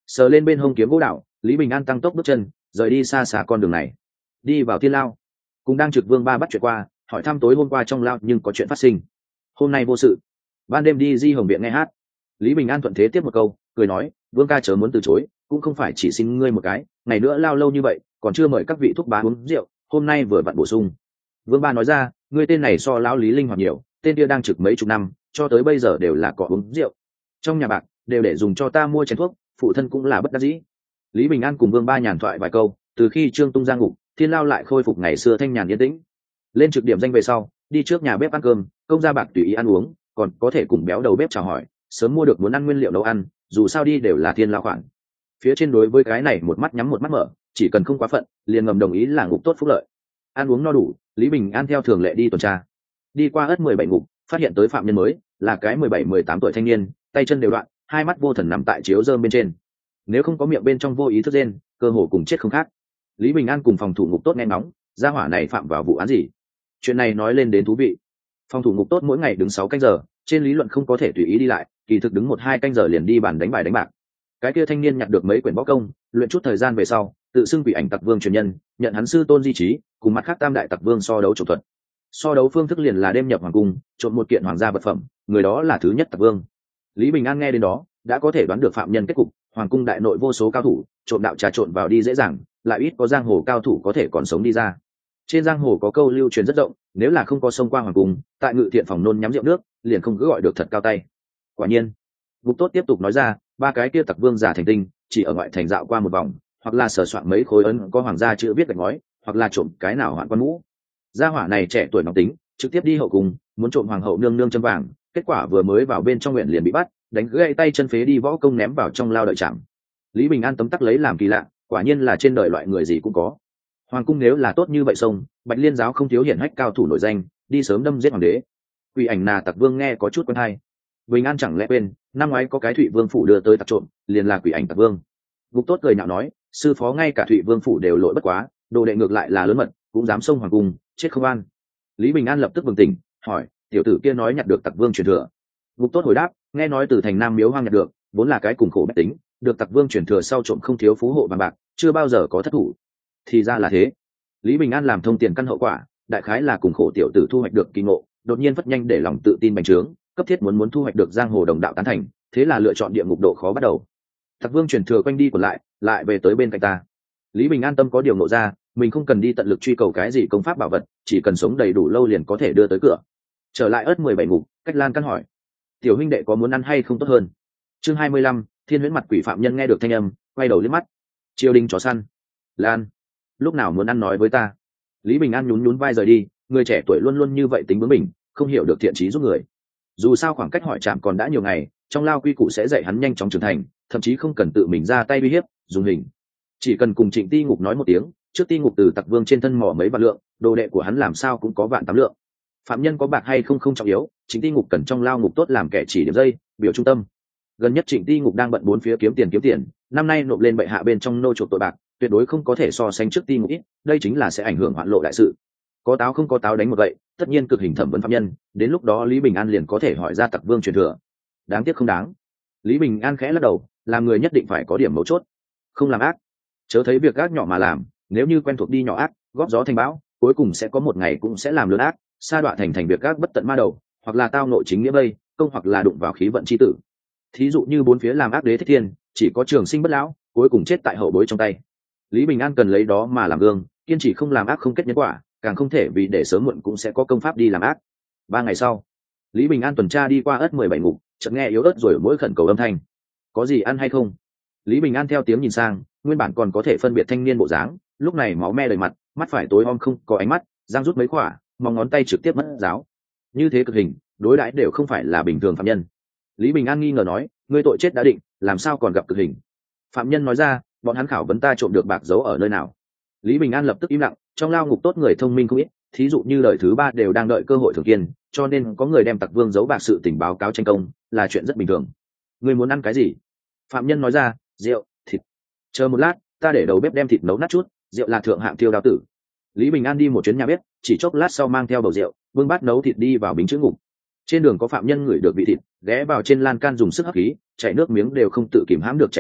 sờ lên bên hông kiếm gỗ đạo, Lý Bình An tăng tốc bước chân rời đi xa xa con đường này, đi vào thiên lao. Cùng đang trực Vương Ba bắt chuyện qua, hỏi thăm tối hôm qua trong lao nhưng có chuyện phát sinh. Hôm nay vô sự. Ban đêm đi Di Hồng viện nghe hát. Lý Bình An thuận thế tiếp một câu, cười nói, Vương ca chớ muốn từ chối, cũng không phải chỉ xin ngươi một cái, ngày nữa lao lâu như vậy còn chưa mời các vị thúc bá uống rượu, hôm nay vừa vặn bổ sung. Vương Ba nói ra, ngươi tên này so lão Lý linh hoạt nhiều, tên kia đang trực mấy chục năm, cho tới bây giờ đều là cọ uống rượu. Trong nhà bạc đều để dùng cho ta mua chén thuốc, phụ thân cũng là bất đắc dĩ. Lý Bình An cùng Vương Ba nhàn thoại vài câu, từ khi Trương Tung ra ngục, thiên lao lại khôi phục ngày xưa thanh nhàn yên tĩnh. Lên trực điểm danh về sau, đi trước nhà bếp ăn cơm, công gia bạc tùy ý ăn uống, còn có thể cùng béo đầu bếp chào hỏi, sớm mua được muốn ăn nguyên liệu nấu ăn, dù sao đi đều là thiên lao khoản. Phía trên đối với cái này một mắt nhắm một mắt mở, chỉ cần không quá phận, liền ngầm đồng ý là ngục tốt phúc lợi. Ăn uống no đủ, Lý Bình An theo thường lệ đi tuần tra. Đi qua ớt 17 ngục, phát hiện tới phạm nhân mới, là cái 17-18 tuổi thanh niên, tay chân đều đoạn, hai mắt vô thần nằm tại chiếu rơm bên trên. Nếu không có miệng bên trong vô ý thức rên, cơ hồ cùng chết không khác. Lý Bình An cùng phòng thủ ngục tốt nghe ngóng, gia hỏa này phạm vào vụ án gì? Chuyện này nói lên đến thú vị. Phòng thủ ngục tốt mỗi ngày đứng 6 canh giờ, trên lý luận không có thể tùy ý đi lại, kỳ thực đứng 1-2 canh giờ liền đi bàn đánh bài đánh bạc. Cái kia thanh niên nhặt được mấy quyển võ công, luyện chút thời gian về sau, tự xưng Quỷ Ảnh Tặc Vương truyền nhân, nhận hắn sư tôn di trí, cùng mặt khác tam đại tặc vương so đấu trộm thuật. So đấu phương thức liền là đêm nhập hoàng cung, trộm một kiện hoàng gia vật phẩm, người đó là thứ nhất tặc vương. Lý Bình An nghe đến đó, đã có thể đoán được phạm nhân kết cục, hoàng cung đại nội vô số cao thủ, trộm đạo trà trộn vào đi dễ dàng, lại ít có giang hồ cao thủ có thể còn sống đi ra. Trên giang hồ có câu lưu truyền rất rộng, nếu là không có sông qua hoàng cung, tại ngự thiện phòng nôn nhắm rượu nước, liền không cứ gọi được thật cao tay. Quả nhiên, Ngục Tốt tiếp tục nói ra, ba cái kia tặc vương giả thành tinh, chỉ ở ngoại thành dạo qua một vòng, hoặc là sờ soạn mấy khối ấn có hoàng gia chữ viết gạch ngói, hoặc là trộm cái nào hoạn quan mũ. Gia hỏa này trẻ tuổi nóng tính, trực tiếp đi hậu cung, muốn trộm hoàng hậu nương nương châm vàng, kết quả vừa mới vào bên trong nguyện liền bị bắt, đánh gãy tay chân phế đi võ công ném vào trong lao đợi chạm. Lý Bình An tấm tắc lấy làm kỳ lạ, quả nhiên là trên đời loại người gì cũng có. Hoàng cung nếu là tốt như vậy sông, Bạch Liên giáo không thiếu hiển hách cao thủ nổi danh, đi sớm đâm giết hoàng đế. Quỷ Ảnh nà tặc vương nghe có chút quen hay. Bình An chẳng lẽ quên, năm ngoái có cái Thụy Vương phủ đưa tới tặc trộm, liền là Quỷ Ảnh tặc vương. Ngục Tốt cười nhạo nói, sư phó ngay cả Thụy Vương phủ đều lỗi bất quá, đồ đệ ngược lại là lớn mật, cũng dám xông hoàng cung, chết không an. Lý Bình An lập tức bừng tỉnh, hỏi, tiểu tử kia nói nhặt được tặc vương truyền thừa. Ngục Tốt hồi đáp, nghe nói từ thành Nam Miếu Hoang nhặt được, vốn là cái cùng khổ bách tính, được tặc vương truyền thừa sau trộm không thiếu phú hộ vàng bạc, chưa bao giờ có thất thủ. Thì ra là thế. Lý Bình An làm thông tiền căn hậu quả, đại khái là cùng khổ tiểu tử thu hoạch được kỳ ngộ, đột nhiên phất nhanh để lòng tự tin bành trướng, cấp thiết muốn thu hoạch được giang hồ đồng đạo tán thành, thế là lựa chọn địa ngục độ khó bắt đầu. Tặc vương truyền thừa quanh đi còn lại về tới bên cạnh ta. Lý Bình An tâm có điều ngộ ra, mình không cần đi tận lực truy cầu cái gì công pháp bảo vật, chỉ cần sống đầy đủ lâu liền có thể đưa tới cửa. Trở lại ớt 17 ngục, Cách Lan căn hỏi, tiểu huynh đệ có muốn ăn hay không tốt hơn? Chương 25, Thiên Huyễn mặt quỷ phạm nhân nghe được thanh âm, quay đầu liếc mắt. Triều đình chó săn. Lan, lúc nào muốn ăn nói với ta. Lý Bình An nhún nhún vai rời đi, người trẻ tuổi luôn luôn như vậy tính bướng bỉnh, không hiểu được thiện trí giúp người. Dù sao khoảng cách hỏi chạm còn đã nhiều ngày, trong lao quy củ sẽ dạy hắn nhanh chóng trưởng thành, thậm chí không cần tự mình ra tay uy hiếp, dùng hình. Chỉ cần cùng Trịnh Ti Ngục nói một tiếng, trước Ti Ngục từ tặc vương trên thân mỏ mấy vạn lượng, đồ đệ của hắn làm sao cũng có vạn tám lượng. Phạm nhân có bạc hay không không trọng yếu, Trịnh Ti Ngục cần trong lao ngục tốt làm kẻ chỉ điểm dây, biểu trung tâm. Gần nhất Trịnh Ti Ngục đang bận bốn phía kiếm tiền, năm nay nộp lên bệ hạ bên trong nô chuộc tội bạc, tuyệt đối không có thể so sánh trước Ti Ngục ít, đây chính là sẽ ảnh hưởng hoạn lộ đại sự. Có táo không có táo đánh một vậy, tất nhiên cực hình thẩm vấn phạm nhân, đến lúc đó Lý Bình An liền có thể hỏi ra tặc vương truyền thừa. Đáng tiếc không đáng. Lý Bình An khẽ lắc đầu, làm người nhất định phải có điểm mấu chốt, không làm ác, chớ thấy việc ác nhỏ mà làm, nếu như quen thuộc đi nhỏ ác, góp gió thành bão, cuối cùng sẽ có một ngày cũng sẽ làm lớn ác, sa đọa thành việc ác bất tận ma đầu, hoặc là tao nội chính nghĩa bây, công hoặc là đụng vào khí vận chi tử. Thí dụ như bốn phía làm ác đế thích thiên, chỉ có trường sinh bất lão, cuối cùng chết tại hậu bối trong tay. Lý Bình An cần lấy đó mà làm gương, kiên trì không làm ác không kết nhân quả, càng không thể vì để sớm muộn cũng sẽ có công pháp đi làm ác. 3 ngày sau, Lý Bình An tuần tra đi qua ớt 17 ngục, chợt nghe yếu ớt rồi mỗi khẩn cầu âm thanh. Có gì ăn hay không? Lý Bình An theo tiếng nhìn sang, nguyên bản còn có thể phân biệt thanh niên bộ dáng, lúc này máu me đầy mặt, mắt phải tối om không có ánh mắt, răng rút mấy khỏa, mong ngón tay trực tiếp mất giáo. Như thế cực hình, đối đãi đều không phải là bình thường phạm nhân. Lý Bình An nghi ngờ nói, ngươi tội chết đã định, làm sao còn gặp cực hình? Phạm nhân nói ra, bọn hắn khảo vấn ta trộm được bạc giấu ở nơi nào. Lý Bình An lập tức im lặng, trong lao ngục tốt người thông minh không ít, thí dụ như đời thứ 3 đều đang đợi cơ hội thường kiên, cho nên có người đem tặc vương giấu bạc sự tình báo cáo tranh công, là chuyện rất bình thường. Ngươi muốn ăn cái gì? Phạm nhân nói ra, rượu, thịt. Chờ một lát, ta để đầu bếp đem thịt nấu nát chút, rượu là thượng hạng tiêu đao tử. Lý Bình An đi một chuyến nhà bếp, chỉ chốc lát sau mang theo bầu rượu, vương bát nấu thịt đi vào bính chữ ngục. Trên đường có phạm nhân ngửi được vị thịt, ghé vào trên lan can dùng sức hấp khí, chảy nước miếng đều không tự kìm hãm được chảy ra,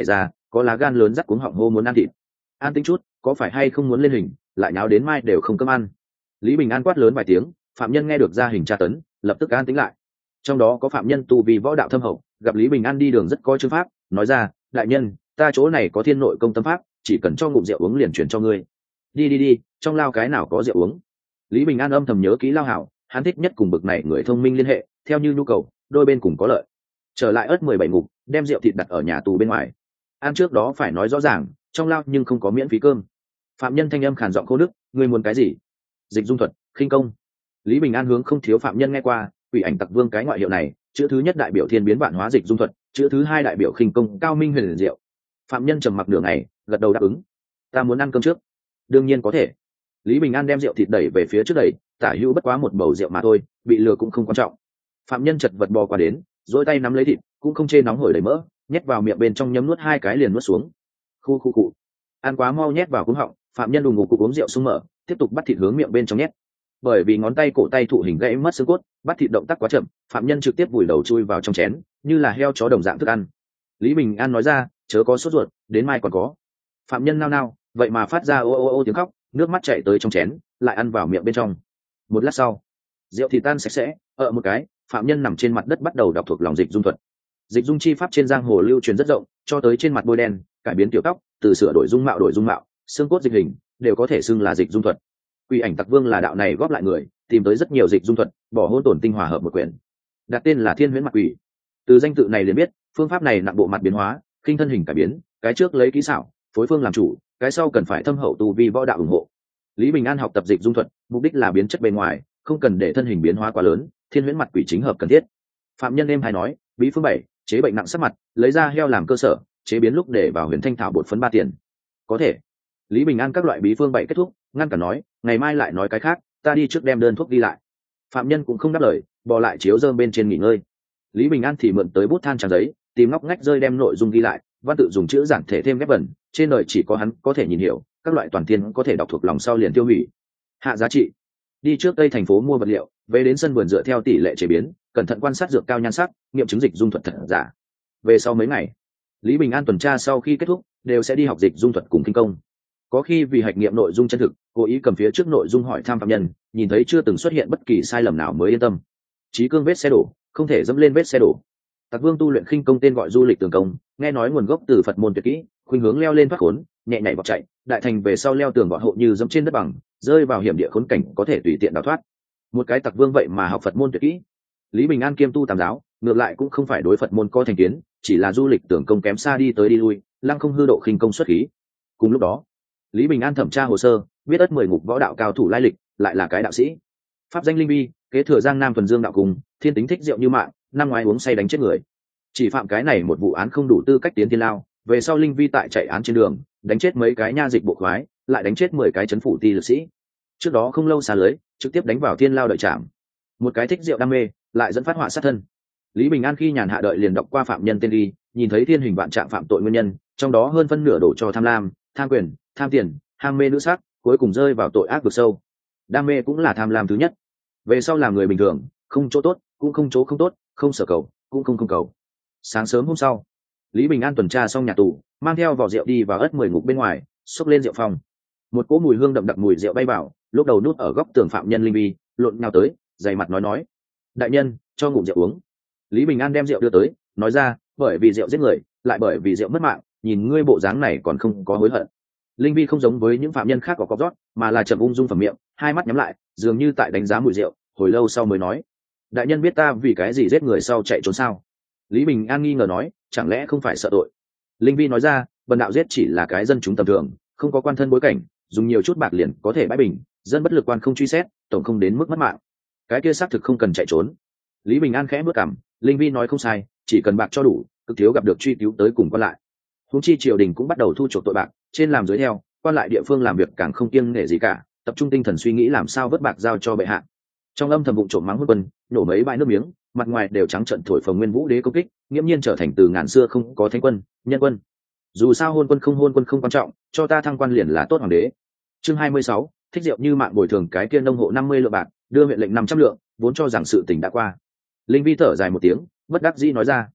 có lá gan lớn dắt cuống họng hô muốn ăn thịt. An tính chút, có phải hay không muốn lên hình, lại nháo đến mai đều không cơm ăn. Lý Bình An quát lớn vài tiếng, phạm nhân nghe được ra hình tra tấn, lập tức an tính lại. Trong đó có phạm nhân tu vì võ đạo thâm hậu, gặp Lý Bình An đi đường rất có chương pháp, nói ra, đại nhân, ta chỗ này có thiên nội công tâm pháp, chỉ cần cho ngụm rượu uống liền chuyển cho ngươi. Đi, trong lao cái nào có rượu uống. Lý Bình An âm thầm nhớ kỹ lao hảo, hắn thích nhất cùng bực này người thông minh liên hệ, theo như nhu cầu, đôi bên cùng có lợi. Trở lại ớt 17 ngục, đem rượu thịt đặt ở nhà tù bên ngoài. Ăn trước đó phải nói rõ ràng, trong lao nhưng không có miễn phí cơm. Phạm nhân thanh âm khàn giọng khô nước, ngươi muốn cái gì? Dịch dung thuật, khinh công. Lý Bình An hướng không thiếu phạm nhân nghe qua, quỷ ảnh tặc vương cái ngoại hiệu này, chữ thứ nhất đại biểu thiên biến vạn hóa dịch dung thuật, chữ thứ hai đại biểu khinh công cao minh huyền diệu. Phạm nhân trầm mặc nửa ngày, gật đầu đáp ứng. Ta muốn ăn cơm trước. Đương nhiên có thể. Lý Bình An đem rượu thịt đẩy về phía trước đẩy, tả hữu bất quá một bầu rượu mà thôi, bị lừa cũng không quan trọng. Phạm nhân chật vật bò qua đến, dỗi tay nắm lấy thịt, cũng không chê nóng hổi đầy mỡ, nhét vào miệng bên trong nhấm nuốt hai cái liền nuốt xuống. Khu cụ. Ăn quá mau nhét vào cuống họng, phạm nhân đùng ngục cục uống rượu sung mở, tiếp tục bắt thịt hướng miệng bên trong nhét. Bởi vì ngón tay cổ tay thụ hình gãy mất xương cốt, bắt thịt động tác quá chậm, phạm nhân trực tiếp vùi đầu chui vào trong chén, như là heo chó đồng dạng thức ăn. Lý Bình An nói ra, chớ có sốt ruột, đến mai còn có. Phạm nhân nao nao, vậy mà phát ra ô tiếng khóc, nước mắt chảy tới trong chén, lại ăn vào miệng bên trong. Một lát sau, rượu thịt tan sạch sẽ, một cái, phạm nhân nằm trên mặt đất bắt đầu đọc thuộc lòng dịch dung thuật. Dịch dung chi pháp trên giang hồ lưu truyền rất rộng, cho tới trên mặt bôi đen, cải biến tiểu tóc, từ sửa đổi dung mạo, xương cốt dịch hình, đều có thể xưng là dịch dung thuật. Quỷ ảnh tặc vương là đạo này góp lại người, tìm tới rất nhiều dịch dung thuật, bỏ hôn tổn tinh hòa hợp một quyển, đặt tên là Thiên Huyễn Mặt Quỷ. Từ danh tự này liền biết, phương pháp này nặng bộ mặt biến hóa, khinh thân hình cải biến, cái trước lấy kỹ xảo, phối phương làm chủ, cái sau cần phải thâm hậu tu vi võ đạo ủng hộ. Lý Bình An học tập dịch dung thuật, mục đích là biến chất bên ngoài, không cần để thân hình biến hóa quá lớn, Thiên Huyễn Mặt Quỷ chính hợp cần thiết. Phạm nhân em hay nói, bí phương 7, chế bệnh nặng sắc mặt, lấy ra heo làm cơ sở, chế biến lúc để vào huyền thanh thảo bột phấn 3 tiền. Có thể. Lý Bình An các loại bí phương 7 kết thúc, ngăn cả nói, ngày mai lại nói cái khác, ta đi trước đem đơn thuốc đi lại. Phạm nhân cũng không đáp lời, bò lại chiếu rơm bên trên nghỉ ngơi. Lý Bình An thì mượn tới bút than trang giấy, tìm ngóc ngách rơi đem nội dung ghi lại, văn tự dùng chữ giản thể thêm ghép vần, trên đời chỉ có hắn có thể nhìn hiểu, các loại toàn thiên có thể đọc thuộc lòng sau liền tiêu hủy. Hạ giá trị. Đi trước Tây thành phố mua vật liệu, về đến sân vườn dựa theo tỷ lệ chế biến, cẩn thận quan sát dược cao nhan sắc, nghiệm chứng dịch dung thuật thật giả. Về sau mấy ngày, Lý Bình An tuần tra sau khi kết thúc, đều sẽ đi học dịch dung thuật cùng kinh công. Có khi vì hạch nghiệm nội dung chân thực, cố ý cầm phía trước nội dung hỏi thăm phạm nhân, nhìn thấy chưa từng xuất hiện bất kỳ sai lầm nào mới yên tâm. Chí cương vết xe đổ, không thể dẫm lên vết xe đổ. Tặc vương tu luyện khinh công tên gọi du lịch tường công, nghe nói nguồn gốc từ Phật môn tuyệt kỹ, khuynh hướng leo lên thoát khốn, nhẹ nhảy vọt chạy, đại thành về sau leo tường vọt hộ như dẫm trên đất bằng, rơi vào hiểm địa khốn cảnh có thể tùy tiện đào thoát. Một cái tặc vương vậy mà học Phật môn tuyệt kỹ. Lý Bình An kiêm tu tam giáo, ngược lại cũng không phải đối Phật môn có thành kiến, chỉ là du lịch tưởng công kém xa đi tới đi lui, lăng không hư độ khinh công xuất khí. Cùng lúc đó, Lý Bình An thẩm tra hồ sơ, biết ất 10 ngục võ đạo cao thủ lai lịch, lại là cái đạo sĩ. Pháp danh Linh Vi, kế thừa Giang Nam thuần dương đạo cùng, thiên tính thích rượu như mạng, năm ngoái uống say đánh chết người. Chỉ phạm cái này một vụ án không đủ tư cách tiến thiên lao, về sau Linh Vi tại chạy án trên đường, đánh chết mấy cái nha dịch bộ khoái, lại đánh chết 10 cái trấn phủ ti lực sĩ. Trước đó không lâu xa lưới, trực tiếp đánh vào thiên lao đợi trảm. Một cái thích rượu đam mê, lại dẫn phát họa sát thân. Lý Bình An khi nhàn hạ đợi liền đọc qua phạm nhân tên đi, nhìn thấy thiên hình vạn trạng phạm tội nguyên nhân, trong đó hơn phân nửa đổ cho tham lam, tham quyền, tham tiền, ham mê nữ sắc, cuối cùng rơi vào tội ác vực sâu. Đam mê cũng là tham lam thứ nhất. Về sau làm người bình thường, không chỗ tốt, cũng không chỗ không tốt, không sở cầu, cũng không cầu. Sáng sớm hôm sau, Lý Bình An tuần tra xong nhà tù, mang theo vỏ rượu đi vào ất 10 ngục bên ngoài, xốc lên rượu phòng. Một cỗ mùi hương đậm đặc mùi rượu bay vào, lúc đầu nút ở góc tường phạm nhân Linh Vi, lộn nhào tới, dày mặt nói: đại nhân, cho ngụm rượu uống. Lý Bình An đem rượu đưa tới, nói ra, bởi vì rượu giết người, lại bởi vì rượu mất mạng, nhìn ngươi bộ dáng này còn không có hối hận. Linh Vi không giống với những phạm nhân khác có cọp rót, mà là chậm ung dung phẩm miệng, hai mắt nhắm lại, dường như tại đánh giá mùi rượu, hồi lâu sau mới nói: đại nhân biết ta vì cái gì giết người sau chạy trốn sao? Lý Bình An nghi ngờ nói: chẳng lẽ không phải sợ tội? Linh Vi nói ra: bần đạo giết chỉ là cái dân chúng tầm thường, không có quan thân bối cảnh, dùng nhiều chút bạc liền có thể bãi bình, dân bất lực quan không truy xét, tổng không đến mức mất mạng. Cái kia xác thực không cần chạy trốn. Lý Bình An khẽ bước cằm, Linh Vi nói không sai, chỉ cần bạc cho đủ, cực thiếu gặp được truy cứu tới cùng quan lại. Huống chi triều đình cũng bắt đầu thu chuộc tội bạc, trên làm dưới theo, quan lại địa phương làm việc càng không kiêng nể gì cả, tập trung tinh thần suy nghĩ làm sao vớt bạc giao cho bệ hạ. Trong âm thầm vụng trộm mắng hôn quân, nổ mấy bãi nước miếng, mặt ngoài đều trắng trợn thổi phồng Nguyên Vũ đế công kích, nghiễm nhiên trở thành từ ngàn xưa không có thánh quân, nhân quân. Dù sao hôn quân không quan trọng, cho ta thăng quan liền là tốt hoàng đế. Chương 26, thích rượu như mạng bồi thường cái kia nông hộ 50 lượng bạc, đưa huyện lệnh 500 lượng, vốn cho rằng sự tình đã qua. Linh Vi thở dài một tiếng, bất đắc dĩ nói ra: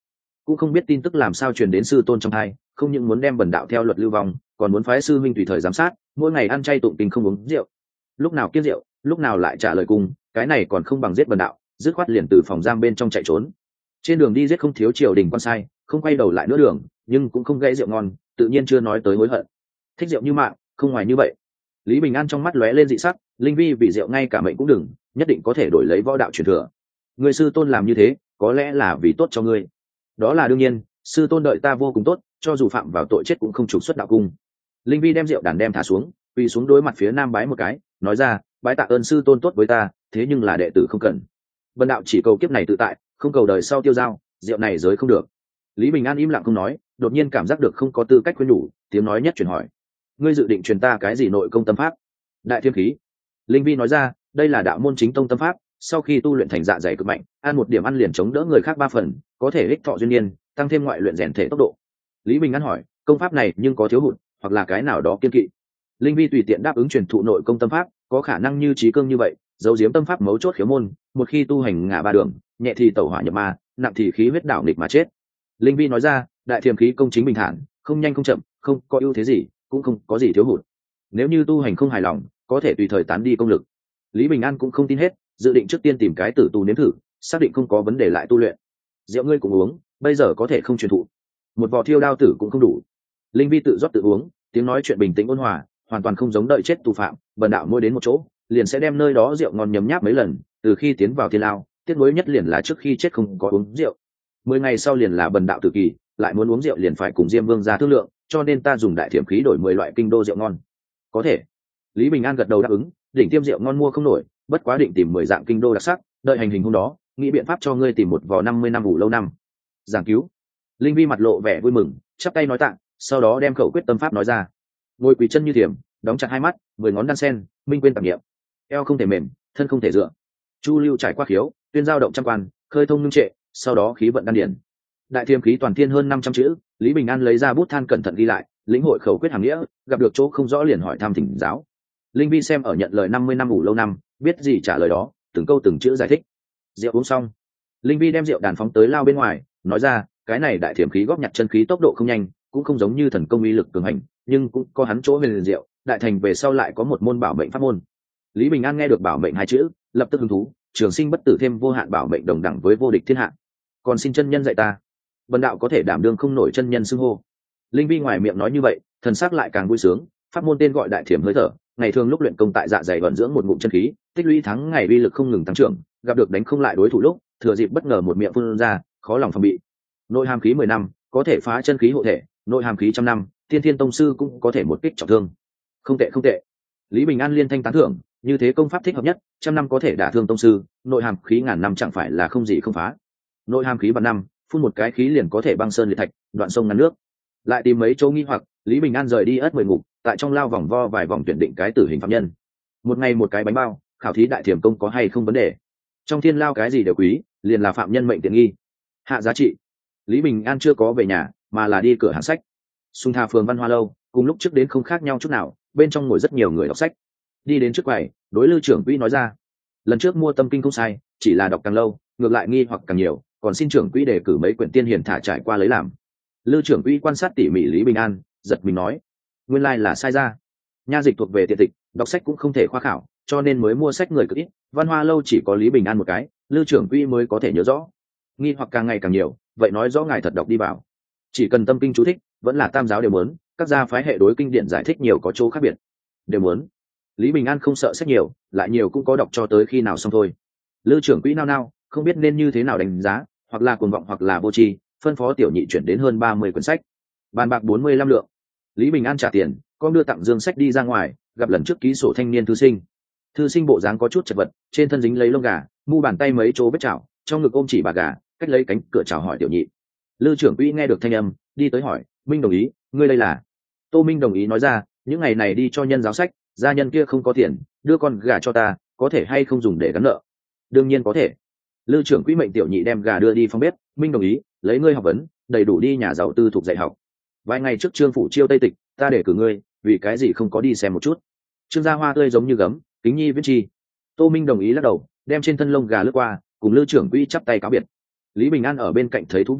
cũng không biết tin tức làm sao truyền đến sư tôn trong hai, không những muốn đem bần đạo theo luật lưu vong, còn muốn phái sư huynh tùy thời giám sát, mỗi ngày ăn chay tụng kinh không uống rượu, lúc nào kiêng rượu lúc nào lại trả lời cung, cái này còn không bằng giết bần đạo, dứt khoát liền từ phòng giam bên trong chạy trốn. Trên đường đi giết không thiếu triều đình quan sai, không quay đầu lại nữa đường, nhưng cũng không gãy rượu ngon, tự nhiên chưa nói tới hối hận. Thích rượu như mạng, không ngoài như vậy. Lý Bình An trong mắt lóe lên dị sắc, linh vi vì rượu ngay cả mệnh cũng đừng, nhất định có thể đổi lấy võ đạo truyền thừa. Người sư tôn làm như thế, có lẽ là vì tốt cho ngươi. Đó là đương nhiên, sư tôn đợi ta vô cùng tốt, cho dù phạm vào tội chết cũng không trục xuất đạo cung. Linh vi đem rượu đàn đem thả xuống, quỳ xuống đối mặt phía nam bái một cái, nói ra, bái tạ ơn sư tôn tốt với ta, thế nhưng là đệ tử không cần. Bần đạo chỉ cầu kiếp này tự tại, không cầu đời sau tiêu dao, rượu này giới không được. Lý Bình An im lặng không nói, đột nhiên cảm giác được không có tư cách khuyên nhủ, tiếng nói nhất chuyển hỏi, ngươi dự định truyền ta cái gì nội công tâm pháp? Đại Thiêm khí. Linh vi nói ra, đây là đạo môn chính tông tâm pháp, sau khi tu luyện thành dạ dày cực mạnh, ăn một điểm ăn liền chống đỡ người khác 3 phần, có thể ích thọ duyên niên, tăng thêm ngoại luyện rèn thể tốc độ. Lý Bình An hỏi, công pháp này nhưng có thiếu hụt, hoặc là cái nào đó kiên kỵ? Linh vi tùy tiện đáp ứng truyền thụ nội công tâm pháp, có khả năng như trí cương như vậy, giấu giếm tâm pháp mấu chốt khiếu môn, một khi tu hành ngã ba đường, nhẹ thì tẩu hỏa nhập ma, nặng thì khí huyết đảo nghịch mà chết. Linh vi nói ra, đại thiềm khí công chính bình thản, không nhanh không chậm, không có ưu thế gì, cũng không có gì thiếu hụt. Nếu như tu hành không hài lòng, có thể tùy thời tán đi công lực. Lý Bình An cũng không tin hết, dự định trước tiên tìm cái tử tù nếm thử, xác định không có vấn đề lại tu luyện. Rượu ngươi cũng uống, bây giờ có thể không truyền thụ, một vò thiêu đao tử cũng không đủ. Linh vi tự rót tự uống, tiếng nói chuyện bình tĩnh ôn hòa, hoàn toàn không giống đợi chết tù phạm. Bần đạo mỗi đến một chỗ, liền sẽ đem nơi đó rượu ngon nhấm nháp mấy lần, từ khi tiến vào thiên lao, tiếc nuối nhất liền là trước khi chết không có uống rượu. 10 ngày sau liền là bần đạo tử kỳ, lại muốn uống rượu liền phải cùng Diêm Vương ra thương lượng, cho nên ta dùng đại thiểm khí đổi 10 loại kinh đô rượu ngon. Có thể. Lý Bình An gật đầu đáp ứng, đỉnh tiêm rượu ngon mua không nổi, bất quá định tìm 10 dạng kinh đô đặc sắc, đợi hành hình hôm đó, nghĩ biện pháp cho ngươi tìm một vò 50 năm ngủ lâu năm. Giảng cứu. Linh vi mặt lộ vẻ vui mừng, chắp tay nói tạ, sau đó đem khẩu quyết tâm pháp nói ra. Ngồi quỳ chân như thiểm, đóng chặt hai mắt, 10 ngón đan sen, minh quên tạp niệm. Eo không thể mềm, thân không thể dựa. Chu lưu trải qua khiếu, tuyên giao động trăm quan, khơi thông ngưng trệ, sau đó khí vận đan điển. Đại thiêm khí toàn thiên hơn 500 chữ, Lý Bình An lấy ra bút than cẩn thận ghi lại, lĩnh hội khẩu quyết hàm nghĩa, gặp được chỗ không rõ liền hỏi thăm thỉnh giáo. Linh vi xem ở nhận lời 50 năm ngủ lâu năm, biết gì trả lời đó, từng câu từng chữ giải thích. Rượu uống xong, Linh vi đem rượu đàn phóng tới lao bên ngoài, nói ra, cái này đại thiểm khí góp nhặt chân khí tốc độ không nhanh, cũng không giống như thần công uy lực cường hành, nhưng cũng có hắn chỗ huyền diệu, đại thành về sau lại có một môn bảo mệnh pháp môn. Lý Bình An nghe được bảo mệnh hai chữ, lập tức hứng thú, trường sinh bất tử thêm vô hạn bảo mệnh đồng đẳng với vô địch thiên hạ. Còn xin chân nhân dạy ta, bần đạo có thể đảm đương không nổi chân nhân xưng hô. Linh vi ngoài miệng nói như vậy, thần sắc lại càng vui sướng, pháp môn tên gọi đại thiểm hơi thở, ngày thường lúc luyện công tại dạ dày vận dưỡng một ngụm chân khí, tích lũy tháng ngày uy lực không ngừng tăng trưởng, gặp được đánh không lại đối thủ lúc, thừa dịp bất ngờ một miệng phun ra, khó lòng phòng bị. Nội hàm khí 10 năm, có thể phá chân khí hộ thể, nội hàm khí 100 năm, tiên thiên tông sư cũng có thể một kích trọng thương. Không tệ không tệ. Lý Bình An liên thanh tán thưởng, như thế công pháp thích hợp nhất, 100 năm có thể đả thương tông sư, nội hàm khí ngàn năm chẳng phải là không gì không phá. Nội hàm khí bằng năm, phun một cái khí liền có thể băng sơn liệt thạch, đoạn sông ngăn nước. Lại tìm mấy chỗ nghi hoặc, Lý Bình An rời đi ớt 10 ngục, tại trong lao vòng vo vài vòng tuyển định cái tử hình phạm nhân. Một ngày một cái bánh bao, khảo thí đại thiểm công có hay không vấn đề. Trong thiên lao cái gì đều quý, liền là phạm nhân mệnh tiện nghi. Hạ giá trị. Lý Bình An chưa có về nhà, mà là đi cửa hàng sách. Xuân Tha phường Văn Hoa lâu, cùng lúc trước đến không khác nhau chút nào, bên trong ngồi rất nhiều người đọc sách. Đi đến trước quầy, đối Lư trưởng quỹ nói ra, lần trước mua tâm kinh không sai, chỉ là đọc càng lâu, ngược lại nghi hoặc càng nhiều, còn xin trưởng quỹ đề cử mấy quyển tiên hiền thả trải qua lấy làm. Lư trưởng quỹ quan sát tỉ mỉ Lý Bình An, giật mình nói, nguyên lai là sai ra. Nha dịch thuộc về tiện tịch, đọc sách cũng không thể khoa khảo, cho nên mới mua sách người cực ít. Văn Hoa lâu chỉ có Lý Bình An một cái, Lư trưởng quỹ mới có thể nhớ rõ. Nghi hoặc càng ngày càng nhiều, vậy nói rõ ngài thật đọc đi vào. Chỉ cần tâm kinh chú thích, vẫn là tam giáo đều muốn, các gia phái hệ đối kinh điển giải thích nhiều có chỗ khác biệt, đều muốn. Lý Bình An không sợ sách nhiều, lại nhiều cũng có đọc cho tới khi nào xong thôi. Lư trưởng quỹ nao nao, không biết nên như thế nào đánh giá, hoặc là cuồng vọng hoặc là vô tri, phân phó tiểu nhị chuyển đến hơn 30 quyển sách, bàn bạc 45 lượng. Lý Bình An trả tiền, con đưa tặng dương sách đi ra ngoài, gặp lần trước ký sổ thanh niên thư sinh. Thư sinh bộ dáng có chút chật vật, trên thân dính lấy lông gà, mu bàn tay mấy chỗ vết chảo, trong ngực ôm chỉ bà gà, cách lấy cánh cửa chào hỏi tiểu nhị. Lư trưởng quỹ nghe được thanh âm, đi tới hỏi, Minh đồng ý, ngươi đây là? Tô Minh đồng ý nói ra, những ngày này đi cho nhân giáo sách, gia nhân kia không có tiền, đưa con gà cho ta, có thể hay không dùng để gắn nợ? Đương nhiên có thể. Lư trưởng quỹ mệnh tiểu nhị đem gà đưa đi phòng bếp. Minh đồng ý, lấy ngươi học vấn, đầy đủ đi nhà giàu tư thuộc dạy học. Vài ngày trước Trương phủ chiêu Tây Tịch, ta để cử ngươi, vì cái gì không có đi xem một chút? Trương gia hoa tươi giống như gấm, kính nhi viết chi. Tô Minh đồng ý lắc đầu, đem trên thân lông gà lướt qua, cùng Lư trưởng quỹ chắp tay cáo biệt. Lý Bình An ở bên cạnh thấy thú vị,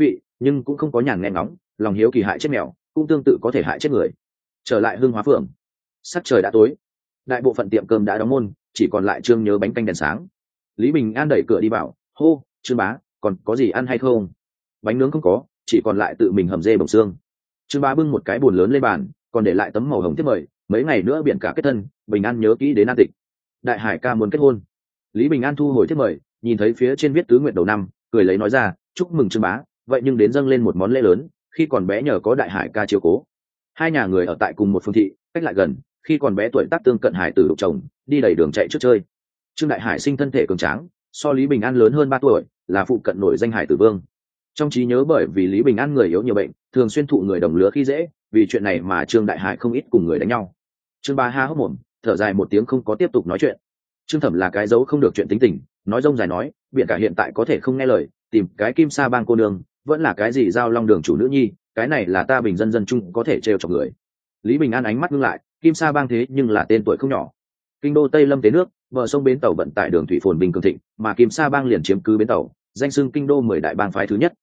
nhưng cũng không có nhàn nghe ngóng, lòng hiếu kỳ hại chết mèo cũng tương tự có thể hại chết người. Trở lại Hưng Hóa phường, sắc trời đã tối, đại bộ phận tiệm cơm đã đóng môn, chỉ còn lại Trương Nhớ bánh canh đèn sáng. Lý Bình An đẩy cửa đi vào, hô: Trương bá, còn có gì ăn hay không? Bánh nướng không có, chỉ còn lại tự mình hầm dê bồng xương. Trương bá bưng một cái bùn lớn lên bàn, còn để lại tấm màu hồng tiếp mời, mấy ngày nữa biển cả kết thân, Bình An nhớ kỹ đến An Tịch. Đại Hải ca muốn kết hôn. Lý Bình An thu hồi tiếp mời, nhìn thấy phía trên viết tứ nguyện đầu năm, cười lấy nói ra: chúc mừng Trương bá, vậy nhưng đến dâng lên một món lễ lớn, khi còn bé nhờ có Đại Hải ca chiếu cố. Hai nhà người ở tại cùng một phương thị, cách lại gần, khi còn bé tuổi tác tương cận, hải tử đục chồng, đi đầy đường chạy trước chơi. Trương Đại Hải sinh thân thể cường tráng, so Lý Bình An lớn hơn 3 tuổi, là phụ cận nổi danh hải tử vương. Trong trí nhớ bởi vì Lý Bình An người yếu nhiều bệnh, thường xuyên thụ người đồng lứa khi dễ, vì chuyện này mà Trương Đại Hải không ít cùng người đánh nhau. Trương Ba ha hốc mồm, thở dài một tiếng không có tiếp tục nói chuyện. Trương Thẩm là cái dấu không được chuyện tính tình, nói rông dài nói, biển cả hiện tại có thể không nghe lời, tìm cái Kim Sa Bang cô nương, vẫn là cái gì giao long đường chủ nữ nhi, cái này là ta bình dân dân chung có thể trêu chọc người. Lý Bình An ánh mắt ngưng lại, Kim Sa Bang thế nhưng là tên tuổi không nhỏ. Kinh đô Tây Lâm tế nước, bờ sông bến tàu vận tải đường thủy phồn bình cường thịnh, mà Kim Sa Bang liền chiếm cứ bến tàu, danh xưng kinh đô 10 đại bang phái thứ nhất.